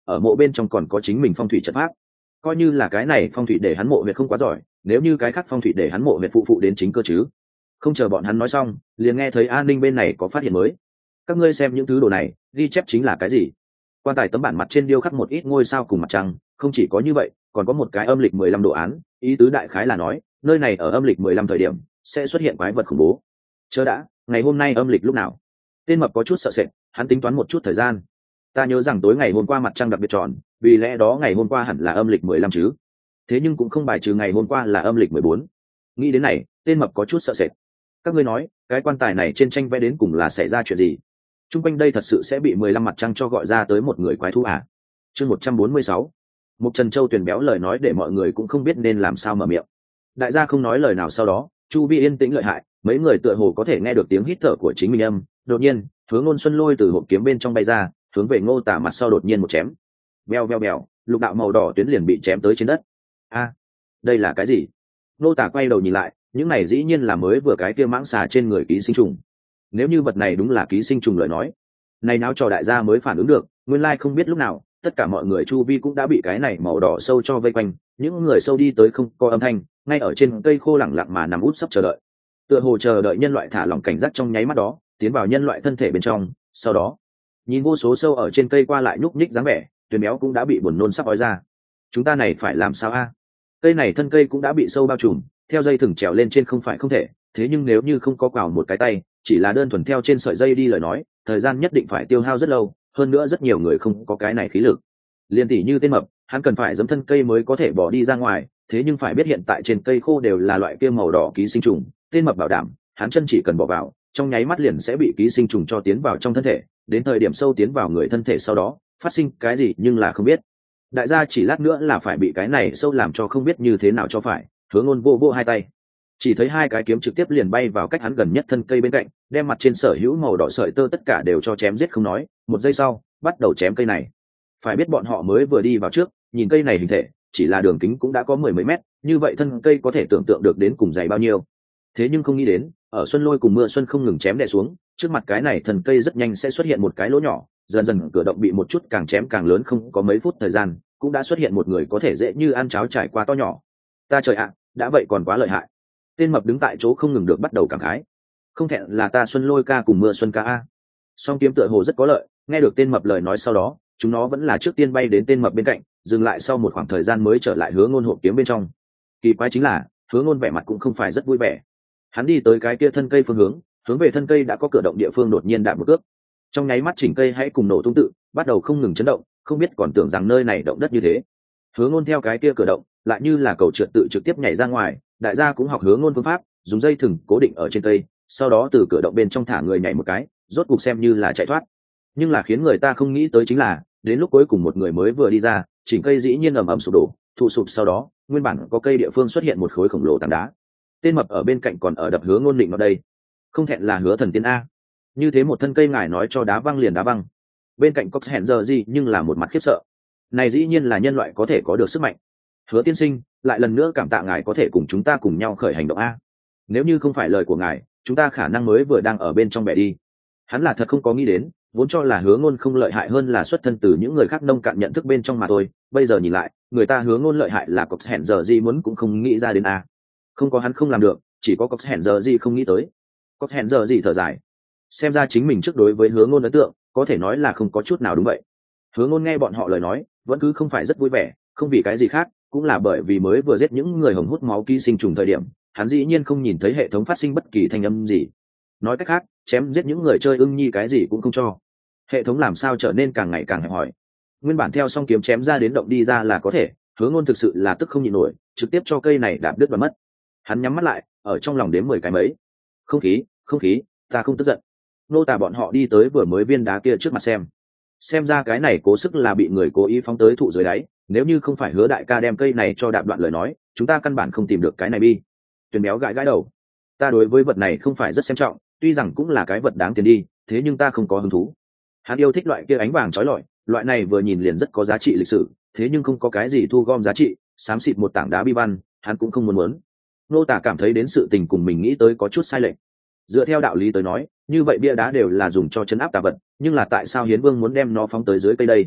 ở mộ bên trong còn có chính mình phong thủy trận pháp, coi như là cái này phong thủy để hắn mộ huyệt không quá giỏi, nếu như cái khác phong thủy để hắn mộ huyệt phụ phụ đến chính cơ chứ. Không chờ bọn hắn nói xong, liền nghe thấy an ninh bên này có phát hiện mới. Các ngươi xem những thứ đồ này, ghi chép chính là cái gì? Quan tài tấm bản mặt trên điêu khắc một ít ngôi sao cùng mặt trăng, không chỉ có như vậy, còn có một cái âm lịch mười lăm đồ án, ý tứ đại khái là nói, nơi này ở âm lịch mười lăm thời điểm sẽ xuất hiện quái vật khủng bố. Chờ đã, ngày hôm nay âm lịch lúc nào? Tên mập có chút sợ sệt, hắn tính toán một chút thời gian. Ta nhớ rằng tối ngày hôm qua mặt trăng đặc biệt tròn, vì lẽ đó ngày hôm qua hẳn là âm lịch mười lăm chứ. Thế nhưng cũng không bài trừ ngày hôm qua là âm lịch mười bốn. Nghĩ đến này, tên mập có chút sợ sệt. Các ngươi nói, cái quan tài này trên tranh vẽ đến cùng là xảy ra chuyện gì? Trung quanh đây thật sự sẽ bị mười lăm mặt trăng cho gọi ra tới một người quái thú à? Chương một trăm bốn mươi sáu. Mục Trần Châu tuyển béo lời nói để mọi người cũng không biết nên làm sao mở miệng. Đại gia không nói lời nào, sau đó, chu vi yên tĩnh lợi hại, mấy người tựa hồ có thể nghe được tiếng hít thở của chính mình âm. Đột nhiên, Hướng Ngôn Xuân lôi từ hộp kiếm bên trong bay ra, hướng về Ngô Tả mặt sau đột nhiên một chém. Beo beo beo, lục đạo màu đỏ tuyến liền bị chém tới trên đất. A, đây là cái gì? Ngô Tả quay đầu nhìn lại, những này dĩ nhiên là mới vừa cái kia mãng xà trên người ký sinh trùng. Nếu như vật này đúng là ký sinh trùng lời nói, này náo trò đại gia mới phản ứng được, nguyên lai không biết lúc nào, tất cả mọi người chu vi cũng đã bị cái này màu đỏ sâu cho vây quanh, những người sâu đi tới không có âm thanh, ngay ở trên cây khô lẳng lặng mà nằm út sắp chờ đợi. Tựa hồ chờ đợi nhân loại thả lỏng cảnh giác trong nháy mắt đó, tiến vào nhân loại thân thể bên trong, sau đó, nhìn vô số sâu ở trên cây qua lại nhúc nhích dáng vẻ, Tuyền béo cũng đã bị buồn nôn sắp ói ra. Chúng ta này phải làm sao a? Cây này thân cây cũng đã bị sâu bao trùm, theo dây thừng trèo lên trên không phải không thể, thế nhưng nếu như không có quào một cái tay, chỉ là đơn thuần theo trên sợi dây đi lời nói, thời gian nhất định phải tiêu hao rất lâu, hơn nữa rất nhiều người không có cái này khí lực. Liên tỷ như tên mập, hắn cần phải giẫm thân cây mới có thể bỏ đi ra ngoài, thế nhưng phải biết hiện tại trên cây khô đều là loại kia màu đỏ ký sinh trùng, tên mập bảo đảm, hắn chân chỉ cần bỏ vào, trong nháy mắt liền sẽ bị ký sinh trùng cho tiến vào trong thân thể, đến thời điểm sâu tiến vào người thân thể sau đó, phát sinh cái gì nhưng là không biết. Đại gia chỉ lát nữa là phải bị cái này sâu làm cho không biết như thế nào cho phải. Hướng Ngôn vô vô hai tay, chỉ thấy hai cái kiếm trực tiếp liền bay vào cách hắn gần nhất thân cây bên cạnh, đem mặt trên sở hữu màu đỏ sợi tơ tất cả đều cho chém giết không nói, một giây sau bắt đầu chém cây này. Phải biết bọn họ mới vừa đi vào trước, nhìn cây này hình thể chỉ là đường kính cũng đã có mười mấy mét, như vậy thân cây có thể tưởng tượng được đến cùng dày bao nhiêu. Thế nhưng không nghĩ đến, ở Xuân Lôi cùng Mưa Xuân không ngừng chém đè xuống, trước mặt cái này thần cây rất nhanh sẽ xuất hiện một cái lỗ nhỏ, dần dần cửa động bị một chút càng chém càng lớn, không có mấy phút thời gian, cũng đã xuất hiện một người có thể dễ như ăn cháo trải qua to nhỏ. Ta trời ạ, đã vậy còn quá lợi hại. Tên mập đứng tại chỗ không ngừng được bắt đầu cảm khái. Không thẹn là ta Xuân Lôi ca cùng Mưa Xuân ca a. Song kiếm tựa hồ rất có lợi, nghe được tên mập lời nói sau đó, chúng nó vẫn là trước tiên bay đến tên mập bên cạnh, dừng lại sau một khoảng thời gian mới trở lại Hướng Ngôn hộp kiếm bên trong. Kỳ quái chính là, Hướng Ngôn vẻ mặt cũng không phải rất vui vẻ. Hắn đi tới cái kia thân cây phương hướng, hướng về thân cây đã có cửa động địa phương đột nhiên đạp một cước. Trong nháy mắt chỉnh cây hãy cùng nổ tung tự, bắt đầu không ngừng chấn động, không biết còn tưởng rằng nơi này động đất như thế. Hướng Ngôn theo cái kia cửa động, lại như là cầu trượt tự trực tiếp nhảy ra ngoài, đại gia cũng học Hướng Ngôn phương pháp, dùng dây thừng cố định ở trên cây, sau đó từ cửa động bên trong thả người nhảy một cái, rốt cục xem như là chạy thoát. Nhưng là khiến người ta không nghĩ tới chính là, đến lúc cuối cùng một người mới vừa đi ra, chỉnh cây dĩ nhiên ầm ầm sụp đổ, thụ sụp sau đó, nguyên bản có cây địa phương xuất hiện một khối khổng lồ tảng đá. Tên mập ở bên cạnh còn ở đập Hướng Ngôn định vào đây. Không thẹn là Hứa thần tiên a. Như thế một thân cây ngài nói cho đá văng liền đá văng. Bên cạnh Cox hẹn giờ gì nhưng là một mặt khiếp sợ. Này dĩ nhiên là nhân loại có thể có được sức mạnh. Hứa tiên sinh, lại lần nữa cảm tạ ngài có thể cùng chúng ta cùng nhau khởi hành động a. Nếu như không phải lời của ngài, chúng ta khả năng mới vừa đang ở bên trong bể đi. Hắn là thật không có nghĩ đến, vốn cho là Hứa Ngôn không lợi hại hơn là xuất thân từ những người khác nông cạn nhận thức bên trong mà thôi, bây giờ nhìn lại, người ta Hứa Ngôn lợi hại là Cox hẹn giờ gì muốn cũng không nghĩ ra đến a. Không có hắn không làm được, chỉ có Cox hẹn giờ gì không nghĩ tới. Cox hẹn giờ gì thở dài, xem ra chính mình trước đối với Hứa Ngôn ấn tượng có thể nói là không có chút nào đúng vậy. Hứa Ngôn nghe bọn họ lời nói vẫn cứ không phải rất vui vẻ, không vì cái gì khác, cũng là bởi vì mới vừa giết những người hồng hút máu ký sinh trùng thời điểm, hắn dĩ nhiên không nhìn thấy hệ thống phát sinh bất kỳ thanh âm gì. Nói cách khác, chém giết những người chơi ưng nhi cái gì cũng không cho. Hệ thống làm sao trở nên càng ngày càng hẹp hòi. Nguyên bản theo song kiếm chém ra đến động đi ra là có thể, Hứa Ngôn thực sự là tức không nhịn nổi, trực tiếp cho cây này đạp đứt và mất. Hắn nhắm mắt lại, ở trong lòng đếm mười cái mấy. Không khí, không khí, ta không tức giận. Nô tả bọn họ đi tới vừa mới viên đá kia trước mặt xem. Xem ra cái này cố sức là bị người cố ý phóng tới thụ dưới đáy, nếu như không phải Hứa đại ca đem cây này cho đạp đoạn lời nói, chúng ta căn bản không tìm được cái này bi. Tuyền béo gãi gãi đầu. Ta đối với vật này không phải rất xem trọng, tuy rằng cũng là cái vật đáng tiền đi, thế nhưng ta không có hứng thú. Hắn yêu thích loại kia ánh vàng chói lọi, loại này vừa nhìn liền rất có giá trị lịch sử, thế nhưng không có cái gì thu gom giá trị, xám xịt một tảng đá bi văn, hắn cũng không muốn muốn. Nô tả cảm thấy đến sự tình cùng mình nghĩ tới có chút sai lệch. Dựa theo đạo lý tới nói, như vậy bia đá đều là dùng cho chấn áp tà vật, nhưng là tại sao Hiến Vương muốn đem nó phóng tới dưới cây đây?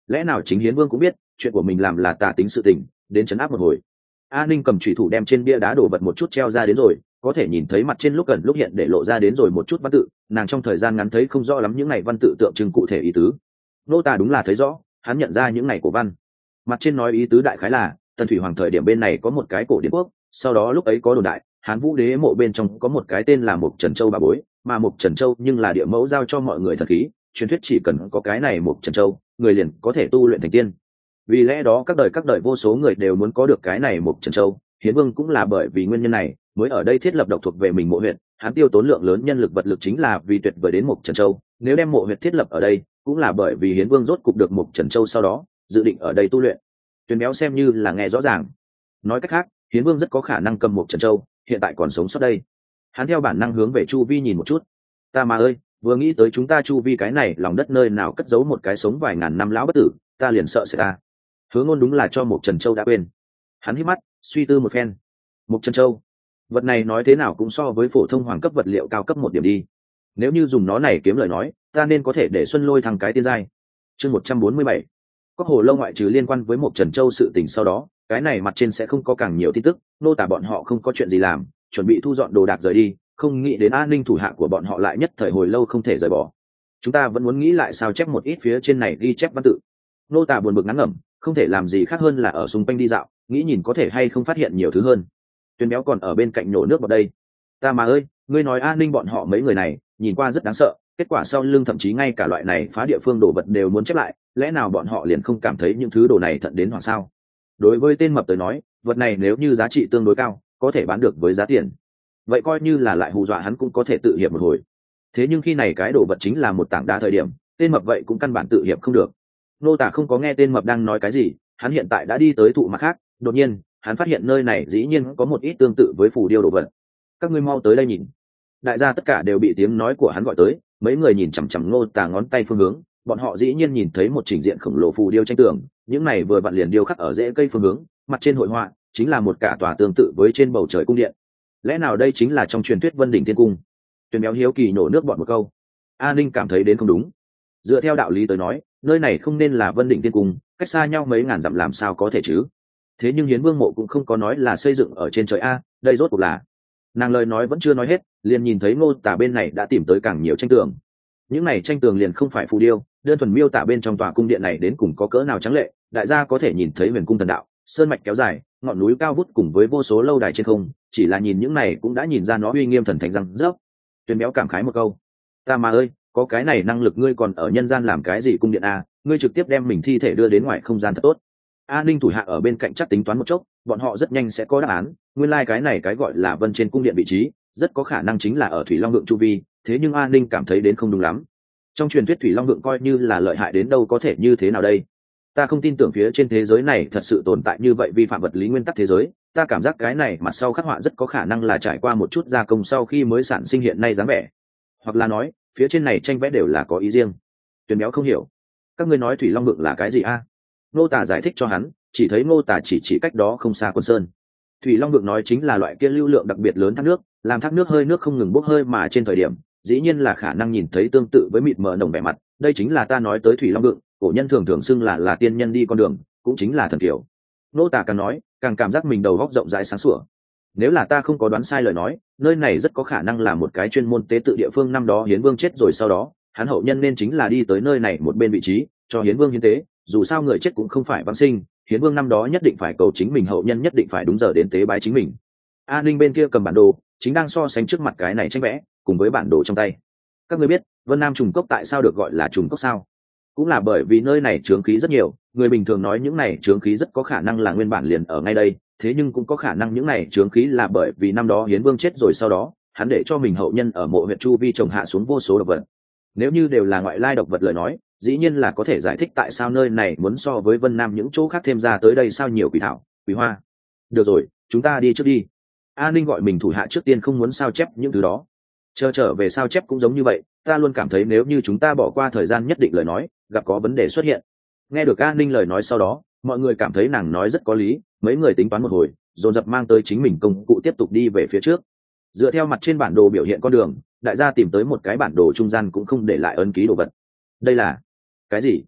lẽ nào chính hiến vương cũng biết chuyện của mình làm là tà tính sự tình, đến chấn áp một hồi. A Ninh cầm chủy thủ đem trên bia đá đổ vật một chút treo ra đến rồi, có thể nhìn thấy mặt trên lúc gần lúc hiện để lộ ra đến rồi một chút văn tự, nàng trong thời gian ngắn thấy không rõ lắm những này văn tự tượng trưng cụ thể ý tứ. Nô tả đúng là thấy rõ, hắn nhận ra những này cổ văn. Mặt trên nói ý tứ đại khái là tần thủy hoàng thời điểm bên này có một cái cổ điển quốc, sau đó lúc ấy có đồn đại hán vũ đế mộ bên trong có một cái tên là Mộc Trần Châu bà bối, mà Mộc Trần Châu nhưng là địa mẫu giao cho mọi người thần khí, truyền thuyết chỉ cần có cái này Mộc Trần Châu, người liền có thể tu luyện thành tiên. Vì lẽ đó các đời các đời vô số người đều muốn có được cái này Mộc Trần Châu, hiến vương cũng là bởi vì nguyên nhân này mới ở đây thiết lập độc thuộc về mình mộ huyện, hắn tiêu tốn lượng lớn nhân lực vật lực chính là vì tuyệt vời đến Mộc Trần Châu. Nếu đem mộ huyện thiết lập ở đây cũng là bởi vì hiến vương rốt cục được Mộc Trần Châu, sau đó dự định ở đây tu luyện. Tuyền béo xem như là nghe rõ ràng. Nói cách khác, hiến vương rất có khả năng cầm Mộc Trần Châu, hiện tại còn sống sót đây. Hắn theo bản năng hướng về chu vi nhìn một chút. Ta mà ơi, vừa nghĩ tới chúng ta chu vi cái này lòng đất nơi nào cất giấu một cái sống vài ngàn năm lão bất tử, ta liền sợ sẽ ta. Hứa Ngôn đúng là cho Mộc Trần Châu đã quên. Hắn hít mắt suy tư một phen. Mộc Trần Châu, vật này nói thế nào cũng so với phổ thông hoàng cấp vật liệu cao cấp một điểm đi. Nếu như dùng nó này kiếm lời nói, ta nên có thể để Xuân Lôi thằng cái tiên giai. Chương một trăm bốn mươi bảy. Có hồ lâu ngoại trừ liên quan với Mộc Trần Châu sự tình, sau đó cái này mặt trên sẽ không có càng nhiều tin tức. Nô tả bọn họ không có chuyện gì làm, chuẩn bị thu dọn đồ đạc rời đi, không nghĩ đến an ninh thủ hạ của bọn họ lại nhất thời hồi lâu không thể rời bỏ. Chúng ta vẫn muốn nghĩ lại sao chép một ít phía trên này ghi chép văn tự. Nô tả buồn bực ngắn ngẩm, không thể làm gì khác hơn là ở xung quanh đi dạo, nghĩ nhìn có thể hay không phát hiện nhiều thứ hơn. Tuyền béo còn ở bên cạnh nổ nước vào đây. Ta mà ơi, ngươi nói an ninh bọn họ mấy người này nhìn qua rất đáng sợ, kết quả sau lưng thậm chí ngay cả loại này phá địa phương đồ vật đều muốn chép lại, lẽ nào bọn họ liền không cảm thấy những thứ đồ này thận đến hoảng sao? Đối với tên mập tới nói, vật này nếu như giá trị tương đối cao, có thể bán được với giá tiền, vậy coi như là lại hù dọa hắn cũng có thể tự hiệp một hồi. Thế nhưng khi này cái đồ vật chính là một tảng đá thời điểm, tên mập vậy cũng căn bản tự hiệp không được. Nô tả không có nghe tên mập đang nói cái gì, hắn hiện tại đã đi tới thụ mặt khác, đột nhiên hắn phát hiện nơi này dĩ nhiên có một ít tương tự với phù điêu đồ vật. Các ngươi mau tới đây nhìn. Đại gia tất cả đều bị tiếng nói của hắn gọi tới, mấy người nhìn chằm chằm Nô tả ngón tay phương hướng, bọn họ dĩ nhiên nhìn thấy một trình diện khổng lồ phù điêu tranh tường, những này vừa vặn liền điêu khắc ở rễ cây phương hướng, mặt trên hội họa chính là một cả tòa tương tự với trên bầu trời cung điện. Lẽ nào đây chính là trong truyền thuyết Vân Đỉnh Thiên Cung? Tuyền béo hiếu kỳ nổ nước bọn một câu. A Ninh cảm thấy đến không đúng. Dựa theo đạo lý tới nói, nơi này không nên là Vân Đỉnh Thiên Cung, cách xa nhau mấy ngàn dặm làm sao có thể chứ? Thế nhưng hiến vương mộ cũng không có nói là xây dựng ở trên trời a, đây rốt cuộc là. Nàng lời nói vẫn chưa nói hết, liền nhìn thấy Ngô tả bên này đã tìm tới càng nhiều tranh tường. Những này tranh tường liền không phải phù điêu, đơn thuần miêu tả bên trong tòa cung điện này đến cùng có cỡ nào trắng lệ. Đại gia có thể nhìn thấy huyền cung thần đạo, sơn mạch kéo dài, ngọn núi cao vút cùng với vô số lâu đài trên không, chỉ là nhìn những này cũng đã nhìn ra nó uy nghiêm thần thánh răng rớp. Tuyền béo cảm khái một câu. Ta mà ơi, có cái này năng lực ngươi còn ở nhân gian làm cái gì cung điện a? Ngươi trực tiếp đem mình thi thể đưa đến ngoài không gian thật tốt. A Ninh thủ hạ ở bên cạnh chắc tính toán một chốc, bọn họ rất nhanh sẽ có đáp án. Nguyên lai like cái này cái gọi là Vân trên cung điện vị trí, rất có khả năng chính là ở Thủy Long Vượng chu vi. Thế nhưng A Ninh cảm thấy đến không đúng lắm. Trong truyền thuyết Thủy Long Vượng coi như là lợi hại đến đâu có thể như thế nào đây? Ta không tin tưởng phía trên thế giới này thật sự tồn tại như vậy vi phạm vật lý nguyên tắc thế giới. Ta cảm giác cái này mặt sau khắc họa rất có khả năng là trải qua một chút gia công sau khi mới sản sinh hiện nay dáng vẻ, hoặc là nói phía trên này tranh vẽ đều là có ý riêng. Tuyền béo không hiểu. Các ngươi nói Thủy Long Vượng là cái gì a? Ngô tả giải thích cho hắn, chỉ thấy Ngô tả chỉ chỉ cách đó không xa Quân Sơn. Thủy Long Vượng nói chính là loại kia lưu lượng đặc biệt lớn thác nước, làm thác nước hơi nước không ngừng bốc hơi mà trên thời điểm, dĩ nhiên là khả năng nhìn thấy tương tự với mịt mờ nồng vẻ mặt. Đây chính là ta nói tới Thủy Long Vượng, cổ nhân thường thường xưng là là tiên nhân đi con đường, cũng chính là thần kiểu. Ngô tả càng nói, càng cảm giác mình đầu óc rộng rãi sáng sủa. Nếu là ta không có đoán sai lời nói, nơi này rất có khả năng là một cái chuyên môn tế tự địa phương, năm đó Hiến Vương chết rồi sau đó, hắn hậu nhân nên chính là đi tới nơi này một bên vị trí, cho Hiến Vương hiến tế, dù sao người chết cũng không phải vãng sinh, Hiến Vương năm đó nhất định phải cầu chính mình hậu nhân nhất định phải đúng giờ đến tế bái chính mình. An Ninh bên kia cầm bản đồ, chính đang so sánh trước mặt cái này tranh vẽ, cùng với bản đồ trong tay. Các ngươi biết, Vân Nam trùng cốc tại sao được gọi là trùng cốc sao? Cũng là bởi vì nơi này chướng khí rất nhiều, người bình thường nói những này chướng khí rất có khả năng là nguyên bản liền ở ngay đây, thế nhưng cũng có khả năng những này chướng khí là bởi vì năm đó Hiến Vương chết rồi sau đó, hắn để cho mình hậu nhân ở mộ huyện chu vi trồng hạ xuống vô số độc vật. Nếu như đều là ngoại lai độc vật lời nói, dĩ nhiên là có thể giải thích tại sao nơi này muốn so với Vân Nam những chỗ khác thêm ra tới đây sao nhiều quỷ thảo, quỷ hoa. Được rồi, chúng ta đi trước đi. An Ninh gọi mình thủ hạ trước tiên không muốn sao chép những thứ đó. Chờ trở về sao chép cũng giống như vậy, ta luôn cảm thấy nếu như chúng ta bỏ qua thời gian nhất định lời nói, gặp có vấn đề xuất hiện. Nghe được An Ninh lời nói sau đó, mọi người cảm thấy nàng nói rất có lý, mấy người tính toán một hồi, dồn dập mang tới chính mình công cụ tiếp tục đi về phía trước. Dựa theo mặt trên bản đồ biểu hiện con đường, đại gia tìm tới một cái bản đồ trung gian cũng không để lại ấn ký đồ vật. Đây là cái gì?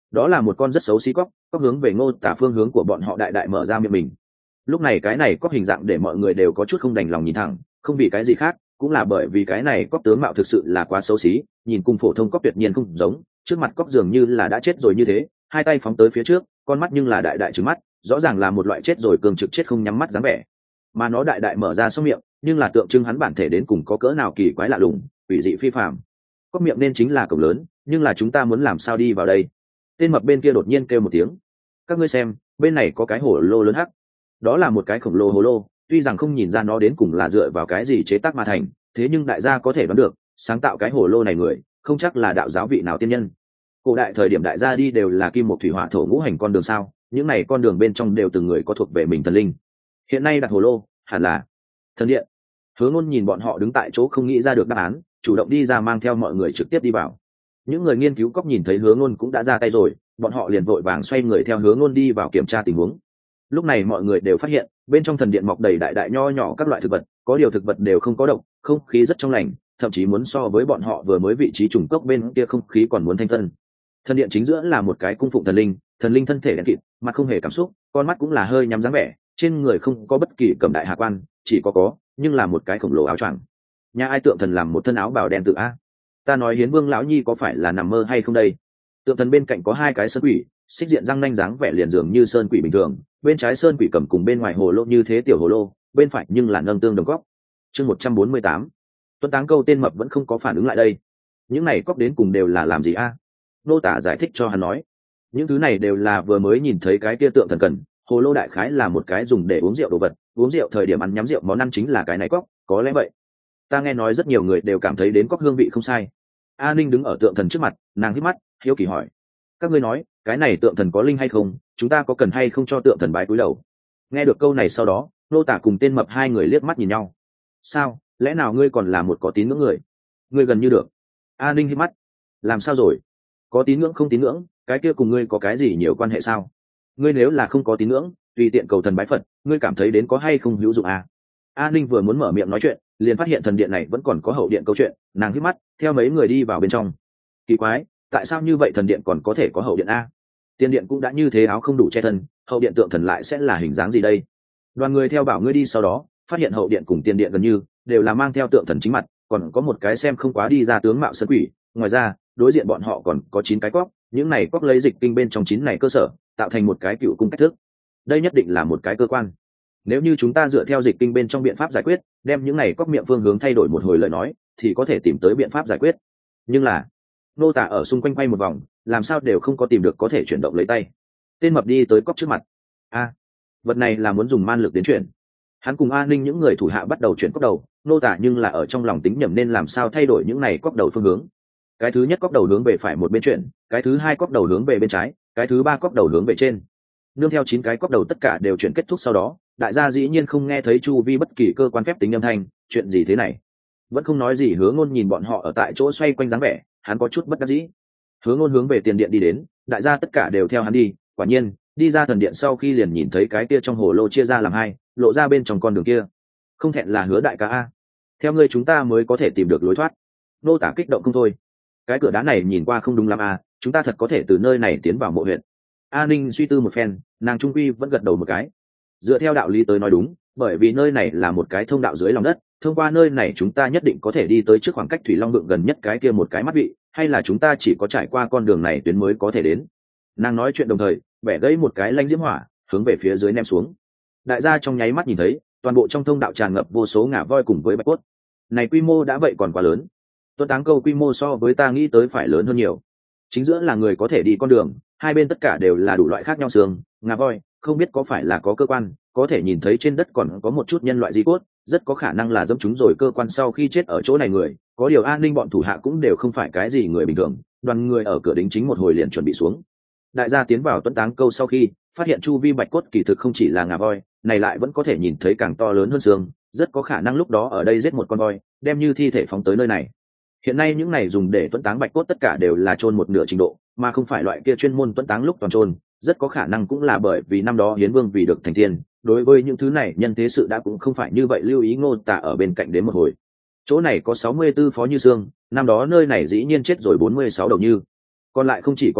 đó là một con rất xấu xí cóc, cóc hướng về Ngô Tả phương hướng của bọn họ đại đại mở ra miệng mình. Lúc này cái này cóc hình dạng để mọi người đều có chút không đành lòng nhìn thẳng, không vì cái gì khác, cũng là bởi vì cái này cóc tướng mạo thực sự là quá xấu xí, nhìn cùng phổ thông cóc tuyệt nhiên không giống, trước mặt cóc dường như là đã chết rồi như thế, hai tay phóng tới phía trước, con mắt nhưng là đại đại trừng mắt, rõ ràng là một loại chết rồi cường trực chết không nhắm mắt dáng vẻ. Mà nó đại đại mở ra xong miệng, nhưng là tượng trưng hắn bản thể đến cùng có cỡ nào kỳ quái lạ lùng, quỷ dị phi phàm. Cóc miệng nên chính là cổng lớn, nhưng là chúng ta muốn làm sao đi vào đây? Tên mập bên kia đột nhiên kêu một tiếng. Các ngươi xem, bên này có cái hồ lô lớn hắc. Đó là một cái khổng lồ hồ lô, tuy rằng không nhìn ra nó đến cùng là dựa vào cái gì chế tác mà thành, thế nhưng đại gia có thể đoán được, sáng tạo cái hồ lô này người, không chắc là đạo giáo vị nào tiên nhân. Cổ đại thời điểm đại gia đi đều là kim một thủy hỏa thổ ngũ hành con đường sao, những này con đường bên trong đều từng người có thuộc về mình thần linh. Hiện nay đặt hồ lô, hẳn là thần điện. Hứa Ngôn nhìn bọn họ đứng tại chỗ không nghĩ ra được đáp án, chủ động đi ra mang theo mọi người trực tiếp đi vào. Những người nghiên cứu cóc nhìn thấy Hứa Ngôn cũng đã ra tay rồi, bọn họ liền vội vàng xoay người theo Hứa Ngôn đi vào kiểm tra tình huống. Lúc này mọi người đều phát hiện, bên trong thần điện mọc đầy đại đại nho nhỏ các loại thực vật, có điều thực vật đều không có độc, không khí rất trong lành, thậm chí muốn so với bọn họ vừa mới vị trí trùng cốc bên kia không khí còn muốn thanh tân. Thần điện chính giữa là một cái cung phụng thần linh, thần linh thân thể đen kịt, mặt không hề cảm xúc, con mắt cũng là hơi nhắm dáng vẻ, trên người không có bất kỳ cẩm đại hạ quan, chỉ có có, nhưng là một cái khổng lồ áo choàng. Nhà ai tượng thần làm một thân áo bào đen tự a? Ta nói Hiến Vương lão nhi có phải là nằm mơ hay không đây? Tượng thần bên cạnh có hai cái sơn quỷ, xích diện răng nanh dáng vẻ liền dường như sơn quỷ bình thường, bên trái sơn quỷ cầm cùng bên ngoài hồ lô như thế tiểu hồ lô, bên phải nhưng là nâng tương đồng góc. Chương một trăm bốn mươi tám. Tuấn Táng Câu tên mập vẫn không có phản ứng lại đây. Những này cóc đến cùng đều là làm gì a? Nô tả giải thích cho hắn nói. Những thứ này đều là vừa mới nhìn thấy cái kia tượng thần cần, hồ lô đại khái là một cái dùng để uống rượu đồ vật, uống rượu thời điểm ăn nhắm rượu món ăn chính là cái này cóc, có lẽ vậy. Ta nghe nói rất nhiều người đều cảm thấy đến cóc hương vị không sai. A Ninh đứng ở tượng thần trước mặt, nàng hít mắt, hiếu kỳ hỏi: các ngươi nói, cái này tượng thần có linh hay không? Chúng ta có cần hay không cho tượng thần bái cúi đầu? Nghe được câu này sau đó, nô tả cùng tên mập hai người liếc mắt nhìn nhau. Sao? Lẽ nào ngươi còn là một có tín ngưỡng người? Ngươi gần như được. A Ninh hít mắt. Làm sao rồi? Có tín ngưỡng không tín ngưỡng, cái kia cùng ngươi có cái gì nhiều quan hệ sao? Ngươi nếu là không có tín ngưỡng, tùy tiện cầu thần bái Phật, ngươi cảm thấy đến có hay không hữu dụng à? A Ninh vừa muốn mở miệng nói chuyện, liền phát hiện thần điện này vẫn còn có hậu điện câu chuyện, nàng hít mắt, theo mấy người đi vào bên trong. Kỳ quái, tại sao như vậy thần điện còn có thể có hậu điện a? Tiên điện cũng đã như thế áo không đủ che thân, hậu điện tượng thần lại sẽ là hình dáng gì đây? Đoàn người theo bảo ngươi đi sau đó, phát hiện hậu điện cùng tiên điện gần như đều là mang theo tượng thần chính mặt, còn có một cái xem không quá đi ra tướng mạo sơn quỷ. Ngoài ra, đối diện bọn họ còn có chín cái cóc, những này cóc lấy dịch kinh bên trong chín này cơ sở, tạo thành một cái cựu cung cách thức. Đây nhất định là một cái cơ quan. Nếu như chúng ta dựa theo dịch kinh bên trong biện pháp giải quyết, đem những này cóc miệng phương hướng thay đổi một hồi lời nói, thì có thể tìm tới biện pháp giải quyết. Nhưng là, nô tả ở xung quanh quay một vòng, làm sao đều không có tìm được có thể chuyển động lấy tay. Tên mập đi tới cóc trước mặt. A, vật này là muốn dùng man lực đến chuyển. Hắn cùng A Ninh những người thủ hạ bắt đầu chuyển cóc đầu, nô tả nhưng là ở trong lòng tính nhầm nên làm sao thay đổi những này cóc đầu phương hướng. Cái thứ nhất cóc đầu hướng về phải một bên chuyển, cái thứ hai cóc đầu hướng về bên trái, cái thứ ba cóc đầu hướng về trên. Nương theo chín cái cóc đầu tất cả đều chuyển kết thúc sau đó, đại gia dĩ nhiên không nghe thấy chu vi bất kỳ cơ quan phép tính âm thanh. Chuyện gì thế này? Vẫn không nói gì. Hứa Ngôn nhìn bọn họ ở tại chỗ xoay quanh dáng vẻ, hắn có chút bất đắc dĩ. Hứa Ngôn hướng về tiền điện đi đến, đại gia tất cả đều theo hắn đi. Quả nhiên, đi ra thần điện sau khi liền nhìn thấy cái kia trong hồ lô chia ra làm hai, lộ ra bên trong con đường kia. Không thẹn là Hứa đại ca a, theo ngươi chúng ta mới có thể tìm được lối thoát. Nô tả kích động không thôi. Cái cửa đá này nhìn qua không đúng lắm a, chúng ta thật có thể từ nơi này tiến vào mộ huyện. A Ninh suy tư một phen, nàng trung quy vẫn gật đầu một cái. Dựa theo đạo lý tới nói đúng, bởi vì nơi này là một cái thông đạo dưới lòng đất, thông qua nơi này chúng ta nhất định có thể đi tới trước khoảng cách thủy long vượng gần nhất cái kia một cái mắt vị, hay là chúng ta chỉ có trải qua con đường này tuyến mới có thể đến. Nàng nói chuyện đồng thời bẻ gãy một cái lanh diễm hỏa, hướng về phía dưới ném xuống. Đại gia trong nháy mắt nhìn thấy toàn bộ trong thông đạo tràn ngập vô số ngả voi cùng với bạch cốt. Này quy mô đã vậy còn quá lớn. Tuấn Táng Câu quy mô so với ta nghĩ tới phải lớn hơn nhiều. Chính giữa là người có thể đi con đường, hai bên tất cả đều là đủ loại khác nhau xương, ngà voi, không biết có phải là có cơ quan, có thể nhìn thấy trên đất còn có một chút nhân loại di cốt, rất có khả năng là dẫm chúng rồi cơ quan sau khi chết ở chỗ này người. Có điều an ninh bọn thủ hạ cũng đều không phải cái gì người bình thường, đoàn người ở cửa đính chính một hồi liền chuẩn bị xuống. Đại gia tiến vào Tuấn Táng Câu sau khi phát hiện chu vi bạch cốt kỳ thực không chỉ là ngà voi, này lại vẫn có thể nhìn thấy càng to lớn hơn xương, rất có khả năng lúc đó ở đây giết một con voi, đem như thi thể phóng tới nơi này. Hiện nay những này dùng để tuấn táng bạch cốt tất cả đều là chôn một nửa trình độ, mà không phải loại kia chuyên môn tuấn táng lúc toàn chôn, rất có khả năng cũng là bởi vì năm đó Hiến Vương vì được thành thiên, đối với những thứ này nhân thế sự đã cũng không phải như vậy. Lưu Ý Ngô Tả ở bên cạnh đến một hồi. Chỗ này có sáu mươi tư phó Như Xương, năm đó nơi này dĩ nhiên chết rồi bốn mươi sáu đầu như. Còn lại không chỉ có người,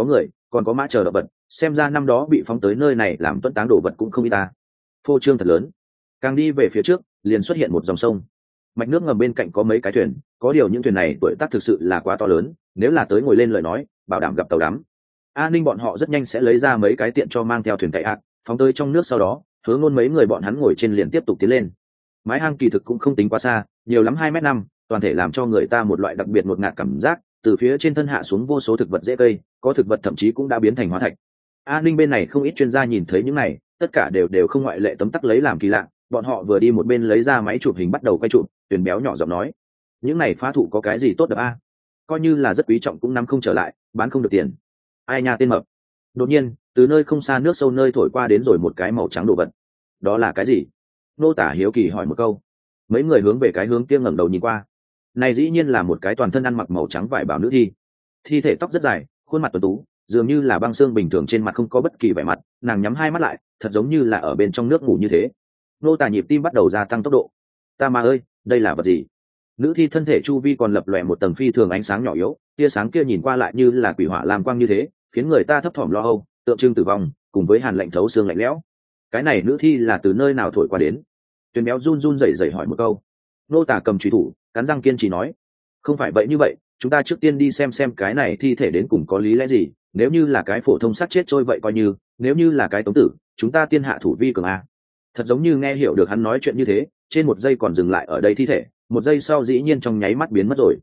còn có mã chờ động vật, xem ra năm đó bị phóng tới nơi này làm tuẫn táng đồ vật cũng không ít ta. Phô trương thật lớn. Càng đi về phía trước liền xuất hiện một dòng sông, mạch nước ngầm bên cạnh có mấy cái thuyền, có điều những thuyền này tuổi tác thực sự là quá to lớn, nếu là tới ngồi lên lời nói bảo đảm gặp tàu đắm. An ninh bọn họ rất nhanh sẽ lấy ra mấy cái tiện cho mang theo thuyền cậy ác phóng tới trong nước, sau đó hướng ngôn mấy người bọn hắn ngồi trên liền tiếp tục tiến lên. Mái hang kỳ thực cũng không tính quá xa, nhiều lắm hai mét năm, toàn thể làm cho người ta một loại đặc biệt ngột ngạt cảm giác. Từ phía trên thân hạ xuống vô số thực vật dễ cây, có thực vật thậm chí cũng đã biến thành hóa thạch. An ninh bên này không ít chuyên gia nhìn thấy những này, tất cả đều đều không ngoại lệ tấm tắc lấy làm kỳ lạ. Bọn họ vừa đi một bên lấy ra máy chụp hình bắt đầu quay chụp. Tuyền béo nhỏ giọng nói, những này phá thụ có cái gì tốt đập a? Coi như là rất quý trọng cũng nắm không trở lại, bán không được tiền. Ai nha tên mập. Đột nhiên từ nơi không xa nước sâu nơi thổi qua đến rồi một cái màu trắng đồ vật. Đó là cái gì? Nô tả hiếu kỳ hỏi một câu. Mấy người hướng về cái hướng kia ngẩng đầu nhìn qua. Này dĩ nhiên là một cái toàn thân ăn mặc màu trắng vải bào nữ thi. Thi thể tóc rất dài, khuôn mặt tuấn tú, dường như là băng xương bình thường, trên mặt không có bất kỳ vẻ mặt, nàng nhắm hai mắt lại, thật giống như là ở bên trong nước ngủ như thế. Nô tả nhịp tim bắt đầu gia tăng tốc độ. Ta ma ơi, đây là vật gì? Nữ thi thân thể chu vi còn lập lòe một tầng phi thường ánh sáng nhỏ yếu, tia sáng kia nhìn qua lại như là quỷ hỏa làm quang như thế, khiến người ta thấp thỏm lo âu, tượng trưng tử vong, cùng với hàn lạnh thấu xương lạnh lẽo. Cái này nữ thi là từ nơi nào thổi qua đến? Tuyền béo run run rẩy rẩy hỏi một câu. Nô tả cầm chùy thủ, cắn răng kiên trì nói, không phải vậy như vậy, chúng ta trước tiên đi xem xem cái này thi thể đến cùng có lý lẽ gì. Nếu như là cái phổ thông sát chết trôi vậy coi như, nếu như là cái tống tử, chúng ta tiên hạ thủ vi cường a. Thật giống như nghe hiểu được hắn nói chuyện như thế, trên một giây còn dừng lại ở đây thi thể, một giây sau dĩ nhiên trong nháy mắt biến mất rồi.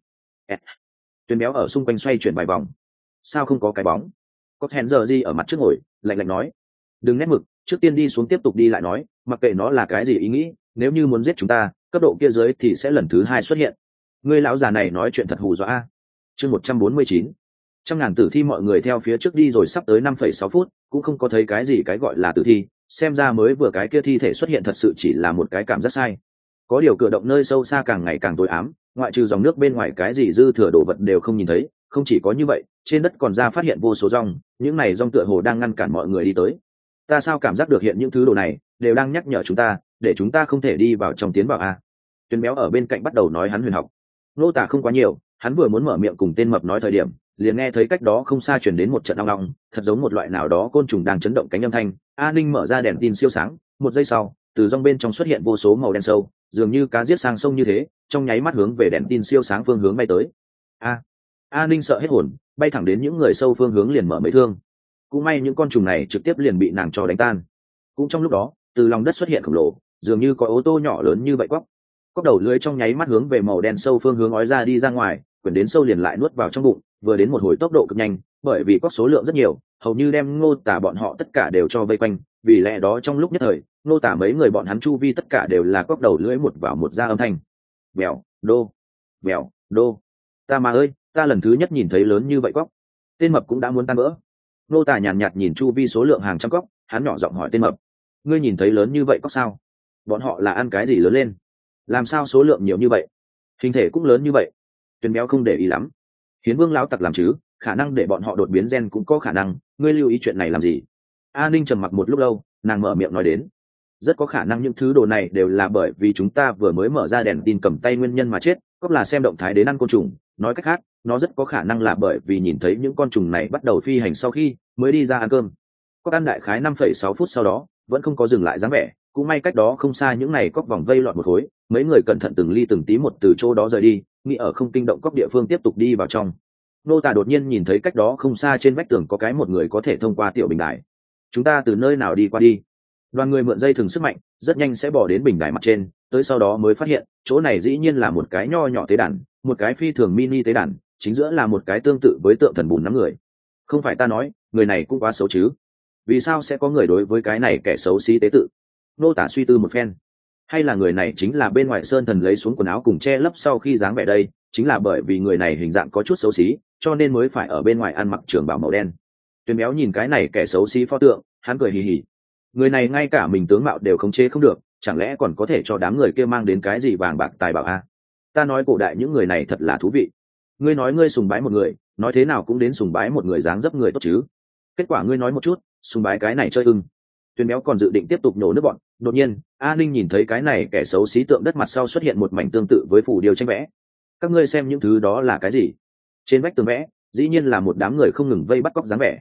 Tuyền béo ở xung quanh xoay chuyển vài vòng. Sao không có cái bóng? Có hẹn giờ gì ở mặt trước ngồi, lạnh lạnh nói, đừng nét mực, trước tiên đi xuống tiếp tục đi lại nói, mặc kệ nó là cái gì ý nghĩ, nếu như muốn giết chúng ta, cấp độ kia dưới thì sẽ lần thứ hai xuất hiện. Ngươi lão già này nói chuyện thật hù dọa. Chương một trăm bốn mươi chín. Trăm ngàn tử thi, mọi người theo phía trước đi rồi sắp tới năm phẩy sáu phút, cũng không có thấy cái gì cái gọi là tử thi, xem ra mới vừa cái kia thi thể xuất hiện thật sự chỉ là một cái cảm giác sai. Có điều cửa động nơi sâu xa càng ngày càng tối ám, ngoại trừ dòng nước bên ngoài cái gì dư thừa đồ vật đều không nhìn thấy. Không chỉ có như vậy, trên đất còn ra phát hiện vô số rong, những này rong tựa hồ đang ngăn cản mọi người đi tới. Ta sao cảm giác được hiện những thứ đồ này đều đang nhắc nhở chúng ta, để chúng ta không thể đi vào trong tiến vào a. Tuyền béo ở bên cạnh bắt đầu nói hắn huyền học. Nô tả không quá nhiều, hắn vừa muốn mở miệng cùng tên mập nói thời điểm, liền nghe thấy cách đó không xa truyền đến một trận long long, thật giống một loại nào đó côn trùng đang chấn động cánh âm thanh. A Ninh mở ra đèn tin siêu sáng, một giây sau, từ rong bên trong xuất hiện vô số màu đen sâu, dường như cá giết sang sông như thế, trong nháy mắt hướng về đèn tin siêu sáng phương hướng bay tới. A, A Ninh sợ hết hồn, bay thẳng đến những người sâu phương hướng liền mở mấy thương. Cũng may những con trùng này trực tiếp liền bị nàng cho đánh tan. Cũng trong lúc đó, từ lòng đất xuất hiện khổng lồ, dường như có ô tô nhỏ lớn như vậy quóc. Cóc đầu lưới trong nháy mắt hướng về màu đen sâu phương hướng ói ra đi ra ngoài, quyển đến sâu liền lại nuốt vào trong bụng, vừa đến một hồi tốc độ cực nhanh, bởi vì cóc số lượng rất nhiều, hầu như đem Ngô Tả bọn họ tất cả đều cho vây quanh, vì lẽ đó trong lúc nhất thời, Ngô Tả mấy người bọn hắn chu vi tất cả đều là cóc đầu lưới một vào một ra âm thanh. Bèo, đô, bèo, đô. Ta mà ơi, ta lần thứ nhất nhìn thấy lớn như vậy cóc. Tên mập cũng đã muốn tan vỡ. Ngô Tả nhàn nhạt nhìn chu vi số lượng hàng trăm cóc, hắn nhỏ giọng hỏi tên mập, ngươi nhìn thấy lớn như vậy cóc sao? Bọn họ là ăn cái gì lớn lên? Làm sao số lượng nhiều như vậy, hình thể cũng lớn như vậy? Tuyền béo không để ý lắm. Hiến vương lão tặc làm chứ, khả năng để bọn họ đột biến gen cũng có khả năng, ngươi lưu ý chuyện này làm gì? A Ninh trầm mặc một lúc lâu, nàng mở miệng nói đến, rất có khả năng những thứ đồ này đều là bởi vì chúng ta vừa mới mở ra đèn tin cầm tay nguyên nhân mà chết, cóc là xem động thái đến ăn côn trùng, nói cách khác, nó rất có khả năng là bởi vì nhìn thấy những con trùng này bắt đầu phi hành sau khi mới đi ra ăn cơm. Cóc ăn đại khái năm phẩy sáu phút sau đó vẫn không có dừng lại dáng vẻ, cũng may cách đó không xa những này cóc vòng vây lọt một khối, mấy người cẩn thận từng ly từng tí một từ chỗ đó rời đi, nghĩ ở không kinh động cóc địa phương tiếp tục đi vào trong. Nô Tả đột nhiên nhìn thấy cách đó không xa trên vách tường có cái một người có thể thông qua tiểu bình đài. Chúng ta từ nơi nào đi qua đi? Đoàn người mượn dây thừng sức mạnh, rất nhanh sẽ bỏ đến bình đài mặt trên, tới sau đó mới phát hiện, chỗ này dĩ nhiên là một cái nho nhỏ tế đàn, một cái phi thường mini tế đàn, chính giữa là một cái tương tự với tượng thần bùn nắm người. Không phải ta nói, người này cũng quá xấu chứ? Vì sao sẽ có người đối với cái này kẻ xấu xí tế tự? Nô Tả suy tư một phen. Hay là người này chính là bên ngoài sơn thần lấy xuống quần áo cùng che lấp sau khi dáng vẻ đây, chính là bởi vì người này hình dạng có chút xấu xí, cho nên mới phải ở bên ngoài ăn mặc trường bào màu đen. Tuyền béo nhìn cái này kẻ xấu xí pho tượng, hắn cười hì hì. Người này ngay cả mình tướng mạo đều khống chế không được, chẳng lẽ còn có thể cho đám người kia mang đến cái gì vàng bạc tài bảo a? Ta nói cổ đại những người này thật là thú vị. Ngươi nói ngươi sùng bái một người, nói thế nào cũng đến sùng bái một người dáng dấp người tốt chứ. Kết quả ngươi nói một chút, sùng bái cái này chơi ưng. Tuyền béo còn dự định tiếp tục nhổ nước bọn, đột nhiên A Ninh nhìn thấy cái này kẻ xấu xí tượng đất mặt sau xuất hiện một mảnh tương tự với phù điêu tranh vẽ. Các ngươi xem những thứ đó là cái gì? Trên vách tường vẽ dĩ nhiên là một đám người không ngừng vây bắt cóc dáng vẻ.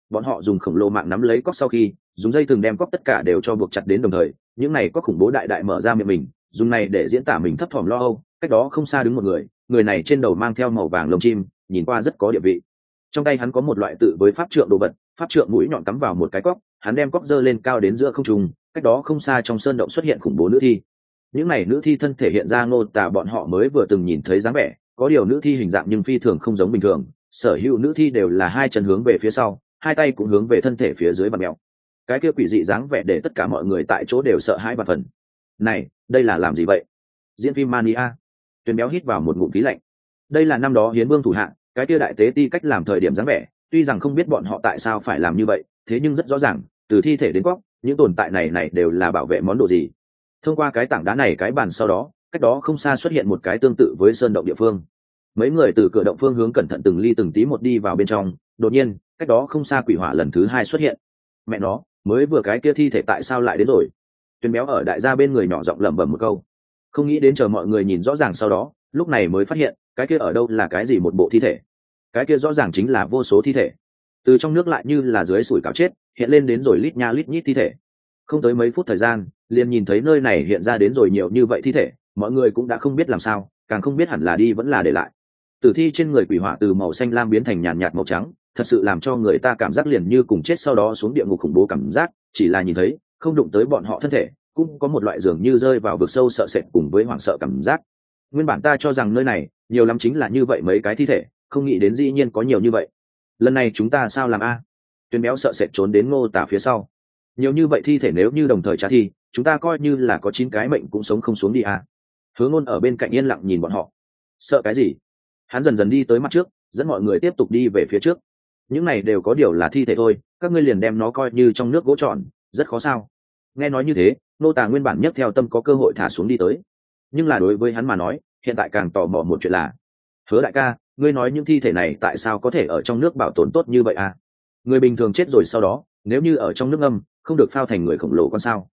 bọn họ dùng khổng lồ mạng nắm lấy cóc sau khi dùng dây thừng đem cóc tất cả đều cho buộc chặt đến đồng thời những này có khủng bố đại đại mở ra miệng mình dùng này để diễn tả mình thấp thỏm lo âu. Cách đó không xa đứng một người, người này trên đầu mang theo màu vàng lông chim, nhìn qua rất có địa vị. Trong tay hắn có một loại tự với pháp trượng đồ vật, pháp trượng mũi nhọn cắm vào một cái cóc, hắn đem cóc giơ lên cao đến giữa không trung. Cách đó không xa trong sơn động xuất hiện khủng bố nữ thi. Những này nữ thi thân thể hiện ra Ngô Tả bọn họ mới vừa từng nhìn thấy dáng vẻ, có điều nữ thi hình dạng nhưng phi thường không giống bình thường, sở hữu nữ thi đều là hai chân hướng về phía sau, hai tay cũng hướng về thân thể phía dưới vặn mèo. Cái kia quỷ dị dáng vẻ để tất cả mọi người tại chỗ đều sợ hãi và phần. Này, đây là làm gì vậy? Diễn phim mania. Tuyền béo hít vào một ngụm khí lạnh. Đây là năm đó Hiến Vương thủ hạ, cái kia đại tế ti cách làm thời điểm dáng vẻ, tuy rằng không biết bọn họ tại sao phải làm như vậy, thế nhưng rất rõ ràng, từ thi thể đến góc, những tồn tại này này đều là bảo vệ món đồ gì. Thông qua cái tảng đá này cái bàn sau đó, cách đó không xa xuất hiện một cái tương tự với sơn động địa phương. Mấy người từ cửa động phương hướng cẩn thận từng ly từng tí một đi vào bên trong, đột nhiên, cách đó không xa quỷ hỏa lần thứ hai xuất hiện. Mẹ nó, mới vừa cái kia thi thể tại sao lại đến rồi? Tuyền béo ở đại gia bên người nhỏ giọng lẩm bẩm một câu. Không nghĩ đến chờ mọi người nhìn rõ ràng sau đó, lúc này mới phát hiện, cái kia ở đâu là cái gì một bộ thi thể. Cái kia rõ ràng chính là vô số thi thể. Từ trong nước lại như là dưới sủi cảo chết, hiện lên đến rồi lít nha lít nhít thi thể. Không tới mấy phút thời gian, liền nhìn thấy nơi này hiện ra đến rồi nhiều như vậy thi thể, mọi người cũng đã không biết làm sao, càng không biết hẳn là đi vẫn là để lại. Tử thi trên người quỷ hỏa từ màu xanh lam biến thành nhàn nhạt màu trắng, thật sự làm cho người ta cảm giác liền như cùng chết sau đó xuống địa ngục khủng bố cảm giác, chỉ là nhìn thấy, không đụng tới bọn họ thân thể, cũng có một loại dường như rơi vào vực sâu sợ sệt cùng với hoảng sợ cảm giác. Nguyên bản ta cho rằng nơi này nhiều lắm chính là như vậy mấy cái thi thể, không nghĩ đến dĩ nhiên có nhiều như vậy. Lần này chúng ta sao làm a? Tuyền béo sợ sệt trốn đến Ngô Tả phía sau. Nhiều như vậy thi thể nếu như đồng thời trả thi, chúng ta coi như là có chín cái mệnh cũng sống không xuống đi a. Hứa Ngôn ở bên cạnh yên lặng nhìn bọn họ. Sợ cái gì? Hắn dần dần đi tới mặt trước, dẫn mọi người tiếp tục đi về phía trước. Những này đều có điều là thi thể thôi, các ngươi liền đem nó coi như trong nước gỗ tròn, rất khó sao? Nghe nói như thế, Nô Tả nguyên bản nhất theo tâm có cơ hội thả xuống đi tới, nhưng là đối với hắn mà nói, hiện tại càng tò mò một chuyện là, Hứa đại ca, ngươi nói những thi thể này tại sao có thể ở trong nước bảo tồn tốt như vậy à? Người bình thường chết rồi sau đó, nếu như ở trong nước ngâm, không được phao thành người khổng lồ con sao?